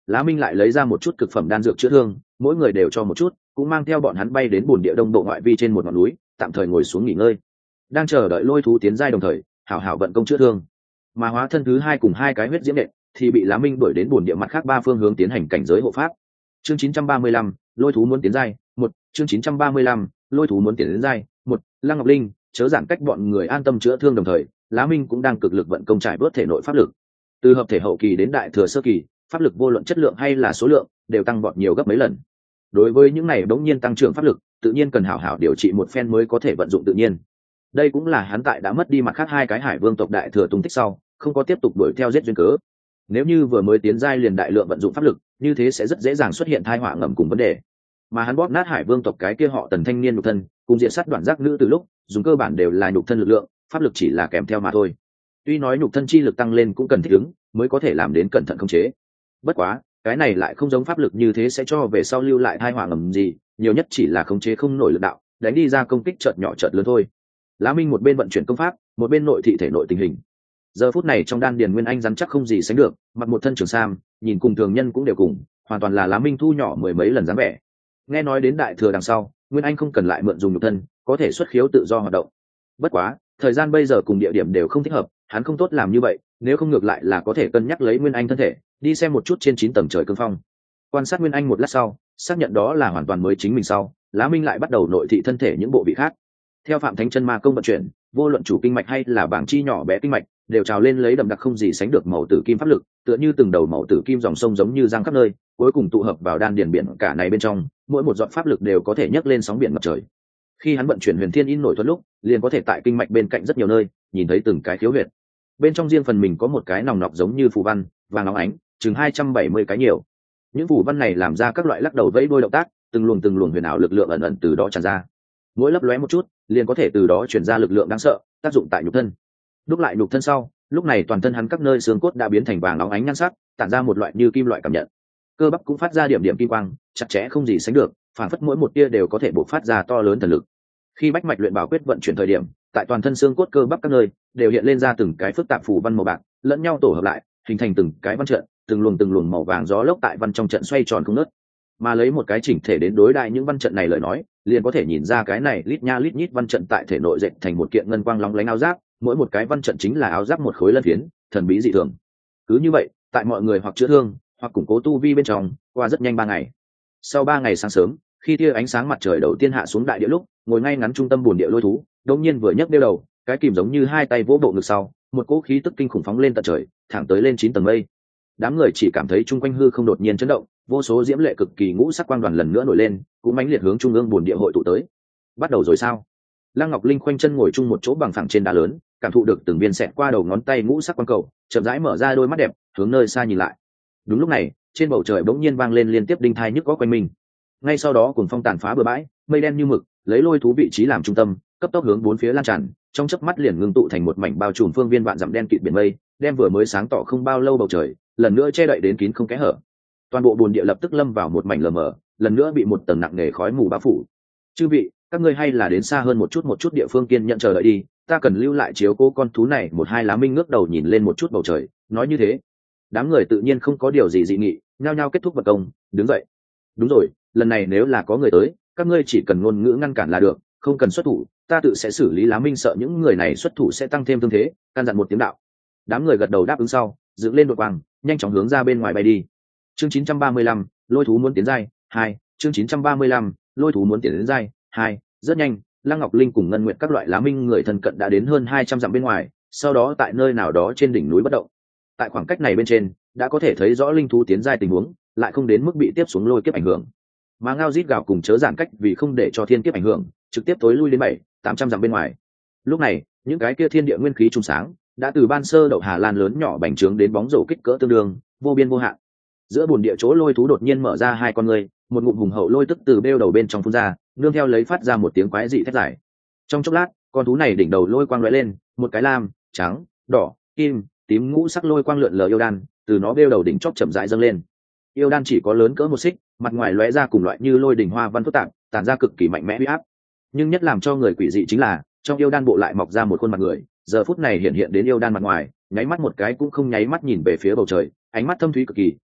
Lá Minh lại lấy ra một chút cực phẩm đan dược chữa thương, mỗi người đều cho một chút, cũng mang theo bọn hắn bay đến bồn địa đông bộ ngoại vi trên một ngọn núi, tạm thời ngồi xuống nghỉ ngơi. Đang chờ đợi lôi thú tiến giai đồng thời, hảo hảo vận công chữa thương. Mà hóa thân thứ hai cùng hai cái huyết diễm nện thì bị Lá Minh đuổi đến bồn địa mặt khác ba phương hướng tiến hành cảnh giới hộ pháp. Chương 935, lôi thú muốn tiến giai, một. Chương 935, lôi thú muốn tiến đến giai, một. Lăng Ngọc Linh, chớ giãn cách bọn người an tâm chữa thương đồng thời, Lá Minh cũng đang cực lực vận công trải bớt thể nội pháp lực. Từ hợp thể hậu kỳ đến đại thừa sơ kỳ, pháp lực vô luận chất lượng hay là số lượng đều tăng vọt nhiều gấp mấy lần. Đối với những này bỗng nhiên tăng trưởng pháp lực, tự nhiên cần hảo hảo điều trị một phen mới có thể vận dụng tự nhiên. Đây cũng là hắn tại đã mất đi mặt khác hai cái Hải Vương tộc đại thừa tung tích sau, không có tiếp tục đuổi theo giết duyên cớ. Nếu như vừa mới tiến giai liền đại lượng vận dụng pháp lực, như thế sẽ rất dễ dàng xuất hiện tai họa ngầm cùng vấn đề. Mà hắn bóp nát Hải Vương tộc cái kia họ Tần thanh niên nhục thân, cùng diện sát đoạn giác nữ từ lúc, dùng cơ bản đều là nhục thân lực lượng, pháp lực chỉ là kèm theo mà thôi. Tuy nói nhục thân chi lực tăng lên cũng cần thích ứng, mới có thể làm đến cẩn thận khống chế. Bất quá, cái này lại không giống pháp lực như thế sẽ cho về sau lưu lại tai họa ngầm gì, nhiều nhất chỉ là khống chế không nổi lực đạo, đánh đi ra công kích chợt nhỏ chợt lớn thôi. Lá Minh một bên vận chuyển công pháp, một bên nội thị thể nội tình hình. Giờ phút này trong đan điền Nguyên Anh rắn chắc không gì sánh được, mặc một thân trường sam, nhìn cùng thường nhân cũng đều cùng, hoàn toàn là Lá Minh thu nhỏ mười mấy lần dáng vẻ. Nghe nói đến đại thừa đằng sau, Nguyên Anh không cần lại mượn dùng nhục thân, có thể xuất khiếu tự do hoạt động. Bất quá, thời gian bây giờ cùng địa điểm đều không thích hợp, hắn không tốt làm như vậy, nếu không ngược lại là có thể cân nhắc lấy Nguyên Anh thân thể, đi xem một chút trên 9 tầng trời cương phong. Quan sát Nguyên Anh một lát sau, xác nhận đó là hoàn toàn mới chính mình sau, Lá Minh lại bắt đầu nội thị thân thể những bộ vị khác. Theo Phạm Thánh Chân Ma công vận chuyển, vô luận chủ kinh mạch hay là bảng chi nhỏ bé kinh mạch, đều trào lên lấy đậm đặc không gì sánh được màu tử kim pháp lực, tựa như từng đầu màu tử kim dòng sông giống như giang khắp nơi, cuối cùng tụ hợp vào đan điền biển cả này bên trong, mỗi một giọt pháp lực đều có thể nhấc lên sóng biển ngập trời. Khi hắn vận chuyển Huyền Thiên In nổi thuật lúc, liền có thể tại kinh mạch bên cạnh rất nhiều nơi, nhìn thấy từng cái khiếu huyệt. Bên trong riêng phần mình có một cái nòng nọc giống như phù văn, vàng óng ánh, chừng 270 cái nhiều. Những phù văn này làm ra các loại lắc đầu vẫy đuôi động tác, từng luồng huyền ảo lực lượng ẩn ẩn từ đó tràn ra. Mỗi lấp lóe một chút, liền có thể từ đó truyền ra lực lượng đáng sợ, tác dụng tại nhục thân. Đúc lại nhục thân sau, lúc này toàn thân hắn các nơi xương cốt đã biến thành vàng óng ánh nhan sắc, tản ra một loại như kim loại cảm nhận. Cơ bắp cũng phát ra điểm điểm kim quang, chặt chẽ không gì sánh được, phản phất mỗi một tia đều có thể bộc phát ra to lớn thần lực. Khi bách mạch luyện bảo quyết vận chuyển thời điểm, tại toàn thân xương cốt cơ bắp các nơi đều hiện lên ra từng cái phức tạp phù văn màu bạc, lẫn nhau tổ hợp lại, hình thành từng cái văn trận, từng luồng màu vàng gió lốc tại văn trong trận xoay tròn không ngớt. Mà lấy một cái chỉnh thể đến đối đại những văn trận này lời nói, liền có thể nhìn ra cái này lít nha lít nhít văn trận tại thể nội dệt thành một kiện ngân quang lóng lánh áo giáp, mỗi một cái văn trận chính là áo giáp một khối lân phiến, thần bí dị thường. Cứ như vậy, tại mọi người hoặc chữa thương, hoặc củng cố tu vi bên trong, qua rất nhanh 3 ngày. Sau 3 ngày sáng sớm, khi tia ánh sáng mặt trời đầu tiên hạ xuống đại địa lúc, ngồi ngay ngắn trung tâm bồn địa lôi thú, đột nhiên vừa nhấc đeo đầu, cái kìm giống như hai tay vỗ bộ ngực sau, một cỗ khí tức kinh khủng phóng lên tận trời, thẳng tới lên 9 tầng mây. Đám người chỉ cảm thấy chung quanh hư không đột nhiên chấn động, vô số diễm lệ cực kỳ ngũ sắc quang đoàn lần nữa nổi lên, cũng mãnh liệt hướng trung ương bồn địa hội tụ tới. Bắt đầu rồi sao? Lăng Ngọc Linh khoanh chân ngồi chung một chỗ bằng phẳng trên đá lớn, cảm thụ được từng viên xẹt qua đầu ngón tay ngũ sắc quang cầu, chậm rãi mở ra đôi mắt đẹp, hướng nơi xa nhìn lại. Đúng lúc này, trên bầu trời bỗng nhiên vang lên liên tiếp đinh thai nhức góc quanh mình. Ngay sau đó cuồng phong tàn phá bờ bãi, mây đen như mực, lấy lôi thú vị trí làm trung tâm, cấp tốc hướng bốn phía lan tràn, trong chớp mắt liền ngưng tụ thành một mảnh bao trùm phương viên vạn dặm đen kịt biển mây, đem vừa mới sáng tỏ không bao lâu bầu trời, lần nữa che đậy đến kín không kẽ hở. Toàn bộ bồn địa lập tức lâm vào một mảnh lờ mờ, lần nữa bị một tầng nặng nề khói mù bao phủ. Chư vị, các ngươi hay là đến xa hơn một chút địa phương kiên nhận chờ đợi đi, ta cần lưu lại chiếu cố con thú này. Một hai Lá Minh ngước đầu nhìn lên một chút bầu trời, nói như thế. Đám người tự nhiên không có điều gì dị nghị, nhao nhao kết thúc vật công, đứng dậy. Đúng rồi, lần này nếu là có người tới, các ngươi chỉ cần ngôn ngữ ngăn cản là được, không cần xuất thủ, ta tự sẽ xử lý. Lá Minh sợ những người này xuất thủ sẽ tăng thêm thương thế, căn dặn một tiếng đạo. Đám người gật đầu đáp ứng sau, dựng lên đội quang, nhanh chóng hướng ra bên ngoài bay đi. Chương 935, lôi thú muốn tiến giai 2. Chương 935, lôi thú muốn tiến đến giai 2. Rất nhanh, Lăng Ngọc Linh cùng Ngân Nguyệt các loại Lá Minh người thân cận đã đến hơn 200 dặm bên ngoài, sau đó tại nơi nào đó trên đỉnh núi bất động. Tại khoảng cách này bên trên, đã có thể thấy rõ linh thú tiến giai tình huống, lại không đến mức bị tiếp xuống lôi kiếp ảnh hưởng. Mà ngao rít gào cùng chớ giãn cách vì không để cho thiên kiếp ảnh hưởng, trực tiếp tối lui đến 700-800 dặm bên ngoài. Lúc này, những cái kia thiên địa nguyên khí trung sáng, đã từ ban sơ đậu Hà Lan lớn nhỏ bành trướng đến bóng rổ kích cỡ tương đương, vô biên vô hạn. Giữa bồn địa chỗ lôi thú đột nhiên mở ra hai con người, một ngụm hùng hậu lôi tức từ bêu đầu bên trong phun ra, nương theo lấy phát ra một tiếng quái dị thét dài. Trong chốc lát, con thú này đỉnh đầu lôi quang lóe lên, một cái lam, trắng, đỏ, kim, tím ngũ sắc lôi quang lượn lờ yêu đan, từ nó bêu đầu đỉnh chóp chậm rãi dâng lên. Yêu đan chỉ có lớn cỡ một xích, mặt ngoài lóe ra cùng loại như lôi đỉnh hoa văn phức tạp, tản ra cực kỳ mạnh mẽ uy áp. Nhưng nhất làm cho người quỷ dị chính là, trong yêu đan bộ lại mọc ra một khuôn mặt người, giờ phút này hiện đến yêu đan mặt ngoài, nháy mắt một cái cũng không nháy mắt nhìn về phía bầu trời, ánh mắt thâm thúy cực kỳ,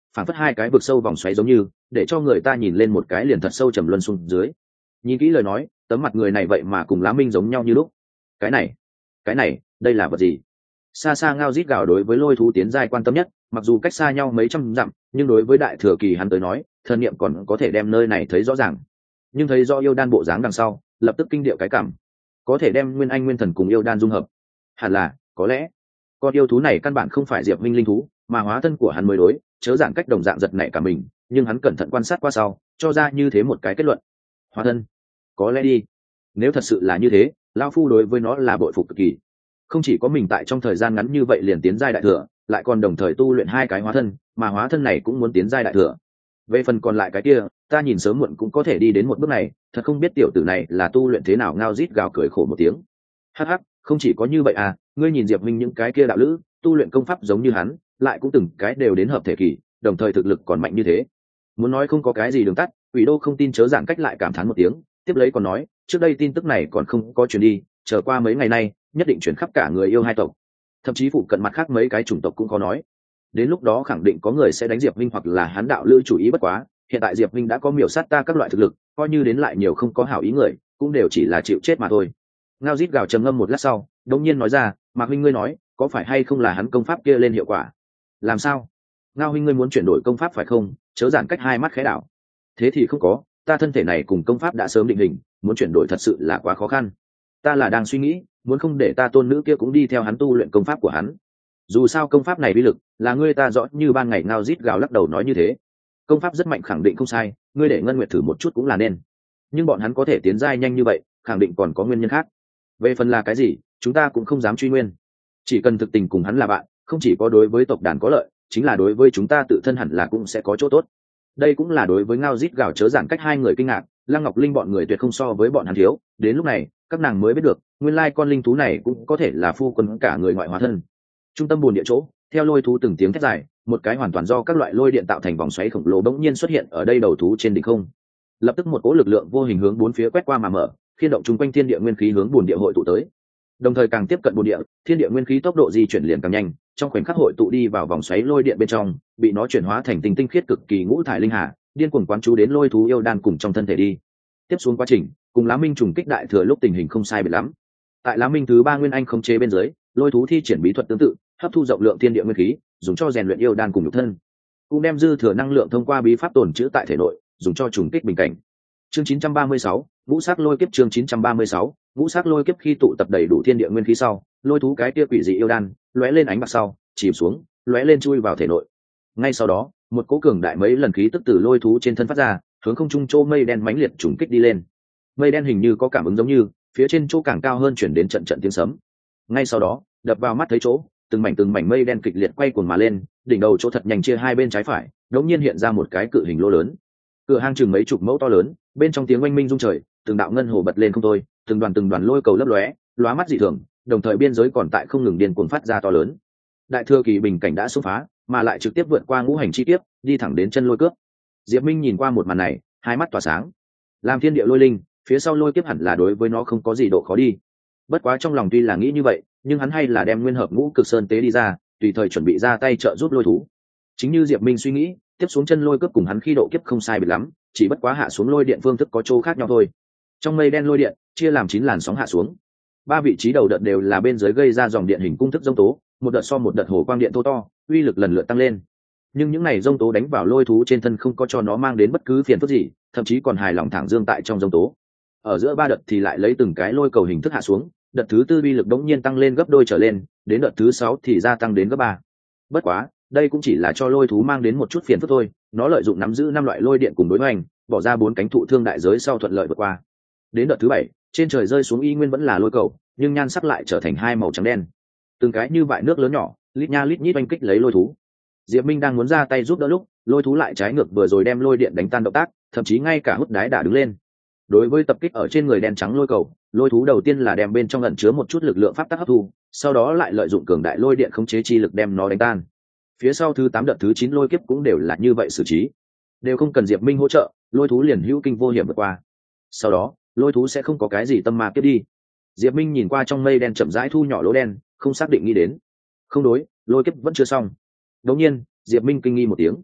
phản phất hai cái vực sâu vòng xoáy giống như, để cho người ta nhìn lên một cái liền thật sâu trầm luân xuống dưới. Nhìn kỹ lời nói, tấm mặt người này vậy mà cùng Lá Minh giống nhau như lúc. Cái này, đây là vật gì? Xa xa ngao rít gào đối với lôi thú tiến giai quan tâm nhất, mặc dù cách xa nhau mấy trăm dặm, nhưng đối với đại thừa kỳ hắn tới nói, thần niệm còn có thể đem nơi này thấy rõ ràng. Nhưng thấy do yêu đan bộ dáng đằng sau, lập tức kinh điệu cái cảm, có thể đem nguyên anh nguyên thần cùng yêu đan dung hợp. Hẳn là, có lẽ, con yêu thú này căn bản không phải Diệp Minh linh thú, mà hóa thân của hắn mới đối, chớ giảng cách đồng dạng giật nảy cả mình, nhưng hắn cẩn thận quan sát qua sau, cho ra như thế một cái kết luận. Hóa thân, có lẽ đi. Nếu thật sự là như thế, lão phu đối với nó là bội phục cực kỳ. Không chỉ có mình tại trong thời gian ngắn như vậy liền tiến giai đại thừa, lại còn đồng thời tu luyện hai cái hóa thân, mà hóa thân này cũng muốn tiến giai đại thừa. Về phần còn lại cái kia, ta nhìn sớm muộn cũng có thể đi đến một bước này, thật không biết tiểu tử này là tu luyện thế nào. Ngao rít gào cười khổ một tiếng. Hắc hắc, không chỉ có như vậy à, ngươi nhìn Diệp Minh những cái kia đạo lữ, tu luyện công pháp giống như hắn, lại cũng từng cái đều đến hợp thể kỳ, đồng thời thực lực còn mạnh như thế. Muốn nói không có cái gì đường tắt, Quỷ Đô không tin chớ giảng cách lại cảm thán một tiếng, tiếp lấy còn nói, trước đây tin tức này còn không có truyền đi, chờ qua mấy ngày nay, nhất định chuyển khắp cả người yêu hai tộc, thậm chí phụ cận mặt khác mấy cái chủng tộc cũng có nói. Đến lúc đó khẳng định có người sẽ đánh Diệp Minh hoặc là hắn đạo lữ chủ ý. Bất quá hiện tại Diệp Minh đã có miểu sát ta các loại thực lực, coi như đến lại nhiều không có hảo ý người, cũng đều chỉ là chịu chết mà thôi. Ngao rít gào trầm ngâm một lát sau, đột nhiên nói ra, Mạc huynh ngươi nói, có phải hay không là hắn công pháp kia lên hiệu quả? Làm sao? Ngao huynh ngươi muốn chuyển đổi công pháp phải không? Chớ giản cách hai mắt khẽ đảo. Thế thì không có, ta thân thể này cùng công pháp đã sớm định hình, muốn chuyển đổi thật sự là quá khó khăn. Ta là đang suy nghĩ, muốn không để ta tôn nữ kia cũng đi theo hắn tu luyện công pháp của hắn. Dù sao công pháp này uy lực là ngươi ta rõ như ban ngày. Ngao rít gào lắc đầu nói như thế. Công pháp rất mạnh khẳng định không sai, ngươi để Ngân Nguyệt thử một chút cũng là nên. Nhưng bọn hắn có thể tiến giai nhanh như vậy, khẳng định còn có nguyên nhân khác. Về phần là cái gì, chúng ta cũng không dám truy nguyên. Chỉ cần thực tình cùng hắn là bạn, không chỉ có đối với tộc đàn có lợi, chính là đối với chúng ta tự thân hẳn là cũng sẽ có chỗ tốt. Đây cũng là đối với Ngao rít gào chớ giản cách hai người kinh ngạc, Lăng Ngọc Linh bọn người tuyệt không so với bọn hắn thiếu. Đến lúc này, các nàng mới biết được, nguyên lai con linh thú này cũng có thể là phu quân cả người ngoại hóa thân. Trung tâm bồn địa chỗ, theo lôi thú từng tiếng thét dài, một cái hoàn toàn do các loại lôi điện tạo thành vòng xoáy khổng lồ bỗng nhiên xuất hiện ở đây đầu thú trên đỉnh không. Lập tức một cỗ lực lượng vô hình hướng bốn phía quét qua mà mở, khiên động chung quanh thiên địa nguyên khí hướng bồn địa hội tụ tới. Đồng thời càng tiếp cận bồn địa, thiên địa nguyên khí tốc độ di chuyển liền càng nhanh, trong khoảnh khắc hội tụ đi vào vòng xoáy lôi điện bên trong, bị nó chuyển hóa thành tinh khiết cực kỳ ngũ thải linh hà, điên cuồng quán chú đến lôi thú yêu đan cùng trong thân thể đi. Tiếp xuống quá trình, cùng Lá Minh trùng kích đại thừa lúc tình hình không sai biệt lắm. Tại Lá Minh thứ ba nguyên anh khống chế bên dưới, lôi thú thi triển bí thuật tương tự, hấp thu rộng lượng thiên địa nguyên khí, dùng cho rèn luyện yêu đan cùng nhục thân, cũng đem dư thừa năng lượng thông qua bí pháp tồn trữ tại thể nội, dùng cho trùng kích bình cảnh. Chương 936, ngũ sắc lôi kiếp. Chương 936, ngũ sắc lôi kiếp. Khi tụ tập đầy đủ thiên địa nguyên khí sau, lôi thú cái kia quỷ dị yêu đan lóe lên ánh bạc sau, chìm xuống, lóe lên chui vào thể nội. Ngay sau đó, một cỗ cường đại mấy lần khí tức từ lôi thú trên thân phát ra, hướng không trung chỗ mây đen mãnh liệt trùng kích đi lên. Mây đen hình như có cảm ứng giống như, phía trên chỗ càng cao hơn chuyển đến trận trận tiếng sấm. Ngay sau đó, đập vào mắt thấy chỗ, từng mảnh mây đen kịch liệt quay cuồng mà lên, đỉnh đầu chỗ thật nhanh chia hai bên trái phải, đột nhiên hiện ra một cái cự hình lô lớn. Cửa hang chừng mấy chục mẫu to lớn, bên trong tiếng oanh minh rung trời, từng đạo ngân hồ bật lên không thôi, từng đoàn lôi cầu lấp lóe, lóa mắt dị thường, đồng thời biên giới còn tại không ngừng điên cuồng phát ra to lớn. Đại thừa kỳ bình cảnh đã xông phá, mà lại trực tiếp vượt qua ngũ hành chi kiếp, đi thẳng đến chân lôi cướp. Diệp Minh nhìn qua một màn này, hai mắt tỏa sáng. Làm thiên địa lôi linh, phía sau lôi kiếp hẳn là đối với nó không có gì độ khó đi. Bất quá trong lòng tuy là nghĩ như vậy, nhưng hắn hay là đem nguyên hợp ngũ cực sơn tế đi ra, tùy thời chuẩn bị ra tay trợ giúp lôi thú. Chính như Diệp Minh suy nghĩ, tiếp xuống chân lôi cướp cùng hắn khi độ kiếp không sai biệt lắm, chỉ bất quá hạ xuống lôi điện phương thức có chỗ khác nhau thôi. Trong mây đen lôi điện chia làm 9 làn sóng hạ xuống, 3 vị trí đầu đợt đều là bên dưới gây ra dòng điện hình cung thức dông tố, một đợt so một đợt hồ quang điện thô to, uy lực lần lượt tăng lên. Nhưng những này dông tố đánh vào lôi thú trên thân không có cho nó mang đến bất cứ phiền phức gì, thậm chí còn hài lòng thẳng dương tại trong dông tố. Ở giữa 3 đợt thì lại lấy từng cái lôi cầu hình thức hạ xuống, đợt thứ 4 uy lực đống nhiên tăng lên gấp đôi trở lên, đến đợt thứ 6 thì gia tăng đến gấp 3. Bất quá, đây cũng chỉ là cho lôi thú mang đến một chút phiền phức thôi, nó lợi dụng nắm giữ 5 loại lôi điện cùng đối hoành, bỏ ra 4 cánh thụ thương đại giới sau thuận lợi vượt qua. Đến đợt thứ 7, trên trời rơi xuống y nguyên vẫn là lôi cầu, nhưng nhan sắc lại trở thành hai màu trắng đen. Từng cái như vại nước lớn nhỏ, lít nha lít nhít oanh kích lấy lôi thú. Diệp Minh đang muốn ra tay giúp đỡ lúc, lôi thú lại trái ngược vừa rồi đem lôi điện đánh tan động tác, thậm chí ngay cả hút đái đã đứng lên. Đối với tập kích ở trên người đen trắng lôi cầu, lôi thú đầu tiên là đem bên trong ẩn chứa một chút lực lượng pháp tắc hấp thu, sau đó lại lợi dụng cường đại lôi điện khống chế chi lực đem nó đánh tan. Phía sau thứ 8 đợt thứ 9 lôi kiếp cũng đều là như vậy xử trí, đều không cần Diệp Minh hỗ trợ, lôi thú liền hữu kinh vô hiểm vượt qua. Sau đó, lôi thú sẽ không có cái gì tâm ma kiếp đi. Diệp Minh nhìn qua trong mây đen chậm rãi thu nhỏ lỗ đen, không xác định nghĩ đến. Không đối, lôi kiếp vẫn chưa xong. Đột nhiên, Diệp Minh kinh nghi một tiếng.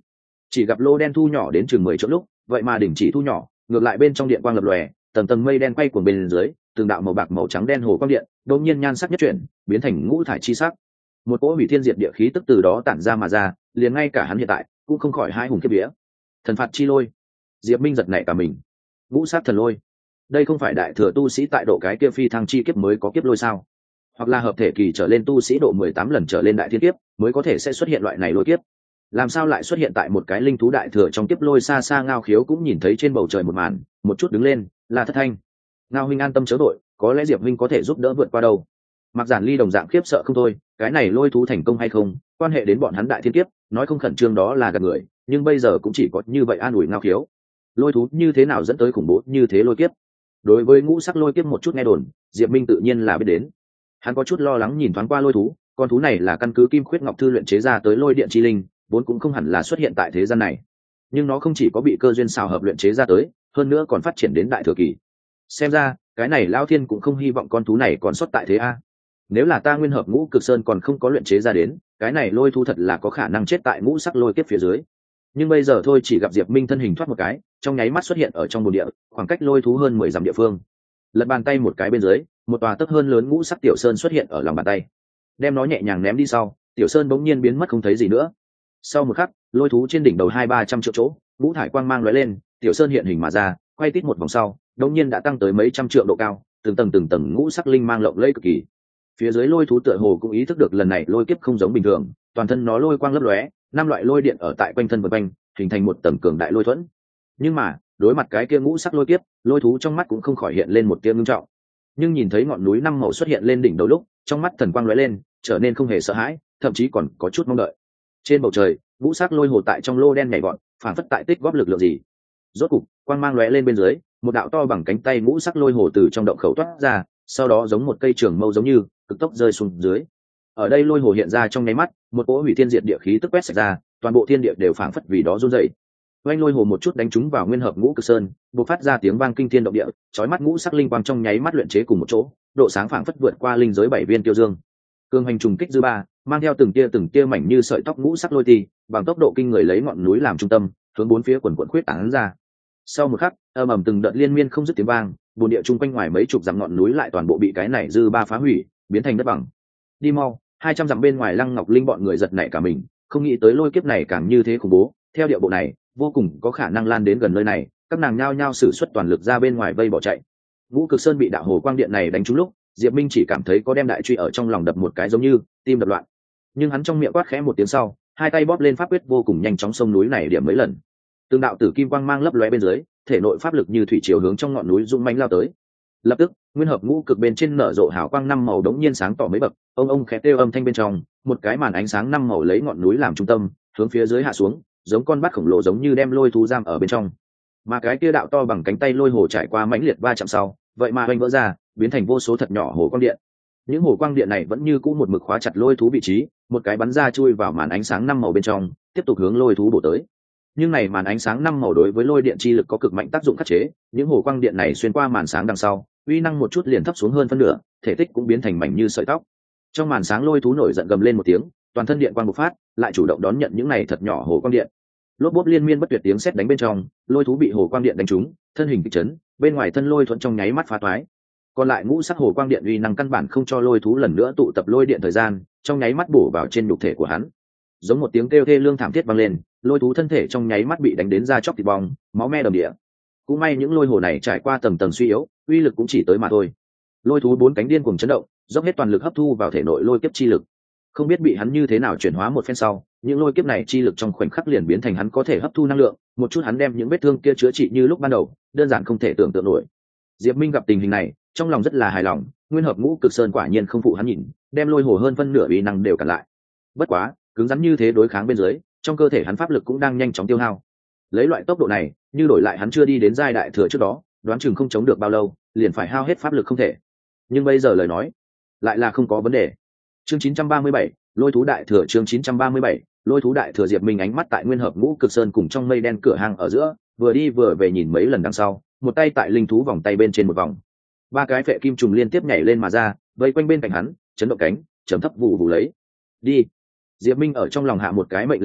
chỉ gặp lô đen thu nhỏ đến chừng 10 chỗ lúc, vậy mà đỉnh chỉ thu nhỏ, ngược lại bên trong điện quang lập lòe, tầng tầng mây đen quay cuồng bên dưới, từng đạo màu bạc màu trắng đen hồ quang điện đột nhiên nhan sắc nhất chuyển, biến thành ngũ thải chi sắc. Một cỗ hủy thiên diệt địa khí tức từ đó tản ra mà ra, liền ngay cả hắn hiện tại cũng không khỏi hai hùng kiếp vía. Thần phạt chi lôi. Diệp Minh giật nảy cả mình. Ngũ sát thần lôi. Đây không phải đại thừa tu sĩ tại độ cái kia phi thăng chi kiếp mới có kiếp lôi sao? Hoặc là hợp thể kỳ trở lên tu sĩ độ 18 lần trở lên đại thiên kiếp mới có thể sẽ xuất hiện loại này lôi kiếp. Làm sao lại xuất hiện tại một cái linh thú đại thừa trong kiếp lôi? Xa xa Ngao Khiếu cũng nhìn thấy trên bầu trời một màn, một chút đứng lên, là Thất Thanh. Ngao huynh an tâm chớ đội, có lẽ Diệp huynh có thể giúp đỡ vượt qua đâu. Mặc Giản Ly đồng dạng khiếp sợ không thôi, cái này lôi thú thành công hay không, quan hệ đến bọn hắn đại thiên kiếp, nói không khẩn trương đó là gạt người, nhưng bây giờ cũng chỉ có như vậy an ủi Ngao Khiếu. Lôi thú như thế nào dẫn tới khủng bố như thế lôi kiếp? Đối với ngũ sắc lôi kiếp một chút nghe đồn, Diệp Minh tự nhiên là biết đến. Hắn có chút lo lắng nhìn thoáng qua lôi thú, con thú này là căn cứ Kim Khuyết Ngọc Thư luyện chế ra tới lôi điện chi linh, vốn cũng không hẳn là xuất hiện tại thế gian này. Nhưng nó không chỉ có bị cơ duyên xào hợp luyện chế ra tới, hơn nữa còn phát triển đến đại thừa kỳ. Xem ra, cái này Lão Thiên cũng không hy vọng con thú này còn xuất tại thế a. Nếu là ta Nguyên Hợp Ngũ Cực Sơn còn không có luyện chế ra đến, cái này lôi thú thật là có khả năng chết tại ngũ sắc lôi kiếp phía dưới. Nhưng bây giờ thôi, chỉ gặp Diệp Minh thân hình thoát một cái, trong nháy mắt xuất hiện ở trong bồn địa, khoảng cách lôi thú hơn 10 dặm địa phương. Lật bàn tay một cái bên dưới, một tòa tấc hơn lớn ngũ sắc tiểu sơn xuất hiện ở lòng bàn tay. Đem nó nhẹ nhàng ném đi sau, tiểu sơn bỗng nhiên biến mất không thấy gì nữa. Sau một khắc, lôi thú trên đỉnh đầu 200-300 triệu chỗ, ngũ thải quang mang lóe lên, tiểu sơn hiện hình mà ra, quay tít một vòng sau, đột nhiên đã tăng tới mấy trăm trượng độ cao, từng tầng ngũ sắc linh mang lộng lẫy cực kỳ. Phía dưới lôi thú tựa hồ cũng ý thức được lần này lôi kiếp không giống bình thường, toàn thân nó lôi quang lấp lóe, 5 loại lôi điện ở tại quanh thân vần quanh, hình thành một tầng cường đại lôi thuẫn. Nhưng mà, đối mặt cái kia ngũ sắc lôi kiếp, lôi thú trong mắt cũng không khỏi hiện lên một tia ngưng trọng. Nhưng nhìn thấy ngọn núi 5 màu xuất hiện lên đỉnh đầu lúc, trong mắt thần quang lóe lên, trở nên không hề sợ hãi, thậm chí còn có chút mong đợi. Trên bầu trời, ngũ sắc lôi hồ tại trong lô đen nhảy vọt, phản phất tại tích góp lực lượng gì. Rốt cục, quang mang lóe lên bên dưới, một đạo to bằng cánh tay ngũ sắc lôi hồ từ trong động khẩu toát ra, sau đó giống một cây trường mâu giống như cực tốc rơi xuống dưới. Ở đây lôi hồ hiện ra trong nháy mắt, một cỗ hủy thiên diệt địa khí tức quét sạch ra, toàn bộ thiên địa đều phảng phất vì đó run rẩy. Oanh lôi hồ một chút đánh trúng vào Nguyên Hợp Ngũ Cực Sơn, bộc phát ra tiếng vang kinh thiên động địa, chói mắt ngũ sắc linh quang trong nháy mắt luyện chế cùng một chỗ, độ sáng phảng phất vượt qua linh giới 7 viên tiêu dương. Cương hành trùng kích dư ba, mang theo từng tia mảnh như sợi tóc ngũ sắc lôi ti, bằng tốc độ kinh người lấy ngọn núi làm trung tâm, hướng bốn phía quần quần khuyết tán ra. Sau một khắc, ầm ầm từng đợt liên miên không dứt tiếng vang, bồn địa chung quanh ngoài mấy chục dặm ngọn núi lại toàn bộ bị cái này dư ba phá hủy, biến thành đất bằng. Đi mau, 200 dặm bên ngoài Lăng Ngọc Linh bọn người giật nảy cả mình, không nghĩ tới lôi kiếp này càng như thế khủng bố, theo địa bộ này, vô cùng có khả năng lan đến gần nơi này, các nàng nhao nhao sử xuất toàn lực ra bên ngoài vây bỏ chạy. Ngũ Cực Sơn bị đạo hồ quang điện này đánh trúng lúc, Diệp Minh chỉ cảm thấy có đem đại truy ở trong lòng đập một cái giống như tim đập loạn. Nhưng hắn trong miệng quát khẽ một tiếng sau, hai tay bóp lên pháp quyết vô cùng nhanh chóng xông núi này điểm mấy lần. Từng đạo tử kim quang mang lấp lóe bên dưới, thể nội pháp lực như thủy triều hướng trong ngọn núi dũng mãnh lao tới. Lập tức, Nguyên Hợp Ngũ Cực bên trên nở rộ hào quang 5 màu đống nhiên sáng tỏ mấy bậc, ông khẽ kêu âm thanh bên trong, một cái màn ánh sáng 5 màu lấy ngọn núi làm trung tâm, hướng phía dưới hạ xuống, giống con bát khổng lồ giống như đem lôi thú giam ở bên trong. Mà cái kia đạo to bằng cánh tay lôi hồ trải qua mãnh liệt va chạm sau, vậy mà hoành vỡ ra, biến thành vô số thật nhỏ hồ quang điện. Những hồ quang điện này vẫn như cũ một mực khóa chặt lôi thú vị trí, một cái bắn ra chui vào màn ánh sáng 5 màu bên trong, tiếp tục hướng lôi thú bổ tới. Nhưng này màn ánh sáng 5 màu đối với lôi điện chi lực có cực mạnh tác dụng khắc chế, những hồ quang điện này xuyên qua màn sáng đằng sau, uy năng một chút liền thấp xuống hơn phân nửa, thể tích cũng biến thành mảnh như sợi tóc. Trong màn sáng lôi thú nổi giận gầm lên một tiếng, toàn thân điện quang bộc phát, lại chủ động đón nhận những này thật nhỏ hồ quang điện. Lốp bốp liên miên bất tuyệt tiếng sét đánh bên trong, lôi thú bị hồ quang điện đánh trúng, thân hình kịch chấn, bên ngoài thân lôi thuận trong nháy mắt phá toái. Còn lại ngũ sắc hồ quang điện uy năng căn bản không cho lôi thú lần nữa tụ tập lôi điện thời gian, trong nháy mắt bổ vào trên nhục thể của hắn. Giống một tiếng kêu thê lương thảm thiết vang lên, lôi thú thân thể trong nháy mắt bị đánh đến da chóc thịt bong, máu me đầm địa. Cũng may những lôi hồ này trải qua tầng tầng suy yếu, uy lực cũng chỉ tới mà thôi. Lôi thú bốn cánh điên cuồng chấn động, dốc hết toàn lực hấp thu vào thể nội lôi kiếp chi lực. Không biết bị hắn như thế nào chuyển hóa một phen sau, những lôi kiếp này chi lực trong khoảnh khắc liền biến thành hắn có thể hấp thu năng lượng, một chút hắn đem những vết thương kia chữa trị như lúc ban đầu, đơn giản không thể tưởng tượng nổi. Diệp Minh gặp tình hình này, trong lòng rất là hài lòng, Nguyên Hợp Ngũ Cực Sơn quả nhiên không phụ hắn nhìn, đem lôi hồ hơn phân nửa uy năng đều cản lại. Bất quá, cứng rắn như thế đối kháng bên dưới, trong cơ thể hắn pháp lực cũng đang nhanh chóng tiêu hao. Lấy loại tốc độ này, như đổi lại hắn chưa đi đến giai đại thừa trước đó, đoán chừng không chống được bao lâu, liền phải hao hết pháp lực không thể. Nhưng bây giờ lời nói, lại là không có vấn đề. Chương 937, Lôi thú đại thừa. Chương 937, Lôi thú đại thừa. Diệp Minh ánh mắt tại Nguyên Hợp Ngũ Cực Sơn cùng trong mây đen cửa hàng ở giữa, vừa đi vừa về nhìn mấy lần đằng sau, một tay tại linh thú vòng tay bên trên một vòng. Ba cái phệ kim trùng liên tiếp nhảy lên mà ra, vây quanh bên cạnh hắn, chấn động cánh, trầm thấp vụ vụ lấy. Đi. Diệp Minh ở trong lòng hạ một cái mệnh lệnh sau,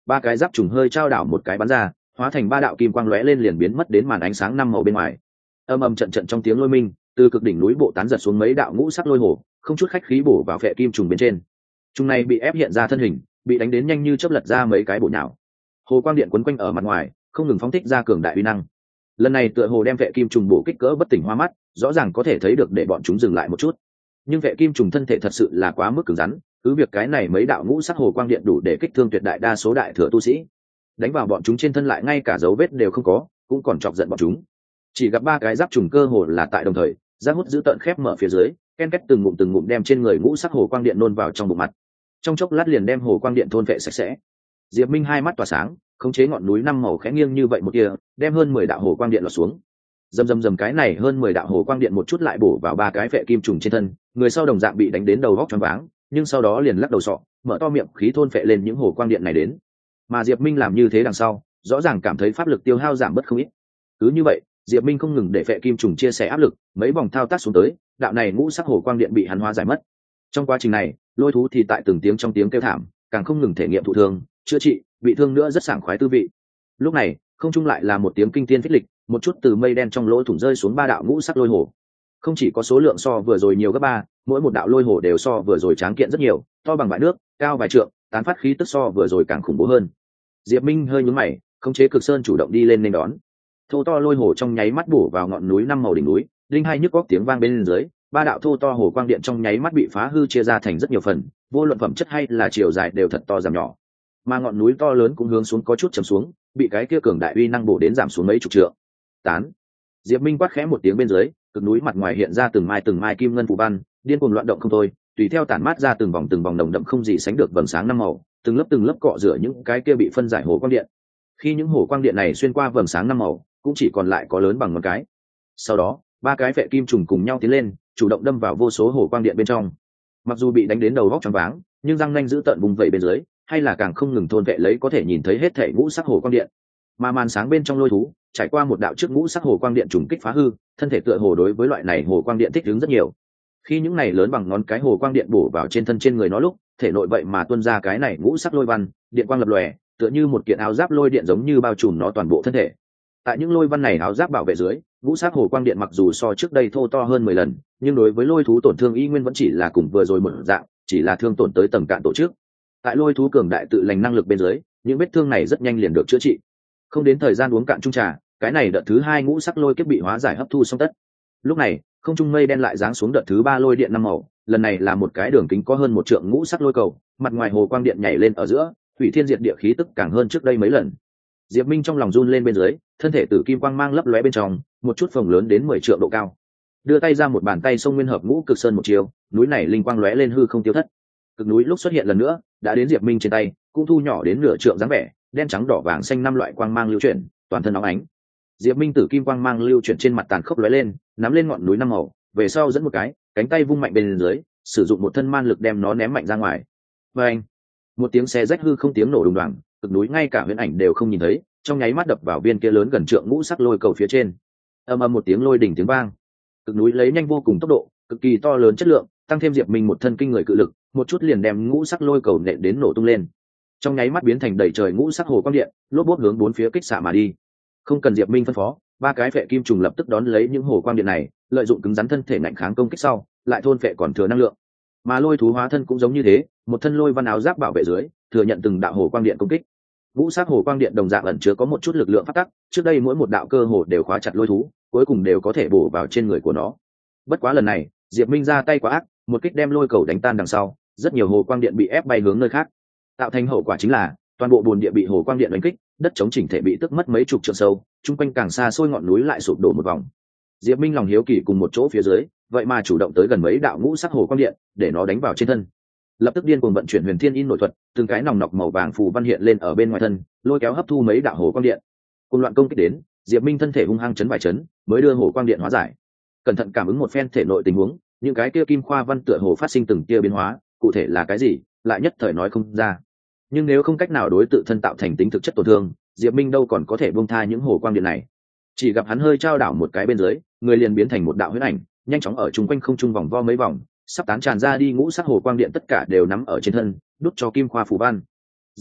ba cái giáp trùng hơi trao đảo một cái bắn ra, hóa thành ba đạo kim quang lóe lên liền biến mất đến màn ánh sáng năm màu bên ngoài. Âm ầm trận trận trong tiếng lôi minh, từ cực đỉnh núi bộ tán giật xuống mấy đạo ngũ sắc lôi hồ, không chút khách khí bổ vào phệ kim trùng bên trên. Trùng này bị ép hiện ra thân hình, bị đánh đến nhanh như chớp lật ra mấy cái bổ nhào. Hồ quang điện quấn quanh ở mặt ngoài, không ngừng phóng thích ra cường đại uy năng. Lần này tựa hồ đem phệ kim trùng bổ kích cỡ bất tỉnh hoa mắt, rõ ràng có thể thấy được để bọn chúng dừng lại một chút. Nhưng phệ kim trùng thân thể thật sự là quá mức cứng rắn, cứ việc cái này mấy đạo ngũ sắc hồ quang điện đủ để kích thương tuyệt đại đa số đại thừa tu sĩ, đánh vào bọn chúng trên thân lại ngay cả dấu vết đều không có, cũng còn chọc giận bọn chúng. Chỉ gặp ba cái giáp trùng cơ hồ là tại đồng thời, giáp hút giữ tận khép mở phía dưới, ken két từng ngụm đem trên người ngũ sắc hồ quang điện nôn vào trong bụng mặt. Trong chốc lát liền đem hồ quang điện thôn vệ sạch sẽ. Diệp Minh hai mắt tỏa sáng, khống chế ngọn núi năm màu khẽ nghiêng như vậy một kia, đem hơn 10 đạo hồ quang điện lọt xuống. Rầm cái này hơn 10 đạo hồ quang điện một chút lại bổ vào ba cái phệ kim trùng trên thân, người sau đồng dạng bị đánh đến đầu góc choáng váng, nhưng sau đó liền lắc đầu sọ, mở to miệng khí thôn phệ lên những hồ quang điện này đến. Mà Diệp Minh làm như thế đằng sau, rõ ràng cảm thấy pháp lực tiêu hao giảm bớt không ít. Cứ như vậy, Diệp Minh không ngừng để phệ kim trùng chia sẻ áp lực, mấy vòng thao tác xuống tới, đạo này ngũ sắc hồ quang điện bị hắn hóa giải mất. Trong quá trình này, lôi thú thì tại từng tiếng trong tiếng kêu thảm, càng không ngừng thể nghiệm thụ thương, chữa trị, bị thương nữa rất sảng khoái tư vị. Lúc này, không trung lại là một tiếng kinh thiên phích lịch, một chút từ mây đen trong lỗ thủng rơi xuống ba đạo ngũ sắc lôi hồ. Không chỉ có số lượng so vừa rồi nhiều gấp ba, mỗi một đạo lôi hồ đều so vừa rồi tráng kiện rất nhiều, to bằng bãi nước, cao vài trượng, tán phát khí tức so vừa rồi càng khủng bố hơn. Diệp Minh hơi nhướng mày, khống chế cực sơn chủ động đi lên nên đón. Thô to lôi hồ trong nháy mắt bổ vào ngọn núi năm màu đỉnh núi, linh hai nhức góc tiếng vang bên dưới, ba đạo thô to hồ quang điện trong nháy mắt bị phá hư chia ra thành rất nhiều phần, vô luận phẩm chất hay là chiều dài đều thật to giảm nhỏ. Mà ngọn núi to lớn cũng hướng xuống có chút chầm xuống, bị cái kia cường đại uy năng bổ đến giảm xuống mấy chục trượng. Tán. Diệp Minh quát khẽ một tiếng bên dưới, cực núi mặt ngoài hiện ra từng mai kim ngân phù văn, điên cuồng loạn động không thôi, tùy theo tản mát ra từng vòng đồng đậm không gì sánh được vầng sáng năm màu, từng lớp cọ rửa những cái kia bị phân giải hồ quang điện. Khi những hồ quang điện này xuyên qua vầng sáng năm màu, cũng chỉ còn lại có lớn bằng ngón cái. Sau đó, ba cái phệ kim trùng cùng nhau tiến lên, chủ động đâm vào vô số hồ quang điện bên trong. Mặc dù bị đánh đến đầu góc choáng váng, nhưng răng nanh giữ tận vùng vẩy bên dưới, hay là càng không ngừng thôn vệ lấy có thể nhìn thấy hết thể ngũ sắc hồ quang điện. Mà màn sáng bên trong lôi thú, trải qua một đạo trước ngũ sắc hồ quang điện trùng kích phá hư, thân thể tựa hồ đối với loại này hồ quang điện thích ứng rất nhiều. Khi những này lớn bằng ngón cái hồ quang điện bổ vào trên thân trên người nó lúc, thể nội vậy mà tuôn ra cái này ngũ sắc lôi văn, điện quang lập lòe, tựa như một kiện áo giáp lôi điện giống như bao trùm nó toàn bộ thân thể. Tại những lôi văn này áo giáp bảo vệ dưới, ngũ sắc hồ quang điện mặc dù so trước đây thô to hơn 10 lần, nhưng đối với lôi thú tổn thương y nguyên vẫn chỉ là cùng vừa rồi một dạng, chỉ là thương tổn tới tầng cạn tổ chức. Tại lôi thú cường đại tự lành năng lực bên dưới, những vết thương này rất nhanh liền được chữa trị. Không đến thời gian uống cạn chung trà, cái này đợt thứ hai ngũ sắc lôi kiếp bị hóa giải hấp thu xong tất. Lúc này, không trung mây đen lại giáng xuống đợt thứ ba lôi điện năm màu, lần này là một cái đường kính có hơn 1 trượng ngũ sắc lôi cầu, mặt ngoài hồ quang điện nhảy lên ở giữa, hủy thiên diệt địa khí tức càng hơn trước đây mấy lần. Diệp Minh trong lòng run lên bên dưới, thân thể tử kim quang mang lấp lóe bên trong, một chút phồng lớn đến 10 trượng độ cao. Đưa tay ra một bàn tay xông nguyên hợp ngũ cực sơn một chiều, núi này linh quang lóe lên hư không tiêu thất. Cực núi lúc xuất hiện lần nữa, đã đến Diệp Minh trên tay, cũng thu nhỏ đến nửa trượng dáng vẻ, đen trắng đỏ vàng xanh năm loại quang mang lưu chuyển, toàn thân nóng ánh. Diệp Minh tử kim quang mang lưu chuyển trên mặt tàn khốc lóe lên, nắm lên ngọn núi năm màu, về sau dẫn một cái, cánh tay vung mạnh bên dưới, sử dụng một thân man lực đem nó ném mạnh ra ngoài. Và anh, một tiếng xe rách hư không tiếng nổ đùng đoàng, cực núi ngay cả huyễn ảnh đều không nhìn thấy, trong nháy mắt đập vào viên kia lớn gần trượng ngũ sắc lôi cầu phía trên. Ầm ầm một tiếng lôi đỉnh tiếng vang, cực núi lấy nhanh vô cùng tốc độ, cực kỳ to lớn chất lượng, tăng thêm Diệp Minh một thân kinh người cự lực, một chút liền đem ngũ sắc lôi cầu nện đến nổ tung lên. Trong nháy mắt biến thành đầy trời ngũ sắc hồ quang điện, lốp bốp hướng bốn phía kích xạ mà đi. Không cần Diệp Minh phân phó, ba cái phệ kim trùng lập tức đón lấy những hồ quang điện này, lợi dụng cứng rắn thân thể ngạnh kháng công kích sau, lại thôn phệ còn thừa năng lượng. Mà lôi thú hóa thân cũng giống như thế, một thân lôi văn áo giáp bảo vệ dưới, thừa nhận từng đạo hồ quang điện công kích. Ngũ sắc hồ quang điện đồng dạng ẩn chứa có một chút lực lượng phát tắc, trước đây mỗi một đạo cơ hồ đều khóa chặt lôi thú, cuối cùng đều có thể bổ vào trên người của nó. Bất quá lần này, Diệp Minh ra tay quá ác, một kích đem lôi cầu đánh tan đằng sau, rất nhiều hồ quang điện bị ép bay hướng nơi khác. Tạo thành hậu quả chính là toàn bộ bồn địa bị hồ quang điện đánh kích, đất chống chỉnh thể bị tức mất mấy chục trượng sâu, chung quanh càng xa xôi ngọn núi lại sụp đổ một vòng. Diệp Minh lòng hiếu kỳ cùng một chỗ phía dưới, vậy mà chủ động tới gần mấy đạo ngũ sắc hồ quang điện, để nó đánh vào trên thân. Lập tức điên cuồng vận chuyển huyền thiên in nội thuật, từng cái nòng nọc màu vàng phù văn hiện lên ở bên ngoài thân, lôi kéo hấp thu mấy đạo hồ quang điện. Cùng loạn công kích đến, Diệp Minh thân thể hung hăng chấn vài chấn, mới đưa hồ quang điện hóa giải. Cẩn thận cảm ứng một phen thể nội tình huống, những cái kia kim khoa văn tựa hồ phát sinh từng tia biến hóa, cụ thể là cái gì, lại nhất thời nói không ra. Nhưng nếu không cách nào đối tự thân tạo thành tính thực chất tổn thương, Diệp Minh đâu còn có thể buông tha những hồ quang điện này. Chỉ gặp hắn hơi trao đảo một cái bên dưới, người liền biến thành một đạo huyễn ảnh, nhanh chóng ở chung quanh không trung vòng vo mấy vòng, sắp tán tràn ra đi ngũ sắc hồ quang điện tất cả đều nắm ở trên thân, đút cho kim khoa phù văn. Rất nhanh,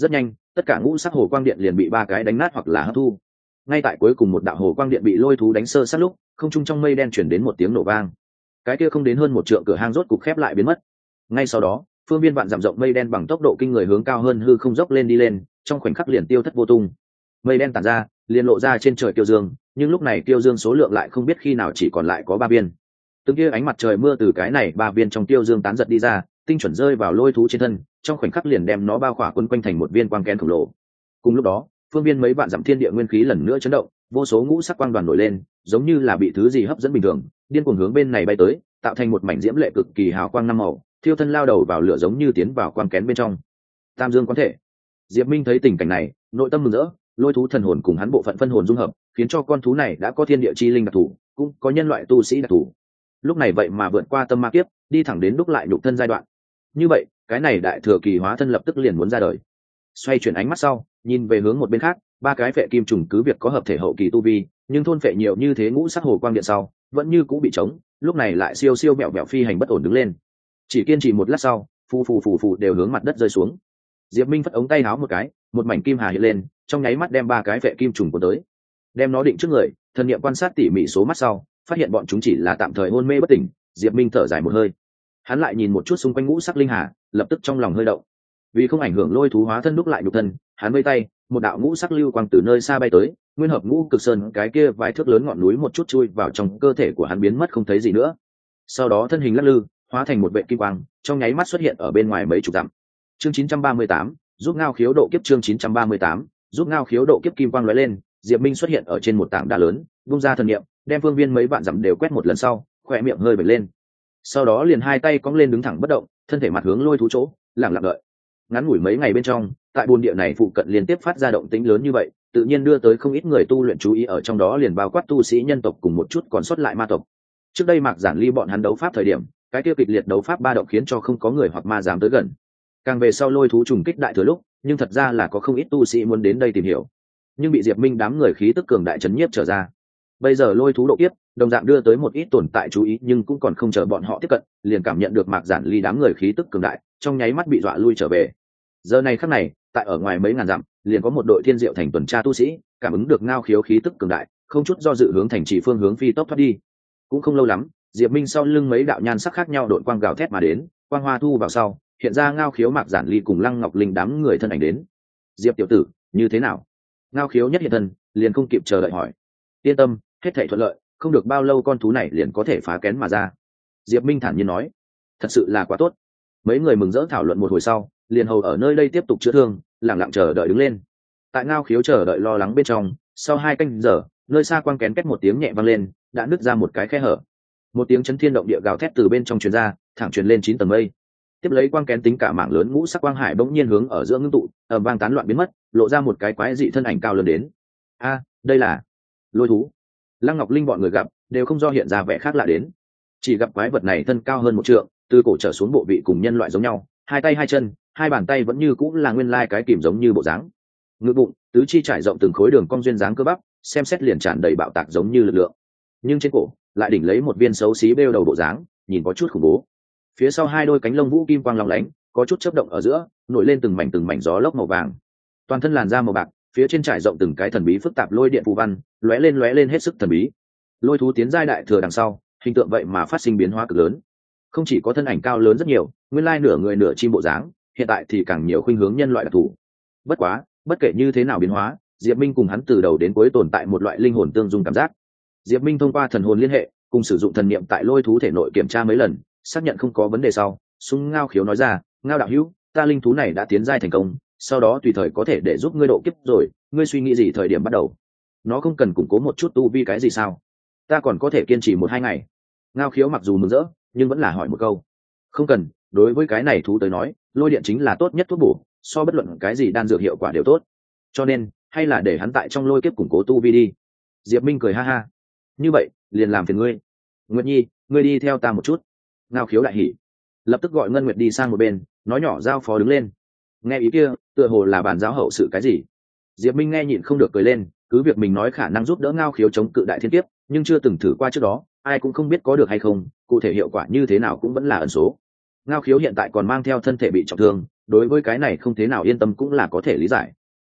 tất cả ngũ sắc hồ quang điện liền bị ba cái đánh nát hoặc là hấp thu. Ngay tại cuối cùng một đạo hồ quang điện bị lôi thú đánh sơ sát lúc, không trung trong mây đen chuyển đến một tiếng nổ vang. Cái kia không đến hơn một trượng cửa hang rốt cục khép lại biến mất. Ngay sau đó, phương viên vạn dặm rộng mây đen bằng tốc độ kinh người hướng cao hơn hư không dốc lên đi lên, trong khoảnh khắc liền tiêu thất vô tung. Mây đen tản ra, liền lộ ra trên trời kiêu dương, nhưng lúc này kiêu dương số lượng lại không biết khi nào chỉ còn lại có 3 viên. Từng kia ánh mặt trời mưa từ cái này 3 viên trong kiêu dương tán giật đi ra, tinh chuẩn rơi vào lôi thú trên thân, trong khoảnh khắc liền đem nó bao khỏa quấn quanh thành một viên quang kén khổng lồ. Cùng lúc đó, phương viên mấy vạn dặm thiên địa nguyên khí lần nữa chấn động, vô số ngũ sắc quang đoàn nổi lên, giống như là bị thứ gì hấp dẫn bình thường, điên cuồng hướng bên này bay tới, tạo thành một mảnh diễm lệ cực kỳ hào quang năm màu, thiêu thân lao đầu vào lửa giống như tiến vào quang kén bên trong. Tam dương quán thể. Diệp Minh thấy tình cảnh này, nội tâm mừng rỡ, lôi thú thần hồn cùng hắn bộ phận phân hồn dung hợp, khiến cho con thú này đã có thiên địa chi linh đặc thù, cũng có nhân loại tu sĩ đặc thù. Lúc này vậy mà vượt qua tâm ma kiếp, đi thẳng đến đúc lại nhục thân giai đoạn. Như vậy, cái này đại thừa kỳ hóa thân lập tức liền muốn ra đời. Xoay chuyển ánh mắt sau, nhìn về hướng một bên khác, 3 cái phệ kim trùng cứ việc có hợp thể hậu kỳ tu vi, nhưng thôn phệ nhiều như thế ngũ sắc hồ quang điện sau, vẫn như cũ bị trống, lúc này lại siêu siêu bẹo bẹo phi hành bất ổn đứng lên. Chỉ kiên trì một lát sau, phù đều hướng mặt đất rơi xuống. Diệp Minh phất ống tay áo một cái, một mảnh kim hà hiện lên, trong nháy mắt đem 3 cái phệ kim trùng cuốn tới. Đem nó định trước người, thần niệm quan sát tỉ mỉ số mắt sau, phát hiện bọn chúng chỉ là tạm thời hôn mê bất tỉnh. Diệp Minh thở dài một hơi. Hắn lại nhìn một chút xung quanh ngũ sắc linh hà, lập tức trong lòng hơi động. Vì không ảnh hưởng lôi thú hóa thân đúc lại nhục thân, hắn vây tay, một đạo ngũ sắc lưu quang từ nơi xa bay tới, nguyên hợp ngũ cực sơn cái kia vài thước lớn ngọn núi một chút chui vào trong cơ thể của hắn biến mất không thấy gì nữa. Sau đó thân hình lắc lư, hóa thành một vệ kim quang, trong nháy mắt xuất hiện ở bên ngoài mấy chục dặm. Chương 938, giúp ngao khiếu độ kiếp. Chương 938, giúp ngao khiếu độ kiếp. Kim quang lóe lên, Diệp Minh xuất hiện ở trên một tảng đá lớn, bung ra thần niệm, đem phương viên mấy vạn dặm đều quét một lần sau, khỏe miệng hơi bật lên. Sau đó liền hai tay cong lên đứng thẳng bất động, thân thể mặt hướng lôi thú chỗ, lặng lặng đợi. Ngắn ngủi mấy ngày bên trong, tại buồn địa này phụ cận liên tiếp phát ra động tĩnh lớn như vậy, tự nhiên đưa tới không ít người tu luyện chú ý, ở trong đó liền bao quát tu sĩ nhân tộc cùng một chút còn sót lại ma tộc. Trước đây Mạc Giản Ly bọn hắn đấu pháp thời điểm, cái tiêu kịch liệt đấu pháp ba động khiến cho không có người hoặc ma dám tới gần. Càng về sau lôi thú trùng kích đại thừa lúc, nhưng thật ra là có không ít tu sĩ muốn đến đây tìm hiểu, nhưng bị Diệp Minh đám người khí tức cường đại chấn nhiếp trở ra. Bây giờ lôi thú độ kiếp, đồng dạng đưa tới một ít tồn tại chú ý, nhưng cũng còn không chờ bọn họ tiếp cận, liền cảm nhận được Mạc Giản Ly đám người khí tức cường đại, trong nháy mắt bị dọa lui trở về. Giờ này khắc này, tại ở ngoài mấy ngàn dặm, liền có một đội Thiên Diệu thành tuần tra tu sĩ, cảm ứng được ngao khiếu khí tức cường đại, không chút do dự hướng thành trì phương hướng phi tốc thoát đi. Cũng không lâu lắm, Diệp Minh sau lưng mấy đạo nhan sắc khác nhau đội quang gào thét mà đến, quang hoa thu vào sau, hiện ra ngao khiếu Mạc Giản Ly cùng Lăng Ngọc Linh đám người thân ảnh đến. Diệp tiểu tử, như thế nào? Ngao khiếu nhất hiện thân, liền không kịp chờ đợi hỏi. Yên tâm, hết thảy thuận lợi, không được bao lâu con thú này liền có thể phá kén mà ra. Diệp Minh thản nhiên nói. Thật sự là quá tốt. Mấy người mừng rỡ thảo luận một hồi sau, liền hầu ở nơi đây tiếp tục chữa thương, lặng lặng chờ đợi đứng lên. Tại ngao khiếu chờ đợi lo lắng bên trong, sau 2 canh giờ, nơi xa quang kén két một tiếng nhẹ vang lên, đã nứt ra một cái khe hở. Một tiếng chấn thiên động địa gào thét từ bên trong truyền ra, thẳng truyền lên 9 tầng mây. Tiếp lấy quang kén tính cả mảng lớn ngũ sắc quang hải bỗng nhiên hướng ở giữa ngưng tụ, ầm vang tán loạn biến mất, lộ ra một cái quái dị thân ảnh cao lớn đến. A, đây là lôi thú. Lăng Ngọc Linh bọn người gặp, đều không do hiện ra vẻ khác lạ đến. Chỉ gặp quái vật này thân cao hơn 1 trượng, từ cổ trở xuống bộ vị cùng nhân loại giống nhau, 2 tay 2 chân, 2 bàn tay vẫn như cũng là nguyên lai cái kìm giống như bộ dáng. Ngực bụng, tứ chi trải rộng từng khối đường cong duyên dáng cơ bắp, xem xét liền tràn đầy bạo tạc giống như lực lượng. Nhưng trên cổ lại đỉnh lấy một viên xấu xí bêu đầu bộ dáng, nhìn có chút khủng bố. Phía sau 2 đôi cánh lông vũ kim quang long lánh, có chút chớp động ở giữa, nổi lên từng mảnh gió lốc màu vàng. Toàn thân làn da màu bạc, phía trên trải rộng từng cái thần bí phức tạp lôi điện phù văn, lóe lên hết sức thần bí. Lôi thú tiến giai đại thừa đằng sau, hình tượng vậy mà phát sinh biến hóa cực lớn. Không chỉ có thân ảnh cao lớn rất nhiều, nguyên lai nửa người nửa chim bộ dáng, hiện tại thì càng nhiều khuynh hướng nhân loại đặc thù. Bất quá, bất kể như thế nào biến hóa, Diệp Minh cùng hắn từ đầu đến cuối tồn tại một loại linh hồn tương dung cảm giác. Diệp Minh thông qua thần hồn liên hệ, cùng sử dụng thần niệm tại lôi thú thể nội kiểm tra mấy lần, xác nhận không có vấn đề sau, Sung Ngao khiếu nói ra, Ngao đạo hữu, ta linh thú này đã tiến giai thành công, sau đó tùy thời có thể để giúp ngươi độ kiếp rồi, ngươi suy nghĩ gì thời điểm bắt đầu? Nó không cần củng cố một chút tu vi cái gì sao? Ta còn có thể kiên trì 1-2 ngày. Ngao khiếu mặc dù mừng rỡ, nhưng vẫn là hỏi một câu. Không cần, đối với cái này thú tới nói, lôi điện chính là tốt nhất thuốc bổ, so bất luận cái gì đan dược hiệu quả đều tốt. Cho nên, hay là để hắn tại trong lôi kiếp củng cố tu vi đi. Diệp Minh cười ha ha. Như vậy, liền làm phiền ngươi. Nguyệt Nhi, ngươi đi theo ta một chút. Ngao khiếu đại hỉ, lập tức gọi Ngân Nguyệt đi sang một bên, nói nhỏ giao phó đứng lên. Nghe ý kia, tựa hồ là bàn giáo hậu sự cái gì. Diệp Minh nghe nhịn không được cười lên, cứ việc mình nói khả năng giúp đỡ Ngao khiếu chống cự đại thiên kiếp, nhưng chưa từng thử qua trước đó, ai cũng không biết có được hay không, cụ thể hiệu quả như thế nào cũng vẫn là ẩn số. Ngao khiếu hiện tại còn mang theo thân thể bị trọng thương, đối với cái này không thế nào yên tâm cũng là có thể lý giải.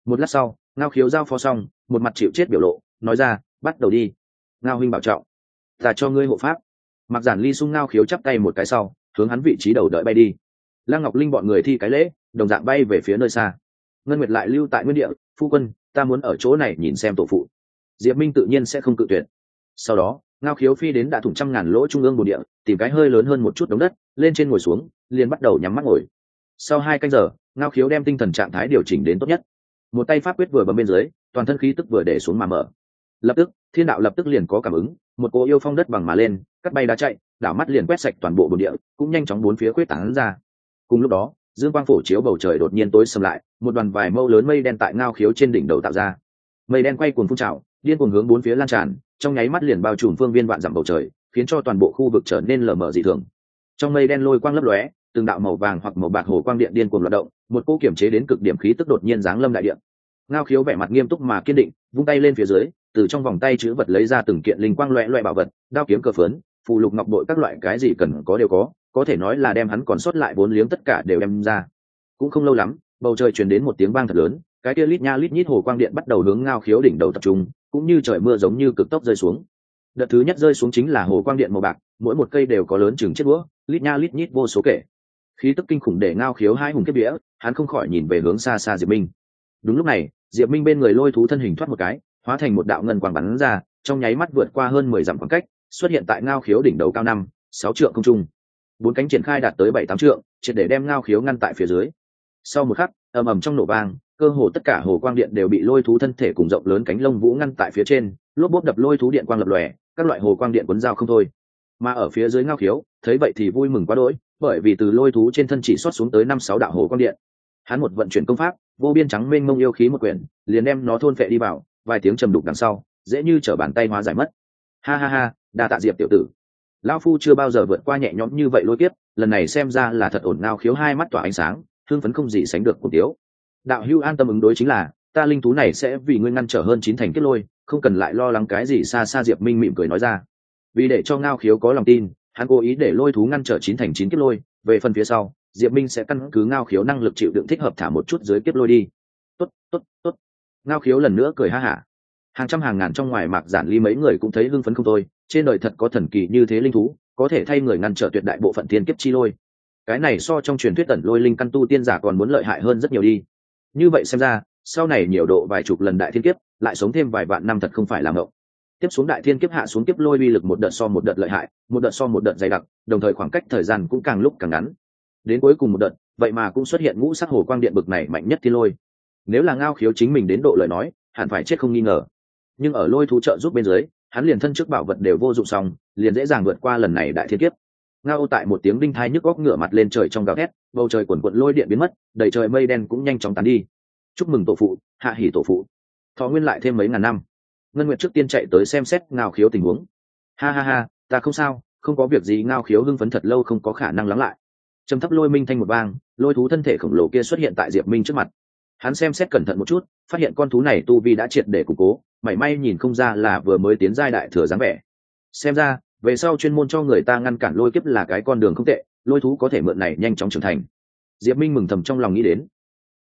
Một lát sau ngao khiếu giao phó xong, một mặt chịu chết biểu lộ nói ra, bắt đầu đi. Ngao huynh bảo trọng, ta cho ngươi hộ pháp. Mặc Giản Ly sung ngao khiếu chắp tay một cái sau, hướng hắn vị trí đầu đợi bay đi. Lăng Ngọc Linh bọn người thi cái lễ, đồng dạng bay về phía nơi xa. Ngân Nguyệt lại lưu tại nguyên địa, phu quân, ta muốn ở chỗ này nhìn xem tổ phụ. Diệp Minh tự nhiên sẽ không cự tuyệt. Sau đó ngao khiếu phi đến đã thủng trăm ngàn lỗ trung ương bồn địa, tìm cái hơi lớn hơn một chút đống đất, lên trên ngồi xuống, liền bắt đầu nhắm mắt ngồi. Sau 2 canh giờ, ngao khiếu đem tinh thần trạng thái điều chỉnh đến tốt nhất. Một tay pháp quyết vừa bấm bên dưới, toàn thân khí tức vừa để xuống mà mở. Lập tức thiên đạo lập tức liền có cảm ứng, một cỗ yêu phong đất bằng mà lên, cắt bay đá chạy, đảo mắt liền quét sạch toàn bộ bồn địa, cũng nhanh chóng bốn phía quét tán ra. Cùng lúc đó dương quang phổ chiếu bầu trời đột nhiên tối sầm lại, một đoàn vài mâu lớn mây đen tại ngao khiếu trên đỉnh đầu tạo ra. Mây đen quay cuồng phun trào, điên cuồng hướng bốn phía lan tràn, trong nháy mắt liền bao trùm phương viên vạn dặm bầu trời, khiến cho toàn bộ khu vực trở nên lờ mờ dị thường. Trong mây đen lôi quang lấp lóe, từng đạo màu vàng hoặc màu bạc hồ quang điện điên cuồng hoạt động, một cỗ kiểm chế đến cực điểm khí tức đột nhiên giáng lâm đại điện. Ngao khiếu vẻ mặt nghiêm túc mà kiên định, vung tay lên phía dưới, từ trong vòng tay chứa vật lấy ra từng kiện linh quang loẹt loẹt bảo vật, đao kiếm cờ phớn, phù lục ngọc bội các loại cái gì cần có đều có thể nói là đem hắn còn sót lại 4 liếng tất cả đều đem ra. Cũng không lâu lắm, bầu trời truyền đến một tiếng vang thật lớn, cái kia lít nha lít nhít hồ quang điện bắt đầu hướng ngao khiếu đỉnh đầu tập trung, cũng như trời mưa giống như cực tốc rơi xuống. Đợt thứ nhất rơi xuống chính là hồ quang điện màu bạc, mỗi một cây đều có lớn chừng chiếc đũa, lít nha lít nhít vô số kể. Khí tức kinh khủng để ngao khiếu hai hùng kiếp vía, hắn không khỏi nhìn về hướng xa xa Diệp Minh. Đúng lúc này Diệp Minh bên người lôi thú thân hình thoát một cái, hóa thành một đạo ngân quang bắn ra, trong nháy mắt vượt qua hơn 10 dặm khoảng cách, xuất hiện tại ngao khiếu đỉnh đầu cao 5-6 trượng không trung. 4 cánh triển khai đạt tới 7-8 trượng, triệt để đem ngao khiếu ngăn tại phía dưới. Sau một khắc, ầm ầm trong nổ vang, cơ hồ tất cả hồ quang điện đều bị lôi thú thân thể cùng rộng lớn cánh lông vũ ngăn tại phía trên, lốp bốp đập lôi thú điện quang lập lòe, các loại hồ quang điện cuốn dao không thôi. Mà ở phía dưới ngao khiếu, thấy vậy thì vui mừng quá đỗi, bởi vì từ lôi thú trên thân chỉ xuất xuống tới 5-6 đạo hồ quang điện. Hắn một vận chuyển công pháp, vô biên trắng mênh mông yêu khí một quyển, liền đem nó thôn phệ đi vào, vài tiếng trầm đục đằng sau, dễ như trở bàn tay hóa giải mất. Ha ha ha, đa tạ Diệp tiểu tử. Lão phu chưa bao giờ vượt qua nhẹ nhõm như vậy lôi kiếp, lần này xem ra là thật ổn. Ngao khiếu hai mắt tỏa ánh sáng, hưng phấn không gì sánh được cùng tiếu. Đạo hữu an tâm ứng đối chính là, ta linh thú này sẽ vì ngươi ngăn trở hơn 9 thành kết lôi, không cần lại lo lắng cái gì. Xa xa Diệp Minh mỉm cười nói ra. Vì để cho ngao khiếu có lòng tin, hắn cố ý để lôi thú ngăn trở 9 thành 9 kết lôi, về phần phía sau Diệp Minh sẽ căn cứ ngao khiếu năng lực chịu đựng thích hợp thả một chút dưới kiếp lôi đi. Tốt tốt tốt. Ngao khiếu lần nữa cười ha hả. Hàng trăm hàng ngàn trong ngoài Mạc Giản Ly mấy người cũng thấy hưng phấn không thôi, trên đời thật có thần kỳ như thế linh thú, có thể thay người ngăn trở tuyệt đại bộ phận thiên kiếp chi lôi. Cái này so trong truyền thuyết tẩn lôi linh căn tu tiên giả còn muốn lợi hại hơn rất nhiều đi. Như vậy xem ra, sau này nhiều độ vài chục lần đại thiên kiếp, lại sống thêm vài vạn năm thật không phải là ngộng. Tiếp xuống đại thiên kiếp hạ xuống kiếp lôi uy lực một đợt so một đợt lợi hại, một đợt so một đợt dày đặc, đồng thời khoảng cách thời gian cũng càng lúc càng ngắn. Đến cuối cùng một đợt, vậy mà cũng xuất hiện ngũ sắc hồ quang điện bực này mạnh nhất thiên lôi. Nếu là ngao khiếu chính mình đến độ lời nói, hẳn phải chết không nghi ngờ. Nhưng ở lôi thú trợ giúp bên dưới, hắn liền thân trước bảo vật đều vô dụng xong, liền dễ dàng vượt qua lần này đại thiên kiếp. Ngao tại một tiếng đinh thai nhức óc ngửa mặt lên trời trong gào thét, bầu trời quần quận lôi điện biến mất, đầy trời mây đen cũng nhanh chóng tán đi. Chúc mừng tổ phụ, hạ hỉ tổ phụ, thọ nguyên lại thêm mấy ngàn năm. Ngân Nguyệt trước tiên chạy tới xem xét ngao khiếu tình huống. Ha ha ha, ta không sao, không có việc gì. Ngao khiếu hưng phấn thật lâu không có khả năng lắng lại. Trầm thấp lôi minh thanh một vang, lôi thú thân thể khổng lồ kia xuất hiện tại Diệp Minh trước mặt. Hắn xem xét cẩn thận một chút, phát hiện con thú này tu vi đã triệt để củng cố, mảy may nhìn không ra là vừa mới tiến giai đại thừa dáng vẻ. Xem ra về sau chuyên môn cho người ta ngăn cản lôi kiếp là cái con đường không tệ, lôi thú có thể mượn này nhanh chóng trưởng thành. Diệp Minh mừng thầm trong lòng nghĩ đến.